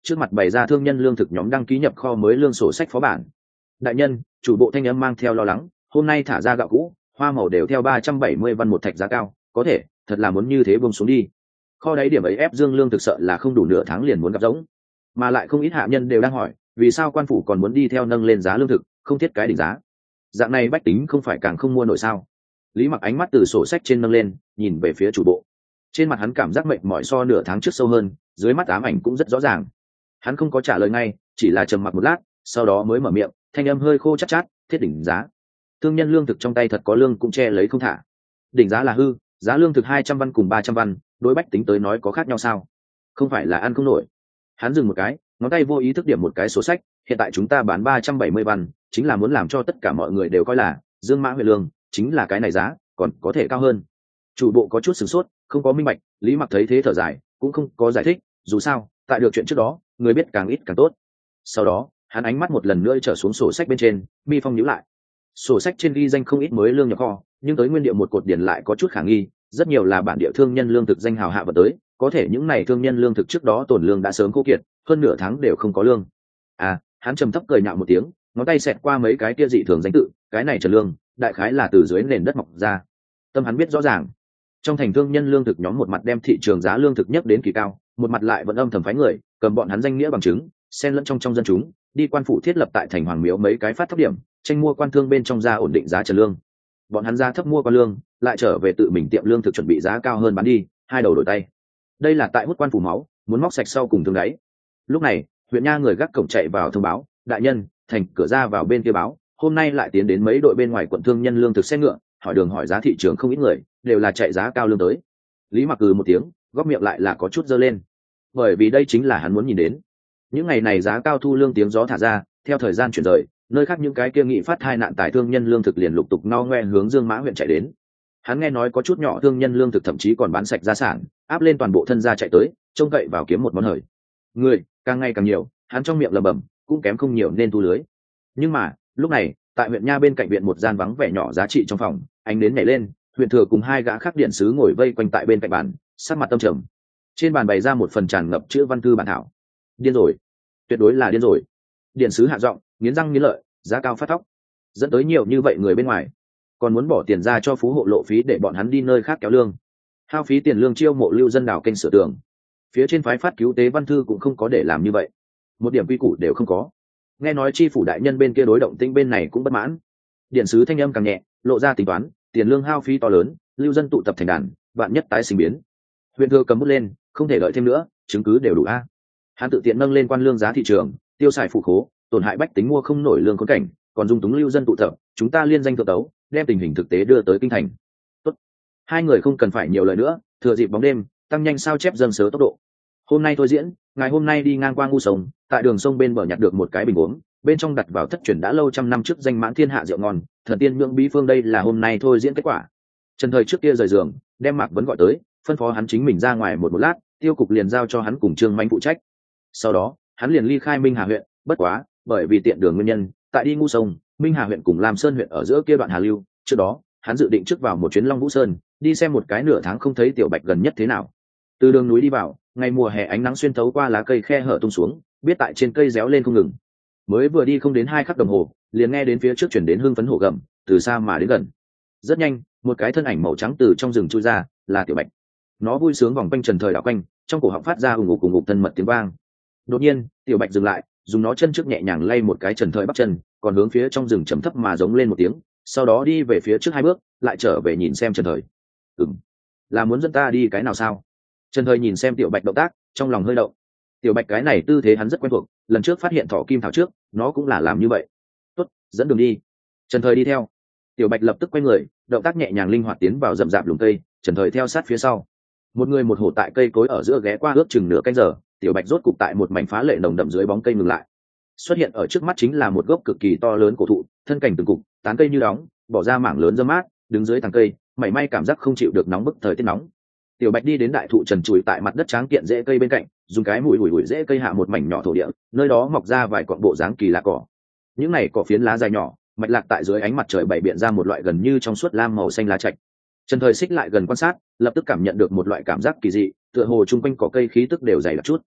trước mặt bày ra thương nhân lương thực nhóm đăng ký nhập kho mới lương sổ sách phó bản. Đại nhân, chủ bộ thanh âm mang theo lo lắng, hôm nay thả ra gạo cũ, hoa màu đều theo ba trăm bảy mươi văn một thạch giá cao, có thể thật là muốn như thế buông xuống đi. Kho đáy điểm ấy ép dương lương thực sợ là không đủ nửa tháng liền muốn gặp giống, mà lại không ít hạ nhân đều đang hỏi vì sao quan phủ còn muốn đi theo nâng lên giá lương thực, không thiết cái đỉnh giá, dạng này bách tính không phải càng không mua nổi sao? Lý Mặc ánh mắt từ sổ sách trên nâng lên, nhìn về phía chủ bộ. Trên mặt hắn cảm giác mệt mỏi so nửa tháng trước sâu hơn, dưới mắt ám ảnh cũng rất rõ ràng. Hắn không có trả lời ngay, chỉ là trầm mặc một lát, sau đó mới mở miệng, thanh âm hơi khô chát chát, thiết đỉnh giá. Thương nhân lương thực trong tay thật có lương cũng che lấy không thả. Đỉnh giá là hư, giá lương thực hai trăm văn cùng ba trăm văn, đối bách tính tới nói có khác nhau sao? Không phải là ăn không nổi. Hắn dừng một cái, ngón tay vô ý thức điểm một cái sổ sách, hiện tại chúng ta bán ba trăm bảy mươi văn, chính là muốn làm cho tất cả mọi người đều coi là Dương Mã huyện lương chính là cái này giá, còn có thể cao hơn. Chủ bộ có chút sửng sốt, không có minh bạch. Lý Mặc thấy thế thở dài, cũng không có giải thích, dù sao tại được chuyện trước đó người biết càng ít càng tốt. Sau đó hắn ánh mắt một lần nữa trở xuống sổ sách bên trên, mi phong nhíu lại. Sổ sách trên ghi danh không ít mới lương nhập kho, nhưng tới nguyên địa một cột điển lại có chút khả nghi, rất nhiều là bản địa thương nhân lương thực danh hào hạ vật tới, có thể những này thương nhân lương thực trước đó tổn lương đã sớm khô kiệt, hơn nửa tháng đều không có lương. À, hắn trầm thấp cười nhạo một tiếng, ngón tay xẹt qua mấy cái kia dị thường danh tự, cái này trần lương, đại khái là từ dưới nền đất mọc ra. Tâm hắn biết rõ ràng, trong thành thương nhân lương thực nhóm một mặt đem thị trường giá lương thực nhất đến kỳ cao, một mặt lại vẫn âm thầm phái người cầm bọn hắn danh nghĩa bằng chứng, xen lẫn trong trong dân chúng, đi quan phủ thiết lập tại thành Hoàng Miếu mấy cái phát thấp điểm, tranh mua quan thương bên trong ra ổn định giá trần lương. Bọn hắn ra thấp mua quan lương, lại trở về tự mình tiệm lương thực chuẩn bị giá cao hơn bán đi, hai đầu đổi tay. Đây là tại hút quan phủ máu, muốn móc sạch sau cùng thương đáy. Lúc này, huyện nha người gác cổng chạy vào thông báo, đại nhân, thành cửa ra vào bên kia báo, hôm nay lại tiến đến mấy đội bên ngoài quận thương nhân lương thực xe ngựa, hỏi đường hỏi giá thị trường không ít người, đều là chạy giá cao lương tới. Lý Mặc ừ một tiếng, góc miệng lại là có chút dơ lên, bởi vì đây chính là hắn muốn nhìn đến. Những ngày này giá cao thu lương tiếng gió thả ra, theo thời gian chuyển rời, nơi khác những cái kia nghị phát hai nạn tài thương nhân lương thực liền lục tục no ngoe hướng Dương Mã huyện chạy đến. Hắn nghe nói có chút nhỏ thương nhân lương thực thậm chí còn bán sạch gia sản, áp lên toàn bộ thân gia chạy tới, trông cậy vào kiếm một món hời. Người càng ngày càng nhiều, hắn trong miệng lẩm bẩm, cũng kém không nhiều nên thu lưới. Nhưng mà lúc này, tại huyện nha bên cạnh viện một gian vắng vẻ nhỏ giá trị trong phòng, ánh đến nhảy lên, huyện thừa cùng hai gã khác điện sứ ngồi vây quanh tại bên cạnh bàn, sắc mặt tâm trầm. Trên bàn bày ra một phần tràn ngập chữ văn thư bản thảo. Điên rồi, tuyệt đối là điên rồi. Điện sứ hạ giọng, nghiến răng nghiến lợi, giá cao phát thóc, dẫn tới nhiều như vậy người bên ngoài, còn muốn bỏ tiền ra cho phú hộ lộ phí để bọn hắn đi nơi khác kéo lương, hao phí tiền lương chiêu mộ lưu dân đào kênh sửa tường. Phía trên phái phát cứu tế văn thư cũng không có để làm như vậy, một điểm quy củ đều không có. Nghe nói chi phủ đại nhân bên kia đối động tĩnh bên này cũng bất mãn. Điện sứ thanh âm càng nhẹ, lộ ra tính toán, tiền lương hao phí to lớn, lưu dân tụ tập thành đàn, vạn nhất tái sinh biến. Huyện thừa cầm bút lên, không thể đợi thêm nữa, chứng cứ đều đủ a. Hắn tự tiện nâng lên quan lương giá thị trường, tiêu xài phụ khố, tổn hại bách tính mua không nổi lương khốn cảnh, còn dung túng lưu dân tụ tập, chúng ta liên danh thượng tấu, đem tình hình thực tế đưa tới kinh thành. Tốt, hai người không cần phải nhiều lời nữa, thừa dịp bóng đêm, tăng nhanh sao chép dâng sớ tốc độ. Hôm nay tôi diễn, ngày hôm nay đi ngang qua ngu sông, tại đường sông bên bờ nhặt được một cái bình uống, bên trong đặt vào thất truyền đã lâu trăm năm trước danh mãn thiên hạ rượu ngon, thần tiên nhượng bí phương, đây là hôm nay thôi diễn kết quả. Trần Thời trước kia rời giường, đem Mạc Vấn gọi tới, phân phó hắn chính mình ra ngoài một một lát, tiêu cục liền giao cho hắn cùng Trương Manh phụ trách. Sau đó, hắn liền ly khai Minh Hà huyện, bất quá, bởi vì tiện đường nguyên nhân, tại đi ngu sông, Minh Hà huyện cùng Lam Sơn huyện ở giữa kia đoạn Hà Lưu, trước đó, hắn dự định trước vào một chuyến Long Vũ Sơn, đi xem một cái nửa tháng không thấy tiểu Bạch gần nhất thế nào. Từ đường núi đi vào, ngày mùa hè ánh nắng xuyên thấu qua lá cây khe hở tung xuống, biết tại trên cây réo lên không ngừng. Mới vừa đi không đến hai khắc đồng hồ, liền nghe đến phía trước chuyển đến hưng phấn hổ gầm, từ xa mà đến gần. Rất nhanh, một cái thân ảnh màu trắng từ trong rừng chui ra, là tiểu Bạch. Nó vui sướng vòng quanh Trần Thời đảo quanh, trong cổ họng phát ra ùng ục ùng ục thân mật tiếng vang. Đột nhiên, tiểu Bạch dừng lại, dùng nó chân trước nhẹ nhàng lay một cái Trần Thời bắp chân, còn hướng phía trong rừng trầm thấp mà giống lên một tiếng, sau đó đi về phía trước hai bước, lại trở về nhìn xem Trần Thời. Ừm, là muốn dẫn ta đi cái nào sao? Trần Thời nhìn xem tiểu Bạch động tác, trong lòng hơi động. Tiểu Bạch cái này tư thế hắn rất quen thuộc, lần trước phát hiện thỏ kim thảo trước, nó cũng là làm như vậy. Tốt, dẫn đường đi. Trần Thời đi theo. Tiểu Bạch lập tức quay người, động tác nhẹ nhàng linh hoạt tiến vào rậm rạp lùm cây, Trần Thời theo sát phía sau. Một người một hổ tại cây cối ở giữa ghé qua ước chừng nửa canh giờ, tiểu Bạch rốt cục tại một mảnh phá lệ nồng đậm dưới bóng cây ngừng lại. Xuất hiện ở trước mắt chính là một gốc cực kỳ to lớn cổ thụ, thân cảnh từng cục, tán cây như đóng, bỏ ra mảng lớn râm mát, đứng dưới tàng cây, mảy may cảm giác không chịu được nóng bức thời tiết nóng. Tiểu Bạch đi đến đại thụ trần trụi tại mặt đất tráng kiện rễ cây bên cạnh, dùng cái mũi hủi hủi rễ cây hạ một mảnh nhỏ thổ địa, nơi đó mọc ra vài cọng bộ dáng kỳ lạ cỏ. Những này cỏ phiến lá dài nhỏ, mạch lạc tại dưới ánh mặt trời bày biện ra một loại gần như trong suốt lam màu xanh lá trạch. Trần Thời xích lại gần quan sát, lập tức cảm nhận được một loại cảm giác kỳ dị, tựa hồ chung quanh cỏ cây khí tức đều dày đặc chút.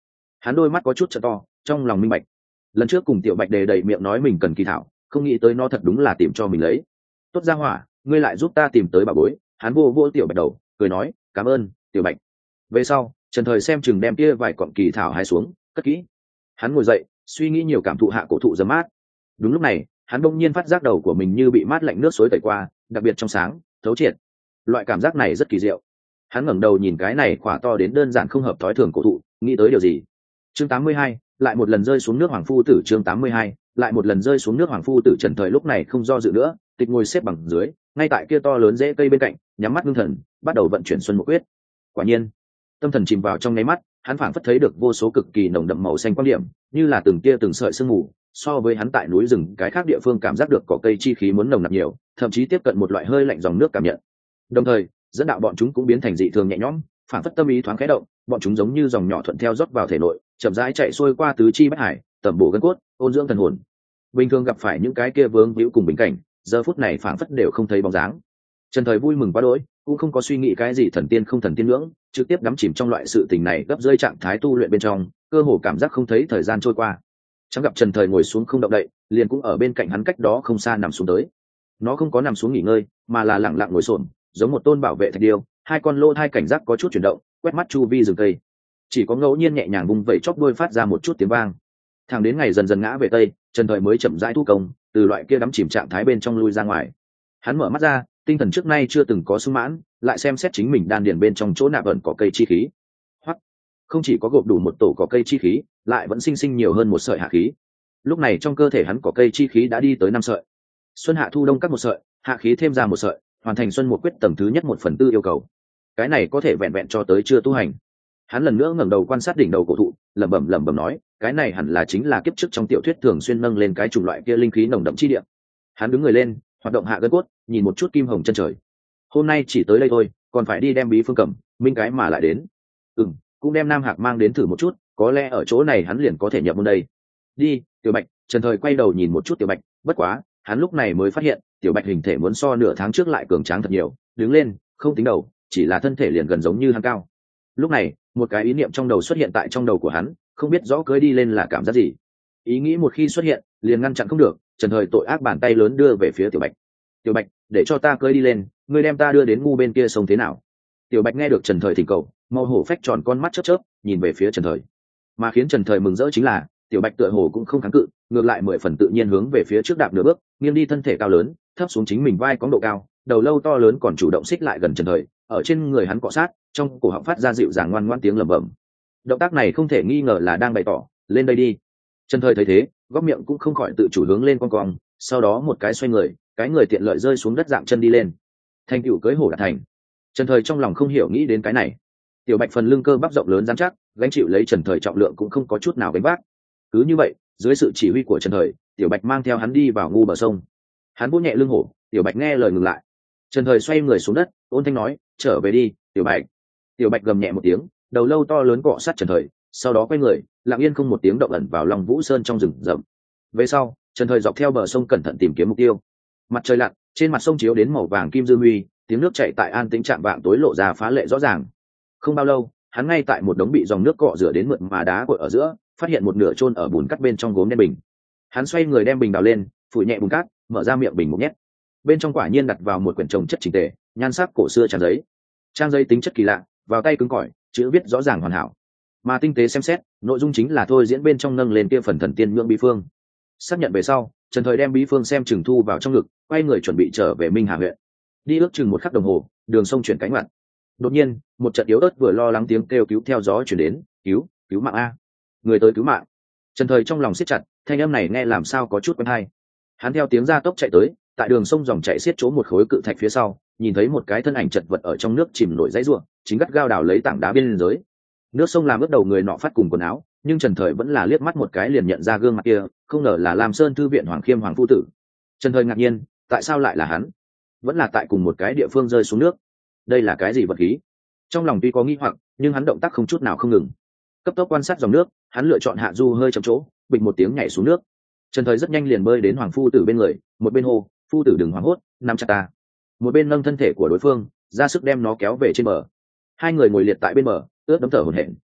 Hắn đôi mắt có chút trợ to, trong lòng minh bạch. Lần trước cùng tiểu bạch đề đầy miệng nói mình cần kỳ thảo, không nghĩ tới nó thật đúng là tìm cho mình lấy. Tốt ra hỏa, ngươi lại giúp ta tìm tới bà bối. Hắn vô vô tiểu bạch đầu, cười nói cảm ơn tiểu bạch. Về sau Trần Thời xem chừng đem kia vài cọng kỳ thảo hái xuống cất kỹ. Hắn ngồi dậy suy nghĩ nhiều, cảm thụ hạ cổ thụ dấm mát. Đúng lúc này hắn bỗng nhiên phát giác đầu của mình như bị mát lạnh nước suối tẩy qua, đặc biệt trong sáng thấu triệt. Loại cảm giác này rất kỳ diệu. Hắn ngẩng đầu nhìn cái này khỏa to đến đơn giản không hợp thói thường cổ thụ, nghĩ tới điều gì. Chương tám mươi hai, lại một lần rơi xuống nước hoàng phu tử. Chương tám mươi hai, lại một lần rơi xuống nước hoàng phu tử. Trần Thời lúc này không do dự nữa, tịch ngồi xếp bằng dưới, ngay tại kia to lớn rễ cây bên cạnh, nhắm mắt ngưng thần, bắt đầu vận chuyển xuân một quyết. Quả nhiên, tâm thần chìm vào trong nháy mắt, hắn phảng phất thấy được vô số cực kỳ nồng đậm màu xanh quan điểm, như là từng tia từng sợi sương mù. So với hắn tại núi rừng cái khác địa phương cảm giác được cỏ cây chi khí muốn nồng nặc nhiều, thậm chí tiếp cận một loại hơi lạnh dòng nước cảm nhận. Đồng thời, dẫn đạo bọn chúng cũng biến thành dị thường nhẹ nhõm, phảng phất tâm ý thoáng khẽ động, bọn chúng giống như dòng nhỏ thuận theo rót vào thể nội, chậm rãi chạy xuôi qua tứ chi bách hải, tẩm bổ gân cốt, ôn dưỡng thần hồn. Bình thường gặp phải những cái kia vướng víu cùng bình cảnh, giờ phút này phảng phất đều không thấy bóng dáng. Trần Thời vui mừng quá đỗi, cũng không có suy nghĩ cái gì thần tiên không thần tiên ngưỡng, trực tiếp đắm chìm trong loại sự tình này gấp rơi trạng thái tu luyện bên trong, cơ hồ cảm giác không thấy thời gian trôi qua. Chẳng gặp Trần Thời ngồi xuống không động đậy, liền cũng ở bên cạnh hắn cách đó không xa nằm xuống tới. Nó không có nằm xuống nghỉ ngơi, mà là lẳng lặng ngồi xổm, giống một tôn bảo vệ thạch điêu, hai con lỗ hai cảnh giác có chút chuyển động, quét mắt chu vi rừng cây. Chỉ có ngẫu nhiên nhẹ nhàng vung vẩy chóp đuôi phát ra một chút tiếng vang. Thẳng đến ngày dần dần ngã về tây, Trần Thời mới chậm rãi thu công, từ loại kia đắm chìm trạng thái bên trong lui ra ngoài. Hắn mở mắt ra, tinh thần trước nay chưa từng có sung mãn, lại xem xét chính mình đan điền bên trong chỗ nạp ẩn cỏ cây chi khí. Hoặc không chỉ có gộp đủ một tổ cỏ cây chi khí, lại vẫn sinh sinh nhiều hơn một sợi hạ khí. Lúc này trong cơ thể hắn cỏ cây chi khí đã đi tới năm sợi. Xuân hạ thu đông các một sợi, hạ khí thêm ra một sợi, hoàn thành xuân một quyết tầng thứ nhất một phần tư yêu cầu. Cái này có thể vẹn vẹn cho tới chưa tu hành. Hắn lần nữa ngẩng đầu quan sát đỉnh đầu cổ thụ, lẩm bẩm lẩm bẩm nói, cái này hẳn là chính là kiếp trước trong tiểu thuyết thường xuyên nâng lên cái chủng loại kia linh khí nồng đậm chi địa. Hắn đứng người lên, hoạt động hạ gân cốt, nhìn một chút kim hồng chân trời. Hôm nay chỉ tới đây thôi, còn phải đi đem bí phương cầm, minh cái mà lại đến. Ừm, cũng đem Nam Hạc mang đến thử một chút, có lẽ ở chỗ này hắn liền có thể nhập môn đây. Đi, Tiểu Bạch. Trần Thời quay đầu nhìn một chút Tiểu Bạch, bất quá, hắn lúc này mới phát hiện, Tiểu Bạch hình thể muốn so nửa tháng trước lại cường tráng thật nhiều, đứng lên, không tính đầu, chỉ là thân thể liền gần giống như hắn cao. Lúc này, một cái ý niệm trong đầu xuất hiện tại trong đầu của hắn, không biết rõ cưỡi đi lên là cảm giác gì. Ý nghĩ một khi xuất hiện, liền ngăn chặn không được, Trần Thời tội ác bàn tay lớn đưa về phía Tiểu Bạch. Tiểu Bạch, để cho ta cưỡi đi lên, ngươi đem ta đưa đến ngu bên kia sông thế nào? Tiểu Bạch nghe được Trần Thời thỉnh cầu, màu hổ phách tròn con mắt chớp chớp, nhìn về phía Trần Thời. Mà khiến Trần Thời mừng rỡ chính là, Tiểu Bạch tựa hồ cũng không kháng cự, ngược lại mười phần tự nhiên hướng về phía trước đạp nửa bước, nghiêng đi thân thể cao lớn, thấp xuống chính mình vai có độ cao, đầu lâu to lớn còn chủ động xích lại gần Trần Thời, ở trên người hắn cọ sát, trong cổ họng phát ra dịu dàng ngoan ngoãn tiếng lẩm bẩm. Động tác này không thể nghi ngờ là đang bày tỏ, lên đây đi. Trần Thời thấy thế, góc miệng cũng không khỏi tự chủ hướng lên cong cong, sau đó một cái xoay người, cái người tiện lợi rơi xuống đất dạng chân đi lên. Thành tựu cưới hổ đạt thành. Trần Thời trong lòng không hiểu nghĩ đến cái này. Tiểu Bạch phần lưng cơ bắp rộng lớn rắn chắc, gánh chịu lấy Trần Thời trọng lượng cũng không có chút nào gánh vác. Cứ như vậy, dưới sự chỉ huy của Trần Thời, Tiểu Bạch mang theo hắn đi vào ngu bờ sông. Hắn vỗ nhẹ lưng hổ, Tiểu Bạch nghe lời ngừng lại. Trần Thời xoay người xuống đất, ôn thanh nói, trở về đi, Tiểu Bạch. Tiểu Bạch gầm nhẹ một tiếng, đầu lâu to lớn cọ sát Trần Thời, sau đó quay người, lặng yên không một tiếng động ẩn vào Long Vũ Sơn trong rừng rậm. Về sau, Trần Thời dọc theo bờ sông cẩn thận tìm kiếm mục tiêu. Mặt trời lặn, trên mặt sông chiếu đến màu vàng kim dư huy, tiếng nước chảy tại an tĩnh chạm vạng tối lộ ra phá lệ rõ ràng. Không bao lâu, hắn ngay tại một đống bị dòng nước cọ rửa đến mượt mà đá cội ở giữa, phát hiện một nửa chôn ở bùn cắt bên trong gốm đen bình. Hắn xoay người đem bình đào lên, phủi nhẹ bùn cát, mở ra miệng bình một nhét. Bên trong quả nhiên đặt vào một quyển trồng chất chỉnh tề, nhan sắc cổ xưa trang giấy. Trang giấy tính chất kỳ lạ, vào tay cứng cỏi, chữ viết rõ ràng hoàn hảo. Mà tinh tế xem xét, nội dung chính là thôi diễn bên trong nâng lên kia phần thần tiên nhượng bí phương. Xác nhận về sau, Trần Thời đem bí phương xem chừng thu vào trong ngực, quay người chuẩn bị trở về Minh Hà huyện. Đi ước chừng một khắc đồng hồ, đường sông chuyển cánh mặt. Đột nhiên, một trận yếu ớt vừa lo lắng tiếng kêu cứu theo gió chuyển đến, cứu, cứu mạng a, người tới cứu mạng. Trần Thời trong lòng siết chặt, thanh âm này nghe làm sao có chút quen hay. Hắn theo tiếng gia tốc chạy tới, tại đường sông dòng chảy xiết chỗ một khối cự thạch phía sau, nhìn thấy một cái thân ảnh chật vật ở trong nước chìm nổi dãy ruộng, chính gắt gao đào lấy tảng đá bên dưới. Nước sông làm ướt đầu người nọ phát cùng quần áo, nhưng Trần Thời vẫn là liếc mắt một cái liền nhận ra gương mặt kia, không ngờ là Lam Sơn thư viện Hoàng Khiêm Hoàng phu tử. Trần Thời ngạc nhiên, tại sao lại là hắn? Vẫn là tại cùng một cái địa phương rơi xuống nước. Đây là cái gì vật khí? Trong lòng tuy có nghi hoặc, nhưng hắn động tác không chút nào không ngừng. Cấp tốc quan sát dòng nước, hắn lựa chọn hạ du hơi chậm chỗ, bịch một tiếng nhảy xuống nước. Trần Thời rất nhanh liền bơi đến Hoàng phu tử bên người, một bên hô, phu tử đừng hoảng hốt, nắm chặt ta. Một bên nâng thân thể của đối phương, ra sức đem nó kéo về trên bờ. Hai người ngồi liệt tại bên bờ, ướt đẫm thở hổn hển.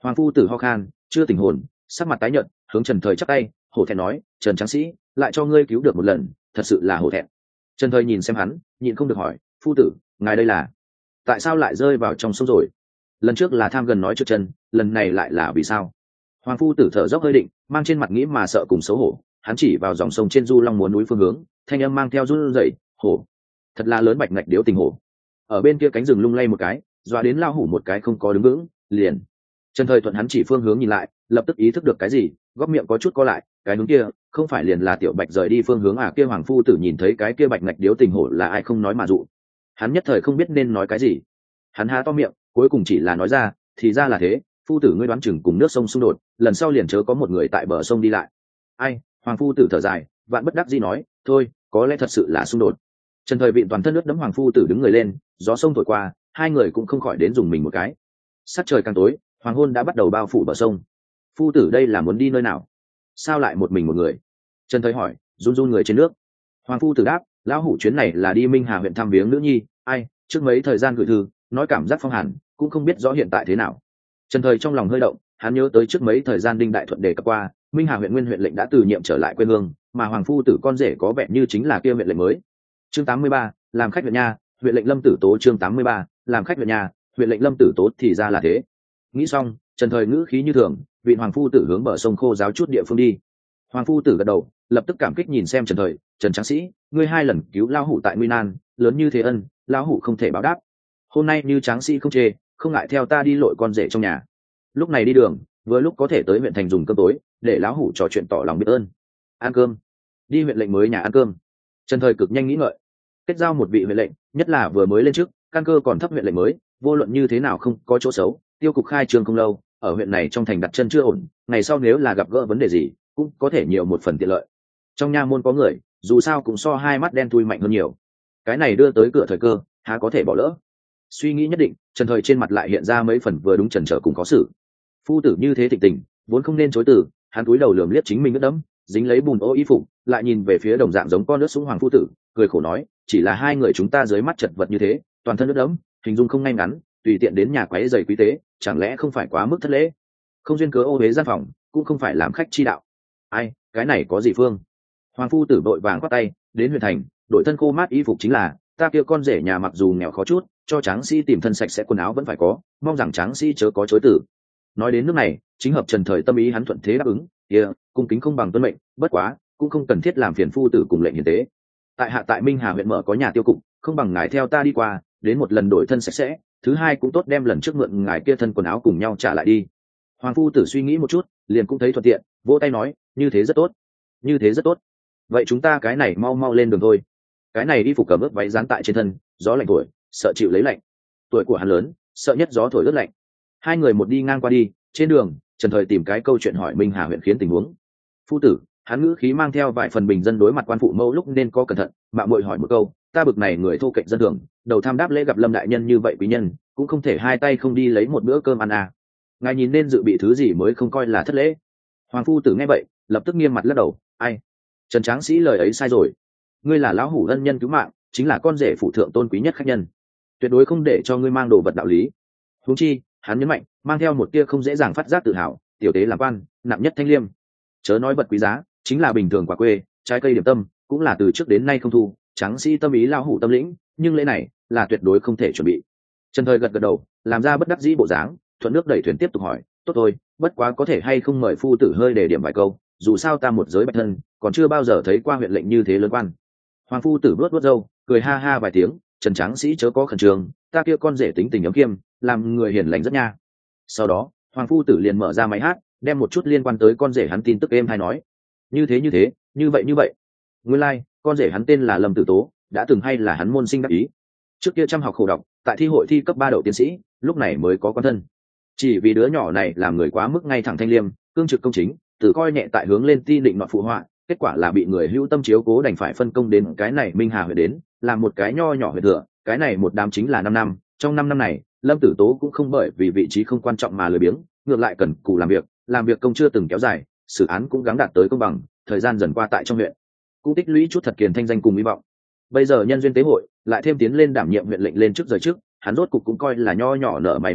Hoàng phu tử ho khan chưa tỉnh hồn, sắc mặt tái nhợt, hướng Trần Thời chắp tay, hổ thẹn nói, Trần tráng sĩ, lại cho ngươi cứu được một lần, thật sự là hổ thẹn. Trần Thời nhìn xem hắn, nhịn không được hỏi, phu tử, ngài đây là tại sao lại rơi vào trong sông rồi? Lần trước là tham gần nói trượt chân, lần này lại là vì sao? Hoàng phu tử thở dốc hơi định, mang trên mặt nghĩ mà sợ cùng xấu hổ, hắn chỉ vào dòng sông trên du long muốn núi phương hướng, thanh âm mang theo run rẩy, hổ, thật là lớn bạch ngạch điếu tình hổ. Ở bên kia cánh rừng lung lay một cái, dọa đến lao hủ một cái không có đứng vững, liền. Trần Thời thuận hắn chỉ phương hướng nhìn lại, lập tức ý thức được cái gì, góc miệng có chút co lại, cái hướng kia, không phải liền là tiểu bạch rời đi phương hướng à? Kia hoàng phu tử nhìn thấy cái kia bạch ngạch điếu tình hổ là ai không nói mà dụ, hắn nhất thời không biết nên nói cái gì, hắn há to miệng, cuối cùng chỉ là nói ra, thì ra là thế, phu tử ngươi đoán chừng cùng nước sông xung đột, lần sau liền chớ có một người tại bờ sông đi lại. Ai? Hoàng phu tử thở dài, vạn bất đắc dĩ nói, thôi, có lẽ thật sự là xung đột. Trần Thời vịn toàn thân nước đẫm, hoàng phu tử đứng người lên, gió sông thổi qua, hai người cũng không khỏi đến dùng mình một cái. Sắc trời càng tối, hoàng hôn đã bắt đầu bao phủ bờ sông. Phu tử đây là muốn đi nơi nào? Sao lại một mình một người? Trần Thời hỏi, run run người trên nước. Hoàng phu tử đáp, lão hủ chuyến này là đi Minh Hà huyện thăm viếng nữ nhi. Ai? Trước mấy thời gian gửi thư, nói cảm giác phong hàn, cũng không biết rõ hiện tại thế nào. Trần Thời trong lòng hơi động, hắn nhớ tới trước mấy thời gian Đinh Đại Thuận đề cập qua, Minh Hà huyện nguyên huyện lệnh đã từ nhiệm trở lại quê hương, mà hoàng phu tử con rể có vẻ như chính là kia huyện lệnh mới. Chương tám mươi ba, làm khách huyện nha, huyện lệnh Lâm Tử Tố. Chương tám mươi ba, làm khách huyện nha, huyện lệnh Lâm Tử Tố. Thì ra là thế. Nghĩ xong, Trần Thời ngữ khí như thường, vị hoàng phu tử hướng bờ sông khô giáo chút địa phương đi. Hoàng phu tử gật đầu, lập tức cảm kích nhìn xem Trần Thời, Trần tráng sĩ, ngươi hai lần cứu lão hủ tại nguy nan, lớn như thế ân, lão hủ không thể báo đáp. Hôm nay như tráng sĩ không chê, không ngại theo ta đi lội con rể trong nhà. Lúc này đi đường, vừa lúc có thể tới huyện thành dùng cơm tối, để lão hủ trò chuyện tỏ lòng biết ơn. Ăn cơm, đi huyện lệnh mới nhà ăn cơm. Trần Thời cực nhanh nghĩ ngợi, kết giao một vị huyện lệnh, nhất là vừa mới lên chức, căn cơ còn thấp huyện lệnh mới, vô luận như thế nào không có chỗ xấu. Tiêu cục khai trương không lâu, ở huyện này trong thành đặt chân chưa ổn, ngày sau nếu là gặp gỡ vấn đề gì, cũng có thể nhiều một phần tiện lợi. Trong nha môn có người, dù sao cũng so hai mắt đen thui mạnh hơn nhiều. Cái này đưa tới cửa thời cơ, há có thể bỏ lỡ. Suy nghĩ nhất định, Trần Thời trên mặt lại hiện ra mấy phần vừa đúng chần chờ cùng có xử. Phu tử như thế thịnh tình, vốn không nên chối từ, hắn cúi đầu lườm liếc chính mình ướt đẫm, dính lấy bùn ô y phục, lại nhìn về phía đồng dạng giống con nước súng hoàng phu tử, cười khổ nói, chỉ là hai người chúng ta dưới mắt chật vật như thế, toàn thân ướt đẫm, hình dung không ngay ngắn, tùy tiện đến nhà quấy giày quý tế, chẳng lẽ không phải quá mức thất lễ? Không duyên cớ ô uế gian phòng, cũng không phải làm khách chi đạo. Ai, cái này có gì phương? Hoàng phu tử vội vàng quát tay, đến huyện thành, đổi thân khô mát y phục chính là, ta kia con rể nhà mặc dù nghèo khó chút, cho tráng sĩ tìm thân sạch sẽ quần áo vẫn phải có, mong rằng tráng sĩ chớ có chối từ. Nói đến nước này, chính hợp Trần Thời tâm ý, hắn thuận thế đáp ứng, kia, cung kính không bằng tuân mệnh, bất quá, cũng không cần thiết làm phiền phu tử cùng lệnh hiền tế. Tại hạ tại Minh Hà huyện mở có nhà tiêu cục, không bằng ngài theo ta đi qua, đến một lần đổi thân sạch sẽ, thứ hai cũng tốt đem lần trước mượn ngài kia thân quần áo cùng nhau trả lại đi. Hoàng phu tử suy nghĩ một chút, liền cũng thấy thuận tiện, vỗ tay nói, như thế rất tốt, như thế rất tốt. Vậy chúng ta cái này mau mau lên đường thôi. Cái này đi phục cầm ướp váy dán tại trên thân, gió lạnh thổi, sợ chịu lấy lạnh. Tuổi của hắn lớn, sợ nhất gió thổi ướt lạnh. Hai người một đi ngang qua đi, trên đường, Trần Thời tìm cái câu chuyện hỏi Minh Hà huyện khiến tình huống. Phu tử, hắn ngữ khí mang theo vài phần bình dân đối mặt quan phụ mẫu lúc nên có cẩn thận, mạo muội hỏi một câu, ta bực này người thô kệch dân thường, đầu tham đáp lễ gặp Lâm đại nhân như vậy quý nhân, cũng không thể hai tay không đi lấy một bữa cơm ăn à. Ngài nhìn nên dự bị thứ gì mới không coi là thất lễ? Hoàng phu tử nghe vậy, lập tức nghiêm mặt lắc đầu, ai? Trần tráng sĩ lời ấy sai rồi. Ngươi là lão hủ ân nhân cứu mạng, chính là con rể phụ thượng tôn quý nhất khách nhân, tuyệt đối không để cho ngươi mang đồ vật đạo lý. Huống chi, hắn nhấn mạnh, mang theo một tia không dễ dàng phát giác tự hào, tiểu tế làm quan, nặng nhất thanh liêm. Chớ nói vật quý giá, chính là bình thường quả quê, trái cây điểm tâm, cũng là từ trước đến nay không thu. Tráng sĩ tâm ý lão hủ tâm lĩnh, nhưng lễ này là tuyệt đối không thể chuẩn bị. Trần Thời gật gật đầu, làm ra bất đắc dĩ bộ dáng, thuận nước đẩy thuyền tiếp tục hỏi, tốt thôi, bất quá có thể hay không mời phu tử hơi để điểm vài câu, dù sao ta một giới bạch thân, còn chưa bao giờ thấy qua huyện lệnh như thế lớn quan. Hoàng phu tử vuốt vuốt râu, cười ha ha vài tiếng, Trần tráng sĩ chớ có khẩn trương, ta kia con rể tính tình ấm kiêm, làm người hiền lành rất nha. Sau đó, hoàng phu tử liền mở ra máy hát, đem một chút liên quan tới con rể hắn tin tức êm hay nói, như thế như thế, như vậy như vậy. Nguyên lai, like, con rể hắn tên là Lâm Tử Tố, đã từng hay là hắn môn sinh đắc ý. Trước kia chăm học khổ đọc, tại thi hội thi cấp ba đậu tiến sĩ, lúc này mới có quan thân. Chỉ vì đứa nhỏ này làm người quá mức ngay thẳng thanh liêm, cương trực công chính, tự coi nhẹ tại hướng lên ti định nọ phụ họa, kết quả là bị người hữu tâm chiếu cố đành phải phân công đến cái này Minh Hà huyện đến, làm một cái nho nhỏ huyện thừa, cái này một đám chính là năm năm, trong năm năm này, Lâm Tử Tố cũng không bởi vì vị trí không quan trọng mà lười biếng, ngược lại cần cù làm việc, làm việc công chưa từng kéo dài, xử án cũng gắng đạt tới công bằng, thời gian dần qua tại trong huyện, cũng tích lũy chút thật kiền thanh danh cùng hy vọng. Bây giờ nhân duyên tế hội, lại thêm tiến lên đảm nhiệm huyện lệnh lên trước rời trước, hắn rốt cục cũng coi là nho nhỏ nở mày nở mặt,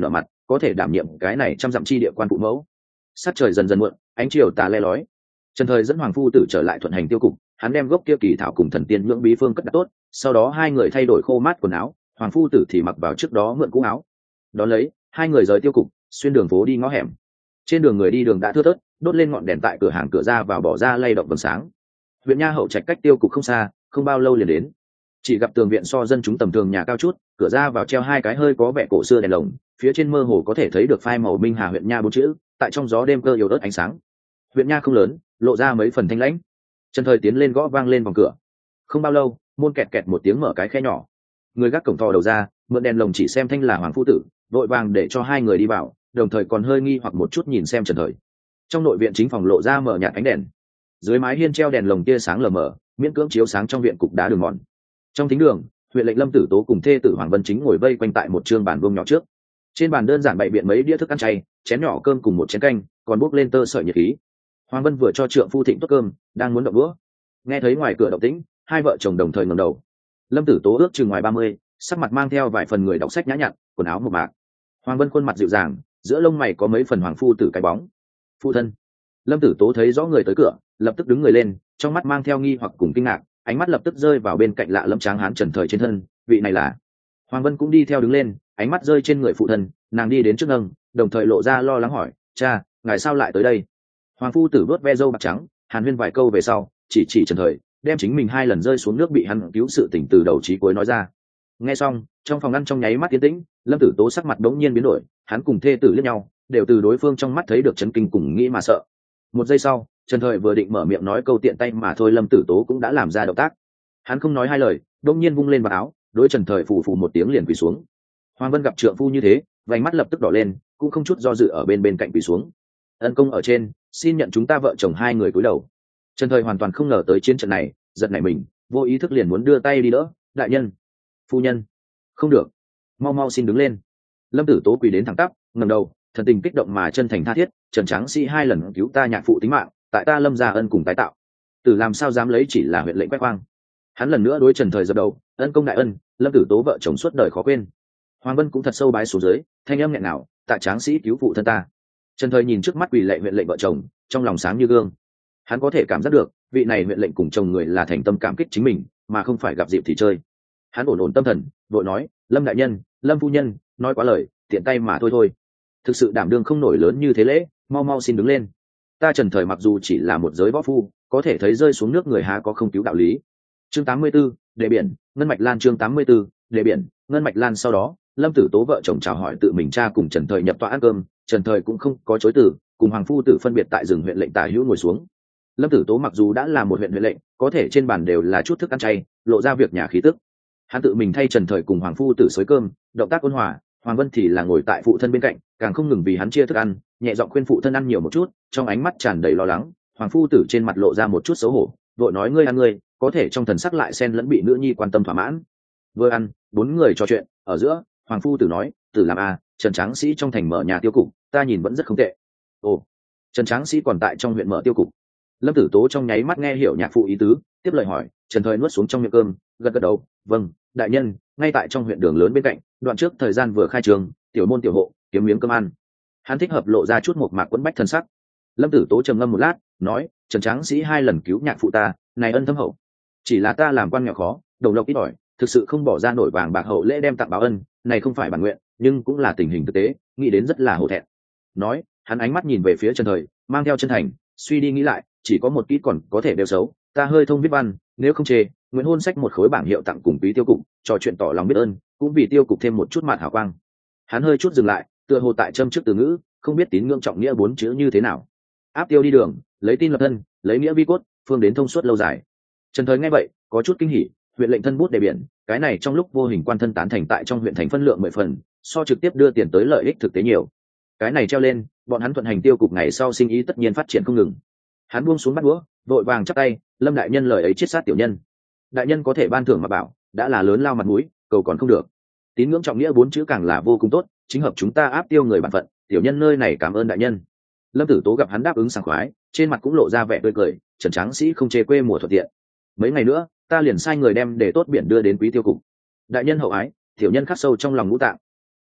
có thể đảm nhiệm cái này trăm dặm chi địa quan phụ mẫu. Sắc trời dần dần muộn, ánh chiều tà le lói. Trần Thời dẫn Hoàng phu tử trở lại thuận hành tiêu cục, hắn đem gốc kia kỳ thảo cùng thần tiên nhưỡng bí phương cất đặt tốt, sau đó hai người thay đổi khô mát quần áo, Hoàng phu tử thì mặc vào trước đó mượn cũ áo. Đón lấy, hai người rời tiêu cục, xuyên đường phố đi ngõ hẻm. Trên đường người đi đường đã thưa thớt, đốt lên ngọn đèn tại cửa hàng cửa ra vào bỏ ra lay động vầng sáng. Huyện Nha Hậu trạch cách tiêu cục không xa, không bao lâu liền đến. Chỉ gặp tường viện so dân chúng tầm thường nhà cao chút, cửa ra vào treo hai cái hơi có vẻ cổ xưa đèn lồng, phía trên mơ hồ có thể thấy được phai màu Minh Hà huyện Nha bốn chữ, tại trong gió đêm cơ yếu ớt ánh sáng. Huyện Nha không lớn, lộ ra mấy phần thanh lãnh. Trần Thời tiến lên gõ vang lên vòng cửa. Không bao lâu, môn kẹt kẹt một tiếng mở cái khe nhỏ. Người gác cổng thò đầu ra, mượn đèn lồng chỉ xem thanh là Hoàng phu tử, vội vàng để cho hai người đi vào, đồng thời còn hơi nghi hoặc một chút nhìn xem Trần Thời. Trong nội viện chính phòng lộ ra mở nhạt ánh đèn, dưới mái hiên treo đèn lồng tia sáng lờ mờ, miễn cưỡng chiếu sáng trong viện cục đá đường mòn. Trong thính đường, huyện lệnh Lâm Tử Tố cùng thê tử Hoàng Vân Chính ngồi vây quanh tại một trương bàn vuông nhỏ trước. Trên bàn đơn giản bày biện mấy đĩa thức ăn chay, chén nhỏ cơm cùng một chén canh, còn bốc lên tơ sợi nhiệt khí. Hoàng Vân vừa cho trượng phu thịnh tốt cơm, đang muốn động đũa, nghe thấy ngoài cửa động tĩnh, hai vợ chồng đồng thời ngẩng đầu. Lâm Tử Tố ước chừng ngoài ba mươi, sắc mặt mang theo vài phần người đọc sách nhã nhặn, quần áo mộc mạc. Hoàng Vân khuôn mặt dịu dàng, giữa lông mày có mấy phần hoàng phu tử cái bóng. Phu thân. Lâm Tử Tố thấy rõ người tới cửa, lập tức đứng người lên, trong mắt mang theo nghi hoặc cùng kinh ngạc, ánh mắt lập tức rơi vào bên cạnh lạ lẫm tráng hán Trần Thời trên thân, vị này là. Hoàng Vân cũng đi theo đứng lên, ánh mắt rơi trên người phụ thân, nàng đi đến trước nâng, đồng thời lộ ra lo lắng hỏi, cha, ngài sao lại tới đây? Hoàng phu tử vớt ve râu bạc trắng, hàn huyên vài câu về sau, chỉ chỉ Trần Thời, đem chính mình hai lần rơi xuống nước bị hắn cứu sự tỉnh từ đầu chí cuối nói ra. Nghe xong, trong phòng ngăn trong nháy mắt tiến tĩnh, Lâm Tử Tố sắc mặt đống nhiên biến đổi, hắn cùng thê tử liếc nhau, đều từ đối phương trong mắt thấy được chấn kinh cùng nghĩ mà sợ. Một giây sau, Trần Thời vừa định mở miệng nói câu tiện tay mà thôi, Lâm Tử Tố cũng đã làm ra động tác. Hắn không nói hai lời, đống nhiên vung lên vào áo, đối Trần Thời phù phù một tiếng liền quỳ xuống. Hoàng Vân gặp trượng phu như thế, vành mắt lập tức đỏ lên, cũng không chút do dự ở bên bên cạnh quỳ xuống. Ân công ở trên, xin nhận chúng ta vợ chồng hai người cúi đầu. Trần Thời hoàn toàn không ngờ tới chiến trận này, giật nảy mình, vô ý thức liền muốn đưa tay đi đỡ. Đại nhân, phu nhân, không được, mau mau xin đứng lên. Lâm Tử Tố quỳ đến thẳng tắp, ngẩng đầu, thần tình kích động mà chân thành tha thiết, Trần Tráng Sĩ hai lần cứu ta nhạc phụ tính mạng, tại ta Lâm gia ân cùng tái tạo, tử làm sao dám lấy chỉ là huyện lệnh quét khoang. Hắn lần nữa đối Trần Thời dập đầu, ân công đại ân, Lâm Tử Tố vợ chồng suốt đời khó quên. Hoàng Vân cũng thật sâu bái xuống dưới, thanh âm nghẹn nào, tại Tráng Sĩ cứu phụ thân ta. Trần Thời nhìn trước mắt quỳ lệ huyện lệnh vợ chồng, trong lòng sáng như gương. Hắn có thể cảm giác được, vị này huyện lệnh cùng chồng người là thành tâm cảm kích chính mình, mà không phải gặp dịp thì chơi. Hắn ổn ổn tâm thần, vội nói, Lâm đại nhân, Lâm phu nhân, nói quá lời, tiện tay mà thôi thôi. Thực sự đảm đương không nổi lớn như thế lễ, mau mau xin đứng lên. Ta Trần Thời mặc dù chỉ là một giới võ phu, có thể thấy rơi xuống nước người há có không cứu đạo lý. Chương tám mươi 84, đề biển, ngân mạch lan. Chương tám mươi 84, đề biển, ngân mạch lan. Sau đó, Lâm Tử Tố vợ chồng chào hỏi tự mình cha cùng Trần Thời nhập tọa ăn cơm, Trần Thời cũng không có chối từ, cùng Hoàng phu tử phân biệt tại rừng huyện lệnh tả hữu ngồi xuống. Lâm Tử Tố mặc dù đã là một huyện huyện lệnh, có thể trên bàn đều là chút thức ăn chay, lộ ra việc nhà khí tức. Hắn tự mình thay Trần Thời cùng Hoàng phu tử xới cơm, động tác ôn hòa. Hoàng Vân thì là ngồi tại phụ thân bên cạnh, càng không ngừng vì hắn chia thức ăn, nhẹ giọng khuyên phụ thân ăn nhiều một chút, trong ánh mắt tràn đầy lo lắng. Hoàng phu tử trên mặt lộ ra một chút xấu hổ, vội nói ngươi ăn ngươi, có thể trong thần sắc lại xen lẫn bị nữ nhi quan tâm thỏa mãn. Vừa ăn, bốn người trò chuyện, ở giữa, Hoàng phu tử nói, tử làm a, Trần Tráng Sĩ trong thành mở nhà tiêu cục, ta nhìn vẫn rất không tệ. Ồ, Trần Tráng Sĩ còn tại trong huyện mở tiêu cục. Lâm Tử Tố trong nháy mắt nghe hiểu nhạc phụ ý tứ, tiếp lời hỏi. Trần Thời nuốt xuống trong miệng cơm, gật gật đầu, vâng, đại nhân, ngay tại trong huyện đường lớn bên cạnh, đoạn trước thời gian vừa khai trường, tiểu môn tiểu hộ, kiếm miếng cơm ăn. Hắn thích hợp lộ ra chút một mạc quẫn bách thân sắc. Lâm Tử Tố trầm ngâm một lát, nói, Trần Tráng Sĩ hai lần cứu nhạc phụ ta, này ân thâm hậu. Chỉ là ta làm quan nghèo khó, đồng lộc ít ỏi, thực sự không bỏ ra nổi vàng bạc hậu lễ đem tặng báo ân, này không phải bản nguyện, nhưng cũng là tình hình thực tế, nghĩ đến rất là hổ thẹn. Nói, hắn ánh mắt nhìn về phía Trần Thời, mang theo chân thành, suy đi nghĩ lại, chỉ có một kỹ còn có thể đều xấu, ta hơi thông viết văn, nếu không chê, Nguyễn Hôn sách một khối bảng hiệu tặng cùng quý tiêu cục, trò chuyện tỏ lòng biết ơn, cũng vì tiêu cục thêm một chút mạn hào quang. Hắn hơi chút dừng lại, tựa hồ tại châm trước từ ngữ, không biết tín ngưỡng trọng nghĩa bốn chữ như thế nào. Áp tiêu đi đường, lấy tin lập thân, lấy nghĩa vi cốt, phương đến thông suốt lâu dài. Trần Thời nghe vậy, có chút kinh hỉ, huyện lệnh thân bút đề biển, cái này trong lúc vô hình quan thân tán thành tại trong huyện thành phân lượng mười phần, so trực tiếp đưa tiền tới lợi ích thực tế nhiều. Cái này treo lên, bọn hắn thuận hành tiêu cục ngày sau sinh ý tất nhiên phát triển không ngừng. Hắn buông xuống bắt đũa, vội vàng chắp tay, Lâm đại nhân lời ấy chiết sát tiểu nhân. Đại nhân có thể ban thưởng mà bảo, đã là lớn lao mặt mũi, cầu còn không được. Tín ngưỡng trọng nghĩa bốn chữ càng là vô cùng tốt, chính hợp chúng ta áp tiêu người bản phận, tiểu nhân nơi này cảm ơn đại nhân. Lâm Tử Tố gặp hắn đáp ứng sảng khoái, trên mặt cũng lộ ra vẻ tươi cười, Trần Tráng Sĩ không chê quê mùa thuận tiện. Mấy ngày nữa, ta liền sai người đem để tốt biển đưa đến quý tiêu cục. Đại nhân hậu ái, tiểu nhân khắc sâu trong lòng ngũ tạng.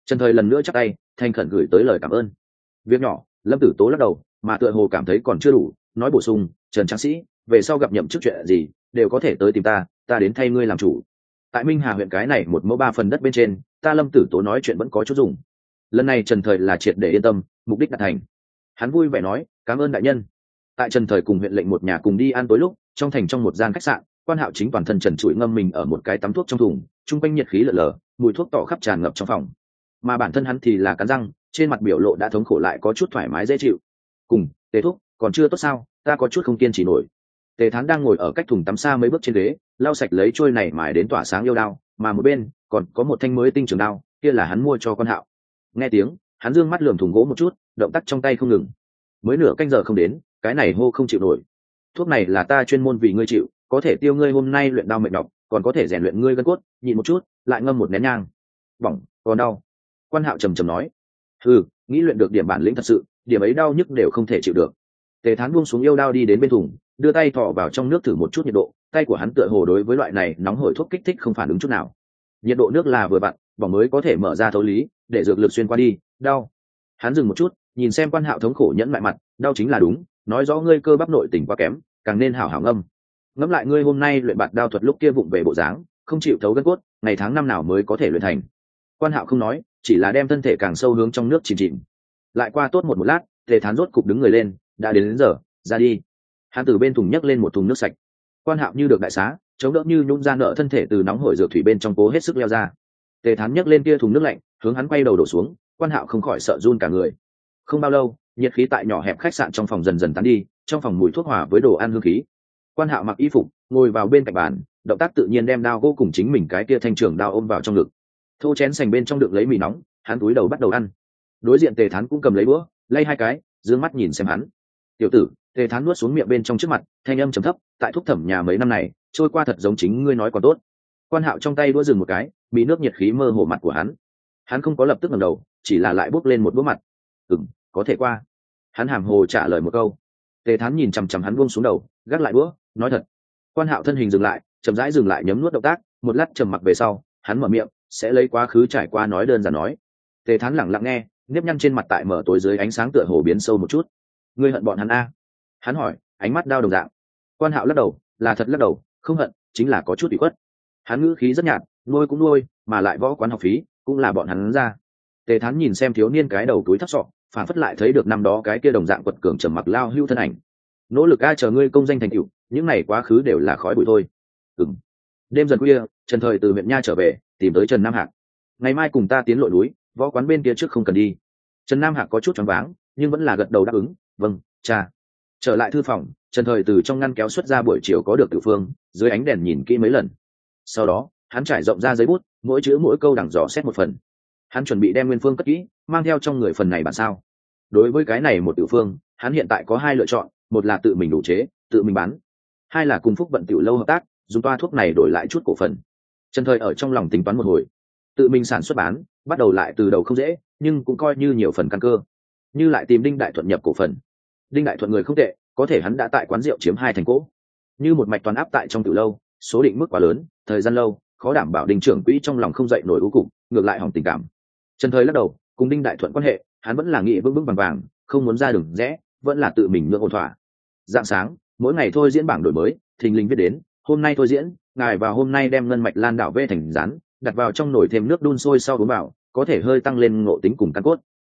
Trần Thời lần nữa chắp tay thành khẩn gửi tới lời cảm ơn. Việc nhỏ, Lâm Tử Tố lắc đầu, mà tựa hồ cảm thấy còn chưa đủ, nói bổ sung, Trần Tráng Sĩ, về sau gặp nhậm chức chuyện gì đều có thể tới tìm ta, ta đến thay ngươi làm chủ. Tại Minh Hà huyện cái này một mẫu ba phần đất bên trên, ta Lâm Tử Tố nói chuyện vẫn có chút dùng. Lần này Trần Thời là triệt để yên tâm, mục đích đạt thành. Hắn vui vẻ nói, cảm ơn đại nhân. Tại Trần Thời cùng huyện lệnh một nhà cùng đi ăn tối lúc, trong thành trong một gian khách sạn, Quan Hạo chính toàn thân trần trụi ngâm mình ở một cái tắm thuốc trong thùng, trung quanh nhiệt khí lở lở, mùi thuốc tỏ khắp tràn ngập trong phòng. Mà bản thân hắn thì là cắn răng, trên mặt biểu lộ đã thống khổ lại có chút thoải mái dễ chịu. Cùng, Tề thúc, còn chưa tốt sao, ta có chút không kiên trì nổi. Tề Thán đang ngồi ở cách thùng tắm xa mấy bước trên ghế, lau sạch lấy trôi này mài đến tỏa sáng yêu đao, mà một bên còn có một thanh mới tinh trường đao, kia là hắn mua cho Quan Hạo. Nghe tiếng, hắn dương mắt lườm thùng gỗ một chút, động tác trong tay không ngừng. Mới nửa canh giờ không đến, cái này hô không chịu nổi. Thuốc này là ta chuyên môn vì ngươi chịu, có thể tiêu ngươi hôm nay luyện đao mệt nhọc, còn có thể rèn luyện ngươi gân cốt, nhịn một chút, lại ngâm một nén nhang. Bỏng, còn đau. Quan Hạo trầm trầm nói, ừ, nghĩ luyện được điểm bản lĩnh thật sự, điểm ấy đau nhức đều không thể chịu được. Tề Thán buông xuống yêu đao đi đến bên thùng, đưa tay thò vào trong nước thử một chút nhiệt độ, tay của hắn tựa hồ đối với loại này nóng hổi thuốc kích thích không phản ứng chút nào. Nhiệt độ nước là vừa vặn, bỏng mới có thể mở ra thấu lý, để dược lực xuyên qua đi. Đau. Hắn dừng một chút, nhìn xem Quan Hạo thống khổ nhẫn lại mặt, đau chính là đúng, nói rõ ngươi cơ bắp nội tình quá kém, càng nên hảo hảo ngâm. Ngẫm lại ngươi hôm nay luyện bạt đao thuật lúc kia vụng về bộ dáng, không chịu thấu gân cốt, ngày tháng năm nào mới có thể luyện thành. Quan Hạo không nói, chỉ là đem thân thể càng sâu hướng trong nước chìm chìm. Lại qua tốt một một lát, Tề Thán rốt cục đứng người lên, đã đến, đến giờ, ra đi. Hắn từ bên thùng nhấc lên một thùng nước sạch. Quan Hạo như được đại xá, chống đỡ như nhung ra nợ thân thể từ nóng hổi dược thủy bên trong cố hết sức leo ra. Tề Thán nhấc lên kia thùng nước lạnh, hướng hắn quay đầu đổ xuống, Quan Hạo không khỏi sợ run cả người. Không bao lâu, nhiệt khí tại nhỏ hẹp khách sạn trong phòng dần dần tán đi, trong phòng mùi thuốc hòa với đồ ăn hương khí. Quan Hạo mặc y phục, ngồi vào bên cạnh bàn, động tác tự nhiên đem đao gỗ cùng chính mình cái kia thanh trường đao ôm vào trong ngực. Thô chén sành bên trong đựng lấy mì nóng, hắn túi đầu bắt đầu ăn. Đối diện Tề Thán cũng cầm lấy búa, lay hai cái, dương mắt nhìn xem hắn. Tiểu tử, Tề Thán nuốt xuống miệng bên trong trước mặt, thanh âm trầm thấp, tại thúc thẩm nhà mấy năm này, trôi qua thật giống chính ngươi nói còn tốt. Quan Hạo trong tay đũa dừng một cái, bị nước nhiệt khí mơ hồ mặt của hắn. Hắn không có lập tức ngẩng đầu, chỉ là lại bốc lên một búa mặt. Ừm, có thể qua. Hắn hàm hồ trả lời một câu. Tề Thán nhìn chằm chằm hắn buông xuống đầu, gác lại búa, nói thật. Quan Hạo thân hình dừng lại, chậm rãi dừng lại nhấm nuốt động tác, một lát trầm mặc về sau, hắn mở miệng, sẽ lấy quá khứ trải qua nói đơn giản nói. Tề Thán lặng lặng nghe, nếp nhăn trên mặt tại mở tối dưới ánh sáng tựa hồ biến sâu một chút. Ngươi hận bọn hắn a? Hắn hỏi, ánh mắt đau đồng dạng. Quan Hạo lắc đầu, là thật lắc đầu, không hận, chính là có chút ủy khuất. Hắn ngữ khí rất nhạt, nuôi cũng nuôi, mà lại võ quán học phí cũng là bọn hắn ra. Tề Thán nhìn xem thiếu niên cái đầu túi thấp sọ, phản phất lại thấy được năm đó cái kia đồng dạng quật cường trầm mặc lao hưu thân ảnh. Nỗ lực ai chờ ngươi công danh thành tựu, những này quá khứ đều là khói bụi thôi. Ừm. Đêm dần khuya, Trần Thời từ huyện nha trở về, tìm tới Trần Nam Hạc. Ngày mai cùng ta tiến lội núi, võ quán bên kia trước không cần đi. Trần Nam Hạc có chút choáng váng, nhưng vẫn là gật đầu đáp ứng. Vâng, cha. Trở lại thư phòng, Trần Thời từ trong ngăn kéo xuất ra buổi chiều có được tiểu phương, dưới ánh đèn nhìn kỹ mấy lần. Sau đó, hắn trải rộng ra giấy bút, mỗi chữ mỗi câu đằng dò xét một phần. Hắn chuẩn bị đem nguyên phương cất kỹ, mang theo trong người phần này bản sao. Đối với cái này một tiểu phương, hắn hiện tại có hai lựa chọn, một là tự mình đủ chế, tự mình bán, hai là cùng Phúc Vận tiểu lâu hợp tác, dùng toa thuốc này đổi lại chút cổ phần. Trần Thời ở trong lòng tính toán một hồi, tự mình sản xuất bán, bắt đầu lại từ đầu không dễ, nhưng cũng coi như nhiều phần căn cơ. Như lại tìm Đinh Đại Thuận nhập cổ phần. Đinh Đại Thuận người không tệ, có thể hắn đã tại quán rượu chiếm hai thành cỗ, như một mạch toàn áp tại trong tiểu lâu, số định mức quá lớn, thời gian lâu, khó đảm bảo Đinh trưởng quỹ trong lòng không dậy nổi u cục, ngược lại hỏng tình cảm. Trần Thời lắc đầu, cùng Đinh Đại Thuận quan hệ, hắn vẫn là nghĩ vững vững vàng vàng, không muốn ra đường rẽ, vẫn là tự mình nhượng ổn thỏa. Dạng sáng, mỗi ngày thôi diễn bảng đổi mới, thình lình viết đến, hôm nay thôi diễn, ngài vào hôm nay đem ngân mạch lan đảo vê thành rán, đặt vào trong nồi thêm nước đun sôi sau uống vào, có thể hơi tăng lên ngộ tính cùng căn cốt.